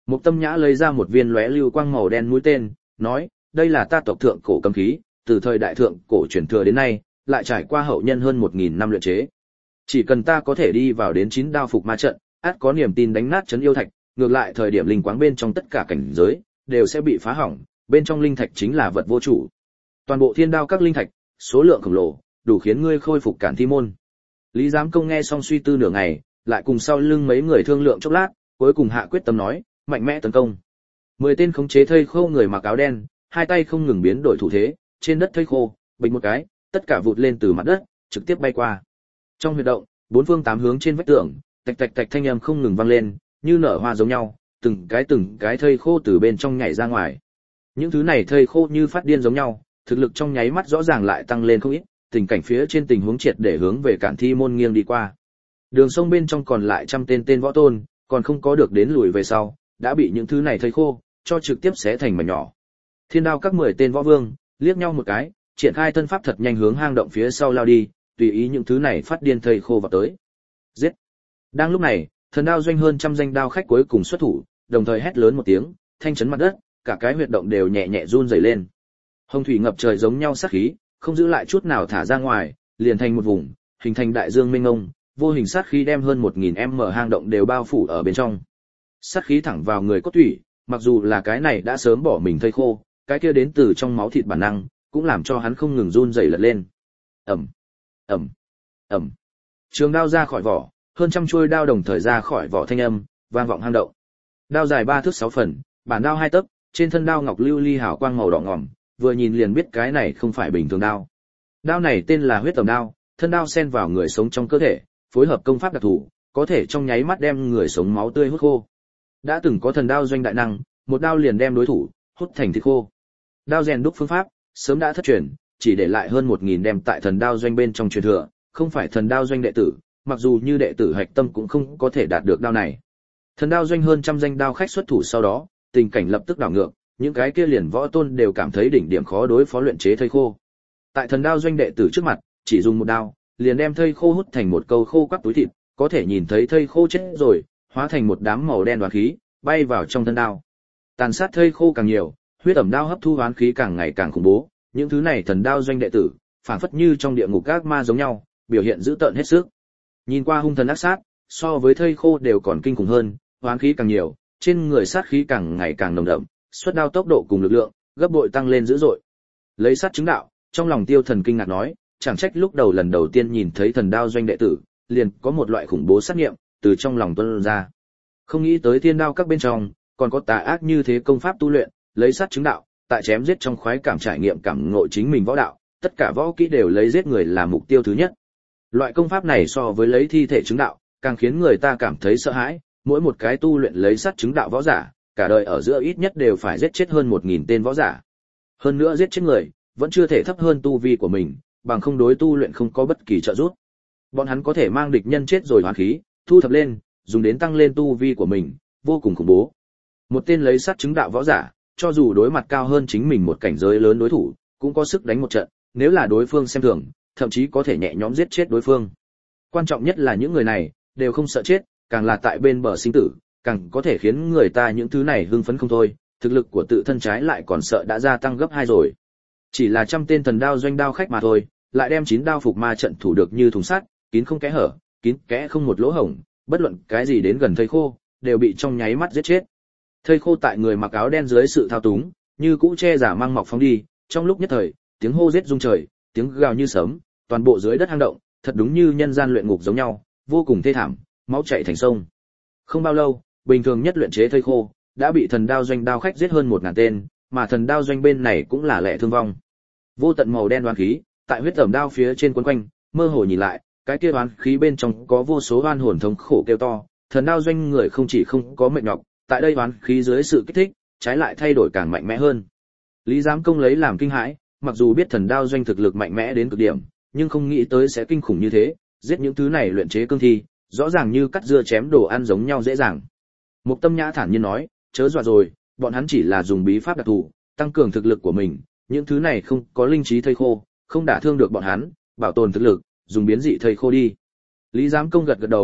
Mục Tâm Nhã lấy ra một viên lóe lưu quang màu đen mũi tên, nói, đây là ta tộc thượng cổ cấm khí, từ thời đại thượng cổ truyền thừa đến nay, lại trải qua hậu nhân hơn 1000 năm luyện chế. Chỉ cần ta có thể đi vào đến 9 đao phục ma trận, ắt có niềm tin đánh nát trấn yêu thạch, ngược lại thời điểm linh quáng bên trong tất cả cảnh giới đều sẽ bị phá hỏng, bên trong linh thạch chính là vật vô chủ. Toàn bộ thiên đao các linh thạch, số lượng khổng lồ, đủ khiến ngươi khôi phục Cản Thi môn. Lý Giám Công nghe xong suy tư nửa ngày, lại cùng sau lưng mấy người thương lượng chốc lát, cuối cùng hạ quyết tâm nói, mạnh mẽ tấn công. 10 tên khống chế thây khô người mặc áo đen, hai tay không ngừng biến đổi thủ thế, trên đất thây khô, bình một cái, tất cả vụt lên từ mặt đất, trực tiếp bay qua. Trong huyệt động, bốn phương tám hướng trên vách tường, tạch tạch tạch thanh âm không ngừng vang lên, như nở hoa giống nhau, từng cái thây khô từ bên trong nhảy ra ngoài. Những thứ này thây khô như phát điên giống nhau, thực lực trong nháy mắt rõ ràng lại tăng lên không ít, tình cảnh phía trên tình huống triệt để hướng về Cản Thi môn nghiêng đi qua. Đường sông bên trong còn lại trăm tên võ tôn, còn không có được đến lùi về sau, đã bị những thứ này thây khô cho trực tiếp xé thành mảnh nhỏ. Thiên đao các 10 tên võ vương liếc nhau một cái, triển khai thân pháp thật nhanh hướng hang động phía sau lao đi, tùy ý những thứ này phát điên thây khô vào tới. Giết! Đang lúc này, thần đao doanh hơn trăm danh đao khách cuối cùng xuất thủ, đồng thời hét lớn một tiếng, thanh chấn mặt đất, cả cái huyệt động đều nhẹ nhẹ run rẩy lên. Hồng thủy ngập trời giống nhau sát khí, không giữ lại chút nào thả ra ngoài, liền thành một vùng, hình thành đại dương mênh mông, vô hình sát khí đem hơn 1000m hang động đều bao phủ ở bên trong. Sát khí thẳng vào người cốt thủy, mặc dù là cái này đã sớm bỏ mình thây khô, cái kia đến từ trong máu thịt bản năng, cũng làm cho hắn không ngừng run rẩy lật lên. Ầm, ầm, ầm. Trường đao ra khỏi vỏ, hơn trăm chuôi đao đồng thời ra khỏi vỏ thanh âm, vang vọng hang động. Đao dài 3 thước 6 phần, bản đao 2 tấc, trên thân đao ngọc lưu ly hào quang màu đỏ ngòm, vừa nhìn liền biết cái này không phải bình thường đao. Đao này tên là huyết tầm đao, thân đao xen vào người sống trong cơ thể, phối hợp công pháp đặc thù, có thể trong nháy mắt đem người sống máu tươi hút khô. Đã từng có thần đao doanh đại năng, một đao liền đem đối thủ hút thành thịt khô. Đao rèn đúc phương pháp sớm đã thất truyền, chỉ để lại hơn 1000 đem tại thần đao doanh bên trong truyền thừa, không phải thần đao doanh đệ tử, mặc dù như đệ tử hạch tâm cũng không có thể đạt được đao này. Thần đao doanh hơn trăm danh đao khách xuất thủ sau đó, tình cảnh lập tức đảo ngược, những cái kia liền võ tôn đều cảm thấy đỉnh điểm khó đối phó luyện chế thây khô. Tại thần đao doanh đệ tử trước mặt, chỉ dùng một đao, liền đem thây khô hút thành một câu khô quắt túi thịt, có thể nhìn thấy thây khô chết rồi, hóa thành một đám màu đen oán khí, bay vào trong thân đao. Tàn sát thây khô càng nhiều, huyết ẩm đao hấp thu oán khí càng ngày càng khủng bố, những thứ này thần đao doanh đệ tử, phảng phất như trong địa ngục ác ma giống nhau, biểu hiện dữ tợn hết sức. Nhìn qua hung thần ác sát, so với thây khô đều còn kinh khủng hơn, oán khí càng nhiều, trên người sát khí càng ngày càng nồng đậm, xuất đao tốc độ cùng lực lượng gấp bội tăng lên dữ dội. Lấy sát chứng đạo, trong lòng Tiêu Thần kinh ngạc nói, chẳng trách lúc đầu lần đầu tiên nhìn thấy thần đao doanh đệ tử, liền có một loại khủng bố sát nghiệm từ trong lòng tuôn ra. Không nghĩ tới thiên đao các bên trong còn có tà ác như thế công pháp tu luyện, lấy sát chứng đạo, tại chém giết trong khoái cảm trải nghiệm cảm ngộ chính mình võ đạo, tất cả võ kỹ đều lấy giết người là mục tiêu thứ nhất. Loại công pháp này so với lấy thi thể chứng đạo, càng khiến người ta cảm thấy sợ hãi, mỗi một cái tu luyện lấy sát chứng đạo võ giả, cả đời ở giữa ít nhất đều phải giết chết hơn 1000 tên võ giả. Hơn nữa giết chết người, vẫn chưa thể thấp hơn tu vi của mình, bằng không đối tu luyện không có bất kỳ trợ giúp. Bọn hắn có thể mang địch nhân chết rồi hoán khí, thu thập lên, dùng đến tăng lên tu vi của mình, vô cùng khủng bố. Một tên lấy sát chứng đạo võ giả, cho dù đối mặt cao hơn chính mình một cảnh giới lớn đối thủ, cũng có sức đánh một trận, nếu là đối phương xem thường, thậm chí có thể nhẹ nhõm giết chết đối phương. Quan trọng nhất là những người này đều không sợ chết, càng là tại bên bờ sinh tử, càng có thể khiến người ta những thứ này hưng phấn không thôi, thực lực của tự thân trái lại còn sợ đã gia tăng gấp 2 rồi. Chỉ là trăm tên thần đao doanh đao khách mà thôi, lại đem 9 đao phục ma trận thủ được như thùng sắt, kín không kẽ hở, kín kẽ không một lỗ hổng, bất luận cái gì đến gần thây khô, đều bị trong nháy mắt giết chết. Thây khô tại người mặc áo đen dưới sự thao túng, như cũ che giả mang mọc phóng đi, trong lúc nhất thời, tiếng hô giết rung trời, tiếng gào như sấm, toàn bộ dưới đất hang động, thật đúng như nhân gian luyện ngục giống nhau, vô cùng thê thảm, máu chảy thành sông. Không bao lâu, bình thường nhất luyện chế thây khô đã bị thần đao doanh đao khách giết hơn 1000 tên, mà thần đao doanh bên này cũng là lẻ thương vong. Vô tận màu đen oán khí, tại huyết tẩm đao phía trên quấn quanh, mơ hồ nhìn lại, cái kia oán khí bên trong có vô số oan hồn thống khổ kêu to, thần đao doanh người không chỉ không có mệt nhọc, tại đây oán khí dưới sự kích thích, trái lại thay đổi càng mạnh mẽ hơn. Lý Giám Công lấy làm kinh hãi, mặc dù biết thần đao doanh thực lực mạnh mẽ đến cực điểm, nhưng không nghĩ tới sẽ kinh khủng như thế, giết những thứ này luyện chế cương thi, rõ ràng như cắt dưa chém đồ ăn giống nhau dễ dàng. Mục Tâm Nhã thản nhiên nói, chớ dọa rồi, bọn hắn chỉ là dùng bí pháp đặc thù, tăng cường thực lực của mình, những thứ này không có linh trí thây khô, không đả thương được bọn hắn, bảo tồn thực lực, dùng biến dị thây khô đi. Lý Giám Công gật gật đầu,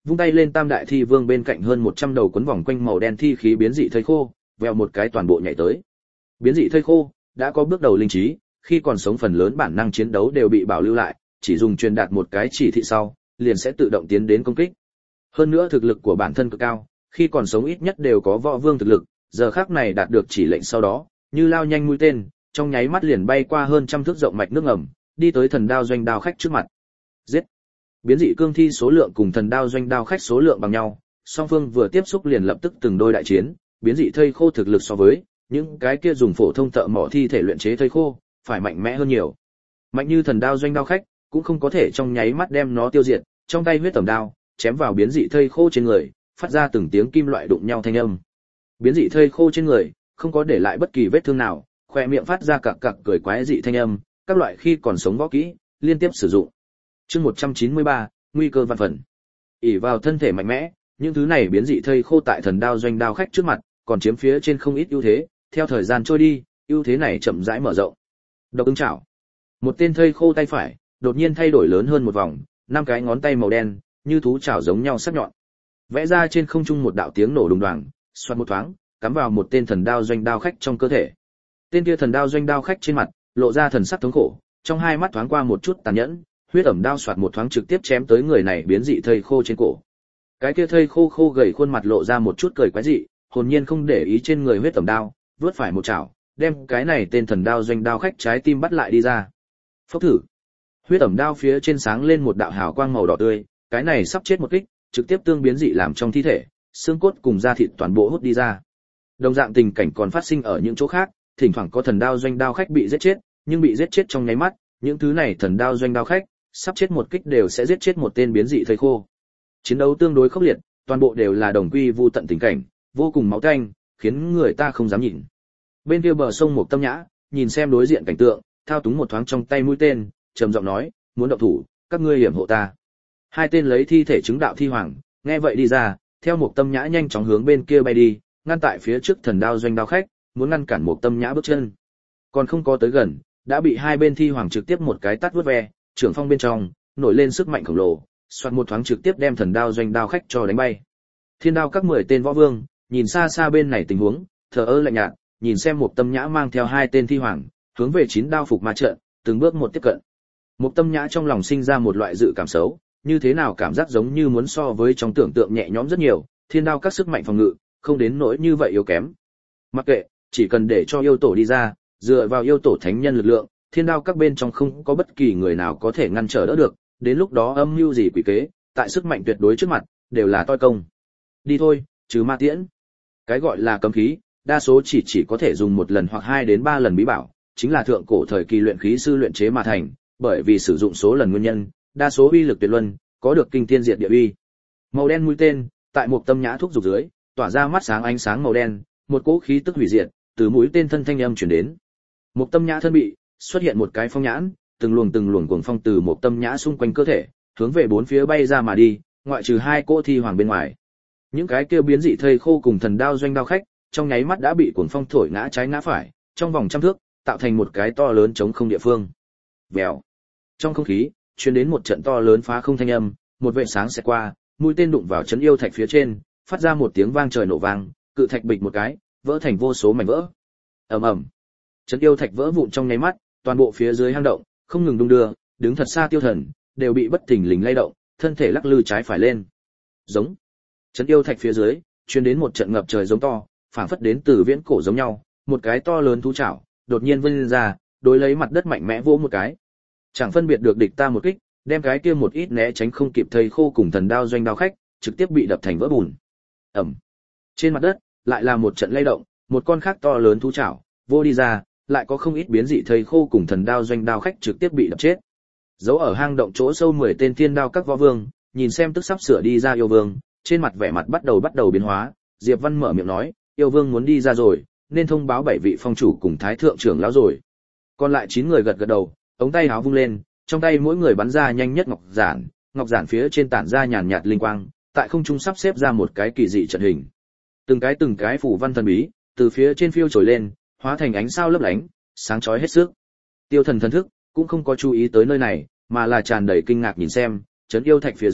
Vung tay lên tam đại thi vương bên cạnh hơn 100 đầu quấn vòng quanh màu đen thi khí biến dị thây khô, vèo một cái toàn bộ nhảy tới. Biến dị thây khô đã có bước đầu linh trí, khi còn sống phần lớn bản năng chiến đấu đều bị bảo lưu lại, chỉ dùng truyền đạt một cái chỉ thị sau, liền sẽ tự động tiến đến công kích. Hơn nữa thực lực của bản thân cực cao, khi còn sống ít nhất đều có võ vương thực lực, giờ khắc này đạt được chỉ lệnh sau đó, như lao nhanh mũi tên, trong nháy mắt liền bay qua hơn trăm thước rộng mạch nước ngầm, đi tới thần đao doanh đao khách trước mặt. Giết! Biến dị cương thi số lượng cùng thần đao doanh đao khách số lượng bằng nhau, song phương vừa tiếp xúc liền lập tức từng đôi đại chiến, biến dị thây khô thực lực so với những cái kia dùng phổ thông thợ mỏ thi thể luyện chế thây khô, phải mạnh mẽ hơn nhiều. Mạnh như thần đao doanh đao khách, cũng không có thể trong nháy mắt đem nó tiêu diệt, trong tay huyết tẩm đao, chém vào biến dị thây khô trên người, phát ra từng tiếng kim loại đụng nhau thanh âm. Biến dị thây khô trên người, không có để lại bất kỳ vết thương nào, khóe miệng phát ra cặc cặc cười quái dị thanh âm, các loại khi còn sống võ kỹ, liên tiếp sử dụng. Chương 193, nguy cơ vạn phần. Ỷ vào thân thể mạnh mẽ, những thứ này biến dị thây khô tại thần đao doanh đao khách trước mặt, còn chiếm phía trên không ít ưu thế, theo thời gian trôi đi, ưu thế này chậm rãi mở rộng. Độc ứng chảo. Một tên thây khô tay phải, đột nhiên thay đổi lớn hơn một vòng, 5 cái ngón tay màu đen, như thú chảo giống nhau sắc nhọn. Vẽ ra trên không trung một đạo tiếng nổ đùng đoàng, xoát một thoáng, cắm vào một tên thần đao doanh đao khách trong cơ thể. Tên kia thần đao doanh đao khách trên mặt, lộ ra thần sắc thống khổ, trong hai mắt thoáng qua một chút tàn nhẫn, huyết ẩm đao xoạt một thoáng trực tiếp chém tới người này biến dị thây khô trên cổ. Cái kia thây khô khô gầy khuôn mặt lộ ra một chút cười quái dị, hồn nhiên không để ý trên người huyết ẩm đao, vớt phải một chảo, đem cái này tên thần đao doanh đao khách trái tim bắt lại đi ra. Phốc thử. Huyết ẩm đao phía trên sáng lên một đạo hào quang màu đỏ tươi, cái này sắp chết một kích, trực tiếp tương biến dị làm trong thi thể, xương cốt cùng da thịt toàn bộ hút đi ra. Đồng dạng tình cảnh còn phát sinh ở những chỗ khác, thỉnh thoảng có thần đao doanh đao khách bị giết chết, nhưng bị giết chết trong nháy mắt, những thứ này thần đao doanh đao khách, sắp chết một kích đều sẽ giết chết một tên biến dị thây khô. Chiến đấu tương đối khốc liệt, toàn bộ đều là đồng quy vu tận tình cảnh, vô cùng máu tanh, khiến người ta không dám nhìn. Bên kia bờ sông Mộc Tâm Nhã, nhìn xem đối diện cảnh tượng, thao túng một thoáng trong tay mũi tên, trầm giọng nói, muốn động thủ, các ngươi hiểm hộ ta. Hai tên lấy thi thể chứng đạo thi hoàng, nghe vậy đi ra, theo Mộc Tâm Nhã nhanh chóng hướng bên kia bay đi, ngăn tại phía trước thần đao doanh đao khách, muốn ngăn cản Mộc Tâm Nhã bước chân. Còn không có tới gần, đã bị hai bên thi hoàng trực tiếp một cái tát vuốt ve, trưởng phong bên trong nổi lên sức mạnh khổng lồ, xoạt một thoáng trực tiếp đem thần đao doanh đao khách cho đánh bay. Thiên đao các 10 tên võ vương, nhìn xa xa bên này tình huống, thờ ơ lạnh nhạt, nhìn xem Mộc Tâm Nhã mang theo hai tên thi hoàng, hướng về 9 đao phục ma trận, từng bước một tiếp cận. Mộc Tâm Nhã trong lòng sinh ra một loại dự cảm xấu, như thế nào cảm giác giống như muốn so với trong tưởng tượng nhẹ nhõm rất nhiều, thiên đao các sức mạnh phòng ngự, không đến nỗi như vậy yếu kém. Mặc kệ, chỉ cần để cho yêu tổ đi ra, dựa vào yêu tổ thánh nhân lực lượng, thiên đao các bên trong không có bất kỳ người nào có thể ngăn trở đỡ được, đến lúc đó âm mưu gì quỷ kế, tại sức mạnh tuyệt đối trước mặt, đều là toi công. Đi thôi, trừ ma tiễn. Cái gọi là cấm khí, đa số chỉ có thể dùng một lần hoặc 2 đến 3 lần bí bảo, chính là thượng cổ thời kỳ luyện khí sư luyện chế mà thành, bởi vì sử dụng số lần nguyên nhân, đa số uy lực tuyệt luân, có được kinh thiên diệt địa uy. Màu đen mũi tên, tại Mộc Tâm Nhã thúc dục dưới, tỏa ra mắt sáng ánh sáng màu đen, một cỗ khí tức hủy diệt từ mũi tên thân thanh âm truyền đến. Mộc Tâm Nhã thân bị xuất hiện một cái phong nhãn, từng luồng cuồng phong từ Mộc Tâm Nhã xung quanh cơ thể, hướng về bốn phía bay ra mà đi, ngoại trừ hai cỗ thi hoàng bên ngoài. Những cái kia biến dị thây khô cùng thần đao doanh đao khách, trong nháy mắt đã bị cuồng phong thổi ngã trái ngã phải, trong vòng trăm thước, tạo thành một cái to lớn trống không địa phương. Vèo. Trong không khí, truyền đến một trận to lớn phá không thanh âm, một vệt sáng xẹt qua, mũi tên đụng vào chấn yêu thạch phía trên, phát ra một tiếng vang trời nổ vang, cự thạch bịch một cái, vỡ thành vô số mảnh vỡ. Ầm ầm. Chấn yêu thạch vỡ vụn trong nháy mắt, toàn bộ phía dưới hang động không ngừng đung đưa, đứng thật xa Tiêu Thần đều bị bất thình lình lay động, thân thể lắc lư trái phải lên. Giống. Chấn yêu thạch phía dưới truyền đến một trận ngập trời giống to, phảng phất đến từ viễn cổ giống nhau, một cái to lớn thú chảo đột nhiên vươn ra, đối lấy mặt đất mạnh mẽ vỗ một cái. Chẳng phân biệt được địch ta một kích, đem cái kia một ít né tránh không kịp thây khô cùng thần đao doanh đao khách, trực tiếp bị đập thành vỡ bùn. Ầm. Trên mặt đất lại là một trận lay động, một con khác to lớn thú chảo vô đi ra, lại có không ít biến dị thây khô cùng thần đao doanh đao khách trực tiếp bị đập chết. Giấu ở hang động chỗ sâu 10 tên thiên đao các võ vương, nhìn xem tức sắp sửa đi ra yêu vương, trên mặt vẻ mặt bắt đầu biến hóa, Diệp Văn mở miệng nói, yêu vương muốn đi ra rồi, nên thông báo 7 vị phong chủ cùng thái thượng trưởng lão rồi. Còn lại 9 người gật gật đầu, ống tay áo vung lên, trong tay mỗi người bắn ra nhanh nhất ngọc giản phía trên tản ra nhàn nhạt linh quang, tại không trung sắp xếp ra một cái kỳ dị trận hình. Từng cái phù văn thần bí, từ phía trên phiêu trồi lên, hóa thành ánh sao lấp lánh, sáng chói hết sức. Tiêu Thần thần thức cũng không có chú ý tới nơi này, mà là tràn đầy kinh ngạc nhìn xem, trấn yêu thạch phía dưới,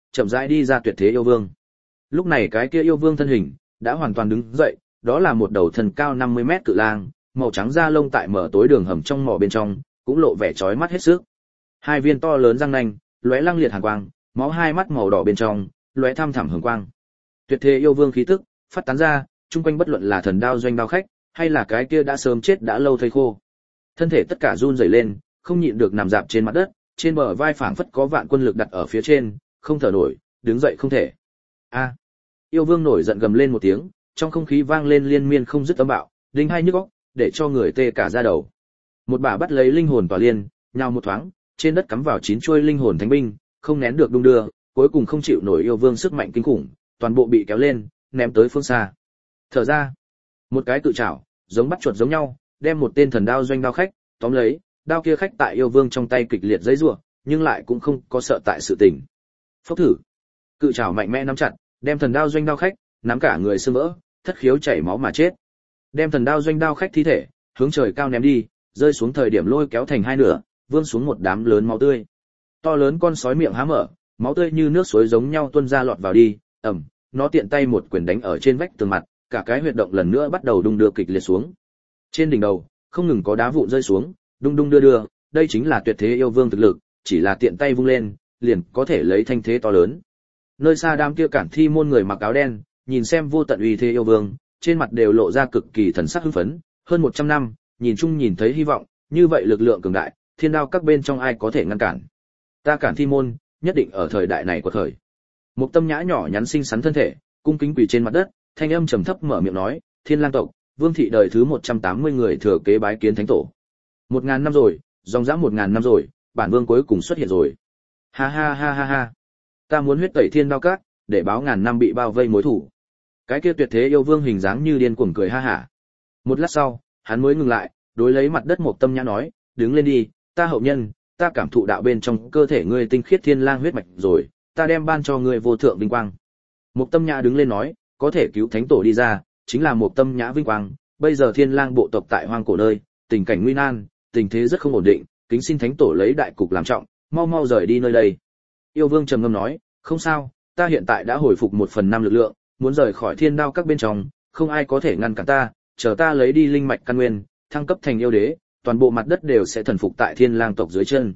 chậm rãi đi ra tuyệt thế yêu vương. Lúc này cái kia yêu vương thân hình đã hoàn toàn đứng dậy, đó là một đầu thân cao 50 mét cự lang, màu trắng da lông tại mở tối đường hầm trong mỏ bên trong, cũng lộ vẻ chói mắt hết sức. Hai viên to lớn răng nanh, lóe lăng liệt hàn quang, máu hai mắt màu đỏ bên trong, lóe thăm thẳm hường quang. Tuyệt thế yêu vương khí tức phát tán ra, chung quanh bất luận là thần đao doanh đao khách, hay là cái kia đã sớm chết đã lâu thây khô. Thân thể tất cả run rẩy lên, không nhịn được nằm dạp trên mặt đất, trên bờ vai phảng phất có vạn quân lực đặt ở phía trên, không thở nổi, đứng dậy không thể. A! Yêu vương nổi giận gầm lên một tiếng, trong không khí vang lên liên miên không dứt âm bạo, đinh hai nhức óc, để cho người tê cả da đầu. Một bà bắt lấy linh hồn tỏa liên, nhào một thoáng, trên đất cắm vào 9 chuôi linh hồn thánh binh, không nén được đung đưa, cuối cùng không chịu nổi yêu vương sức mạnh kinh khủng, toàn bộ bị kéo lên, ném tới phương xa. Thở ra, một cái tự chảo, giống bắt chuột giống nhau, đem một tên thần đao doanh đao khách tóm lấy, đao kia khách tại yêu vương trong tay kịch liệt giãy giụa, nhưng lại cũng không có sợ tại sự tình. Phốc thử, cự chảo mạnh mẽ nắm chặt, đem thần đao doanh đao khách nắm cả người xương vỡ, thất khiếu chảy máu mà chết. Đem thần đao doanh đao khách thi thể hướng trời cao ném đi, rơi xuống thời điểm lôi kéo thành hai nửa, vương xuống một đám lớn máu tươi. To lớn con sói miệng há mở, máu tươi như nước suối giống nhau tuôn ra lọt vào đi, nó tiện tay một quyền đánh ở trên vách tường mặt, cả cái huyệt động lần nữa bắt đầu đung đưa kịch liệt xuống. Trên đỉnh đầu không ngừng có đá vụn rơi xuống, đung đung đưa đưa, đây chính là tuyệt thế yêu vương thực lực, chỉ là tiện tay vung lên, liền có thể lấy thanh thế to lớn. Nơi xa đám kia cản thi môn người mặc áo đen, nhìn xem vô tận uy thế yêu vương, trên mặt đều lộ ra cực kỳ thần sắc hưng phấn, hơn 100 năm, nhìn chung nhìn thấy hy vọng, như vậy lực lượng cường đại, thiên đao các bên trong ai có thể ngăn cản. Ta cản thi môn, nhất định ở thời đại này của thời. Một tâm nhã nhỏ nhắn xinh xắn thân thể, cung kính quỳ trên mặt đất, thanh âm trầm thấp mở miệng nói, Thiên Lang tộc, Vương thị đời thứ 180 người thừa kế bái kiến thánh tổ. 1000 năm rồi, dòng dã 1000 năm rồi, bản vương cuối cùng xuất hiện rồi. Ha ha ha ha ha. Ta muốn huyết tẩy thiên đao các, để báo ngàn năm bị bao vây mối thù. Cái kia tuyệt thế yêu vương hình dáng như điên cuồng cười ha hả. Một lát sau, hắn mới ngừng lại, đối lấy mặt đất một tâm nhã nói, đứng lên đi, ta hậu nhân, ta cảm thụ đạo bên trong cơ thể ngươi tinh khiết thiên lang huyết mạch rồi, ta đem ban cho ngươi vô thượng vinh quang. Một tâm nhã đứng lên nói, có thể cứu thánh tổ đi ra, chính là một tâm nhã vinh quang, bây giờ thiên lang bộ tộc tại hoang cổ nơi, tình cảnh nguy nan, tình thế rất không ổn định, kính xin thánh tổ lấy đại cục làm trọng, mau mau rời đi nơi đây. Yêu vương trầm ngâm nói, không sao, ta hiện tại đã hồi phục 1/5 lực lượng, muốn rời khỏi thiên đao các bên trong, không ai có thể ngăn cản ta, chờ ta lấy đi linh mạch căn nguyên, thăng cấp thành yêu đế, toàn bộ mặt đất đều sẽ thần phục tại thiên lang tộc dưới chân.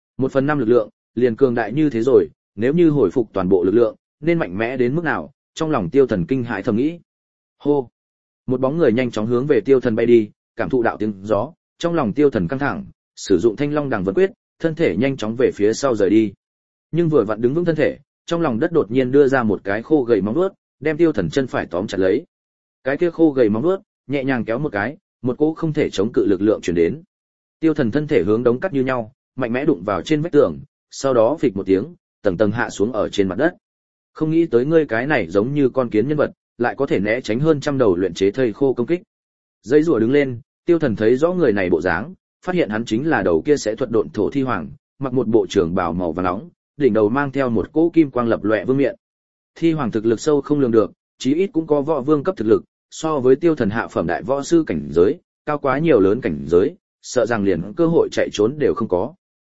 1/5 lực lượng, liền cường đại như thế rồi, nếu như hồi phục toàn bộ lực lượng, nên mạnh mẽ đến mức nào, trong lòng tiêu thần kinh hãi thầm nghĩ. Hô! Một bóng người nhanh chóng hướng về tiêu thần bay đi, cảm thụ đạo tiếng gió, trong lòng tiêu thần căng thẳng, sử dụng thanh long đằng vân quyết, thân thể nhanh chóng về phía sau rời đi. Nhưng vừa vặn đứng vững thân thể, trong lòng đất đột nhiên đưa ra một cái khô gầy móng vuốt, đem tiêu thần chân phải tóm chặt lấy. Cái kia khô gầy móng vuốt, nhẹ nhàng kéo một cái, một cỗ không thể chống cự lực lượng truyền đến. Tiêu thần thân thể hướng đống cắt như nhau, mạnh mẽ đụng vào trên vách tường, sau đó phịch một tiếng, tầng tầng hạ xuống ở trên mặt đất. Không nghĩ tới ngươi cái này giống như con kiến nhân vật, lại có thể né tránh hơn trăm đầu luyện chế thây khô công kích. Dây rùa đứng lên, tiêu thần thấy rõ người này bộ dáng, phát hiện hắn chính là đầu kia sẽ thuật độn thổ thi hoàng, mặc một bộ trưởng bào màu vàng nóng, đỉnh đầu mang theo một cỗ kim quang lập lòe vương miện. Thi hoàng thực lực sâu không lường được, chí ít cũng có võ vương cấp thực lực, so với tiêu thần hạ phẩm đại võ sư cảnh giới, cao quá nhiều lớn cảnh giới, sợ rằng liền cơ hội chạy trốn đều không có.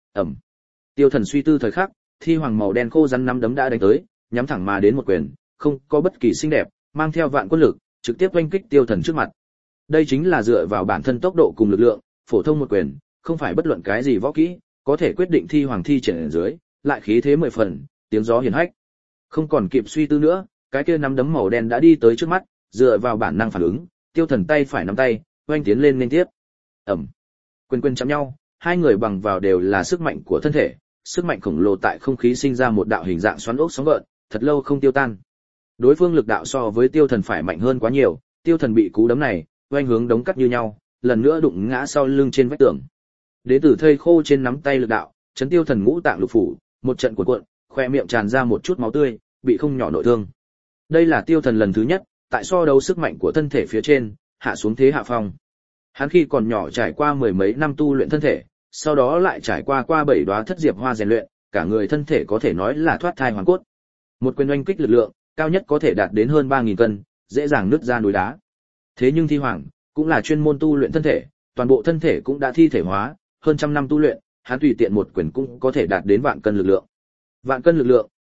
Tiêu thần suy tư thời khắc, thi hoàng màu đen khô rắn nắm đấm đã đánh tới, nhắm thẳng mà đến một quyền, không có bất kỳ xinh đẹp, mang theo vạn quân lực, trực tiếp oanh kích tiêu thần trước mặt. Đây chính là dựa vào bản thân tốc độ cùng lực lượng, phổ thông một quyền, không phải bất luận cái gì võ kỹ, có thể quyết định thi hoàng thi triển ở dưới, lại khí thế 10 phần, tiếng gió hiển hách. Không còn kịp suy tư nữa, cái kia nắm đấm màu đen đã đi tới trước mắt, dựa vào bản năng phản ứng, tiêu thần tay phải nắm tay, oanh tiến lên liên tiếp. Quyền chạm nhau, hai người bằng vào đều là sức mạnh của thân thể, sức mạnh khổng lồ tại không khí sinh ra một đạo hình dạng xoắn ốc sóng gợn, thật lâu không tiêu tan. Đối phương lực đạo so với tiêu thần phải mạnh hơn quá nhiều, tiêu thần bị cú đấm này oanh hướng đống cắt như nhau, lần nữa đụng ngã sau lưng trên vách tường. Đến từ thây khô trên nắm tay lực đạo, chấn tiêu thần ngũ tạng lục phủ, một trận cuộn cuộn, khoe miệng tràn ra một chút máu tươi, bị không nhỏ nội thương. Đây là tiêu thần lần thứ nhất, tại so đấu sức mạnh của thân thể phía trên, hạ xuống thế hạ phong. Hắn khi còn nhỏ trải qua 10 mấy năm tu luyện thân thể, sau đó lại trải qua 7 đóa thất diệp hoa rèn luyện, cả người thân thể có thể nói là thoát thai hoàn cốt. Một quyền oanh kích lực lượng, cao nhất có thể đạt đến hơn 3000 cân, dễ dàng nứt ra núi đá. Thế nhưng thi hoàng cũng là chuyên môn tu luyện thân thể, toàn bộ thân thể cũng đã thi thể hóa, hơn trăm năm tu luyện, hắn tùy tiện một quyền cũng có thể đạt đến vạn cân lực lượng. Vạn cân lực lượng,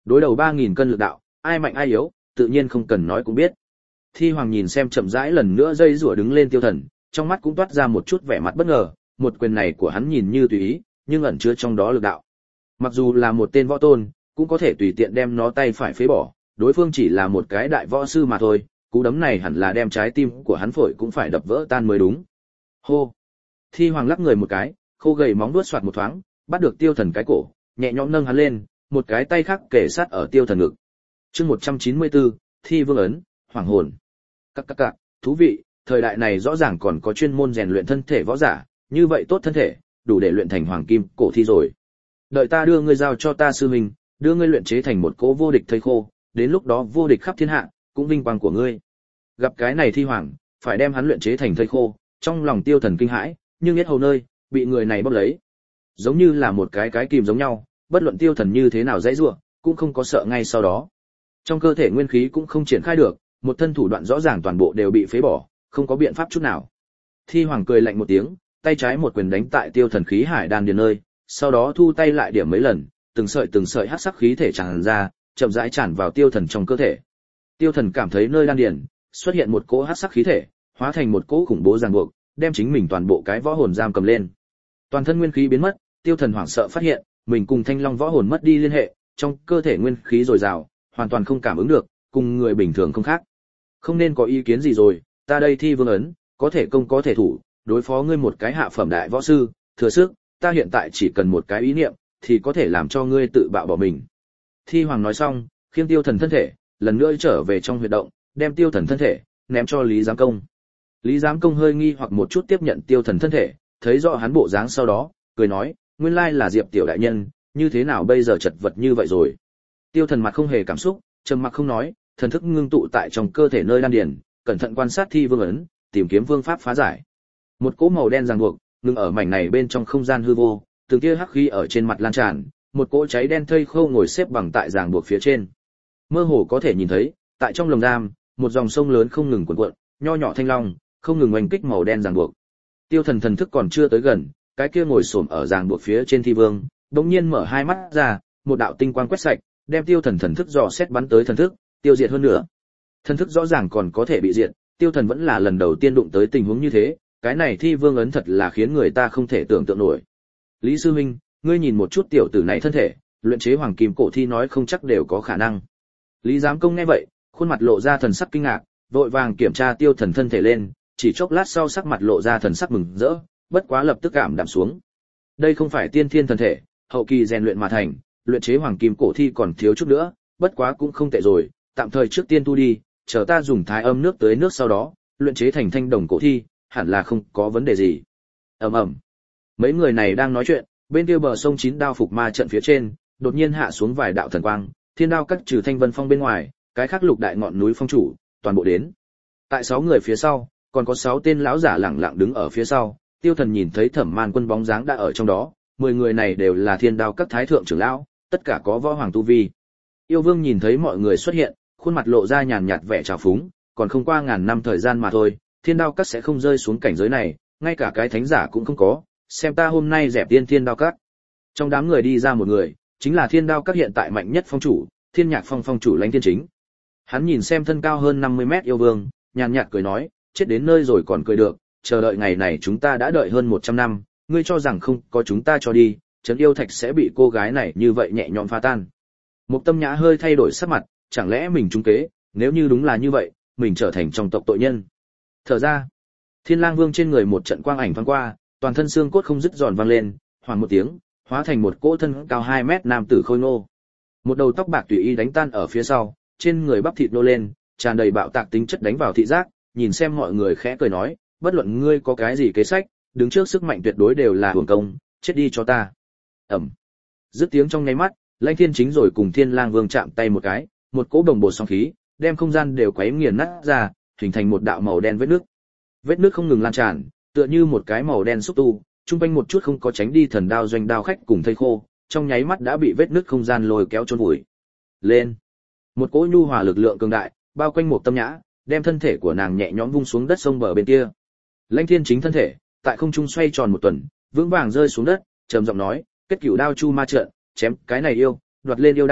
Đối đầu 3000 cân lực đạo, ai mạnh ai yếu, tự nhiên không cần nói cũng biết. Thi Hoàng nhìn xem chậm rãi lần nữa dây rủa đứng lên Tiêu Thần, trong mắt cũng toát ra một chút vẻ mặt bất ngờ, một quyền này của hắn nhìn như tùy ý, nhưng ẩn chứa trong đó lực đạo. Mặc dù là một tên võ tôn, cũng có thể tùy tiện đem nó tay phải phế bỏ, đối phương chỉ là một cái đại võ sư mà thôi, cú đấm này hẳn là đem trái tim của hắn phổi cũng phải đập vỡ tan mới đúng. Hô. Thi Hoàng lắc người một cái, khô gầy móng vuốt xoạt một thoáng, bắt được Tiêu Thần cái cổ, nhẹ nhõm nâng hắn lên, một cái tay khác kề sát ở Tiêu Thần ngực. Chương 194, Thi Vương ấn, Hoàng hồn. Các, thú vị, thời đại này rõ ràng còn có chuyên môn rèn luyện thân thể võ giả, như vậy tốt thân thể, đủ để luyện thành hoàng kim cổ thi rồi. Đợi ta đưa ngươi giao cho ta sư huynh, đưa ngươi luyện chế thành một cỗ vô địch thây khô, đến lúc đó vô địch khắp thiên hạ, cũng vinh quang của ngươi. Gặp cái này Thi Hoàng, phải đem hắn luyện chế thành thây khô, trong lòng Tiêu Thần kinh hãi, nhưng biết hầu nơi, bị người này bóp lấy. Giống như là một cái kìm giống nhau, bất luận Tiêu Thần như thế nào dãy rủa, cũng không có sợ ngay sau đó. Trong cơ thể nguyên khí cũng không triển khai được, một thân thủ đoạn rõ ràng toàn bộ đều bị phế bỏ, không có biện pháp chút nào. Thi Hoàng cười lạnh một tiếng, tay trái một quyền đánh tại Tiêu Thần khí hải đan điền nơi, sau đó thu tay lại điểm mấy lần, từng sợi hắc sắc khí thể tràn ra, chậm rãi tràn vào Tiêu Thần trong cơ thể. Tiêu Thần cảm thấy nơi đan điền xuất hiện một cỗ hắc sắc khí thể, hóa thành một cỗ khủng bố ràng buộc, đem chính mình toàn bộ cái võ hồn giam cầm lên. Toàn thân nguyên khí biến mất, Tiêu Thần hoảng sợ phát hiện, mình cùng Thanh Long võ hồn mất đi liên hệ, trong cơ thể nguyên khí dồi dào, hoàn toàn không cảm ứng được, cùng người bình thường không khác. Không nên có ý kiến gì rồi, ta đây Thi Vương ấn, có thể công có thể thủ, đối phó ngươi một cái hạ phẩm đại võ sư, thừa sức, ta hiện tại chỉ cần một cái ý niệm, thì có thể làm cho ngươi tự bạo bỏ mình. Thi Hoàng nói xong, khiêng Tiêu Thần thân thể, lần nữa trở về trong huyệt động, đem Tiêu Thần thân thể ném cho Lý Giám Công. Lý Giám Công hơi nghi hoặc một chút tiếp nhận Tiêu Thần thân thể, thấy rõ hắn bộ dáng sau đó, cười nói, nguyên lai là Diệp tiểu đại nhân, như thế nào bây giờ chật vật như vậy rồi. Tiêu Thần mặt không hề cảm xúc, trầm mặc không nói, thần thức ngưng tụ tại trong cơ thể nơi đan điền, cẩn thận quan sát Thi Vương ấn, tìm kiếm phương pháp phá giải. Một cỗ màu đen ràng buộc, ngừng ở mảnh này bên trong không gian hư vô, từng tia hắc khí ở trên mặt lan tràn, một cỗ cháy đen thây khô ngồi xếp bằng tại ràng buộc phía trên. Mơ hồ có thể nhìn thấy, tại trong lồng giam, một dòng sông lớn không ngừng cuộn cuộn, nho nhỏ thanh long, không ngừng oanh kích màu đen ràng buộc. Tiêu Thần thần thức còn chưa tới gần, cái kia ngồi xổm ở ràng buộc phía trên Thi Vương, bỗng nhiên mở hai mắt ra, một đạo tinh quang quét sạch, đem Tiêu Thần thần thức dò xét bắn tới thần thức, tiêu diệt hơn nữa. Thần thức rõ ràng còn có thể bị diệt, Tiêu Thần vẫn là lần đầu tiên đụng tới tình huống như thế, cái này Thi Vương ấn thật là khiến người ta không thể tưởng tượng nổi. Lý sư huynh, ngươi nhìn một chút tiểu tử này thân thể, luyện chế hoàng kim cổ thi nói không chắc đều có khả năng. Lý Giám Công nghe vậy, khuôn mặt lộ ra thần sắc kinh ngạc, vội vàng kiểm tra Tiêu Thần thân thể lên, chỉ chốc lát sau sắc mặt lộ ra thần sắc mừng rỡ, bất quá lập tức cảm đạm xuống. Đây không phải tiên thiên thần thể, hậu kỳ rèn luyện mà thành, luyện chế hoàng kim cổ thi còn thiếu chút nữa, bất quá cũng không tệ rồi, tạm thời trước tiên tu đi, chờ ta dùng thái âm nước tới nước sau đó, luyện chế thành thanh đồng cổ thi, hẳn là không có vấn đề gì. Ầm. Mấy người này đang nói chuyện, bên kia bờ sông Chín Đao Phục Ma trận phía trên, đột nhiên hạ xuống vài đạo thần quang, Thiên Đao Các trừ Thanh Vân Phong bên ngoài, cái khác lục đại ngọn núi phong chủ, toàn bộ đến. Tại 6 người phía sau, còn có 6 tên lão giả lẳng lặng đứng ở phía sau, Tiêu Thần nhìn thấy Thẩm Man Quân bóng dáng đã ở trong đó, 10 người này đều là Thiên Đao Các thái thượng trưởng lão, tất cả có võ hoàng tu vi. Yêu Vương nhìn thấy mọi người xuất hiện, khuôn mặt lộ ra nhàn nhạt vẻ trào phúng, còn không qua ngàn năm thời gian mà thôi, Thiên Đao Các sẽ không rơi xuống cảnh giới này, ngay cả cái thánh giả cũng không có, xem ta hôm nay dẹp tiên Thiên Đao Các. Trong đám người đi ra một người, chính là Thiên Đao Các hiện tại mạnh nhất phong chủ, Thiên Nhạc Phong phong chủ Lãnh Thiên Chính. Hắn nhìn xem thân cao hơn 50 mét Yêu Vương, nhàn nhạt cười nói, chết đến nơi rồi còn cười được, chờ đợi ngày này chúng ta đã đợi hơn 100 năm, ngươi cho rằng không có chúng ta cho đi, trấn yêu thạch sẽ bị cô gái này như vậy nhẹ nhõm phá tan. Mục Tâm Nhã hơi thay đổi sắc mặt, chẳng lẽ mình trúng kế, nếu như đúng là như vậy, mình trở thành trong tộc tội nhân. Thở ra, Thiên Lang Vương trên người một trận quang ảnh thoáng qua, toàn thân xương cốt không dứt giòn vang lên, hoàn một tiếng, hóa thành một cỗ thân cao 2 mét nam tử khôi ngô. Một đầu tóc bạc tùy ý đánh tan ở phía sau, trên người bắp thịt nô lên, tràn đầy bạo tạc tính chất đánh vào thị giác, nhìn xem mọi người khẽ cười nói, bất luận ngươi có cái gì kế sách, đứng trước sức mạnh tuyệt đối đều là hưởng công, chết đi cho ta. Ẩm. Dứt tiếng trong nháy mắt, Lãnh Thiên Chính rồi cùng Thiên Lang Vương chạm tay một cái, một cỗ đồng bộ sóng khí, đem không gian đều quấy nghiền nát ra, hình thành một đạo màu đen vết nước. Vết nước không ngừng lan tràn, tựa như một cái màu đen xúc tu, trung quanh một chút không có tránh đi thần đao doanh đao khách cùng thây khô, trong nháy mắt đã bị vết nước không gian lôi kéo chôn vùi. Lên. Một cỗ nhu hòa lực lượng cường đại, bao quanh Một Tâm Nhã, đem thân thể của nàng nhẹ nhõm vung xuống đất sông bờ bên kia. Lãnh Thiên Chính thân thể, tại không trung xoay tròn một tuần, vững vàng rơi xuống đất, trầm giọng nói, kết cửu đao chu ma trận, chém cái này yêu, đoạt lên yêu đan,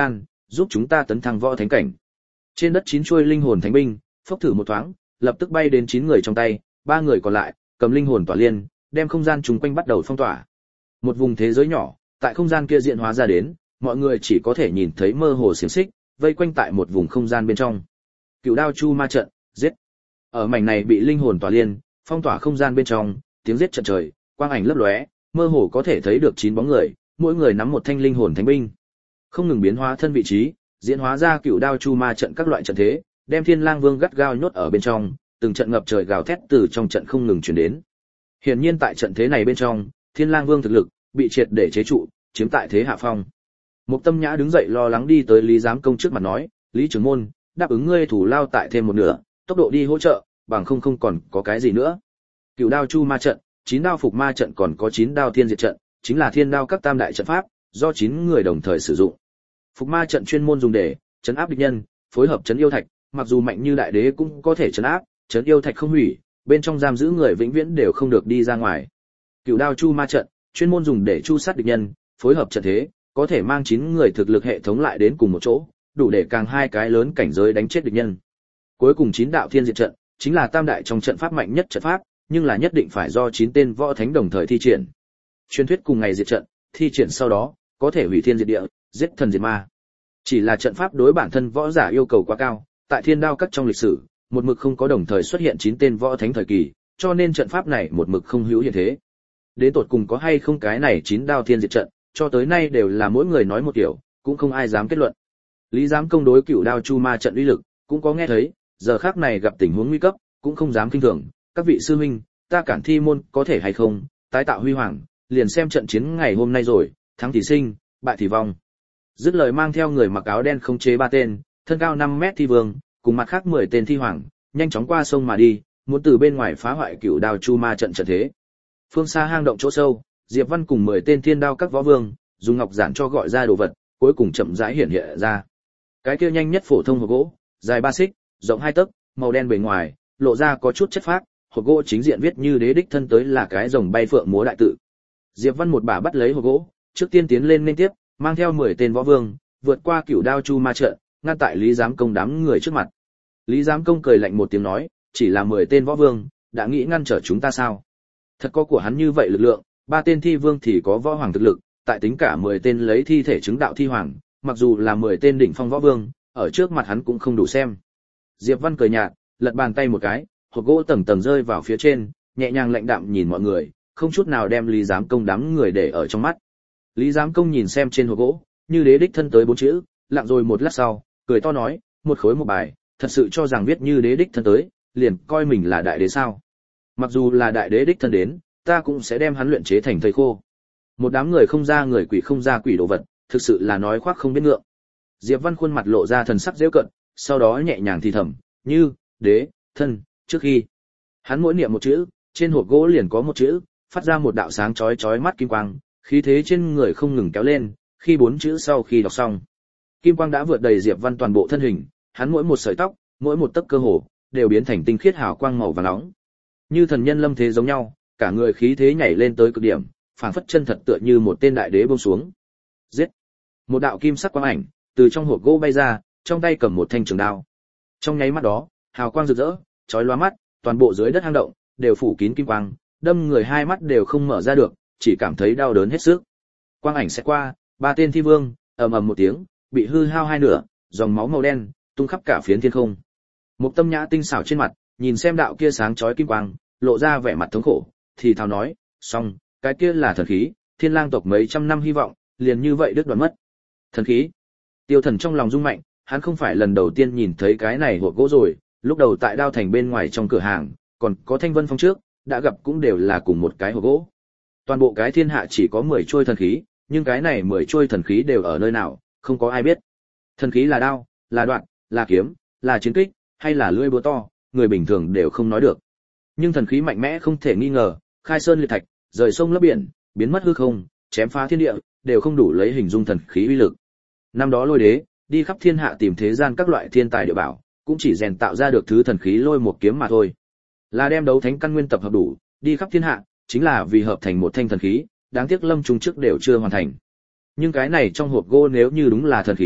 giúp chúng ta tấn thăng võ thánh cảnh. Trên đất 9 chuôi linh hồn thánh binh, phốc thử một thoáng, lập tức bay đến 9 người trong tay, 3 người còn lại cầm linh hồn tỏa liên, đem không gian chung quanh bắt đầu phong tỏa. Một vùng thế giới nhỏ, tại không gian kia diễn hóa ra đến, mọi người chỉ có thể nhìn thấy mơ hồ xiềng xích, vây quanh tại một vùng không gian bên trong. Cựu đao chu ma trận, giết. Ở mảnh này bị linh hồn tỏa liên, phong tỏa không gian bên trong, tiếng giết trận trời, quang ảnh lấp lóe, mơ hồ có thể thấy được 9 bóng người, mỗi người nắm một thanh linh hồn thánh binh. Không ngừng biến hóa thân vị trí, diễn hóa ra cựu đao chu ma trận các loại trận thế, đem Thiên Lang Vương gắt gao nhốt ở bên trong, từng trận ngập trời gào thét từ trong trận không ngừng truyền đến. Hiển nhiên tại trận thế này bên trong, Thiên Lang Vương thực lực bị triệt để chế trụ, chiếm tại thế hạ phong. Mục Tâm Nhã đứng dậy lo lắng đi tới Lý Giám Công trước mặt nói, Lý trưởng môn, đáp ứng ngươi thủ lao tại thêm một nửa, tốc độ đi hỗ trợ, bằng không còn có cái gì nữa. Cựu đao chu ma trận, 9 đao phục ma trận còn có 9 đao thiên diệt trận, chính là thiên đao các tam đại trận pháp, do 9 người đồng thời sử dụng. Phục ma trận chuyên môn dùng để trấn áp địch nhân, phối hợp trấn yêu thạch, mặc dù mạnh như đại đế cũng có thể trấn áp, trấn yêu thạch không hủy, bên trong giam giữ người vĩnh viễn đều không được đi ra ngoài. Cựu đao chu ma trận, chuyên môn dùng để chu sát địch nhân, phối hợp trận thế, có thể mang 9 người thực lực hệ thống lại đến cùng một chỗ, đủ để càng hai cái lớn cảnh giới đánh chết địch nhân. Cuối cùng 9 đạo thiên diệt trận, chính là tam đại trong trận pháp mạnh nhất trận pháp, nhưng là nhất định phải do 9 tên võ thánh đồng thời thi triển. Truyền thuyết cùng ngày diệt trận, thi triển sau đó, có thể hủy thiên diệt địa, giết thần diệt ma. Chỉ là trận pháp đối bản thân võ giả yêu cầu quá cao, tại Thiên Đao các trong lịch sử, một mực không có đồng thời xuất hiện 9 tên võ thánh thời kỳ, cho nên trận pháp này một mực không hữu hiện thế. Đến tột cùng có hay không cái này 9 đao thiên diệt trận, cho tới nay đều là mỗi người nói một kiểu, cũng không ai dám kết luận. Lý Giám Công đối cựu đao chu ma trận uy lực, cũng có nghe thấy, giờ khắc này gặp tình huống nguy cấp, cũng không dám kinh thường, các vị sư huynh, ta cản thi môn có thể hay không, tái tạo huy hoàng, liền xem trận chiến ngày hôm nay rồi, thắng thì sinh, bại thì vong. Dứt lời mang theo người mặc áo đen khống chế 3 tên, thân cao 5 mét thi vương, cùng mặt khác 10 tên thi hoàng, nhanh chóng qua sông mà đi, muốn từ bên ngoài phá hoại cựu đao chu ma trận trận thế. Phương xa hang động chỗ sâu, Diệp Văn cùng 10 tên thiên đao các võ vương, dùng ngọc giản cho gọi ra đồ vật, cuối cùng chậm rãi hiện hiện ra. Cái kia nhanh nhất phổ thông hộp gỗ, dài 3 xích, rộng 2 tấc, màu đen bề ngoài, lộ ra có chút chất phác, hộp gỗ chính diện viết như đế đích thân tới là cái rồng bay phượng múa đại tự. Diệp Văn một bà bắt lấy hộp gỗ, trước tiên tiến lên liên tiếp, mang theo 10 tên võ vương, vượt qua cựu đao chu ma trận, ngăn tại Lý Giám Công đám người trước mặt. Lý Giám Công cười lạnh một tiếng nói, chỉ là 10 tên võ vương, đã nghĩ ngăn trở chúng ta sao? Thật có của hắn như vậy lực lượng, 3 tên thi vương thì có võ hoàng thực lực, tại tính cả 10 tên lấy thi thể chứng đạo thi hoàng, mặc dù là 10 tên đỉnh phong võ vương, ở trước mặt hắn cũng không đủ xem. Diệp Văn cười nhạt, lật bàn tay một cái, hộp gỗ tầng tầng rơi vào phía trên, nhẹ nhàng lạnh đạm nhìn mọi người, không chút nào đem Lý Giám Công đám người để ở trong mắt. Lý Giám Công nhìn xem trên hộp gỗ, như đế đích thân tới 4 chữ, lặng rồi một lát sau, cười to nói, một khối một bài, thật sự cho rằng viết như đế đích thân tới, liền coi mình là đại đế sao? Mặc dù là đại đế đích thân đến, ta cũng sẽ đem hắn luyện chế thành thây khô. Một đám người không ra người quỷ không ra quỷ đồ vật, thực sự là nói khoác không biết ngượng. Diệp Văn khuôn mặt lộ ra thần sắc giễu cận, sau đó nhẹ nhàng thì thầm, như đế thân. Trước khi hắn mỗi niệm một chữ, trên hộp gỗ liền có một chữ, phát ra một đạo sáng chói chói mắt kim quang, khí thế trên người không ngừng kéo lên. Khi 4 chữ sau khi đọc xong, kim quang đã vượt đầy Diệp Văn toàn bộ thân hình, hắn mỗi một sợi tóc, mỗi một tấc cơ hồ đều biến thành tinh khiết hào quang màu vàng nóng, như thần nhân lâm thế giống nhau, cả người khí thế nhảy lên tới cực điểm, phảng phất chân thật tựa như một tên đại đế buông xuống. Giết! Một đạo kim sắc quang ảnh từ trong hộp gỗ bay ra, trong tay cầm một thanh trường đao. Trong nháy mắt đó, hào quang rực rỡ, chói lóa mắt, toàn bộ dưới đất hang động đều phủ kín kim quang, đâm người hai mắt đều không mở ra được, chỉ cảm thấy đau đớn hết sức. Quang ảnh sẽ qua, 3 tên thi vương, ầm ầm một tiếng, bị hư hao hai nửa, dòng máu màu đen tung khắp cả phiến thiên không. Mục Tâm Nhã tinh xảo trên mặt, nhìn xem đạo kia sáng chói kim quang, lộ ra vẻ mặt thống khổ, thì thào nói, xong, cái kia là thần khí, Thiên Lang tộc mấy trăm năm hy vọng, liền như vậy đứt đoạn mất. Thần khí? Tiêu Thần trong lòng rung mạnh, hắn không phải lần đầu tiên nhìn thấy cái này hộp gỗ rồi, lúc đầu tại Đao Thành bên ngoài trong cửa hàng, còn có Thanh Vân Phong trước, đã gặp cũng đều là cùng một cái hộp gỗ. Toàn bộ cái thiên hạ chỉ có 10 chuôi thần khí, nhưng cái này 10 chuôi thần khí đều ở nơi nào, không có ai biết. Thần khí là đao, là đoạn, là kiếm, là chiến kích, hay là lưỡi búa to, người bình thường đều không nói được. Nhưng thần khí mạnh mẽ không thể nghi ngờ, khai sơn liệt thạch, rời sông lấp biển, biến mất hư không, chém phá thiên địa, đều không đủ lấy hình dung thần khí uy lực. Năm đó Lôi Đế đi khắp thiên hạ tìm thế gian các loại thiên tài địa bảo, cũng chỉ rèn tạo ra được thứ thần khí Lôi một kiếm mà thôi. Là đem đấu thánh căn nguyên tập hợp đủ, đi khắp thiên hạ, chính là vì hợp thành một thanh thần khí, đáng tiếc lâm trùng trước đều chưa hoàn thành. Nhưng cái này trong hộp gỗ nếu như đúng là thần khí,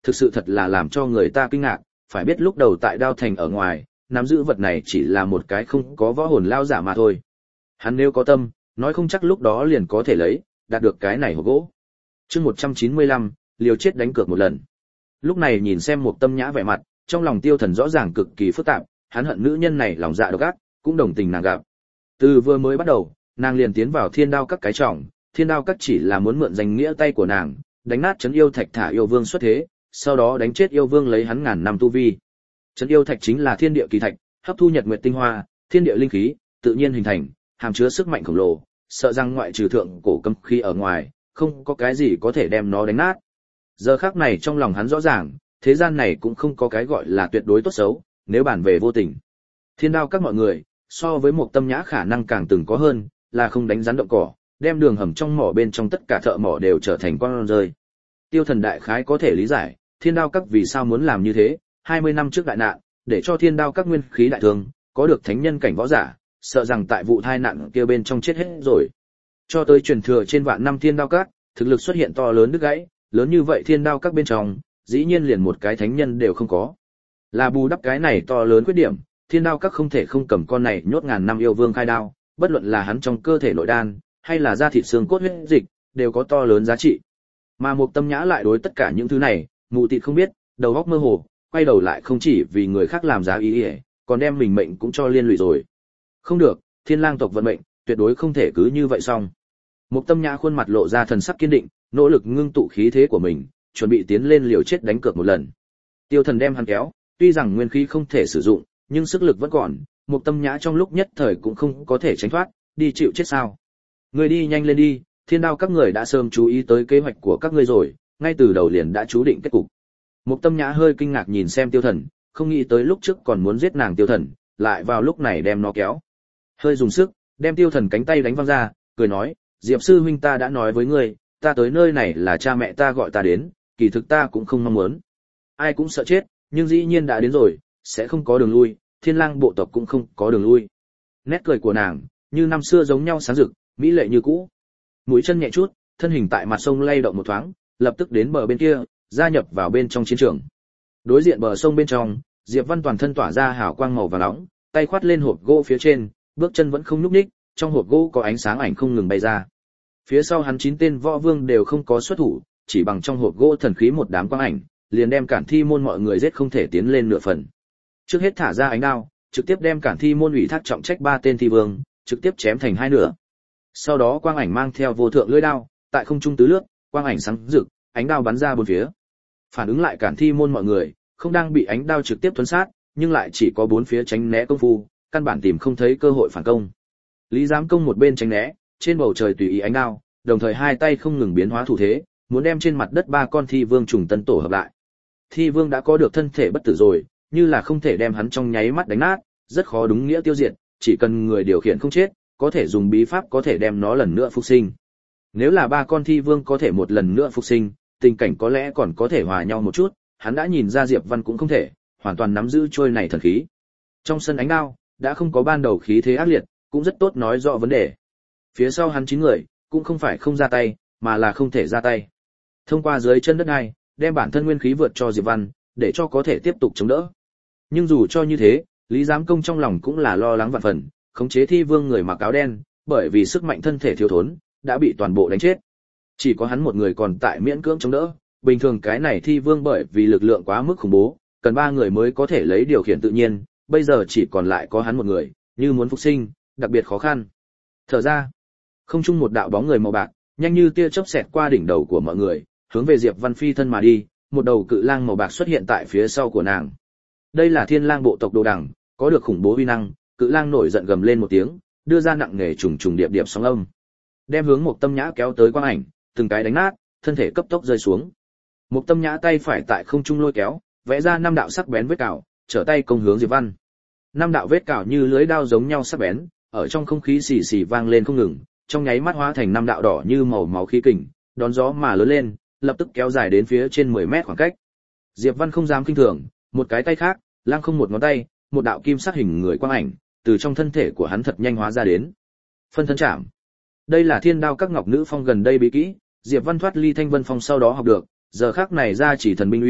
thực sự thật là làm cho người ta kinh ngạc, phải biết lúc đầu tại Đao Thành ở ngoài, nắm giữ vật này chỉ là một cái không có võ hồn lao giả mà thôi. Hắn nếu có tâm, nói không chắc lúc đó liền có thể lấy, đạt được cái này hộp gỗ. Chương 195, liều chết đánh cược một lần. Lúc này nhìn xem một Tâm Nhã vẻ mặt, trong lòng Tiêu Thần rõ ràng cực kỳ phức tạp, hắn hận nữ nhân này lòng dạ độc ác, cũng đồng tình nàng gặp. Từ vừa mới bắt đầu, nàng liền tiến vào Thiên Đao các cái trọng, Thiên Đao các chỉ là muốn mượn danh nghĩa tay của nàng, đánh nát Trấn Yêu Thạch thả yêu vương xuất thế, sau đó đánh chết yêu vương lấy hắn ngàn năm tu vi. Trấn Yêu Thạch chính là thiên địa kỳ thạch, hấp thu nhật nguyệt tinh hoa, thiên địa linh khí, tự nhiên hình thành, hàm chứa sức mạnh khổng lồ, sợ rằng ngoại trừ thượng cổ cấm khí ở ngoài, không có cái gì có thể đem nó đánh nát. Giờ khắc này trong lòng hắn rõ ràng, thế gian này cũng không có cái gọi là tuyệt đối tốt xấu, nếu bàn về vô tình. Thiên Đao các mọi người, so với một Tâm Nhã khả năng càng từng có hơn, là không đánh rắn động cỏ, đem đường hầm trong mỏ bên trong tất cả thợ mỏ đều trở thành quang rơi. Tiêu Thần đại khái có thể lý giải, Thiên Đao các vì sao muốn làm như thế, 20 năm trước đại nạn, để cho Thiên Đao các nguyên khí đại thương, có được thánh nhân cảnh võ giả, sợ rằng tại vụ tai nạn kia bên trong chết hết rồi. Cho tới truyền thừa trên vạn năm Thiên Đao các, thực lực xuất hiện to lớn đứt gãy, lớn như vậy Thiên Đao các bên trong, dĩ nhiên liền một cái thánh nhân đều không có. Là bù đắp cái này to lớn khuyết điểm, Thiên Đao các không thể không cầm con này nhốt ngàn năm yêu vương khai đao, bất luận là hắn trong cơ thể nội đan, hay là da thịt xương cốt huyết dịch, đều có to lớn giá trị. Mà một Tâm Nhã lại đối tất cả những thứ này, mù tịt không biết, đầu óc mơ hồ, quay đầu lại không chỉ vì người khác làm giá ý, còn đem mình mệnh cũng cho liên lụy rồi. Không được, Thiên Lang tộc vận mệnh, tuyệt đối không thể cứ như vậy xong. Một Tâm Nhã khuôn mặt lộ ra thần sắc kiên định, nỗ lực ngưng tụ khí thế của mình, chuẩn bị tiến lên liều chết đánh cược một lần. Tiêu Thần đem hắn kéo, tuy rằng nguyên khí không thể sử dụng, nhưng sức lực vẫn còn, một Tâm Nhã trong lúc nhất thời cũng không có thể tránh thoát, đi chịu chết sao? Người đi nhanh lên đi, Thiên Đao các người đã sớm chú ý tới kế hoạch của các ngươi rồi, ngay từ đầu liền đã chú định kết cục. Một Tâm Nhã hơi kinh ngạc nhìn xem Tiêu Thần, không nghĩ tới lúc trước còn muốn giết nàng Tiêu Thần, lại vào lúc này đem nó kéo. Hơi dùng sức, đem Tiêu Thần cánh tay đánh văng ra, cười nói, Diệp sư huynh ta đã nói với ngươi, ta tới nơi này là cha mẹ ta gọi ta đến, kỳ thực ta cũng không mong muốn. Ai cũng sợ chết, nhưng dĩ nhiên đã đến rồi, sẽ không có đường lui, Thiên Lang bộ tộc cũng không có đường lui. Nét cười của nàng, như năm xưa giống nhau sáng rực, mỹ lệ như cũ. Mũi chân nhẹ chút, thân hình tại mặt sông lay động một thoáng, lập tức đến bờ bên kia, gia nhập vào bên trong chiến trường. Đối diện bờ sông bên trong, Diệp Văn toàn thân tỏa ra hào quang màu vàng nóng, tay khoát lên hộp gỗ phía trên, bước chân vẫn không nhúc nhích, trong hộp gỗ có ánh sáng ảnh không ngừng bay ra. Phía sau hắn 9 tên võ vương đều không có xuất thủ, chỉ bằng trong hộp gỗ thần khí một đám quang ảnh, liền đem Cản Thi môn mọi người giết không thể tiến lên nửa phần. Trước hết thả ra ánh đao, trực tiếp đem Cản Thi môn ủy thác trọng trách 3 tên thi vương, trực tiếp chém thành hai nửa. Sau đó quang ảnh mang theo vô thượng lưỡi đao, tại không trung tứ lướt, quang ảnh sáng rực, ánh đao bắn ra bốn phía. Phản ứng lại Cản Thi môn mọi người, không đang bị ánh đao trực tiếp tuấn sát, nhưng lại chỉ có bốn phía tránh né công phu, căn bản tìm không thấy cơ hội phản công. Lý Giám Công một bên tránh né, trên bầu trời tùy ý ánh đao, đồng thời hai tay không ngừng biến hóa thủ thế, muốn đem trên mặt đất 3 con thi vương trùng tân tổ hợp lại. Thi vương đã có được thân thể bất tử rồi, như là không thể đem hắn trong nháy mắt đánh nát, rất khó đúng nghĩa tiêu diệt, chỉ cần người điều khiển không chết, có thể dùng bí pháp có thể đem nó lần nữa phục sinh. Nếu là 3 con thi vương có thể một lần nữa phục sinh, tình cảnh có lẽ còn có thể hòa nhau một chút, hắn đã nhìn ra Diệp Văn cũng không thể, hoàn toàn nắm giữ trôi này thần khí. Trong sân ánh đao, đã không có ban đầu khí thế ác liệt, cũng rất tốt nói rõ vấn đề. Phía sau hắn 9 người, cũng không phải không ra tay, mà là không thể ra tay. Thông qua dưới chân đất này, đem bản thân nguyên khí vượt cho Diệp Văn, để cho có thể tiếp tục chống đỡ. Nhưng dù cho như thế, Lý Giám Công trong lòng cũng là lo lắng vạn phần, khống chế thi vương người mặc áo đen, bởi vì sức mạnh thân thể thiếu thốn, đã bị toàn bộ đánh chết. Chỉ có hắn một người còn tại miễn cưỡng chống đỡ, bình thường cái này thi vương bởi vì lực lượng quá mức khủng bố, cần 3 người mới có thể lấy điều khiển tự nhiên, bây giờ chỉ còn lại có hắn một người, như muốn phục sinh, đặc biệt khó khăn. Thở ra, không trung một đạo bóng người màu bạc, nhanh như tia chớp xẹt qua đỉnh đầu của mọi người, hướng về Diệp Văn phi thân mà đi, một đầu cự lang màu bạc xuất hiện tại phía sau của nàng. Đây là Thiên Lang bộ tộc Đồ Đằng, có được khủng bố uy năng, cự lang nổi giận gầm lên một tiếng, đưa ra nặng nề trùng trùng điệp điệp sóng âm, đem hướng một Tâm Nhã kéo tới quang ảnh, từng cái đánh nát, thân thể cấp tốc rơi xuống. Một Tâm Nhã tay phải tại không trung lôi kéo, vẽ ra 5 đạo sắc bén vết cào, trở tay công hướng Diệp Văn. 5 đạo vết cào như lưới đao giống nhau sắc bén, ở trong không khí xì xì vang lên không ngừng, trong nháy mắt hóa thành 5 đạo đỏ như màu máu khí kình, đón gió mà lớn lên, lập tức kéo dài đến phía trên 10 mét khoảng cách. Diệp Văn không dám kinh thường, một cái tay khác, lang không một ngón tay, một đạo kim sắc hình người quang ảnh, từ trong thân thể của hắn thật nhanh hóa ra đến. Phân thân chạm. Đây là Thiên Đao các ngọc nữ phong gần đây bí kỹ, Diệp Văn thoát ly Thanh Vân Phong sau đó học được, giờ khắc này ra chỉ thần binh uy,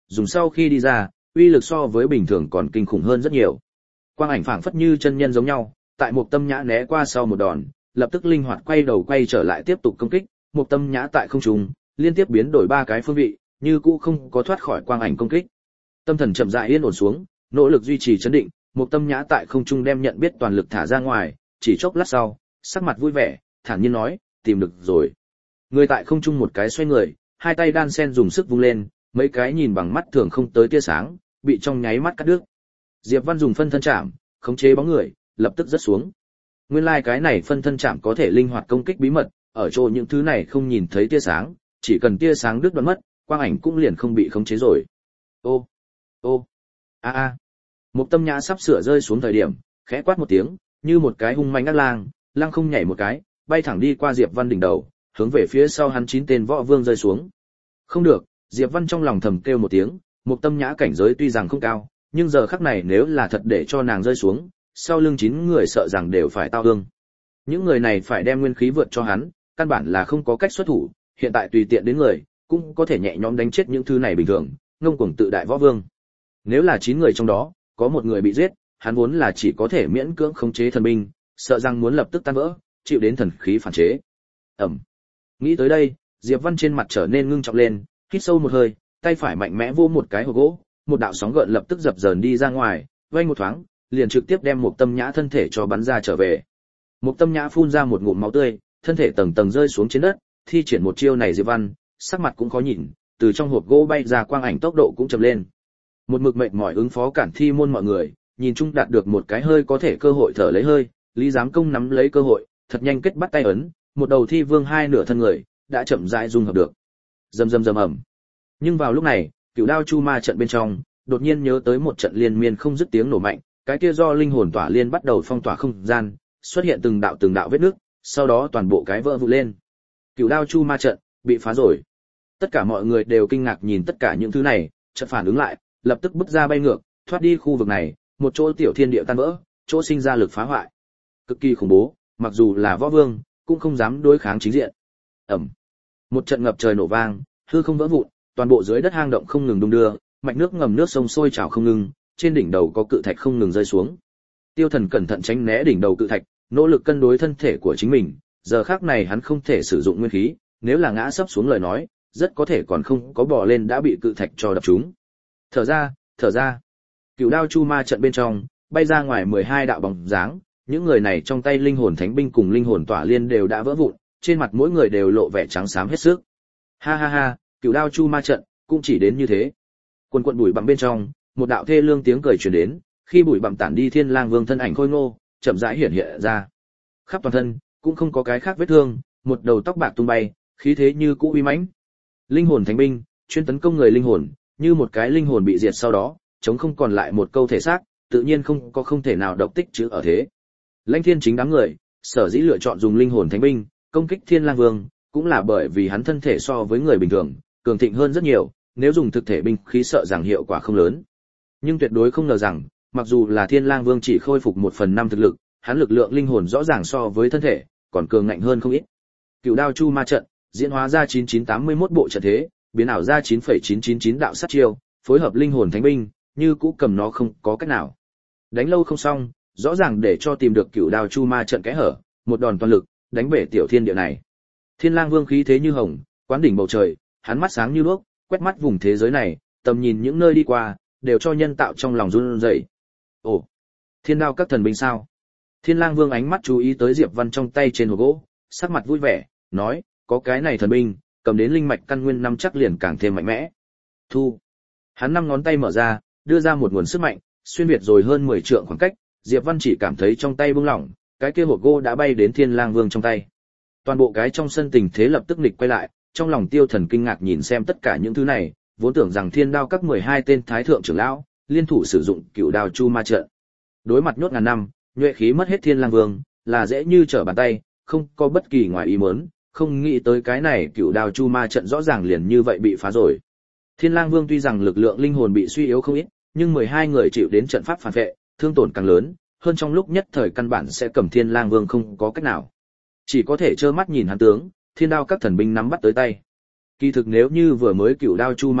dùng sau khi đi ra, uy lực so với bình thường còn kinh khủng hơn rất nhiều. Quang ảnh phảng phất như chân nhân giống nhau, tại Mục Tâm Nhã né qua sau một đòn, lập tức linh hoạt quay đầu quay trở lại tiếp tục công kích, Mục Tâm Nhã tại không trung, liên tiếp biến đổi 3 cái phương vị, như cũ không có thoát khỏi quang ảnh công kích. Tâm thần chậm rãi yên ổn xuống, nỗ lực duy trì chấn định, Mục Tâm Nhã tại không trung đem nhận biết toàn lực thả ra ngoài, chỉ chốc lát sau, sắc mặt vui vẻ, thản nhiên nói, tìm được rồi. Người tại không trung một cái xoay người, hai tay đan sen dùng sức vung lên, mấy cái nhìn bằng mắt thường không tới tia sáng, bị trong nháy mắt cắt đứt. Diệp Văn dùng phân thân chạm, khống chế bóng người, lập tức rớt xuống. Nguyên lai cái này phân thân chạm có thể linh hoạt công kích bí mật, ở chỗ những thứ này không nhìn thấy tia sáng, chỉ cần tia sáng đứt đoạn mất, quang ảnh cũng liền không bị khống chế rồi. Ô, ô, a a. Mục Tâm Nhã sắp sửa rơi xuống thời điểm, khẽ quát một tiếng, như một cái hung manh ác lang, lăng không nhảy một cái, bay thẳng đi qua Diệp Văn đỉnh đầu, hướng về phía sau hắn 9 tên võ vương rơi xuống. Không được, Diệp Văn trong lòng thầm kêu một tiếng, Mục Tâm Nhã cảnh giới tuy rằng không cao, nhưng giờ khắc này nếu là thật để cho nàng rơi xuống, sau lưng 9 người sợ rằng đều phải tao thương. Những người này phải đem nguyên khí vượt cho hắn, căn bản là không có cách xuất thủ, hiện tại tùy tiện đến người, cũng có thể nhẹ nhõm đánh chết những thứ này bình thường, ngông cuồng tự đại võ vương. Nếu là 9 người trong đó, có một người bị giết, hắn vốn là chỉ có thể miễn cưỡng khống chế thần binh, sợ rằng muốn lập tức tan vỡ, chịu đến thần khí phản chế. Ầm. Nghĩ tới đây, Diệp Văn trên mặt trở nên ngưng trọng lên, hít sâu một hơi, tay phải mạnh mẽ vô một cái hộp gỗ, một đạo sóng gợn lập tức dập dờn đi ra ngoài, vây một thoáng, liền trực tiếp đem Mục Tâm Nhã thân thể cho bắn ra trở về. Mục Tâm Nhã phun ra một ngụm máu tươi, thân thể tầng tầng rơi xuống trên đất, thi triển một chiêu này Diệp Văn, sắc mặt cũng khó nhìn, từ trong hộp gỗ bay ra quang ảnh tốc độ cũng chậm lên. Một mực mệt mỏi ứng phó cản thi môn mọi người, nhìn chung đạt được một cái hơi có thể cơ hội thở lấy hơi, Lý Giám Công nắm lấy cơ hội, thật nhanh kết bắt tay ấn, một đầu thi vương hai nửa thân người, đã chậm rãi dung hợp được. Rầm rầm rầm ầm. Nhưng vào lúc này, Cửu Đao Chu Ma trận bên trong, đột nhiên nhớ tới một trận liên miên không dứt tiếng nổ mạnh, cái kia do linh hồn tỏa liên bắt đầu phong tỏa không gian, xuất hiện từng đạo vết nứt, sau đó toàn bộ cái vỡ vụn lên. Cửu Đao Chu Ma trận bị phá rồi. Tất cả mọi người đều kinh ngạc nhìn tất cả những thứ này, chợt phản ứng lại, lập tức bước ra bay ngược, thoát đi khu vực này, một chỗ tiểu thiên địa tan vỡ, chỗ sinh ra lực phá hoại. Cực kỳ khủng bố, mặc dù là võ vương, cũng không dám đối kháng chính diện. Ầm. Một trận ngập trời nổ vang, hư không vỡ vụn, toàn bộ dưới đất hang động không ngừng đung đưa, mạch nước ngầm nước sông sôi trào không ngừng, trên đỉnh đầu có cự thạch không ngừng rơi xuống. Tiêu Thần cẩn thận tránh né đỉnh đầu cự thạch, nỗ lực cân đối thân thể của chính mình, giờ khắc này hắn không thể sử dụng nguyên khí, nếu là ngã sấp xuống lời nói, rất có thể còn không có bò lên đã bị cự thạch cho đập trúng. Thở ra, thở ra. Cửu Đao Chu Ma trận bên trong, bay ra ngoài 12 đạo bóng dáng, những người này trong tay linh hồn thánh binh cùng linh hồn tỏa liên đều đã vỡ vụn, trên mặt mỗi người đều lộ vẻ trắng xám hết sức. Ha ha ha, Cửu Đao Chu Ma trận cũng chỉ đến như thế. Quần quần bụi bặm bên trong, một đạo thê lương tiếng cười truyền đến, khi bụi bặm tản đi, Thiên Lang Vương thân ảnh khôi ngô, chậm rãi hiện hiện ra. Khắp toàn thân cũng không có cái khác vết thương, một đầu tóc bạc tung bay, khí thế như cũ uy mãnh. Linh hồn thánh binh, chuyên tấn công người linh hồn, như một cái linh hồn bị diệt sau đó, chống không còn lại một câu thể xác, tự nhiên không thể nào độc tích chữ ở thế. Lãnh Thiên chính đám người, sở dĩ lựa chọn dùng linh hồn thánh binh công kích Thiên Lang Vương, cũng là bởi vì hắn thân thể so với người bình thường cường thịnh hơn rất nhiều, nếu dùng thực thể binh khí sợ rằng hiệu quả không lớn. Nhưng tuyệt đối không ngờ rằng, mặc dù là Thiên Lang Vương chỉ khôi phục 1/5 thực lực, hắn lực lượng linh hồn rõ ràng so với thân thể còn cường ngạnh hơn không ít. Cửu Đao Chu Ma trận diễn hóa ra 9981 bộ trận thế, biến ảo ra 9,999 đạo sát chiêu, phối hợp linh hồn thánh binh, như cũ cầm nó không có cách nào. Đánh lâu không xong, rõ ràng để cho tìm được Cửu Đao Chu Ma trận kẽ hở, một đòn toàn lực, đánh bể tiểu thiên địa này. Thiên Lang Vương khí thế như hồng, quán đỉnh bầu trời, hắn mắt sáng như đuốc, quét mắt vùng thế giới này, tầm nhìn những nơi đi qua, đều cho nhân tạo trong lòng run rẩy. Ồ, Thiên Đao các thần binh sao? Thiên Lang Vương ánh mắt chú ý tới Diệp Văn trong tay trên hộp gỗ, sắc mặt vui vẻ, nói, có cái này thần binh, cầm đến linh mạch căn nguyên năm chắc liền càng thêm mạnh mẽ. Thu. Hắn 5 ngón tay mở ra, đưa ra một nguồn sức mạnh, xuyên việt rồi hơn 10 trượng khoảng cách, Diệp Văn chỉ cảm thấy trong tay bung lỏng, cái kia hộp gỗ đã bay đến Thiên Lang Vương trong tay. Toàn bộ cái trong sân tình thế lập tức nghịch quay lại, trong lòng Tiêu Thần kinh ngạc nhìn xem tất cả những thứ này, vốn tưởng rằng Thiên Đao các 12 tên thái thượng trưởng lão liên thủ sử dụng Cửu Đao Chu Ma trận. Đối mặt nhốt ngàn năm, nhuệ khí mất hết Thiên Lang Vương, là dễ như trở bàn tay, không có bất kỳ ngoài ý muốn, không nghĩ tới cái này Cửu Đao Chu Ma trận rõ ràng liền như vậy bị phá rồi. Thiên Lang Vương tuy rằng lực lượng linh hồn bị suy yếu không ít, nhưng 12 người chịu đến trận pháp phản vệ, thương tổn càng lớn, hơn trong lúc nhất thời căn bản sẽ cầm Thiên Lang Vương không có cách nào. Chỉ có thể trơ mắt nhìn hắn tướng, Thiên Đao các thần binh nắm bắt tới tay. Kỳ thực nếu như vừa mới Cửu Đao Chu Ma trận,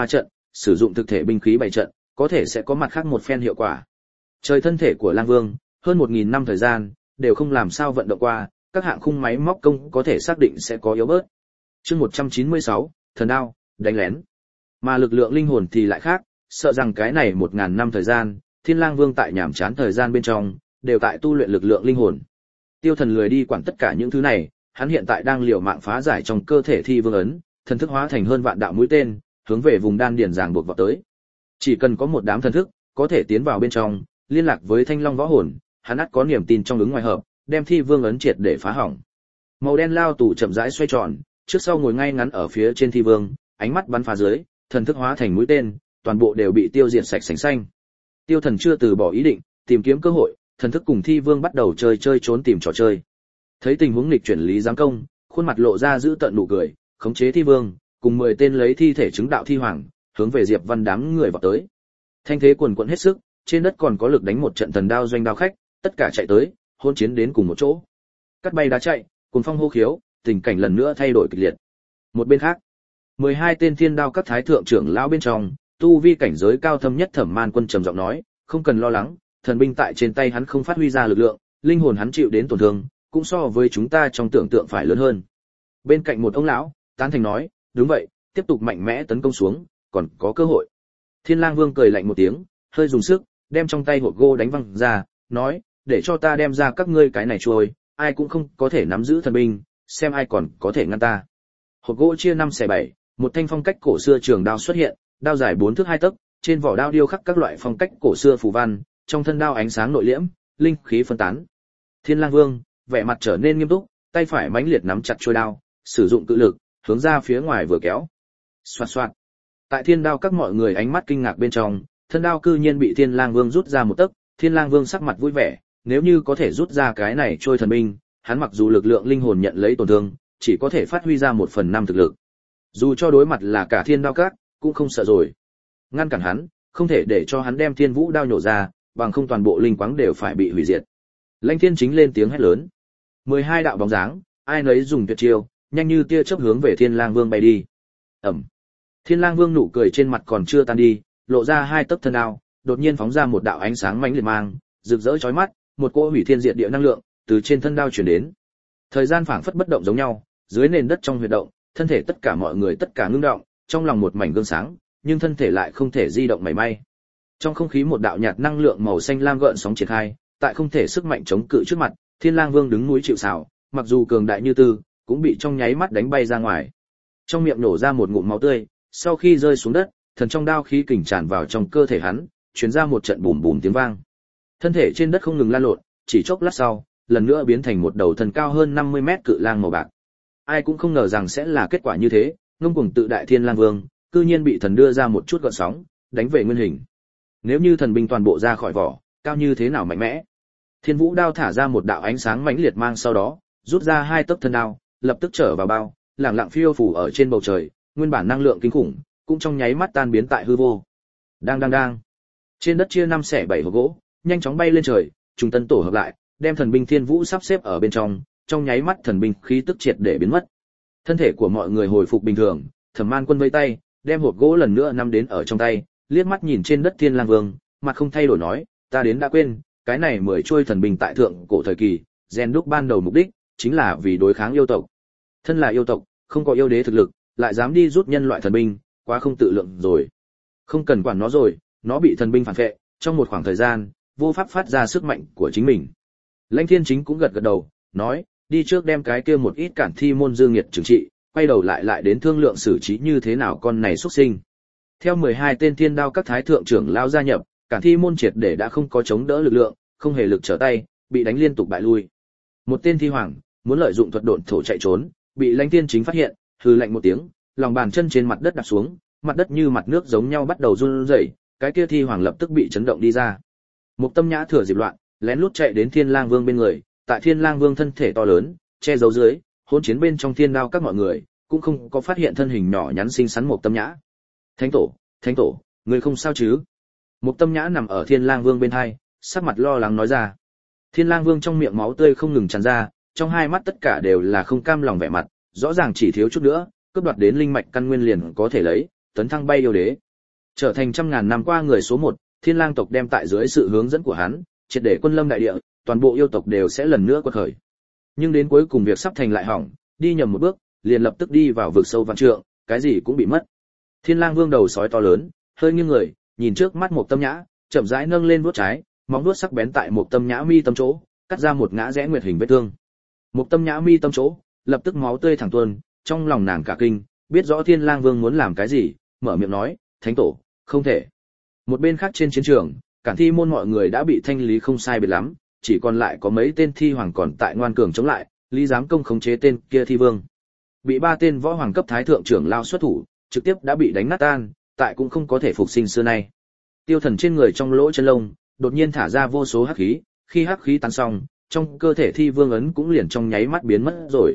sử dụng thực thể binh khí bày trận, có thể sẽ có mặt khác một phen hiệu quả. Trời thân thể của Lang Vương, hơn 1000 năm thời gian, đều không làm sao vận động qua, các hạng khung máy móc công có thể xác định sẽ có yếu bớt. Chương 196, thần đao, đánh lén. Mà lực lượng linh hồn thì lại khác, sợ rằng cái này 1000 năm thời gian, Thiên Lang Vương tại nhàm chán thời gian bên trong, đều tại tu luyện lực lượng linh hồn. Tiêu Thần lười đi quản tất cả những thứ này, hắn hiện tại đang liều mạng phá giải trong cơ thể Thi Vương ấn, thần thức hóa thành hơn vạn đạo mũi tên, hướng về vùng đan điền ràng buộc vào tới. Chỉ cần có một đám thần thức, có thể tiến vào bên trong, liên lạc với Thanh Long võ hồn, hắn ắt có niềm tin trong ứng ngoài hợp, đem Thi Vương ấn triệt để phá hỏng. Màu đen lao tù chậm rãi xoay tròn, trước sau ngồi ngay ngắn ở phía trên Thi Vương, ánh mắt bắn phá dưới, thần thức hóa thành mũi tên, toàn bộ đều bị tiêu diệt sạch sành xanh. Tiêu Thần chưa từ bỏ ý định, tìm kiếm cơ hội, thần thức cùng Thi Vương bắt đầu chơi trốn tìm trò chơi. Thấy tình huống nghịch chuyển Lý Giám Công, khuôn mặt lộ ra giữ tận nụ cười, khống chế Thi Vương, cùng 10 tên lấy thi thể chứng đạo thi hoàng, hướng về Diệp Văn đám người vọt tới. Thanh thế quần quần hết sức, trên đất còn có lực đánh một trận thần đao doanh đao khách, tất cả chạy tới, hỗn chiến đến cùng một chỗ. Cắt bay đá chạy, cùng phong hô khiếu, tình cảnh lần nữa thay đổi kịch liệt. Một bên khác, 12 tên thiên đao các thái thượng trưởng lão bên trong, tu vi cảnh giới cao thâm nhất Thẩm Man Quân trầm giọng nói, không cần lo lắng, thần binh tại trên tay hắn không phát huy ra lực lượng, linh hồn hắn chịu đến tổn thương, cũng so với chúng ta trong tưởng tượng phải lớn hơn. Bên cạnh một ông lão, tán thành nói, đúng vậy, tiếp tục mạnh mẽ tấn công xuống, còn có cơ hội. Thiên Lang Vương cười lạnh một tiếng, hơi dùng sức, đem trong tay hộp gỗ đánh văng ra, nói, để cho ta đem ra các ngươi cái này trôi, ai cũng không có thể nắm giữ thần binh, xem ai còn có thể ngăn ta. Hộp gỗ chia 5/7, một thanh phong cách cổ xưa trường đao xuất hiện, đao dài 4 thước 2 tấc, trên vỏ đao điêu khắc các loại phong cách cổ xưa phù văn, trong thân đao ánh sáng nội liễm, linh khí phân tán. Thiên Lang Vương, vẻ mặt trở nên nghiêm túc, tay phải mãnh liệt nắm chặt chuôi đao, sử dụng cự lực, hướng ra phía ngoài vừa kéo. Xoạt xoạt. Tại Thiên Đao các mọi người ánh mắt kinh ngạc bên trong, thân đao cư nhiên bị Thiên Lang Vương rút ra một tấc, Thiên Lang Vương sắc mặt vui vẻ, nếu như có thể rút ra cái này trôi thần binh, hắn mặc dù lực lượng linh hồn nhận lấy tổn thương, chỉ có thể phát huy ra 1/5 thực lực. Dù cho đối mặt là cả Thiên Đao các, cũng không sợ rồi. Ngăn cản hắn, không thể để cho hắn đem Thiên Vũ đao nhổ ra, bằng không toàn bộ linh quáng đều phải bị hủy diệt. Lãnh Thiên Chính lên tiếng hét lớn. 12 đạo bóng dáng, ai nấy dùng tuyệt chiêu, nhanh như tia chớp hướng về Thiên Lang Vương bay đi. Ầm. Thiên Lang Vương nụ cười trên mặt còn chưa tan đi, lộ ra 2 tấc thân đao, đột nhiên phóng ra một đạo ánh sáng mãnh liệt mang, rực rỡ chói mắt, một cỗ hủy thiên diệt địa năng lượng từ trên thân đao truyền đến. Thời gian phảng phất bất động giống nhau, dưới nền đất trong huyệt động, thân thể tất cả mọi người tất cả ngưng động, trong lòng một mảnh gương sáng, nhưng thân thể lại không thể di động mảy may. Trong không khí một đạo nhạt năng lượng màu xanh lam gợn sóng triển khai, tại không thể sức mạnh chống cự trước mặt, Thiên Lang Vương đứng núi chịu sào, mặc dù cường đại như tư, cũng bị trong nháy mắt đánh bay ra ngoài. Trong miệng nổ ra một ngụm máu tươi, sau khi rơi xuống đất, thần trong đao khí kình tràn vào trong cơ thể hắn, truyền ra một trận bùm bùm tiếng vang. Thân thể trên đất không ngừng lan lộn, chỉ chốc lát sau, lần nữa biến thành một đầu thần cao hơn 50 mét cự lang màu bạc. Ai cũng không ngờ rằng sẽ là kết quả như thế, ngông cuồng tự đại Thiên Lang Vương, cư nhiên bị thần đưa ra một chút gợn sóng, đánh về nguyên hình. Nếu như thần binh toàn bộ ra khỏi vỏ, cao như thế nào mạnh mẽ. Thiên Vũ đao thả ra một đạo ánh sáng mãnh liệt mang, sau đó rút ra 2 tấc thân đao, lập tức trở vào bao, lẳng lặng phiêu phù ở trên bầu trời, nguyên bản năng lượng kinh khủng cũng trong nháy mắt tan biến tại hư vô. Đang. Trên đất chia 5/7 hộp gỗ, nhanh chóng bay lên trời, trùng tân tổ hợp lại, đem thần binh Thiên Vũ sắp xếp ở bên trong nháy mắt thần binh khí tức triệt để biến mất. Thân thể của mọi người hồi phục bình thường, Thẩm Man Quân vẫy tay, đem hộp gỗ lần nữa nắm đến ở trong tay, liếc mắt nhìn trên đất Thiên Lang Vương, mặt không thay đổi nói, ta đến đã quên, cái này 10 chuôi thần binh tại thượng cổ thời kỳ, rèn đúc ban đầu mục đích chính là vì đối kháng yêu tộc. Thân là yêu tộc, không có yêu đế thực lực, lại dám đi rút nhân loại thần binh, quá không tự lượng rồi. Không cần quản nó rồi, nó bị thần binh phản phệ, trong một khoảng thời gian, vô pháp phát ra sức mạnh của chính mình. Lãnh Thiên Chính cũng gật gật đầu, nói, đi trước đem cái kia một ít cản thi môn dương nghiệt trừng trị, quay đầu lại đến thương lượng xử trí như thế nào con này xuất sinh. Theo 12 tên Thiên Đao các thái thượng trưởng lao gia nhập, cản thi môn triệt để đã không có chống đỡ lực lượng, không hề lực trở tay, bị đánh liên tục bại lui. Một tên thi hoàng muốn lợi dụng thuật độn thổ chạy trốn, bị Lãnh Thiên Chính phát hiện, hừ lạnh một tiếng, lòng bàn chân trên mặt đất đạp xuống, mặt đất như mặt nước giống nhau bắt đầu run rẩy, cái kia thi hoàng lập tức bị chấn động đi ra. Mục Tâm Nhã thừa dịp loạn, lén lút chạy đến Thiên Lang Vương bên người, tại Thiên Lang Vương thân thể to lớn, che giấu dưới, hỗn chiến bên trong Thiên Đao các mọi người, cũng không có phát hiện thân hình nhỏ nhắn xinh xắn Mục Tâm Nhã. Thánh tổ, người không sao chứ? Mục Tâm Nhã nằm ở Thiên Lang Vương bên hai, sắc mặt lo lắng nói ra. Thiên Lang Vương trong miệng máu tươi không ngừng tràn ra, trong hai mắt tất cả đều là không cam lòng vẻ mặt, rõ ràng chỉ thiếu chút nữa, cướp đoạt đến linh mạch căn nguyên liền có thể lấy, tấn thăng bay yêu đế. Trở thành trăm ngàn năm qua người số một, Thiên Lang tộc đem tại dưới sự hướng dẫn của hắn, triệt để quân lâm đại địa, toàn bộ yêu tộc đều sẽ lần nữa quật khởi. Nhưng đến cuối cùng việc sắp thành lại hỏng, đi nhầm một bước, liền lập tức đi vào vực sâu vạn trượng, cái gì cũng bị mất. Thiên Lang Vương đầu sói to lớn, hơi nghiêng người, nhìn trước mắt một Tâm Nhã, chậm rãi nâng lên vuốt trái, móng vuốt sắc bén tại một Tâm Nhã mi tâm chỗ, cắt ra một ngã rẽ nguyệt hình vết thương. Một Tâm Nhã mi tâm chỗ, lập tức máu tươi thẳng tuôn, trong lòng nàng cả kinh, biết rõ Thiên Lang Vương muốn làm cái gì, mở miệng nói, "Thánh tổ, không thể." Một bên khác trên chiến trường, Cản Thi môn mọi người đã bị thanh lý không sai biệt lắm, chỉ còn lại có mấy tên thi hoàng còn tại ngoan cường chống lại, Lý Giám Công khống chế tên kia thi vương. Bị 3 tên võ hoàng cấp thái thượng trưởng lao xuất thủ, trực tiếp đã bị đánh nát tan, tại cũng không có thể phục sinh xưa nay. Tiêu Thần trên người trong lỗ chân lông, đột nhiên thả ra vô số hắc khí, khi hắc khí tan xong, trong cơ thể thi vương ấn cũng liền trong nháy mắt biến mất rồi.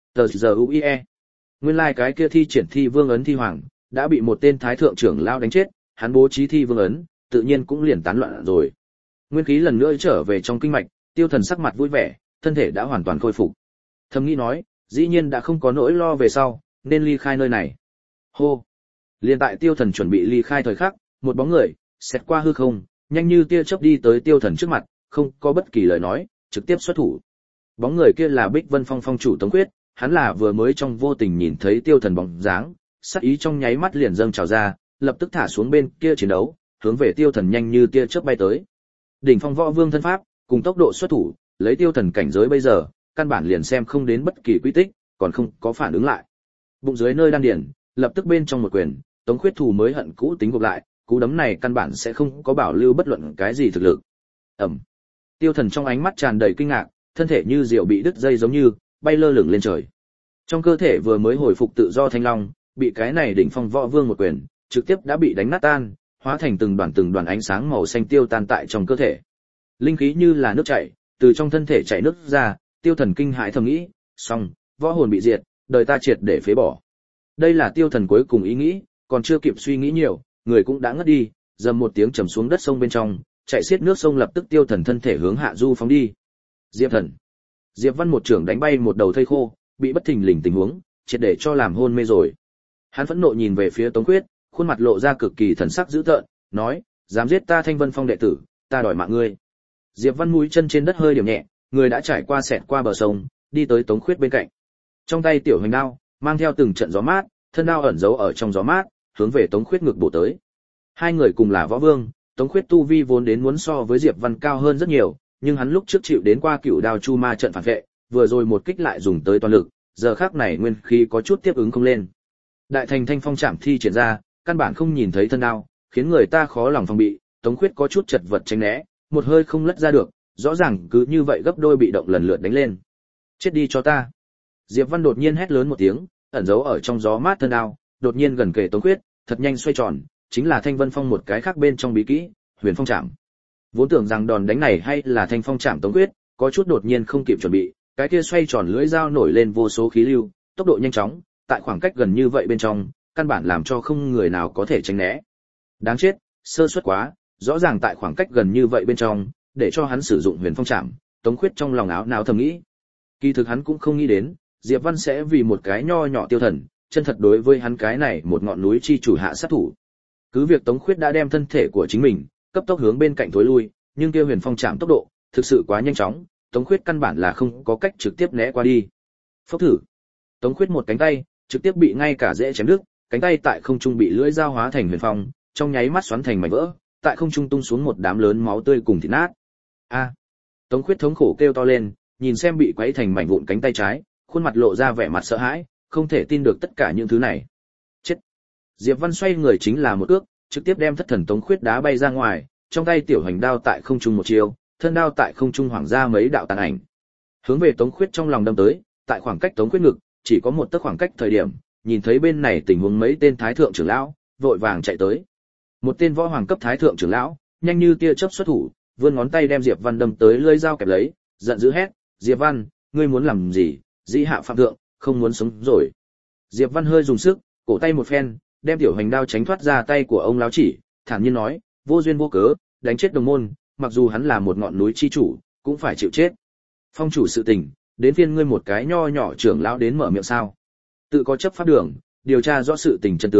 TZUIE. Nguyên lai cái kia thi triển thi vương ấn thi hoàng, đã bị một tên thái thượng trưởng lao đánh chết, hắn bố trí thi vương ấn, tự nhiên cũng liền tán loạn rồi. Nguyên khí lần nữa trở về trong kinh mạch, Tiêu Thần sắc mặt vui vẻ, thân thể đã hoàn toàn khôi phục. Thầm nghĩ nói, dĩ nhiên đã không có nỗi lo về sau, nên ly khai nơi này. Hô. Liên tại Tiêu Thần chuẩn bị ly khai thời khắc, một bóng người xẹt qua hư không, nhanh như tia chớp đi tới Tiêu Thần trước mặt, không có bất kỳ lời nói, trực tiếp xuất thủ. Bóng người kia là Bích Vân Phong phong chủ Tống Quyết, hắn là vừa mới trong vô tình nhìn thấy Tiêu Thần bóng dáng, sắc ý trong nháy mắt liền dâng trào ra, lập tức thả xuống bên kia chiến đấu, hướng về Tiêu Thần nhanh như tia chớp bay tới. Đỉnh phong võ vương thân pháp, cùng tốc độ xuất thủ, lấy Tiêu Thần cảnh giới bây giờ, căn bản liền xem không đến bất kỳ quy tích, còn không có phản ứng lại. Bụng dưới nơi đan điền, lập tức bên trong một quyền, Tống Khuyết thủ mới hận cũ tính gộp lại, cú đấm này căn bản sẽ không có bảo lưu bất luận cái gì thực lực. Ầm. Tiêu Thần trong ánh mắt tràn đầy kinh ngạc, thân thể như diều bị đứt dây giống như bay lơ lửng lên trời. Trong cơ thể vừa mới hồi phục tự do thanh long, bị cái này đỉnh phong võ vương một quyền, trực tiếp đã bị đánh nát tan, hóa thành từng đoàn ánh sáng màu xanh tiêu tan tại trong cơ thể. Linh khí như là nước chảy, từ trong thân thể chảy nước ra, Tiêu Thần kinh hãi thầm nghĩ, xong, võ hồn bị diệt, đời ta triệt để phế bỏ. Đây là Tiêu Thần cuối cùng ý nghĩ, còn chưa kịp suy nghĩ nhiều, người cũng đã ngất đi, dầm một tiếng trầm xuống đất sông bên trong, chạy xiết nước sông lập tức Tiêu Thần thân thể hướng hạ du phóng đi. Diệp Thần, Diệp Văn một trưởng đánh bay một đầu thây khô, bị bất thình lình tình huống, triệt để cho làm hôn mê rồi. Hắn phẫn nộ nhìn về phía Tống Quyết, khuôn mặt lộ ra cực kỳ thần sắc dữ tợn, nói, dám giết ta Thanh Vân Phong đệ tử, ta đòi mạng ngươi. Diệp Văn mũi chân trên đất hơi điểm nhẹ, người đã trải qua xẹt qua bờ sông, đi tới Tống Khuyết bên cạnh. Trong tay tiểu hoành đao, mang theo từng trận gió mát, thân đao ẩn giấu ở trong gió mát, hướng về Tống Khuyết ngực bổ tới. Hai người cùng là võ vương, Tống Khuyết tu vi vốn đến muốn so với Diệp Văn cao hơn rất nhiều, nhưng hắn lúc trước chịu đến qua cựu đao chu ma trận phản vệ, vừa rồi một kích lại dùng tới toàn lực, giờ khắc này nguyên khí có chút tiếp ứng không lên. Đại thành thanh phong chạm thi triển ra, căn bản không nhìn thấy thân đao, khiến người ta khó lòng phòng bị, Tống Khuyết có chút chật vật tránh né, một hơi không lất ra được, rõ ràng cứ như vậy gấp đôi bị động lần lượt đánh lên. Chết đi cho ta. Diệp Văn đột nhiên hét lớn một tiếng, ẩn giấu ở trong gió mát thân đao, đột nhiên gần kề Tống Khuyết, thật nhanh xoay tròn, chính là Thanh Vân Phong một cái khác bên trong bí kỹ, Huyền Phong Trảm. Vốn tưởng rằng đòn đánh này hay là Thanh Phong Trảm Tống Khuyết, có chút đột nhiên không kịp chuẩn bị, cái kia xoay tròn lưỡi dao nổi lên vô số khí lưu, tốc độ nhanh chóng, tại khoảng cách gần như vậy bên trong, căn bản làm cho không người nào có thể tránh né. Đáng chết, sơ suất quá, rõ ràng tại khoảng cách gần như vậy bên trong, để cho hắn sử dụng Huyền Phong Trảm, Tống Khuyết trong lòng áo nào thầm nghĩ. Kỳ thực hắn cũng không nghĩ đến, Diệp Văn sẽ vì một cái nho nhỏ Tiêu Thần, chân thật đối với hắn cái này một ngọn núi chi chủ hạ sát thủ. Cứ việc Tống Khuyết đã đem thân thể của chính mình cấp tốc hướng bên cạnh thối lui, nhưng kia Huyền Phong Trảm tốc độ thực sự quá nhanh chóng, Tống Khuyết căn bản là không có cách trực tiếp né qua đi. Phốc thử. Tống Khuyết một cánh tay trực tiếp bị ngay cả rễ chém đứt, cánh tay tại không trung bị lưỡi dao hóa thành huyền phong, trong nháy mắt xoắn thành mảnh vỡ, tại không trung tung xuống một đám lớn máu tươi cùng thịt nát. A! Tống Khuyết thống khổ kêu to lên, nhìn xem bị quấy thành mảnh vụn cánh tay trái, khuôn mặt lộ ra vẻ mặt sợ hãi, không thể tin được tất cả những thứ này. Chết! Diệp Văn xoay người chính là một ước, trực tiếp đem thất thần Tống Khuyết đá bay ra ngoài, trong tay tiểu hành đao tại không trung một chiều, thân đao tại không trung hoảng ra mấy đạo tàn ảnh, hướng về Tống Khuyết trong lòng đâm tới. Tại khoảng cách Tống Khuyết ngực chỉ có một tấc khoảng cách thời điểm, nhìn thấy bên này tình huống mấy tên thái thượng trưởng lão vội vàng chạy tới. Một tên võ hoàng cấp thái thượng trưởng lão nhanh như tia chớp xuất thủ, vươn ngón tay đem Diệp Văn đâm tới lưỡi dao kẹp lấy, giận dữ hét, Diệp Văn, ngươi muốn làm gì? Dĩ hạ phạm thượng, không muốn sống rồi. Diệp Văn hơi dùng sức, cổ tay một phen, đem tiểu hành đao tránh thoát ra tay của ông lão chỉ, thản nhiên nói, vô duyên vô cớ đánh chết đồng môn, mặc dù hắn là một ngọn núi chi chủ, cũng phải chịu chết. Phong chủ sự tình, đến phiên ngươi một cái nho nhỏ trưởng lão đến mở miệng sao? Tự có chấp pháp đường, điều tra rõ sự tình chân tướng,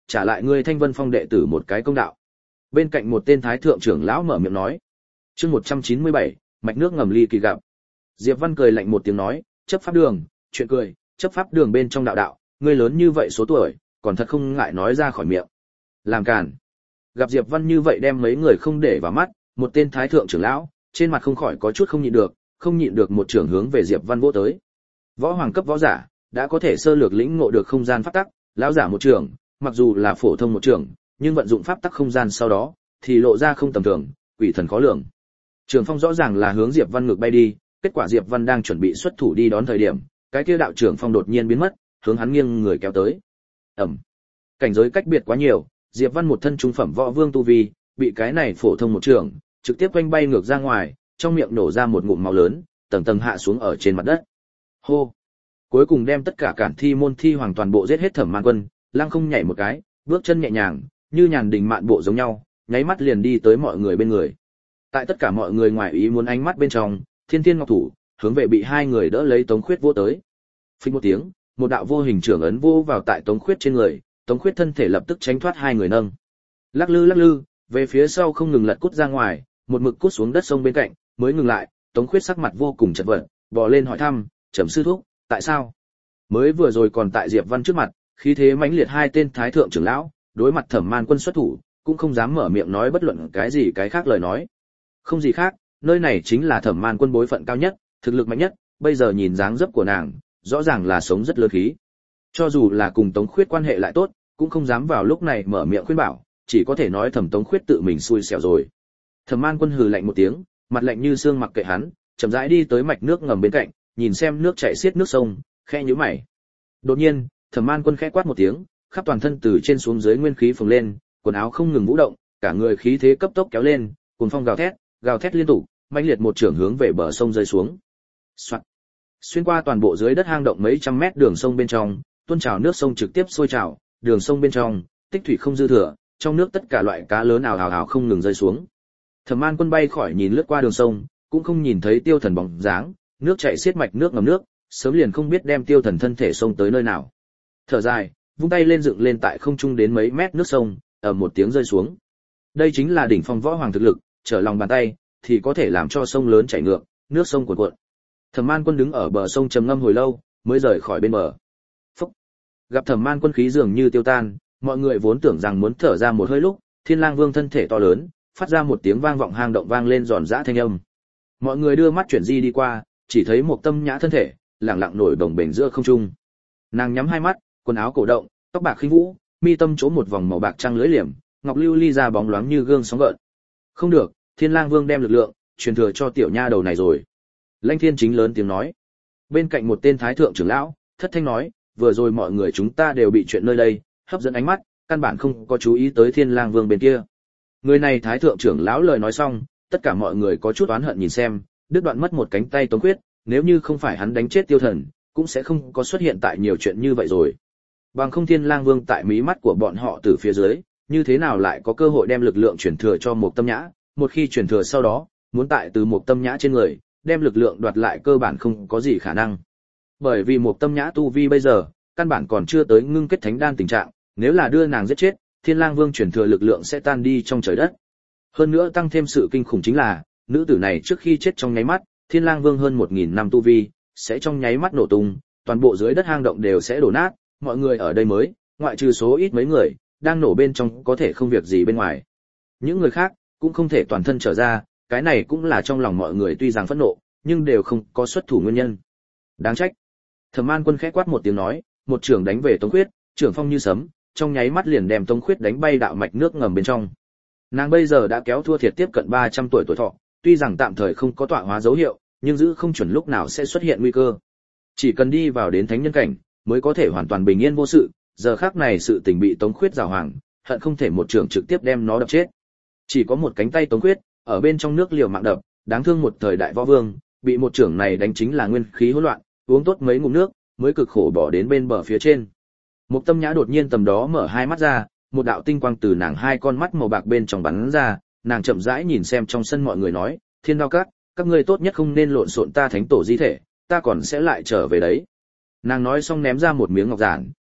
trả lại ngươi Thanh Vân Phong đệ tử một cái công đạo. Bên cạnh một tên thái thượng trưởng lão mở miệng nói. Chương 197, mạch nước ngầm ly kỳ gặp. Diệp Văn cười lạnh một tiếng nói, chấp pháp đường, chuyện cười, chấp pháp đường bên trong đạo đạo, ngươi lớn như vậy số tuổi, còn thật không ngại nói ra khỏi miệng. Làm càn. Gặp Diệp Văn như vậy đem mấy người không để vào mắt, một tên thái thượng trưởng lão, trên mặt không khỏi có chút không nhịn được một trưởng hướng về Diệp Văn vỗ tới. Võ hoàng cấp võ giả, đã có thể sơ lược lĩnh ngộ được không gian pháp tắc, lão giả một trưởng, mặc dù là phổ thông một trưởng, nhưng vận dụng pháp tắc không gian sau đó, thì lộ ra không tầm thường, quỷ thần khó lường. Trường phong rõ ràng là hướng Diệp Văn ngược bay đi, kết quả Diệp Văn đang chuẩn bị xuất thủ đi đón thời điểm, cái kia đạo trưởng phong đột nhiên biến mất, hướng hắn nghiêng người kéo tới. Ầm. Cảnh giới cách biệt quá nhiều, Diệp Văn một thân trung phẩm võ vương tu vi, bị cái này phổ thông một trường, trực tiếp quanh bay ngược ra ngoài, trong miệng nổ ra một ngụm máu lớn, tầng tầng hạ xuống ở trên mặt đất. Hô. Cuối cùng đem tất cả cản thi môn thi hoàng toàn bộ giết hết Thẩm Man Quân, lăng không nhảy một cái, bước chân nhẹ nhàng, như nhàn đình mạn bộ giống nhau, nháy mắt liền đi tới mọi người bên người. Tại tất cả mọi người ngoài ý muốn ánh mắt bên trong, Thiên Thiên Ngọc Thủ hướng về bị hai người đỡ lấy Tống Khuyết vỗ tới. Phình một tiếng, một đạo vô hình trưởng ấn vô vào tại Tống Khuyết trên người, Tống Khuyết thân thể lập tức tránh thoát hai người nâng. Lắc lư, về phía sau không ngừng lật cút ra ngoài, một mực cút xuống đất sông bên cạnh, mới ngừng lại, Tống Khuyết sắc mặt vô cùng chật vật, bò lên hỏi thăm, "Trầm sư thúc, tại sao?" Mới vừa rồi còn tại Diệp Văn trước mặt, khí thế mãnh liệt hai tên thái thượng trưởng lão, đối mặt Thẩm Man Quân xuất thủ, cũng không dám mở miệng nói bất luận cái gì cái khác lời nói. Không gì khác, nơi này chính là Thẩm Man Quân bối phận cao nhất, thực lực mạnh nhất, bây giờ nhìn dáng dấp của nàng, rõ ràng là sống rất lớn khí. Cho dù là cùng Tống Khuyết quan hệ lại tốt, cũng không dám vào lúc này mở miệng khuyên bảo, chỉ có thể nói Thẩm Tống Khuyết tự mình xui xẻo rồi. Thẩm Man Quân hừ lạnh một tiếng, mặt lạnh như xương mặc kệ hắn, chậm rãi đi tới mạch nước ngầm bên cạnh, nhìn xem nước chảy xiết nước sông, khẽ nhíu mày. Đột nhiên, Thẩm Man Quân khẽ quát một tiếng, khắp toàn thân từ trên xuống dưới nguyên khí phồng lên, quần áo không ngừng vũ động, cả người khí thế cấp tốc kéo lên, cuồng phong gào thét liên tục, mãnh liệt một trưởng hướng về bờ sông rơi xuống. Soạt. Xuyên qua toàn bộ dưới đất hang động mấy trăm mét đường sông bên trong, tuôn trào nước sông trực tiếp sôi trào, đường sông bên trong, tích thủy không dư thừa, trong nước tất cả loại cá lớn ào không ngừng rơi xuống. Thẩm Man Quân bay khỏi nhìn lướt qua đường sông, cũng không nhìn thấy Tiêu Thần bóng dáng, nước chảy xiết mạch nước ngầm nước, sớm liền không biết đem Tiêu Thần thân thể sông tới nơi nào. Thở dài, vung tay lên dựng lên tại không trung đến mấy mét nước sông, ầm một tiếng rơi xuống. Đây chính là đỉnh phong võ hoàng thực lực, trở lòng bàn tay thì có thể làm cho sông lớn chảy ngược, nước sông cuồn cuộn. Thẩm Man Quân đứng ở bờ sông trầm ngâm hồi lâu, mới rời khỏi bên bờ. Phúc. Gặp Thẩm Man Quân khí dường như tiêu tan, mọi người vốn tưởng rằng muốn thở ra một hơi lúc, Thiên Lang Vương thân thể to lớn, phát ra một tiếng vang vọng hang động vang lên giòn giã thanh âm. Mọi người đưa mắt chuyển di đi qua, chỉ thấy một Tâm Nhã thân thể lẳng lặng nổi bồng bềnh giữa không trung. Nàng nhắm hai mắt, quần áo cổ động, tóc bạc khinh vũ, mi tâm chỗ một vòng màu bạc trăng lưỡi liềm, ngọc lưu ly ra bóng loáng như gương sóng gợn. Không được, Thiên Lang Vương đem lực lượng truyền thừa cho tiểu nha đầu này rồi. Lãnh Thiên Chính lớn tiếng nói. Bên cạnh một tên thái thượng trưởng lão, thất thanh nói, vừa rồi mọi người chúng ta đều bị chuyện nơi đây hấp dẫn ánh mắt, căn bản không có chú ý tới Thiên Lang Vương bên kia. Người này thái thượng trưởng lão lời nói xong, tất cả mọi người có chút oán hận nhìn xem, đứt đoạn mất một cánh tay Tống Khuyết, nếu như không phải hắn đánh chết Tiêu Thần, cũng sẽ không có xuất hiện tại nhiều chuyện như vậy rồi. Bằng không Thiên Lang Vương tại mí mắt của bọn họ từ phía dưới, như thế nào lại có cơ hội đem lực lượng truyền thừa cho Mộc Tâm Nhã, một khi truyền thừa sau đó, muốn tại từ Mộc Tâm Nhã trên người, đem lực lượng đoạt lại cơ bản không có gì khả năng. Bởi vì Mộc Tâm Nhã tu vi bây giờ, căn bản còn chưa tới ngưng kết thánh đan tình trạng, nếu là đưa nàng giết chết, Thiên Lang Vương truyền thừa lực lượng sẽ tan đi trong trời đất. Hơn nữa tăng thêm sự kinh khủng chính là, nữ tử này trước khi chết trong nháy mắt, Thiên Lang Vương hơn 1000 năm tu vi, sẽ trong nháy mắt nổ tung, toàn bộ dưới đất hang động đều sẽ đổ nát, mọi người ở đây mới, ngoại trừ số ít mấy người, đang nổ bên trong có thể không việc gì bên ngoài. Những người khác, cũng không thể toàn thân trở ra, cái này cũng là trong lòng mọi người tuy rằng phẫn nộ, nhưng đều không có xuất thủ nguyên nhân. Đáng trách. Thẩm Man Quân khẽ quát một tiếng nói, một trường đánh về Tống Khuyết, trưởng phong như sấm, trong nháy mắt liền đem Tống Khuyết đánh bay đạo mạch nước ngầm bên trong. Nàng bây giờ đã kéo thua thiệt tiếp cận 300 tuổi thọ, tuy rằng tạm thời không có tọa hóa dấu hiệu, nhưng giữ không chuẩn lúc nào sẽ xuất hiện nguy cơ. Chỉ cần đi vào đến thánh nhân cảnh, mới có thể hoàn toàn bình yên vô sự, giờ khắc này sự tình bị Tống Khuyết giảo hoàng, hận không thể một trường trực tiếp đem nó đập chết. Chỉ có một cánh tay Tống Khuyết, ở bên trong nước liều mạng đập, đáng thương một thời đại võ vương, bị một trưởng này đánh chính là nguyên khí hỗn loạn, uống tốt mấy ngụm nước, mới cực khổ bỏ đến bên bờ phía trên. Mộc Tâm Nhã đột nhiên tầm đó mở hai mắt ra, một đạo tinh quang từ nàng hai con mắt màu bạc bên trong bắn ra, nàng chậm rãi nhìn xem trong sân mọi người nói, Thiên Đao các ngươi tốt nhất không nên lộn xộn ta thánh tổ di thể, ta còn sẽ lại trở về đấy. Nàng nói xong ném ra một miếng ngọc giản,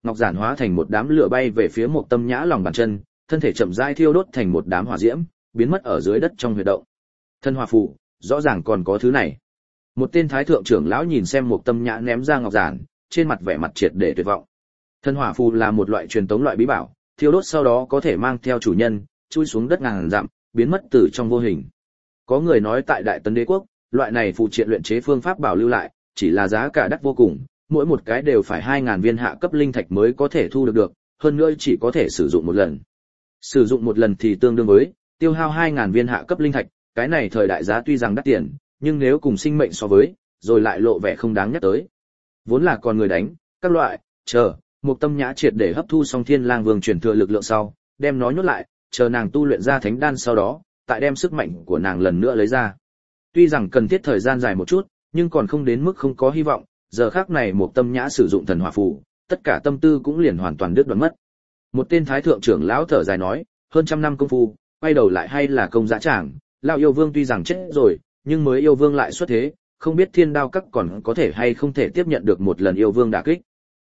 ngọc giản hóa thành một đám lửa bay về phía Mộc Tâm Nhã lòng bàn chân, thân thể chậm rãi thiêu đốt thành một đám hỏa diễm, biến mất ở dưới đất trong huyệt động. Thân hỏa phù, rõ ràng còn có thứ này. Một tên thái thượng trưởng lão nhìn xem Mộc Tâm Nhã ném ra ngọc giản, trên mặt vẻ mặt triệt để tuyệt vọng. Thân hỏa phù là một loại truyền tống loại bí bảo, thiêu đốt sau đó có thể mang theo chủ nhân, chui xuống đất ngàn dặm, biến mất từ trong vô hình. Có người nói tại Đại Tấn Đế quốc, loại này phụ triện luyện chế phương pháp bảo lưu lại, chỉ là giá cả đắt vô cùng, mỗi một cái đều phải 2000 viên hạ cấp linh thạch mới có thể thu được, hơn nữa chỉ có thể sử dụng một lần. Sử dụng một lần thì tương đương với tiêu hao 2000 viên hạ cấp linh thạch, cái này thời đại giá tuy rằng đắt tiền, nhưng nếu cùng sinh mệnh so với, rồi lại lộ vẻ không đáng nhắc tới. Vốn là còn người đánh, các loại, chờ, Mộc Tâm Nhã triệt để hấp thu xong Thiên Lang Vương truyền thừa lực lượng sau, đem nó nhốt lại, chờ nàng tu luyện ra thánh đan sau đó, tại đem sức mạnh của nàng lần nữa lấy ra. Tuy rằng cần thiết thời gian dài một chút, nhưng còn không đến mức không có hy vọng, giờ khắc này Mộc Tâm Nhã sử dụng thần hỏa phù, tất cả tâm tư cũng liền hoàn toàn đứt đoạn mất. Một tên thái thượng trưởng lão thở dài nói, hơn trăm năm công phu, quay đầu lại hay là công dã tràng, lão yêu vương tuy rằng chết rồi, nhưng mới yêu vương lại xuất thế, không biết Thiên Đao Các còn có thể hay không thể tiếp nhận được một lần yêu vương đả kích.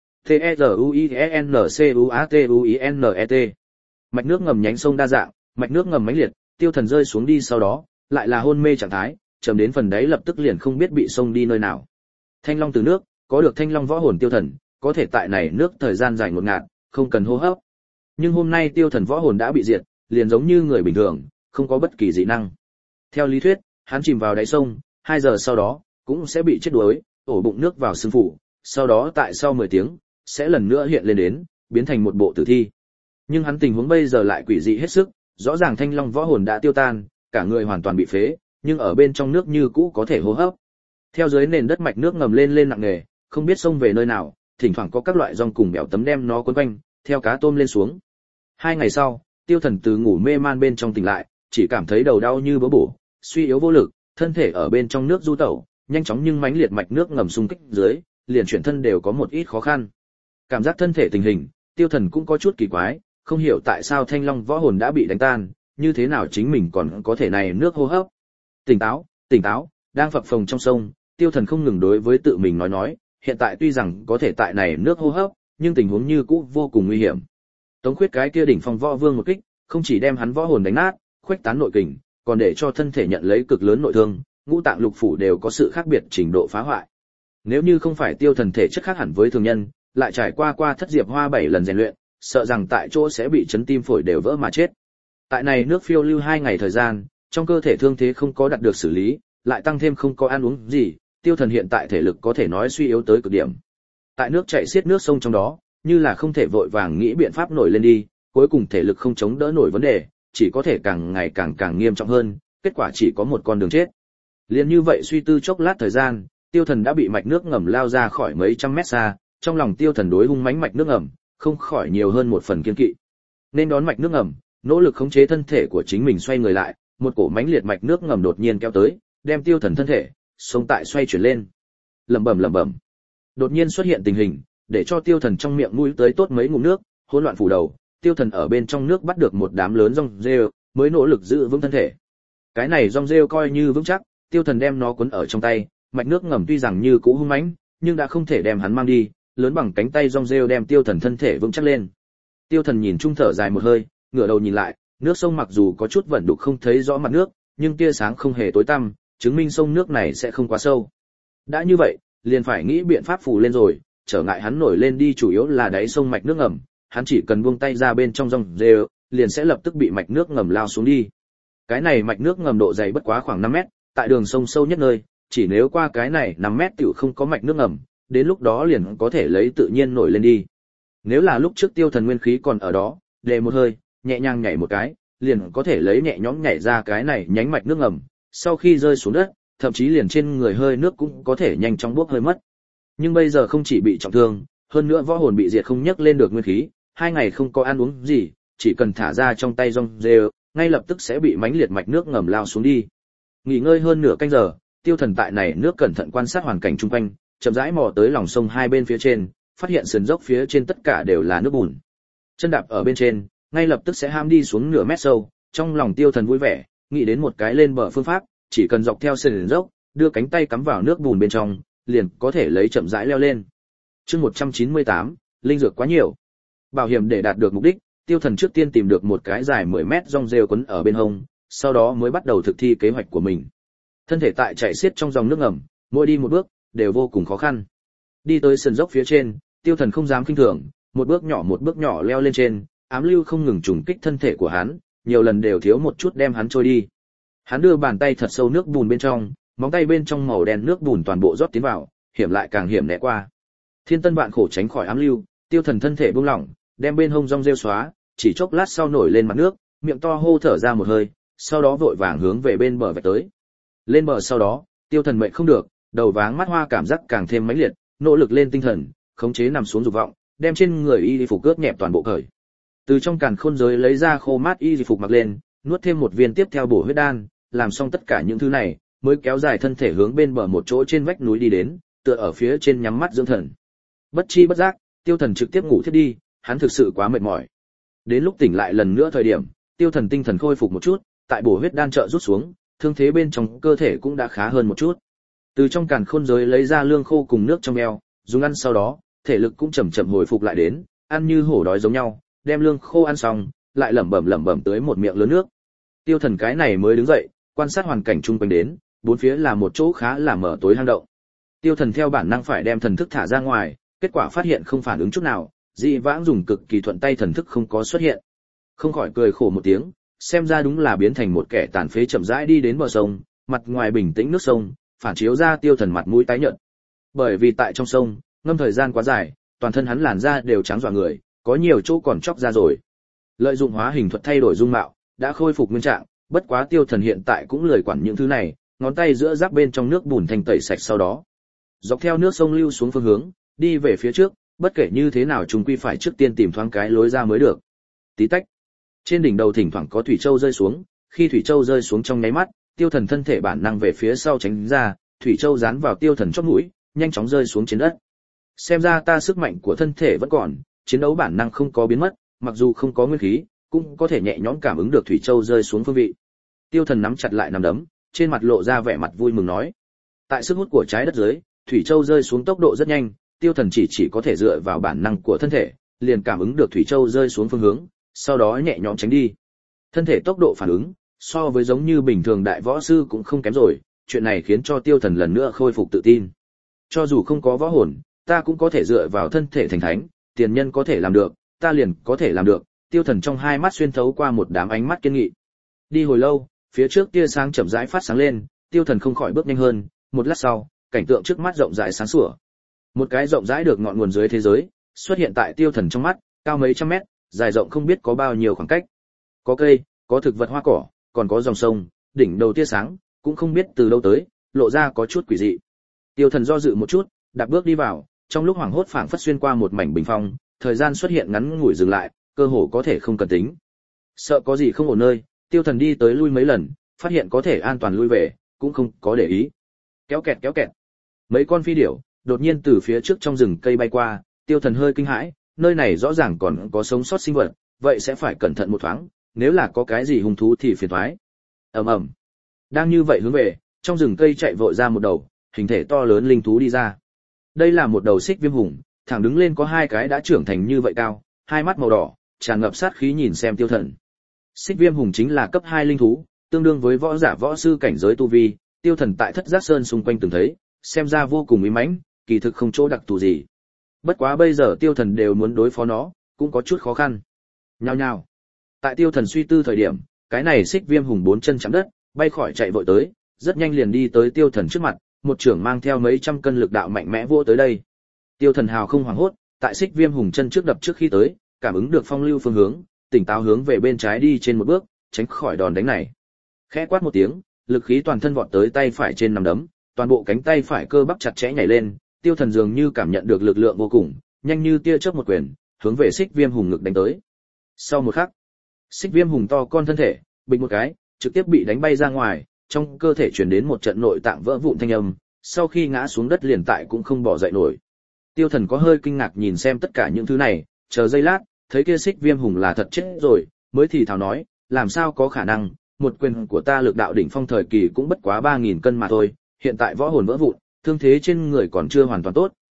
T-E-Z-U-I-E-N-C-U-A-T-U-I-N-E-T. Mạch nước ngầm nhánh sông đa dạng, mạch nước ngầm mãnh liệt, Tiêu Thần rơi xuống đi sau đó, lại là hôn mê trạng thái, chậm đến phần đấy lập tức liền không biết bị sông đi nơi nào. Thanh long từ nước, có được thanh long võ hồn Tiêu Thần, có thể tại này nước thời gian dài ngột ngạt, không cần hô hấp. Nhưng hôm nay Tiêu Thần võ hồn đã bị diệt, liền giống như người bình thường, không có bất kỳ dị năng. Theo lý thuyết, hắn chìm vào đáy sông, 2 giờ sau đó cũng sẽ bị chết đuối, ổ bụng nước vào xương phủ, sau đó tại sau 10 tiếng sẽ lần nữa hiện lên đến, biến thành một bộ tử thi. Nhưng hắn tình huống bây giờ lại quỷ dị hết sức, rõ ràng thanh long võ hồn đã tiêu tan, cả người hoàn toàn bị phế, nhưng ở bên trong nước như cũ có thể hô hấp. Theo dưới nền đất mạch nước ngầm lên nặng nề, không biết sông về nơi nào, thỉnh thoảng có các loại rong cùng bèo tấm đem nó quấn quanh, theo cá tôm lên xuống. 2 ngày sau, Tiêu Thần từ ngủ mê man bên trong tỉnh lại, chỉ cảm thấy đầu đau như bớ bổ, suy yếu vô lực, thân thể ở bên trong nước du tẩu, nhanh chóng nhưng mãnh liệt mạch nước ngầm xung kích dưới, liền chuyển thân đều có một ít khó khăn. Cảm giác thân thể tình hình, Tiêu Thần cũng có chút kỳ quái, không hiểu tại sao thanh long võ hồn đã bị đánh tan, như thế nào chính mình còn có thể này nước hô hấp. Tỉnh táo, đang phập phồng trong sông, Tiêu Thần không ngừng đối với tự mình nói, hiện tại tuy rằng có thể tại này nước hô hấp, nhưng tình huống như cũ vô cùng nguy hiểm. Tống Khuyết cái kia đỉnh phong võ vương một kích, không chỉ đem hắn võ hồn đánh nát, khuếch tán nội kình, còn để cho thân thể nhận lấy cực lớn nội thương, ngũ tạng lục phủ đều có sự khác biệt trình độ phá hoại. Nếu như không phải Tiêu Thần thể chất khác hẳn với thường nhân, lại trải qua thất diệp hoa 7 lần rèn luyện, sợ rằng tại chỗ sẽ bị chấn tim phổi đều vỡ mà chết. Tại này nước phiêu lưu 2 ngày thời gian, trong cơ thể thương thế không có đạt được xử lý, lại tăng thêm không có ăn uống gì, Tiêu Thần hiện tại thể lực có thể nói suy yếu tới cực điểm. Tại nước chảy xiết nước sông trong đó, như là không thể vội vàng nghĩ biện pháp nổi lên đi, cuối cùng thể lực không chống đỡ nổi vấn đề, chỉ có thể càng ngày càng nghiêm trọng hơn, kết quả chỉ có một con đường chết. Liên như vậy suy tư chốc lát thời gian, Tiêu Thần đã bị mạch nước ngầm lao ra khỏi mấy trăm mét xa, trong lòng Tiêu Thần đối hung mãnh mạch nước ngầm, không khỏi nhiều hơn một phần kiên kỵ. Nên đón mạch nước ngầm, nỗ lực khống chế thân thể của chính mình xoay người lại, một cổ mãnh liệt mạch nước ngầm đột nhiên kéo tới, đem Tiêu Thần thân thể xông tại xoay chuyển lên. Lẩm bẩm. Đột nhiên xuất hiện tình hình, để cho Tiêu Thần trong miệng mũi tới tốt mấy ngụm nước, hỗn loạn phủ đầu, Tiêu Thần ở bên trong nước bắt được một đám lớn rong rêu, mới nỗ lực giữ vững thân thể. Cái này rong rêu coi như vững chắc, Tiêu Thần đem nó cuốn ở trong tay, mạch nước ngầm tuy rằng như cũ hung mãnh, nhưng đã không thể đem hắn mang đi, lớn bằng cánh tay rong rêu đem Tiêu Thần thân thể vững chắc lên. Tiêu Thần nhìn chung thở dài một hơi, ngửa đầu nhìn lại, nước sông mặc dù có chút vẩn đục không thấy rõ mặt nước, nhưng tia sáng không hề tối tăm, chứng minh sông nước này sẽ không quá sâu. Đã như vậy, liền phải nghĩ biện pháp phù lên rồi, trở ngại hắn nổi lên đi chủ yếu là đáy sông mạch nước ngầm, hắn chỉ cần buông tay ra bên trong rong rêu, liền sẽ lập tức bị mạch nước ngầm lao xuống đi. Cái này mạch nước ngầm độ dày bất quá khoảng 5 mét, tại đường sông sâu nhất nơi, chỉ nếu qua cái này 5 mét tiểu không có mạch nước ngầm, đến lúc đó liền có thể lấy tự nhiên nổi lên đi. Nếu là lúc trước Tiêu Thần nguyên khí còn ở đó, đề một hơi, nhẹ nhàng nhảy một cái, liền có thể lấy nhẹ nhõm nhảy ra cái này nhánh mạch nước ngầm, sau khi rơi xuống đất, thậm chí liền trên người hơi nước cũng có thể nhanh chóng bốc hơi mất. Nhưng bây giờ không chỉ bị trọng thương, hơn nữa võ hồn bị diệt không nhấc lên được nguyên khí, 2 ngày không có ăn uống gì, chỉ cần thả ra trong tay rong rêu, ngay lập tức sẽ bị mãnh liệt mạch nước ngầm lao xuống đi. Nghỉ ngơi hơn nửa canh giờ, Tiêu Thần tại này nước cẩn thận quan sát hoàn cảnh xung quanh, chậm rãi mò tới lòng sông hai bên phía trên, phát hiện sườn dốc phía trên tất cả đều là nước bùn. Chân đạp ở bên trên, ngay lập tức sẽ ham đi xuống nửa mét sâu, trong lòng Tiêu Thần vui vẻ, nghĩ đến một cái lên bờ phương pháp, chỉ cần dọc theo sườn dốc, đưa cánh tay cắm vào nước bùn bên trong, liền có thể lấy chậm rãi leo lên. Chương 198, linh dược quá nhiều. Bảo hiểm để đạt được mục đích, Tiêu Thần trước tiên tìm được một cái dài 10 mét rong rêu quấn ở bên hông, sau đó mới bắt đầu thực thi kế hoạch của mình. Thân thể tại chạy xiết trong dòng nước ngầm, mỗi đi một bước đều vô cùng khó khăn. Đi tới sườn dốc phía trên, Tiêu Thần không dám khinh thường, một bước nhỏ leo lên trên, ám lưu không ngừng trùng kích thân thể của hắn, nhiều lần đều thiếu một chút đem hắn trôi đi. Hắn đưa bàn tay thật sâu nước bùn bên trong, móng tay bên trong màu đen nước bùn toàn bộ rót tiến vào, hiểm lại càng hiểm né qua. Thiên tân vạn khổ tránh khỏi ám lưu, Tiêu Thần thân thể buông lỏng, đem bên hông rong rêu xóa, chỉ chốc lát sau nổi lên mặt nước, miệng to hô thở ra một hơi, sau đó vội vàng hướng về bên bờ vạch tới. Lên bờ sau đó, Tiêu Thần mệt không được, đầu váng mắt hoa cảm giác càng thêm mãnh liệt, nỗ lực lên tinh thần, khống chế nằm xuống dục vọng, đem trên người y phục cướp nhẹp toàn bộ cởi. Từ trong càn khôn giới lấy ra khô mát y phục mặc lên, nuốt thêm một viên tiếp theo bổ huyết đan, làm xong tất cả những thứ này, mới kéo dài thân thể hướng bên bờ một chỗ trên vách núi đi đến, tựa ở phía trên nhắm mắt dưỡng thần. Bất chi bất giác, Tiêu Thần trực tiếp ngủ thiếp đi, hắn thực sự quá mệt mỏi. Đến lúc tỉnh lại lần nữa thời điểm, Tiêu Thần tinh thần khôi phục một chút, tại bổ huyết đan trợ rút xuống, thương thế bên trong cơ thể cũng đã khá hơn một chút. Từ trong càn khôn giới lấy ra lương khô cùng nước trong eo, dùng ăn sau đó, thể lực cũng chậm chậm hồi phục lại đến, ăn như hổ đói giống nhau, đem lương khô ăn xong, lại lẩm bẩm tới một miệng lớn nước. Tiêu Thần cái này mới đứng dậy, quan sát hoàn cảnh chung quanh đến, bốn phía là một chỗ khá là mở tối hang động. Tiêu Thần theo bản năng phải đem thần thức thả ra ngoài, kết quả phát hiện không phản ứng chút nào, dị vãng dùng cực kỳ thuận tay thần thức không có xuất hiện. Không khỏi cười khổ một tiếng, xem ra đúng là biến thành một kẻ tàn phế chậm rãi đi đến bờ sông, mặt ngoài bình tĩnh nước sông, phản chiếu ra Tiêu Thần mặt mũi tái nhợt. Bởi vì tại trong sông, ngâm thời gian quá dài, toàn thân hắn làn da đều trắng dọa người, có nhiều chỗ còn chóc ra rồi. Lợi dụng hóa hình thuật thay đổi dung mạo, đã khôi phục nguyên trạng, bất quá Tiêu Thần hiện tại cũng lười quản những thứ này, ngón tay giữa giáp bên trong nước bùn thanh tẩy sạch sau đó, dọc theo nước sông lưu xuống phương hướng, đi về phía trước, bất kể như thế nào chúng quy phải trước tiên tìm thoáng cái lối ra mới được. Tí tách. Trên đỉnh đầu thỉnh thoảng có thủy châu rơi xuống, khi thủy châu rơi xuống trong nháy mắt, Tiêu Thần thân thể bản năng về phía sau tránh ra, thủy châu dán vào Tiêu Thần chóp mũi, nhanh chóng rơi xuống trên đất. Xem ra ta sức mạnh của thân thể vẫn còn, chiến đấu bản năng không có biến mất, mặc dù không có nguyên khí, cũng có thể nhẹ nhõm cảm ứng được thủy châu rơi xuống phương vị. Tiêu Thần nắm chặt lại nắm đấm, trên mặt lộ ra vẻ mặt vui mừng nói: tại sức hút của trái đất dưới, thủy châu rơi xuống tốc độ rất nhanh, Tiêu Thần chỉ có thể dựa vào bản năng của thân thể, liền cảm ứng được thủy châu rơi xuống phương hướng, sau đó nhẹ nhõm tránh đi. Thân thể tốc độ phản ứng, so với giống như bình thường đại võ sư cũng không kém rồi, chuyện này khiến cho Tiêu Thần lần nữa khôi phục tự tin. Cho dù không có võ hồn, ta cũng có thể dựa vào thân thể thành thánh, tiền nhân có thể làm được, ta liền có thể làm được. Tiêu Thần trong hai mắt xuyên thấu qua một đám ánh mắt kiên nghị. Đi hồi lâu, phía trước tia sáng chậm rãi phát sáng lên, Tiêu Thần không khỏi bước nhanh hơn, một lát sau, cảnh tượng trước mắt rộng rãi sáng sủa. Một cái rộng rãi được ngọn nguồn dưới thế giới xuất hiện tại Tiêu Thần trong mắt, cao mấy trăm mét, dài rộng không biết có bao nhiêu khoảng cách. Có cây, có thực vật hoa cỏ, còn có dòng sông, đỉnh đầu tia sáng, cũng không biết từ đâu tới, lộ ra có chút quỷ dị. Tiêu Thần do dự một chút, đạp bước đi vào, trong lúc hoảng hốt phảng phất xuyên qua một mảnh bình phong, thời gian xuất hiện ngắn ngủi dừng lại, cơ hồ có thể không cần tính. Sợ có gì không ổn nơi, Tiêu Thần đi tới lui mấy lần, phát hiện có thể an toàn lui về, cũng không có để ý. Kéo kẹt. Mấy con phi điểu đột nhiên từ phía trước trong rừng cây bay qua, Tiêu Thần hơi kinh hãi, nơi này rõ ràng còn có sống sót sinh vật, vậy sẽ phải cẩn thận một thoáng, nếu là có cái gì hung thú thì phiền toái. Ầm. Đang như vậy hướng về, trong rừng cây chạy vội ra một đầu, hình thể to lớn linh thú đi ra. Đây là một đầu xích viêm hùng, thẳng đứng lên có hai cái đã trưởng thành như vậy cao, hai mắt màu đỏ, tràn ngập sát khí nhìn xem Tiêu Thần. Xích viêm hùng chính là cấp 2 linh thú, tương đương với võ giả võ sư cảnh giới tu vi, Tiêu Thần tại Thất Giác Sơn xung quanh từng thấy, xem ra vô cùng uy mãnh, kỳ thực không chỗ đặc thù gì. Bất quá bây giờ Tiêu Thần đều muốn đối phó nó, cũng có chút khó khăn. Nhao. Tại Tiêu Thần suy tư thời điểm, cái này xích viêm hùng 4 chân chạm đất, bay khỏi chạy vội tới, rất nhanh liền đi tới Tiêu Thần trước mặt, một trưởng mang theo mấy trăm cân lực đạo mạnh mẽ vỗ tới đây. Tiêu Thần hào không hoảng hốt, tại xích viêm hùng chân trước đập trước khi tới, cảm ứng được phong lưu phương hướng, tỉnh táo hướng về bên trái đi trên một bước, tránh khỏi đòn đánh này. Khẽ quát một tiếng, lực khí toàn thân vọt tới tay phải trên nắm đấm, toàn bộ cánh tay phải cơ bắp chặt chẽ nhảy lên, Tiêu Thần dường như cảm nhận được lực lượng vô cùng, nhanh như tia chớp một quyền, hướng về xích viêm hùng ngực đánh tới. Sau một khắc, xích viêm hùng to con thân thể, bịch một cái, trực tiếp bị đánh bay ra ngoài, trong cơ thể truyền đến một trận nội tạng vỡ vụn thanh âm, sau khi ngã xuống đất liền tại cũng không bỏ dậy nổi. Tiêu Thần có hơi kinh ngạc nhìn xem tất cả những thứ này, chờ giây lát, thấy kia xích viêm hùng là thật chết rồi, mới thì thào nói, làm sao có khả năng, một quyền của ta lực đạo đỉnh phong thời kỳ cũng bất quá 3000 cân mà thôi, hiện tại võ hồn vỡ vụn, thương thế trên người còn chưa hoàn toàn tốt,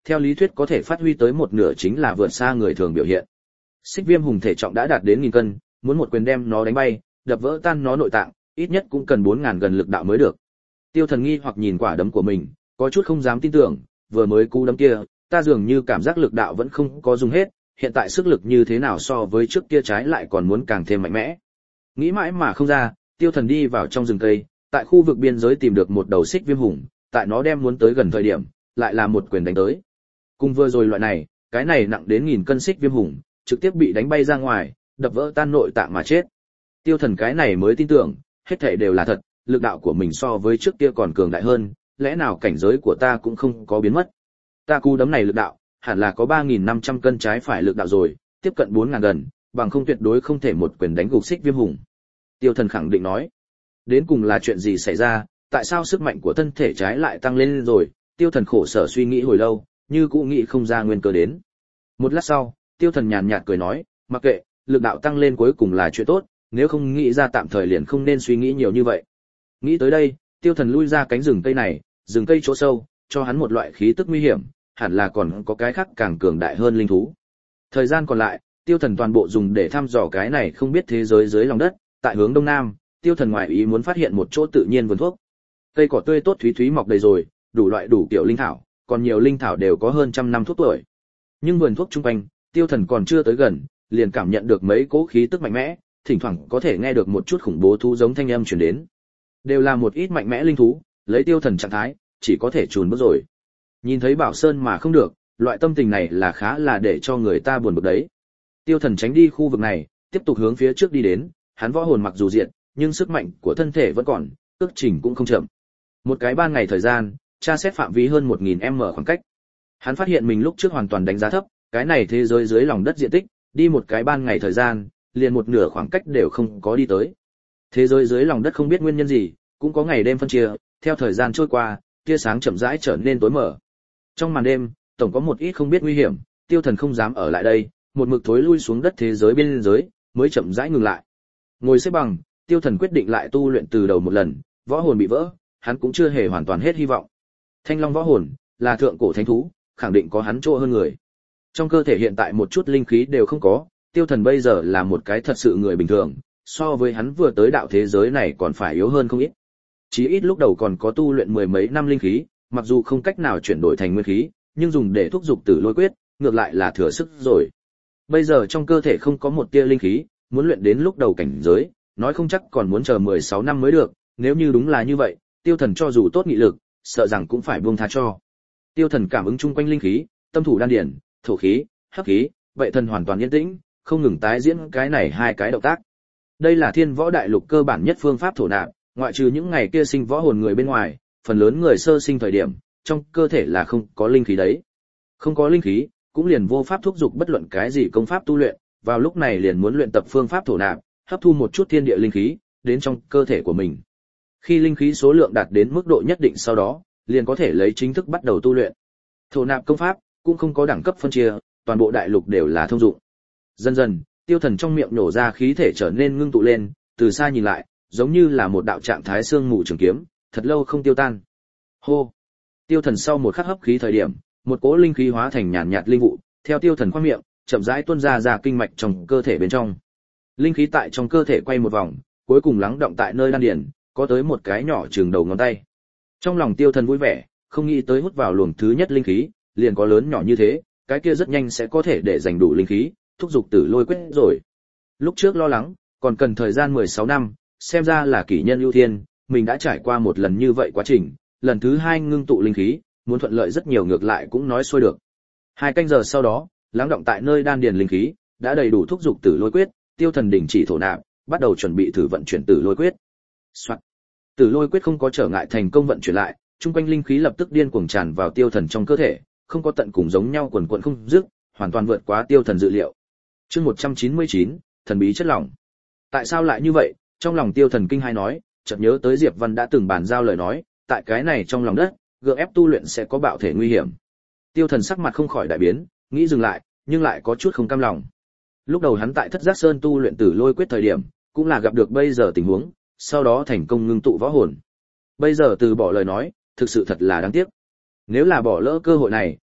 theo lý thuyết có thể phát huy tới một nửa chính là vượt xa người thường biểu hiện. Xích Viêm Hùng thể trọng đã đạt đến 1000 cân, muốn một quyền đem nó đánh bay, đập vỡ tan nó nội tạng, ít nhất cũng cần 4000 gần lực đạo mới được. Tiêu Thần nghi hoặc nhìn quả đấm của mình, có chút không dám tin tưởng, vừa mới cú đấm kia, ta dường như cảm giác lực đạo vẫn không có dùng hết, hiện tại sức lực như thế nào so với trước kia trái lại còn muốn càng thêm mạnh mẽ. Nghĩ mãi mà không ra, Tiêu Thần đi vào trong rừng cây, tại khu vực biên giới tìm được một đầu Xích Viêm Hùng, tại nó đem muốn tới gần thời điểm, lại là một quyền đánh tới. Cùng vừa rồi loại này, cái này nặng đến 1000 cân Xích Viêm Hùng, trực tiếp bị đánh bay ra ngoài, đập vỡ tan nội tạng mà chết. Tiêu Thần cái này mới tin tưởng, hết thảy đều là thật, lực đạo của mình so với trước kia còn cường đại hơn, lẽ nào cảnh giới của ta cũng không có biến mất. Ta cú đấm này lực đạo, hẳn là có 3500 cân trái phải lực đạo rồi, tiếp cận 4000 gần, bằng không tuyệt đối không thể một quyền đánh gục Xích Viêm Hùng. Tiêu Thần khẳng định nói. Đến cùng là chuyện gì xảy ra, tại sao sức mạnh của thân thể trái lại tăng lên rồi? Tiêu Thần khổ sở suy nghĩ hồi lâu, như cũng nghĩ không ra nguyên cớ đến. Một lát sau, Tiêu Thần nhàn nhạt cười nói, mặc kệ, lực đạo tăng lên cuối cùng là chuyện tốt, nếu không nghĩ ra tạm thời liền không nên suy nghĩ nhiều như vậy. Nghĩ tới đây, Tiêu Thần lui ra cánh rừng cây này, rừng cây chỗ sâu, cho hắn một loại khí tức nguy hiểm, hẳn là còn có cái khác càng cường đại hơn linh thú. Thời gian còn lại, Tiêu Thần toàn bộ dùng để thăm dò cái này không biết thế giới dưới lòng đất, tại hướng đông nam, Tiêu Thần ngoại ý muốn phát hiện một chỗ tự nhiên vườn thuốc. Cây cỏ tươi tốt thúy thúy mọc đầy rồi, đủ loại đủ kiểu linh thảo, còn nhiều linh thảo đều có hơn trăm năm thuốc tuổi. Nhưng vườn thuốc chung quanh, Tiêu Thần còn chưa tới gần, liền cảm nhận được mấy cỗ khí tức mạnh mẽ, thỉnh thoảng có thể nghe được một chút khủng bố thú giống thanh âm truyền đến. Đều là một ít mạnh mẽ linh thú, lấy Tiêu Thần trạng thái, chỉ có thể chùn bước rồi. Nhìn thấy Bảo Sơn mà không được, loại tâm tình này là khá là để cho người ta buồn bực đấy. Tiêu Thần tránh đi khu vực này, tiếp tục hướng phía trước đi đến, hắn võ hồn mặc dù diệt, nhưng sức mạnh của thân thể vẫn còn, cước trình cũng không chậm. Một cái ban ngày thời gian, tra xét phạm vi hơn 1000m khoảng cách. Hắn phát hiện mình lúc trước hoàn toàn đánh giá thấp, cái này thế giới dưới lòng đất diện tích, đi một cái ban ngày thời gian, liền một nửa khoảng cách đều không có đi tới. Thế giới dưới lòng đất không biết nguyên nhân gì, cũng có ngày đêm phân chia, theo thời gian trôi qua, tia sáng chậm rãi trở nên tối mờ. Trong màn đêm, tổng có một ít không biết nguy hiểm, Tiêu Thần không dám ở lại đây, một mực thối lui xuống đất thế giới bên dưới, mới chậm rãi ngừng lại. Ngồi xếp bằng, Tiêu Thần quyết định lại tu luyện từ đầu một lần, võ hồn bị vỡ, hắn cũng chưa hề hoàn toàn hết hy vọng. Thanh Long võ hồn là thượng cổ thánh thú, khẳng định có hắn chỗ hơn người. Trong cơ thể hiện tại một chút linh khí đều không có, Tiêu Thần bây giờ là một cái thật sự người bình thường, so với hắn vừa tới đạo thế giới này còn phải yếu hơn không ít. Chí ít lúc đầu còn có tu luyện mười mấy năm linh khí, mặc dù không cách nào chuyển đổi thành nguyên khí, nhưng dùng để thúc dục Tử Lôi Quyết, ngược lại là thừa sức rồi. Bây giờ trong cơ thể không có một tia linh khí, muốn luyện đến lúc đầu cảnh giới, nói không chắc còn muốn chờ 16 năm mới được, nếu như đúng là như vậy, Tiêu Thần cho dù tốt nghị lực, sợ rằng cũng phải buông tha cho. Tiêu Thần cảm ứng chung quanh linh khí, tâm thủ đan điển, thổ khí, hắc khí, vậy thần hoàn toàn yên tĩnh, không ngừng tái diễn cái này hai cái động tác. Đây là Thiên Võ Đại Lục cơ bản nhất phương pháp thổ nạp, ngoại trừ những ngày kia sinh võ hồn người bên ngoài, phần lớn người sơ sinh thời điểm, trong cơ thể là không có linh khí đấy. Không có linh khí, cũng liền vô pháp thúc dục bất luận cái gì công pháp tu luyện, vào lúc này liền muốn luyện tập phương pháp thổ nạp, hấp thu một chút thiên địa linh khí đến trong cơ thể của mình. Khi linh khí số lượng đạt đến mức độ nhất định sau đó, liền có thể lấy chính thức bắt đầu tu luyện. Thổ nạp công pháp cũng không có đẳng cấp phân chia, toàn bộ đại lục đều là thông dụng. Dần dần, Tiêu Thần trong miệng nổ ra khí thể trở nên ngưng tụ lên, từ xa nhìn lại, giống như là một đạo trạng thái xương mù trường kiếm, thật lâu không tiêu tan. Hô. Tiêu Thần sau một khắc hấp khí thời điểm, một cỗ linh khí hóa thành nhàn nhạt linh vụ, theo Tiêu Thần khoang miệng, chậm rãi tuôn ra kinh mạch trong cơ thể bên trong. Linh khí tại trong cơ thể quay một vòng, cuối cùng lắng động tại nơi đan điền, có tới một cái nhỏ chừng đầu ngón tay. Trong lòng Tiêu Thần vui vẻ, không nghĩ tới hút vào luồng thứ nhất linh khí, liền có lớn nhỏ như thế, cái kia rất nhanh sẽ có thể để dành đủ linh khí, thúc dục Tử Lôi Quyết rồi. Lúc trước lo lắng, còn cần thời gian 16 năm, xem ra là kỷ nhân ưu thiên, mình đã trải qua một lần như vậy quá trình, lần thứ hai ngưng tụ linh khí, muốn thuận lợi rất nhiều ngược lại cũng nói xuôi được. 2 canh giờ sau đó, lắng động tại nơi đan điền linh khí, đã đầy đủ thúc dục Tử Lôi Quyết, Tiêu Thần đình chỉ thổ nạp, bắt đầu chuẩn bị thử vận chuyển Tử Lôi Quyết. Soạt. Tử Lôi Quyết không có trở ngại thành công vận chuyển lại, trung quanh linh khí lập tức điên cuồng tràn vào Tiêu Thần trong cơ thể, không có tận cùng giống nhau quần quần không dứt, hoàn toàn vượt quá Tiêu Thần dự liệu. Chương 199, thần bí chất lỏng. Tại sao lại như vậy? Trong lòng Tiêu Thần kinh hãi nói, chợt nhớ tới Diệp Văn đã từng bàn giao lời nói, tại cái này trong lòng đất, gượng ép tu luyện sẽ có bạo thể nguy hiểm. Tiêu Thần sắc mặt không khỏi đại biến, nghĩ dừng lại, nhưng lại có chút không cam lòng. Lúc đầu hắn tại Thất Giác Sơn tu luyện Tử Lôi Quyết thời điểm, cũng là gặp được bây giờ tình huống, sau đó thành công ngưng tụ võ hồn. Bây giờ từ bỏ lời nói, thực sự thật là đáng tiếc. Nếu là bỏ lỡ cơ hội này,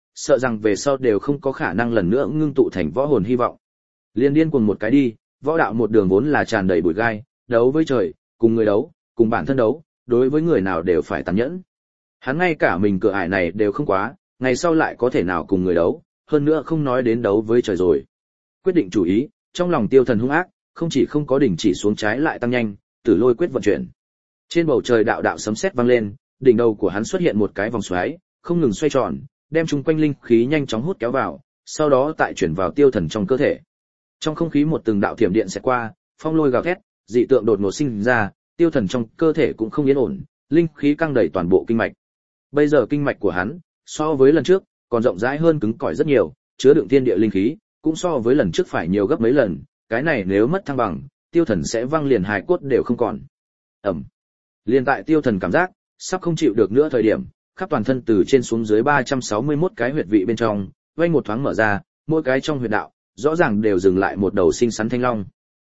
sợ rằng về sau đều không có khả năng lần nữa ngưng tụ thành võ hồn hy vọng. Liên điên cuồng một cái đi, võ đạo một đường vốn là tràn đầy bụi gai, đấu với trời, cùng người đấu, cùng bản thân đấu, đối với người nào đều phải tàn nhẫn. Hắn ngay cả mình cửa ải này đều không quá, ngày sau lại có thể nào cùng người đấu, hơn nữa không nói đến đấu với trời rồi. Quyết định chủ ý, trong lòng Tiêu Thần hung ác, không chỉ không có đình chỉ xuống trái lại tăng nhanh, Tử Lôi quyết vận chuyển. Trên bầu trời đạo đạo sấm sét vang lên, đỉnh đầu của hắn xuất hiện một cái vòng xoáy, không ngừng xoay tròn, đem chung quanh linh khí nhanh chóng hút kéo vào, sau đó tại chuyển vào Tiêu Thần trong cơ thể. Trong không khí một từng đạo thiểm điện sẽ qua, phong lôi gào thét, dị tượng đột ngột sinh ra, Tiêu Thần trong cơ thể cũng không yên ổn, linh khí căng đầy toàn bộ kinh mạch. Bây giờ kinh mạch của hắn, so với lần trước, còn rộng rãi hơn cứng cỏi rất nhiều, chứa đựng thiên địa linh khí, cũng so với lần trước phải nhiều gấp mấy lần, cái này nếu mất thăng bằng, Tiêu Thần sẽ văng liền hài cốt đều không còn. Ầm. Liên tại Tiêu Thần cảm giác sắp không chịu được nữa thời điểm, khắp toàn thân từ trên xuống dưới 361 cái huyệt vị bên trong, vây một thoáng mở ra, mỗi cái trong huyệt đạo, rõ ràng đều dừng lại một đầu xinh xắn thanh long.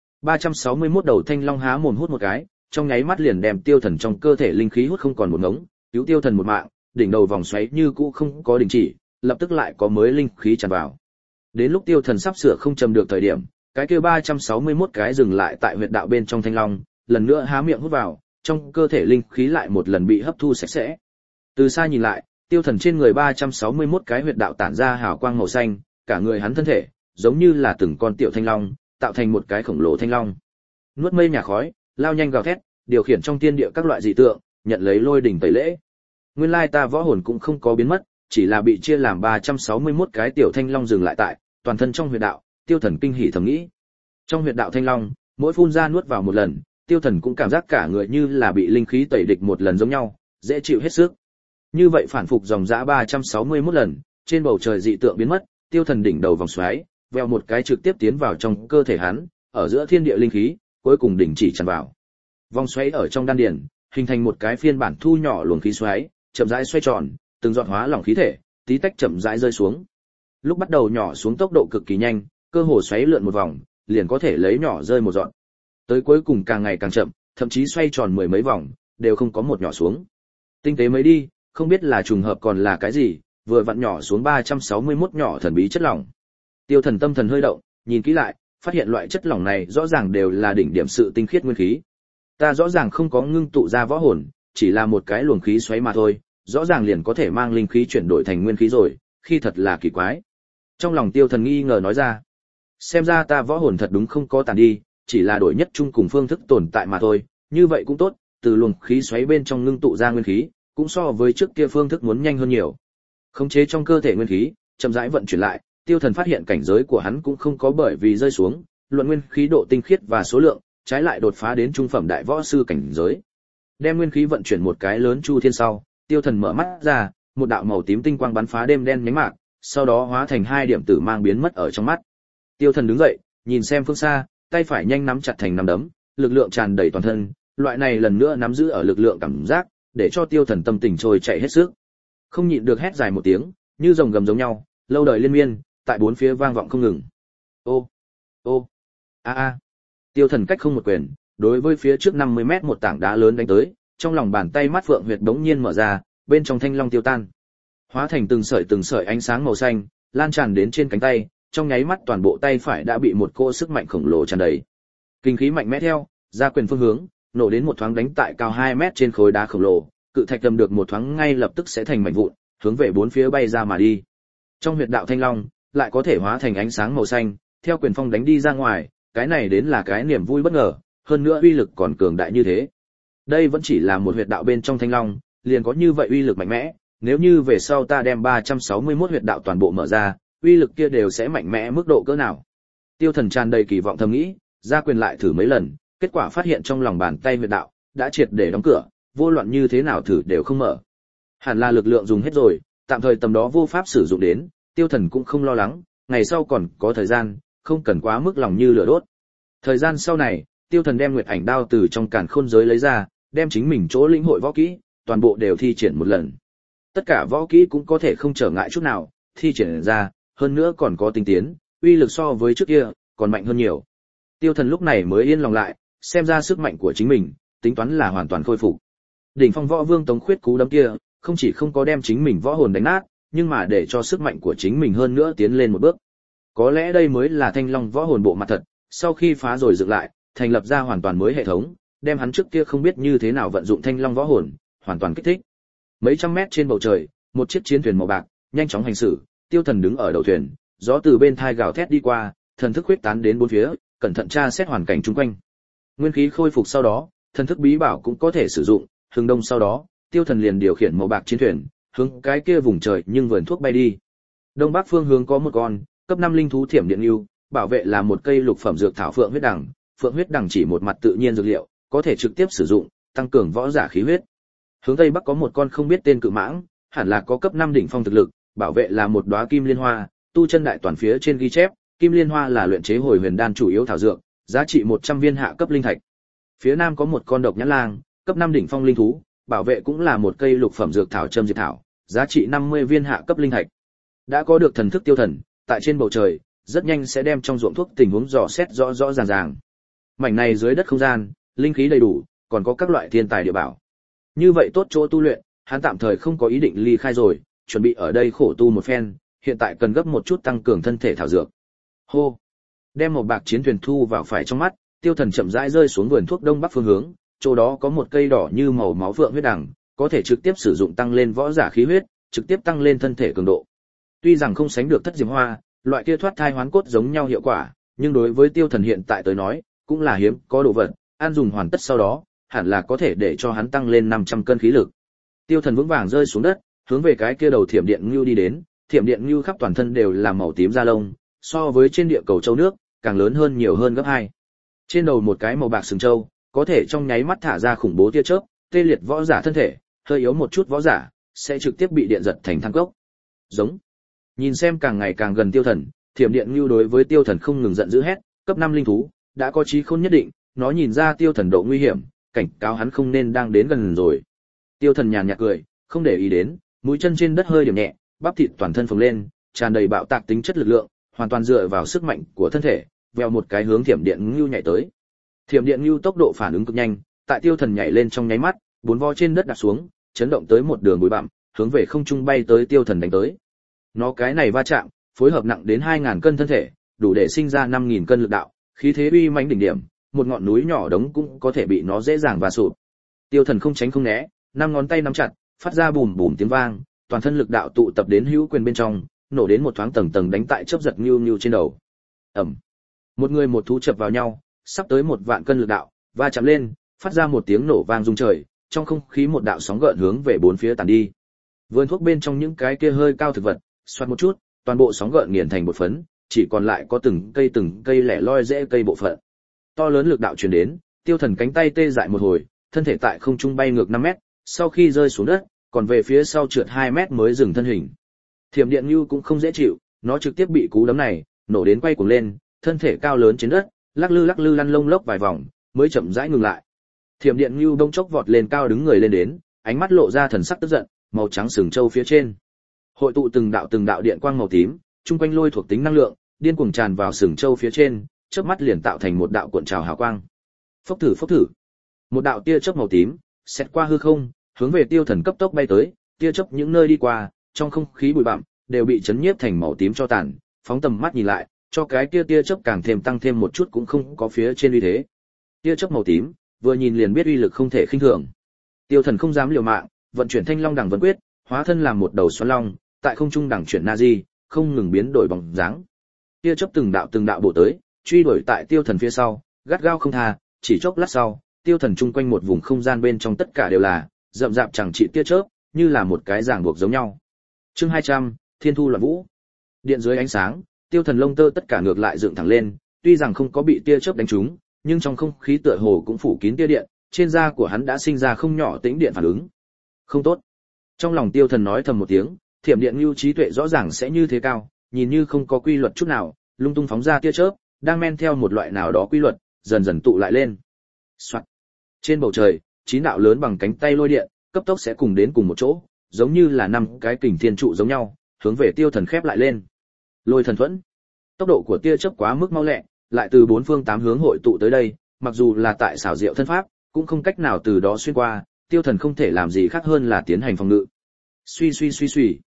361 đầu thanh long há mồm hút một cái, trong nháy mắt liền đem Tiêu Thần trong cơ thể linh khí hút không còn một ngống, cứu Tiêu Thần một mạng, đỉnh đầu vòng xoáy như cũ không có đình chỉ, lập tức lại có mới linh khí tràn vào. Đến lúc Tiêu Thần sắp sửa không chầm được thời điểm, cái kia 361 cái dừng lại tại huyệt đạo bên trong thanh long, lần nữa há miệng hút vào, trong cơ thể linh khí lại một lần bị hấp thu sạch sẽ. Từ xa nhìn lại, Tiêu Thần trên người 361 cái huyệt đạo tản ra hào quang màu xanh, cả người hắn thân thể giống như là từng con tiểu thanh long, tạo thành một cái khổng lồ thanh long. Nuốt mây nhà khói, lao nhanh gào thét, điều khiển trong thiên địa các loại dị tượng, nhận lấy lôi đỉnh tẩy lễ. Nguyên lai ta võ hồn cũng không có biến mất, chỉ là bị chia làm 361 cái tiểu thanh long dừng lại tại toàn thân trong huyệt đạo. Tiêu Thần kinh hỉ thầm nghĩ. Trong huyệt đạo thanh long, mỗi phun ra nuốt vào một lần, Tiêu Thần cũng cảm giác cả người như là bị linh khí tẩy địch một lần giống nhau, dễ chịu hết sức. Như vậy phản phục dòng dã 361 lần, trên bầu trời dị tượng biến mất, Tiêu Thần đỉnh đầu vòng xoáy, vèo một cái trực tiếp tiến vào trong cơ thể hắn, ở giữa thiên địa linh khí, cuối cùng đình chỉ tràn vào. Vòng xoáy ở trong đan điền, hình thành một cái phiên bản thu nhỏ luồng khí xoáy, chậm rãi xoay tròn, từng giọt hóa lỏng khí thể, tí tách chậm rãi rơi xuống. Lúc bắt đầu nhỏ xuống tốc độ cực kỳ nhanh, cơ hồ xoáy lượn một vòng, liền có thể lấy nhỏ rơi một giọt. Tới cuối cùng càng ngày càng chậm, thậm chí xoay tròn mười mấy vòng, đều không có một nhỏ xuống. Tinh tế mới đi, không biết là trùng hợp còn là cái gì, vừa vặn nhỏ xuống 361 nhỏ thần bí chất lỏng. Tiêu Thần tâm thần hơi động, nhìn kỹ lại, phát hiện loại chất lỏng này rõ ràng đều là đỉnh điểm sự tinh khiết nguyên khí. Ta rõ ràng không có ngưng tụ ra võ hồn, chỉ là một cái luồng khí xoáy mà thôi, rõ ràng liền có thể mang linh khí chuyển đổi thành nguyên khí rồi, khi thật là kỳ quái. Trong lòng Tiêu Thần nghi ngờ nói ra, xem ra ta võ hồn thật đúng không có tàn đi, chỉ là đổi nhất chung cùng phương thức tồn tại mà thôi, như vậy cũng tốt, từ luồng khí xoáy bên trong ngưng tụ ra nguyên khí, cũng so với trước kia phương thức muốn nhanh hơn nhiều. Khống chế trong cơ thể nguyên khí, chậm rãi vận chuyển lại, Tiêu Thần phát hiện cảnh giới của hắn cũng không có bởi vì rơi xuống, luận nguyên khí độ tinh khiết và số lượng, trái lại đột phá đến trung phẩm đại võ sư cảnh giới. Đem nguyên khí vận chuyển một cái lớn chu thiên sau, Tiêu Thần mở mắt ra, một đạo màu tím tinh quang bắn phá đêm đen nhánh mạc, sau đó hóa thành hai điểm tử mang biến mất ở trong mắt. Tiêu Thần đứng dậy, nhìn xem phương xa, tay phải nhanh nắm chặt thành nắm đấm, lực lượng tràn đầy toàn thân, loại này lần nữa nắm giữ ở lực lượng cảm giác, để cho Tiêu Thần tâm tình trôi chạy hết sức. Không nhịn được hét dài một tiếng, như rồng gầm giống nhau, lâu đời liên miên, tại bốn phía vang vọng không ngừng. Ô, ô, a a. Tiêu Thần cách không một quyền, đối với phía trước 50 mét một tảng đá lớn đánh tới, trong lòng bàn tay mắt phượng huyệt đống nhiên mở ra, bên trong thanh long tiêu tan, hóa thành từng sợi ánh sáng màu xanh, lan tràn đến trên cánh tay, trong nháy mắt toàn bộ tay phải đã bị một cỗ sức mạnh khổng lồ tràn đầy. Kinh khí mạnh mẽ theo, ra quyền phương hướng, nổ đến một thoáng đánh tại cao 2 mét trên khối đá khổng lồ, cự thạch đâm được một thoáng ngay lập tức sẽ thành mảnh vụn, hướng về bốn phía bay ra mà đi. Trong huyệt đạo thanh long, lại có thể hóa thành ánh sáng màu xanh, theo quyền phong đánh đi ra ngoài, cái này đến là cái niềm vui bất ngờ, hơn nữa uy lực còn cường đại như thế. Đây vẫn chỉ là một huyệt đạo bên trong thanh long, liền có như vậy uy lực mạnh mẽ, nếu như về sau ta đem 361 huyệt đạo toàn bộ mở ra, uy lực kia đều sẽ mạnh mẽ mức độ cỡ nào. Tiêu Thần tràn đầy kỳ vọng thầm nghĩ, ra quyền lại thử mấy lần, kết quả phát hiện trong lòng bàn tay huyệt đạo đã triệt để đóng cửa, vô luận như thế nào thử đều không mở. Hẳn là lực lượng dùng hết rồi, tạm thời tầm đó vô pháp sử dụng đến, Tiêu Thần cũng không lo lắng, ngày sau còn có thời gian, không cần quá mức lòng như lửa đốt. Thời gian sau này, Tiêu Thần đem Nguyệt Ảnh đao từ trong càn khôn giới lấy ra, đem chính mình chỗ lĩnh hội võ kỹ, toàn bộ đều thi triển một lần. Tất cả võ kỹ cũng có thể không trở ngại chút nào, thi triển ra, hơn nữa còn có tinh tiến, uy lực so với trước kia còn mạnh hơn nhiều. Tiêu Thần lúc này mới yên lòng lại, xem ra sức mạnh của chính mình, tính toán là hoàn toàn khôi phục. Đỉnh phong võ vương Tống Khuyết cú đấm kia, không chỉ không có đem chính mình võ hồn đánh nát, nhưng mà để cho sức mạnh của chính mình hơn nữa tiến lên một bước. Có lẽ đây mới là Thanh Long võ hồn bộ mặt thật, sau khi phá rồi dựng lại, thành lập ra hoàn toàn mới hệ thống, đem hắn trước kia không biết như thế nào vận dụng Thanh Long võ hồn, hoàn toàn kích thích. Mấy trăm mét trên bầu trời, một chiếc chiến thuyền màu bạc, nhanh chóng hành xử, Tiêu Thần đứng ở đầu thuyền, gió từ bên thai gào thét đi qua, thần thức huyết tán đến bốn phía, cẩn thận tra xét hoàn cảnh xung quanh. Nguyên khí khôi phục sau đó, thần thức bí bảo cũng có thể sử dụng, hướng đông sau đó, Tiêu Thần liền điều khiển màu bạc chiến thuyền, hướng cái kia vùng trời nhưng vườn thuốc bay đi. Đông bắc phương hướng có một con cấp 5 linh thú thiểm điện lưu, bảo vệ là một cây lục phẩm dược thảo phượng huyết đằng. Phượng huyết đằng chỉ một mặt tự nhiên dược liệu, có thể trực tiếp sử dụng, tăng cường võ giả khí huyết. Hướng tây bắc có một con không biết tên cự mãng, hẳn là có cấp 5 đỉnh phong thực lực, bảo vệ là một đóa kim liên hoa, tu chân đại toàn phía trên ghi chép, kim liên hoa là luyện chế hồi huyền đan chủ yếu thảo dược, giá trị 100 viên hạ cấp linh thạch. Phía nam có một con độc nhãn lang, cấp 5 đỉnh phong linh thú, bảo vệ cũng là một cây lục phẩm dược thảo châm diệt thảo, giá trị 50 viên hạ cấp linh thạch. Đã có được thần thức Tiêu Thần, tại trên bầu trời, rất nhanh sẽ đem trong ruộng thuốc tình huống dò xét rõ rõ ràng ràng. Mảnh này dưới đất không gian, linh khí đầy đủ, còn có các loại thiên tài địa bảo. Như vậy tốt chỗ tu luyện, hắn tạm thời không có ý định ly khai rồi, chuẩn bị ở đây khổ tu một phen, hiện tại cần gấp một chút tăng cường thân thể thảo dược. Hô, đem một bạc chiến thuyền thu vào phải trong mắt, Tiêu Thần chậm rãi rơi xuống vườn thuốc đông bắc phương hướng, chỗ đó có một cây đỏ như màu máu phượng huyết đằng, có thể trực tiếp sử dụng tăng lên võ giả khí huyết, trực tiếp tăng lên thân thể cường độ. Tuy rằng không sánh được thất diệp hoa, loại kia thoát thai hoán cốt giống nhau hiệu quả, nhưng đối với Tiêu Thần hiện tại tới nói, cũng là hiếm có đồ vật, ăn dùng hoàn tất sau đó, hẳn là có thể để cho hắn tăng lên 500 cân khí lực. Tiêu Thần vững vàng rơi xuống đất, hướng về cái kia đầu thiểm điện ngưu đi đến, thiểm điện ngưu khắp toàn thân đều là màu tím da lông, so với trên địa cầu châu nước, càng lớn hơn nhiều hơn gấp 2. Trên đầu một cái màu bạc sừng châu, có thể trong nháy mắt thả ra khủng bố tia chớp, tê liệt võ giả thân thể, hơi yếu một chút võ giả sẽ trực tiếp bị điện giật thành than cốc. Giống. Nhìn xem càng ngày càng gần Tiêu Thần, thiểm điện ngưu đối với Tiêu Thần không ngừng giận dữ hét, cấp 5 linh thú, đã có trí khôn nhất định, nó nhìn ra Tiêu Thần độ nguy hiểm, cảnh cáo hắn không nên đang đến gần rồi. Tiêu Thần nhàn nhạt cười, không để ý đến, mũi chân trên đất hơi điểm nhẹ, bắp thịt toàn thân phồng lên, tràn đầy bạo tạc tính chất lực lượng, hoàn toàn dựa vào sức mạnh của thân thể, vèo một cái hướng thiểm điện ngưu nhảy tới. Thiểm điện ngưu tốc độ phản ứng cực nhanh, tại Tiêu Thần nhảy lên trong nháy mắt, bốn vo trên đất đạp xuống, chấn động tới một đường bụi bặm, hướng về không trung bay tới Tiêu Thần đánh tới. Nó cái này va chạm, phối hợp nặng đến 2000 cân thân thể, đủ để sinh ra 5000 cân lực đạo, khí thế uy mãnh đỉnh điểm, một ngọn núi nhỏ đống cũng có thể bị nó dễ dàng va sụp. Tiêu Thần không tránh không né, năm ngón tay nắm chặt, phát ra bùm bùm tiếng vang, toàn thân lực đạo tụ tập đến hữu quyền bên trong, nổ đến một thoáng tầng tầng đánh tại chớp giật nhưu nhưu trên đầu. Ầm. Một người một thú chập vào nhau, sắp tới 1 vạn cân lực đạo, va chạm lên, phát ra một tiếng nổ vang rung trời, trong không khí một đạo sóng gợn hướng về bốn phía tản đi. Vườn thuốc bên trong những cái kia hơi cao thực vật, xoát một chút, toàn bộ sóng gợn nghiền thành một phấn, chỉ còn lại có từng cây lẻ loi rễ cây bộ phận. To lớn lực đạo truyền đến, Tiêu Thần cánh tay tê dại một hồi, thân thể tại không trung bay ngược 5 mét, sau khi rơi xuống đất, còn về phía sau trượt 2 mét mới dừng thân hình. Thiểm điện Nưu cũng không dễ chịu, nó trực tiếp bị cú đấm này nổ đến quay cuồng lên, thân thể cao lớn trên đất, lắc lư lăn lông lốc vài vòng, mới chậm rãi ngừng lại. Thiểm điện Nưu bỗng chốc vọt lên cao đứng người lên đến, ánh mắt lộ ra thần sắc tức giận, màu trắng sừng trâu phía trên hội tụ từng đạo điện quang màu tím, chung quanh lôi thuộc tính năng lượng, điên cuồng tràn vào sừng trâu phía trên, chớp mắt liền tạo thành một đạo cuộn trào hào quang. Phốc thử. Một đạo tia chớp màu tím xẹt qua hư không, hướng về Tiêu Thần cấp tốc bay tới, tia chớp những nơi đi qua, trong không khí bụi bặm đều bị chấn nhiếp thành màu tím cho tàn, phóng tầm mắt nhìn lại, cho cái tia chớp càng thêm tăng thêm một chút cũng không có phía trên uy thế. Tia chớp màu tím, vừa nhìn liền biết uy lực không thể khinh thường. Tiêu Thần không dám liều mạng, vận chuyển Thanh Long Đằng Vân Quyết, hóa thân làm một đầu xoắn long, tại không trung đằng chuyển Nazi, không ngừng biến đổi bóng dáng. Tia chớp từng đạo bổ tới, truy đuổi tại Tiêu Thần phía sau, gắt gao không tha, chỉ chốc lát sau, Tiêu Thần chung quanh một vùng không gian bên trong tất cả đều là rậm rạp chẳng trị tia chớp, như là một cái ràng buộc giống nhau. Chương 200, Thiên Thu Loạn Vũ. Điện dưới ánh sáng, Tiêu Thần lông tơ tất cả ngược lại dựng thẳng lên, tuy rằng không có bị tia chớp đánh trúng, nhưng trong không khí tựa hồ cũng phủ kín tia điện, trên da của hắn đã sinh ra không nhỏ tĩnh điện phản ứng. Không tốt. Trong lòng Tiêu Thần nói thầm một tiếng, thiểm điện lưu trí tuệ rõ ràng sẽ như thế cao, nhìn như không có quy luật chút nào, lung tung phóng ra tia chớp, đang men theo một loại nào đó quy luật, dần dần tụ lại lên. Soạt. Trên bầu trời, 9 đạo lớn bằng cánh tay lôi điện, cấp tốc sẽ cùng đến cùng một chỗ, giống như là 5 cái kình thiên trụ giống nhau, hướng về Tiêu Thần khép lại lên. Lôi thần thuẫn. Tốc độ của tia chớp quá mức mau lẹ, lại từ 4 phương 8 hướng hội tụ tới đây, mặc dù là tại xảo diệu thân pháp, cũng không cách nào từ đó xuyên qua, Tiêu Thần không thể làm gì khác hơn là tiến hành phòng ngự. Suy.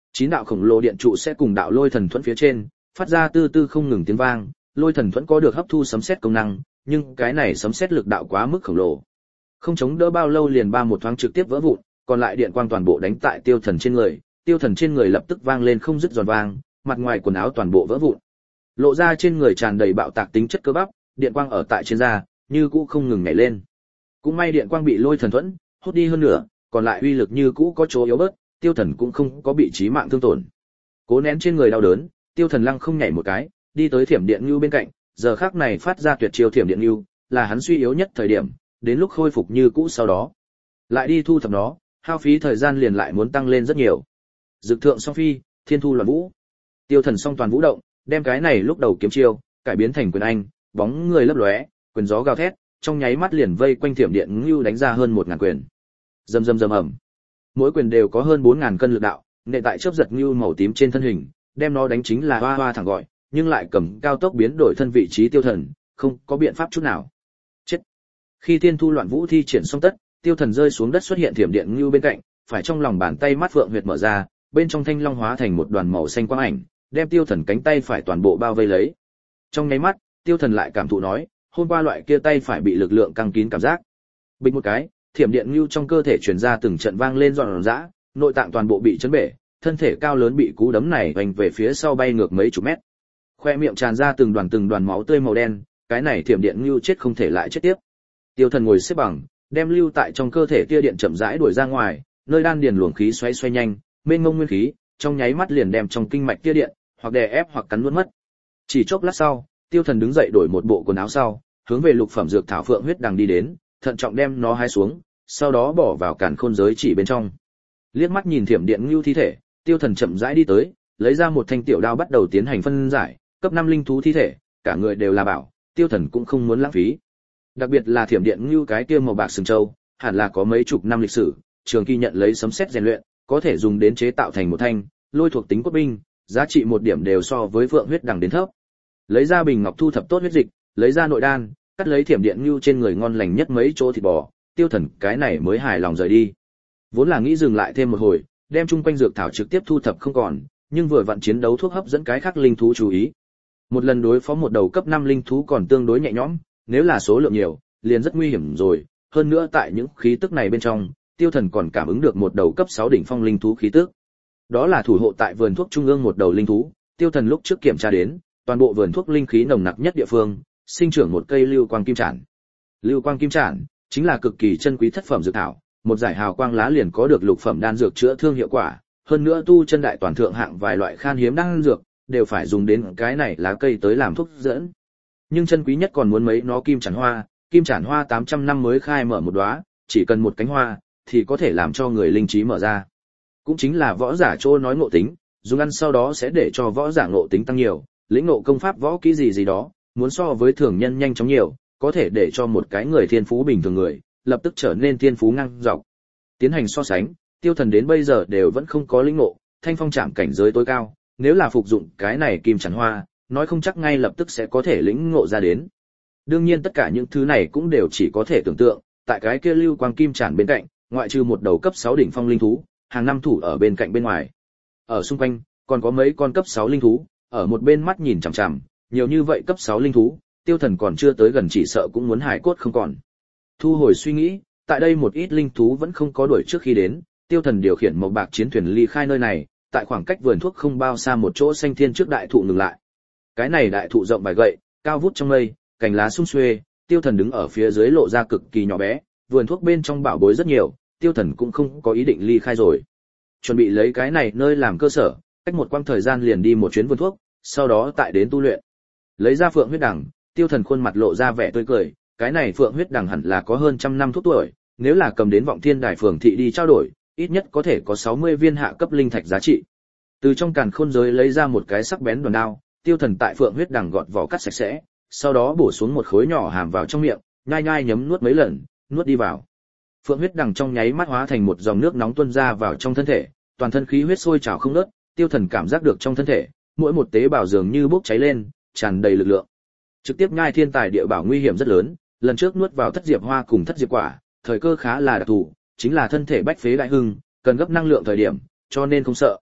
Chín đạo khổng lồ điện trụ sẽ cùng đạo lôi thần thuẫn phía trên, phát ra tư tư không ngừng tiếng vang, lôi thần thuẫn có được hấp thu sấm sét công năng, nhưng cái này sấm sét lực đạo quá mức khổng lồ. Không chống đỡ bao lâu liền ba một thoáng trực tiếp vỡ vụn, còn lại điện quang toàn bộ đánh tại Tiêu Thần trên người, Tiêu Thần trên người lập tức vang lên không dứt giòn vang, mặt ngoài quần áo toàn bộ vỡ vụn. Lộ ra trên người tràn đầy bạo tạc tính chất cơ bắp, điện quang ở tại trên da, như cũ không ngừng nhảy lên. Cũng may điện quang bị lôi thần thuẫn hút đi hơn nửa, còn lại uy lực như cũ có chỗ yếu bớt, Tiêu Thần cũng không có bị chí mạng thương tổn. Cố nén trên người đau đớn, Tiêu Thần lăng không nhảy một cái, đi tới Thiểm Điện Nưu bên cạnh, giờ khắc này phát ra tuyệt chiêu Thiểm Điện Nưu, là hắn suy yếu nhất thời điểm, đến lúc khôi phục như cũ sau đó, lại đi thu thập nó, hao phí thời gian liền lại muốn tăng lên rất nhiều. Dực thượng song phi, thiên thu loạn vũ. Tiêu Thần song toàn vũ động, đem cái này lúc đầu kiếm chiêu cải biến thành quyền anh, bóng người lấp lóe, quyền gió gào thét, trong nháy mắt liền vây quanh Thiểm Điện Nưu đánh ra hơn 1000 quyền. Rầm rầm rầm ầm. Mỗi quyền đều có hơn 4000 cân lực đạo, nện tại chớp giật Nưu màu tím trên thân hình, đem nó đánh chính là hoa hoa thẳng gọi, nhưng lại cầm cao tốc biến đổi thân vị trí Tiêu Thần, không có biện pháp chút nào. Chết. Khi thiên thu loạn vũ thi triển xong tất, Tiêu Thần rơi xuống đất xuất hiện Thiểm Điện Nưu bên cạnh, phải trong lòng bàn tay mắt phượng huyệt mở ra, bên trong thanh long hóa thành một đoàn màu xanh quang ảnh, đem Tiêu Thần cánh tay phải toàn bộ bao vây lấy. Trong nháy mắt, Tiêu Thần lại cảm thụ nói, hôm qua loại kia tay phải bị lực lượng căng kín cảm giác. Bình một cái, Thiểm Điện Nưu trong cơ thể truyền ra từng trận vang lên giòn giã, nội tạng toàn bộ bị chấn bể, thân thể cao lớn bị cú đấm này vành về phía sau bay ngược mấy chục mét. Khoe miệng tràn ra từng đoàn máu tươi màu đen, cái này Thiểm Điện Nưu chết không thể lại chết tiếp. Tiêu Thần ngồi xếp bằng, đem lưu tại trong cơ thể tia điện chậm rãi đuổi ra ngoài, nơi đan điền luồng khí xoay xoay nhanh, mênh mông nguyên khí, trong nháy mắt liền đem trong kinh mạch tia điện, hoặc đè ép hoặc cắn nuốt mất. Chỉ chốc lát sau, Tiêu Thần đứng dậy đổi một bộ quần áo sau, hướng về lục phẩm dược thảo phượng huyết đằng đi đến, thận trọng đem nó hái xuống, sau đó bỏ vào càn khôn giới chỉ bên trong. Liếc mắt nhìn Thiểm Điện Nưu thi thể, Tiêu Thần chậm rãi đi tới, lấy ra một thanh tiểu đao bắt đầu tiến hành phân giải, cấp 5 linh thú thi thể, cả người đều là bảo, Tiêu Thần cũng không muốn lãng phí. Đặc biệt là Thiểm Điện Nưu cái kia màu bạc sừng châu, hẳn là có mấy chục năm lịch sử, trường kỳ nhận lấy sấm sét rèn luyện, có thể dùng đến chế tạo thành một thanh lôi thuộc tính cốt binh, giá trị một điểm đều so với phượng huyết đằng đến thấp. Lấy ra bình ngọc thu thập tốt huyết dịch, lấy ra nội đan, cắt lấy Thiểm Điện Nưu trên người ngon lành nhất mấy chỗ thịt bò, Tiêu Thần cái này mới hài lòng rời đi. Vốn là nghĩ dừng lại thêm một hồi, đem chung quanh dược thảo trực tiếp thu thập không còn, nhưng vừa vặn chiến đấu thuốc hấp dẫn cái khác linh thú chú ý. Một lần đối phó một đầu cấp 5 linh thú còn tương đối nhẹ nhõm, nếu là số lượng nhiều, liền rất nguy hiểm rồi, hơn nữa tại những khí tức này bên trong, Tiêu Thần còn cảm ứng được một đầu cấp 6 đỉnh phong linh thú khí tức. Đó là thủ hộ tại vườn thuốc trung ương một đầu linh thú, Tiêu Thần lúc trước kiểm tra đến, toàn bộ vườn thuốc linh khí nồng nặc nhất địa phương, sinh trưởng một cây lưu quang kim trản. Lưu quang kim trản chính là cực kỳ chân quý thất phẩm dược thảo, một giải hào quang lá liền có được lục phẩm đan dược chữa thương hiệu quả, hơn nữa tu chân đại toàn thượng hạng vài loại khan hiếm đan dược, đều phải dùng đến cái này lá cây tới làm thuốc dẫn. Nhưng chân quý nhất còn muốn mấy nó kim chản hoa 800 năm mới khai mở một đóa, chỉ cần một cánh hoa thì có thể làm cho người linh trí mở ra. Cũng chính là võ giả chỗ nói ngộ tính, dùng ăn sau đó sẽ để cho võ giả ngộ tính tăng nhiều, lĩnh ngộ công pháp võ kỹ gì đó, muốn so với thường nhân nhanh chóng nhiều, có thể để cho một cái người thiên phú bình thường người lập tức trở nên thiên phú ngang dọc. Tiến hành so sánh, Tiêu Thần đến bây giờ đều vẫn không có lĩnh ngộ thanh phong trảm cảnh giới tối cao, nếu là phục dụng cái này kim chản hoa, nói không chắc ngay lập tức sẽ có thể lĩnh ngộ ra đến. Đương nhiên tất cả những thứ này cũng đều chỉ có thể tưởng tượng, tại cái kia lưu quang kim chản bên cạnh, ngoại trừ một đầu cấp 6 đỉnh phong linh thú, hàng năm thủ ở bên cạnh bên ngoài. Ở xung quanh, còn có mấy con cấp 6 linh thú, ở một bên mắt nhìn chằm chằm, nhiều như vậy cấp 6 linh thú, Tiêu Thần còn chưa tới gần chỉ sợ cũng muốn hải cốt không còn. Thu hồi suy nghĩ, tại đây một ít linh thú vẫn không có đuổi trước khi đến, Tiêu Thần điều khiển màu bạc chiến thuyền ly khai nơi này, tại khoảng cách vườn thuốc không bao xa một chỗ xanh thiên trước đại thụ ngừng lại. Cái này đại thụ rộng vài gậy, cao vút trong mây, cành lá sum xuê, Tiêu Thần đứng ở phía dưới lộ ra cực kỳ nhỏ bé, vườn thuốc bên trong bảo bối rất nhiều, Tiêu Thần cũng không có ý định ly khai rồi. Chuẩn bị lấy cái này nơi làm cơ sở, cách một quãng thời gian liền đi một chuyến vườn thuốc, sau đó tại đến tu luyện. Lấy ra phượng huyết đằng, Tiêu Thần khuôn mặt lộ ra vẻ tươi cười, cái này phượng huyết đằng hẳn là có hơn trăm năm thuốc tuổi, nếu là cầm đến Vọng Thiên Đài phường thị đi trao đổi, ít nhất có thể có 60 viên hạ cấp linh thạch giá trị. Từ trong càn khôn giới lấy ra một cái sắc bén đoàn đao, Tiêu Thần tại phượng huyết đằng gọt vỏ cắt sạch sẽ, sau đó bổ xuống một khối nhỏ hàm vào trong miệng, nhai nhai nhấm nuốt mấy lần, nuốt đi vào. Phượng huyết đằng trong nháy mắt hóa thành một dòng nước nóng tuôn ra vào trong thân thể, toàn thân khí huyết sôi trào không ngớt, Tiêu Thần cảm giác được trong thân thể, mỗi một tế bào dường như bốc cháy lên, tràn đầy lực lượng. Trực tiếp nhai thiên tài địa bảo nguy hiểm rất lớn, lần trước nuốt vào thất diệp hoa cùng thất diệp quả, thời cơ khá là đặc thù, chính là thân thể bách phế đại hưng, cần gấp năng lượng thời điểm, cho nên không sợ.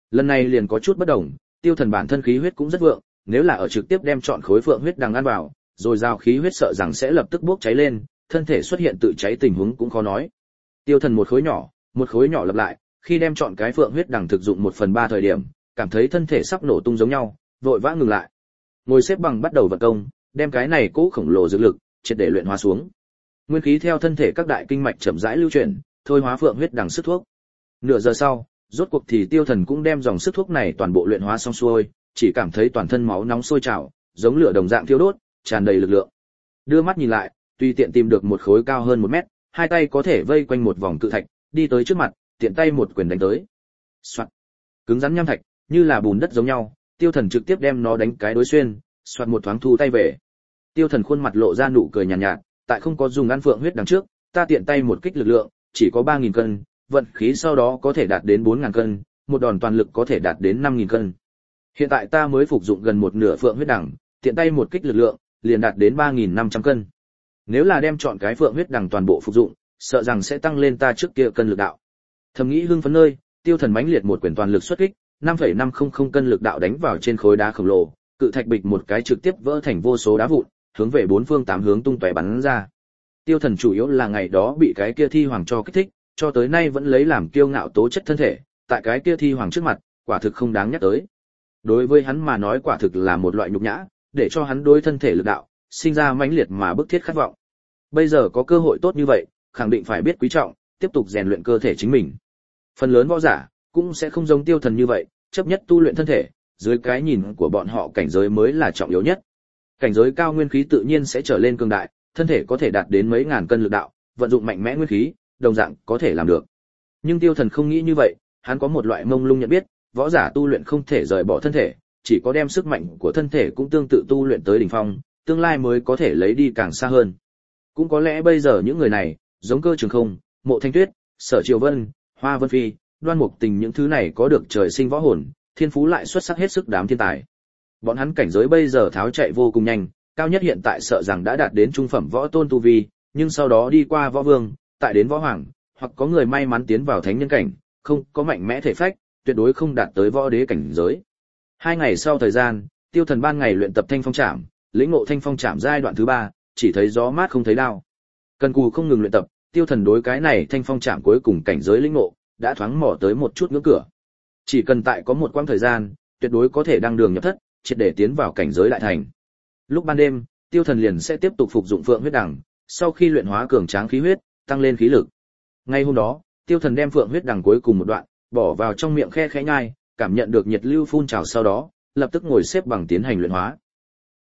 Lần này liền có chút bất đồng, Tiêu Thần bản thân khí huyết cũng rất vượng, nếu là ở trực tiếp đem chọn khối phượng huyết đằng ăn vào, rồi giao khí huyết sợ rằng sẽ lập tức bốc cháy lên, thân thể xuất hiện tự cháy tình huống cũng khó nói. Tiêu Thần một khối nhỏ lặp lại, khi đem chọn cái phượng huyết đằng thực dụng 1/3 thời điểm, cảm thấy thân thể sắp nổ tung giống nhau, vội vã ngừng lại. Ngồi xếp bằng bắt đầu vận công, đem cái này cỗ khổng lồ dược lực triệt để luyện hóa xuống. Nguyên khí theo thân thể các đại kinh mạch chậm rãi lưu chuyển, thôi hóa phượng huyết đằng sức thuốc. Nửa giờ sau, rốt cuộc thì Tiêu Thần cũng đem dòng sức thuốc này toàn bộ luyện hóa xong xuôi, chỉ cảm thấy toàn thân máu nóng sôi trào, giống lửa đồng dạng thiêu đốt, tràn đầy lực lượng. Đưa mắt nhìn lại, tùy tiện tìm được một khối cao hơn 1 mét, hai tay có thể vây quanh một vòng cự thạch, đi tới trước mặt, tiện tay một quyền đánh tới. Soạt. Cứng rắn nham thạch, như là bùn đất giống nhau, Tiêu Thần trực tiếp đem nó đánh cái đối xuyên, soạt một thoáng thu tay về. Tiêu Thần khuôn mặt lộ ra nụ cười nhàn nhạt, tại không có dùng ăn phượng huyết đằng trước, ta tiện tay một kích lực lượng, chỉ có 3000 cân, vận khí sau đó có thể đạt đến 4000 cân, một đòn toàn lực có thể đạt đến 5000 cân. Hiện tại ta mới phục dụng gần một nửa phượng huyết đằng, tiện tay một kích lực lượng, liền đạt đến 3500 cân. Nếu là đem chọn cái phượng huyết đằng toàn bộ phục dụng, sợ rằng sẽ tăng lên ta trước kia cân lực đạo. Thầm nghĩ hưng phấn nơi, Tiêu Thần mãnh liệt một quyền toàn lực xuất kích, 5,500 cân lực đạo đánh vào trên khối đá khổng lồ, cự thạch bịch một cái trực tiếp vỡ thành vô số đá vụn, hướng về bốn phương tám hướng tung tóe bắn ra. Tiêu Thần chủ yếu là ngày đó bị cái kia thi hoàng cho kích thích, cho tới nay vẫn lấy làm kiêu ngạo tố chất thân thể, tại cái kia thi hoàng trước mặt, quả thực không đáng nhắc tới. Đối với hắn mà nói quả thực là một loại nhục nhã, để cho hắn đối thân thể lực đạo sinh ra mãnh liệt mà bức thiết khát vọng. Bây giờ có cơ hội tốt như vậy, khẳng định phải biết quý trọng, tiếp tục rèn luyện cơ thể chính mình. Phần lớn võ giả cũng sẽ không giống Tiêu Thần như vậy, chấp nhất tu luyện thân thể, dưới cái nhìn của bọn họ cảnh giới mới là trọng yếu nhất. Cảnh giới cao nguyên khí tự nhiên sẽ trở lên cường đại, thân thể có thể đạt đến mấy ngàn cân lực đạo, vận dụng mạnh mẽ nguyên khí, đồng dạng có thể làm được. Nhưng Tiêu Thần không nghĩ như vậy, hắn có một loại mông lung nhận biết, võ giả tu luyện không thể rời bỏ thân thể, chỉ có đem sức mạnh của thân thể cũng tương tự tu luyện tới đỉnh phong, tương lai mới có thể lấy đi càng xa hơn. Cũng có lẽ bây giờ những người này, giống Cơ Trường Không, Mộ Thanh Tuyết, Sở Triều Vân, Hoa Vân Phi, Đoan Mục Tình những thứ này có được trời sinh võ hồn, thiên phú lại xuất sắc hết sức đám thiên tài. Bọn hắn cảnh giới bây giờ tháo chạy vô cùng nhanh, cao nhất hiện tại sợ rằng đã đạt đến trung phẩm võ tôn tu vi, nhưng sau đó đi qua võ vương, tại đến võ hoàng, hoặc có người may mắn tiến vào thánh nhân cảnh, không có mạnh mẽ thể phách, tuyệt đối không đạt tới võ đế cảnh giới. 2 ngày sau thời gian, Tiêu Thần ban ngày luyện tập Thanh Phong Trảm, lĩnh ngộ Thanh Phong Trảm giai đoạn thứ 3, chỉ thấy gió mát không thấy đao. Cần cù không ngừng luyện tập, Tiêu Thần đối cái này Thanh Phong Trảm cuối cùng cảnh giới lĩnh ngộ đã thoáng mò tới một chút ngưỡng cửa. Chỉ cần tại có một quãng thời gian, tuyệt đối có thể đăng đường nhập thất, triệt để tiến vào cảnh giới đại thành. Lúc ban đêm, Tiêu Thần liền sẽ tiếp tục phục dụng phượng huyết đằng, sau khi luyện hóa cường tráng khí huyết, tăng lên khí lực. Ngay hôm đó, Tiêu Thần đem phượng huyết đằng cuối cùng một đoạn bỏ vào trong miệng khe khẽ nhai, cảm nhận được nhiệt lưu phun trào sau đó, lập tức ngồi xếp bằng tiến hành luyện hóa.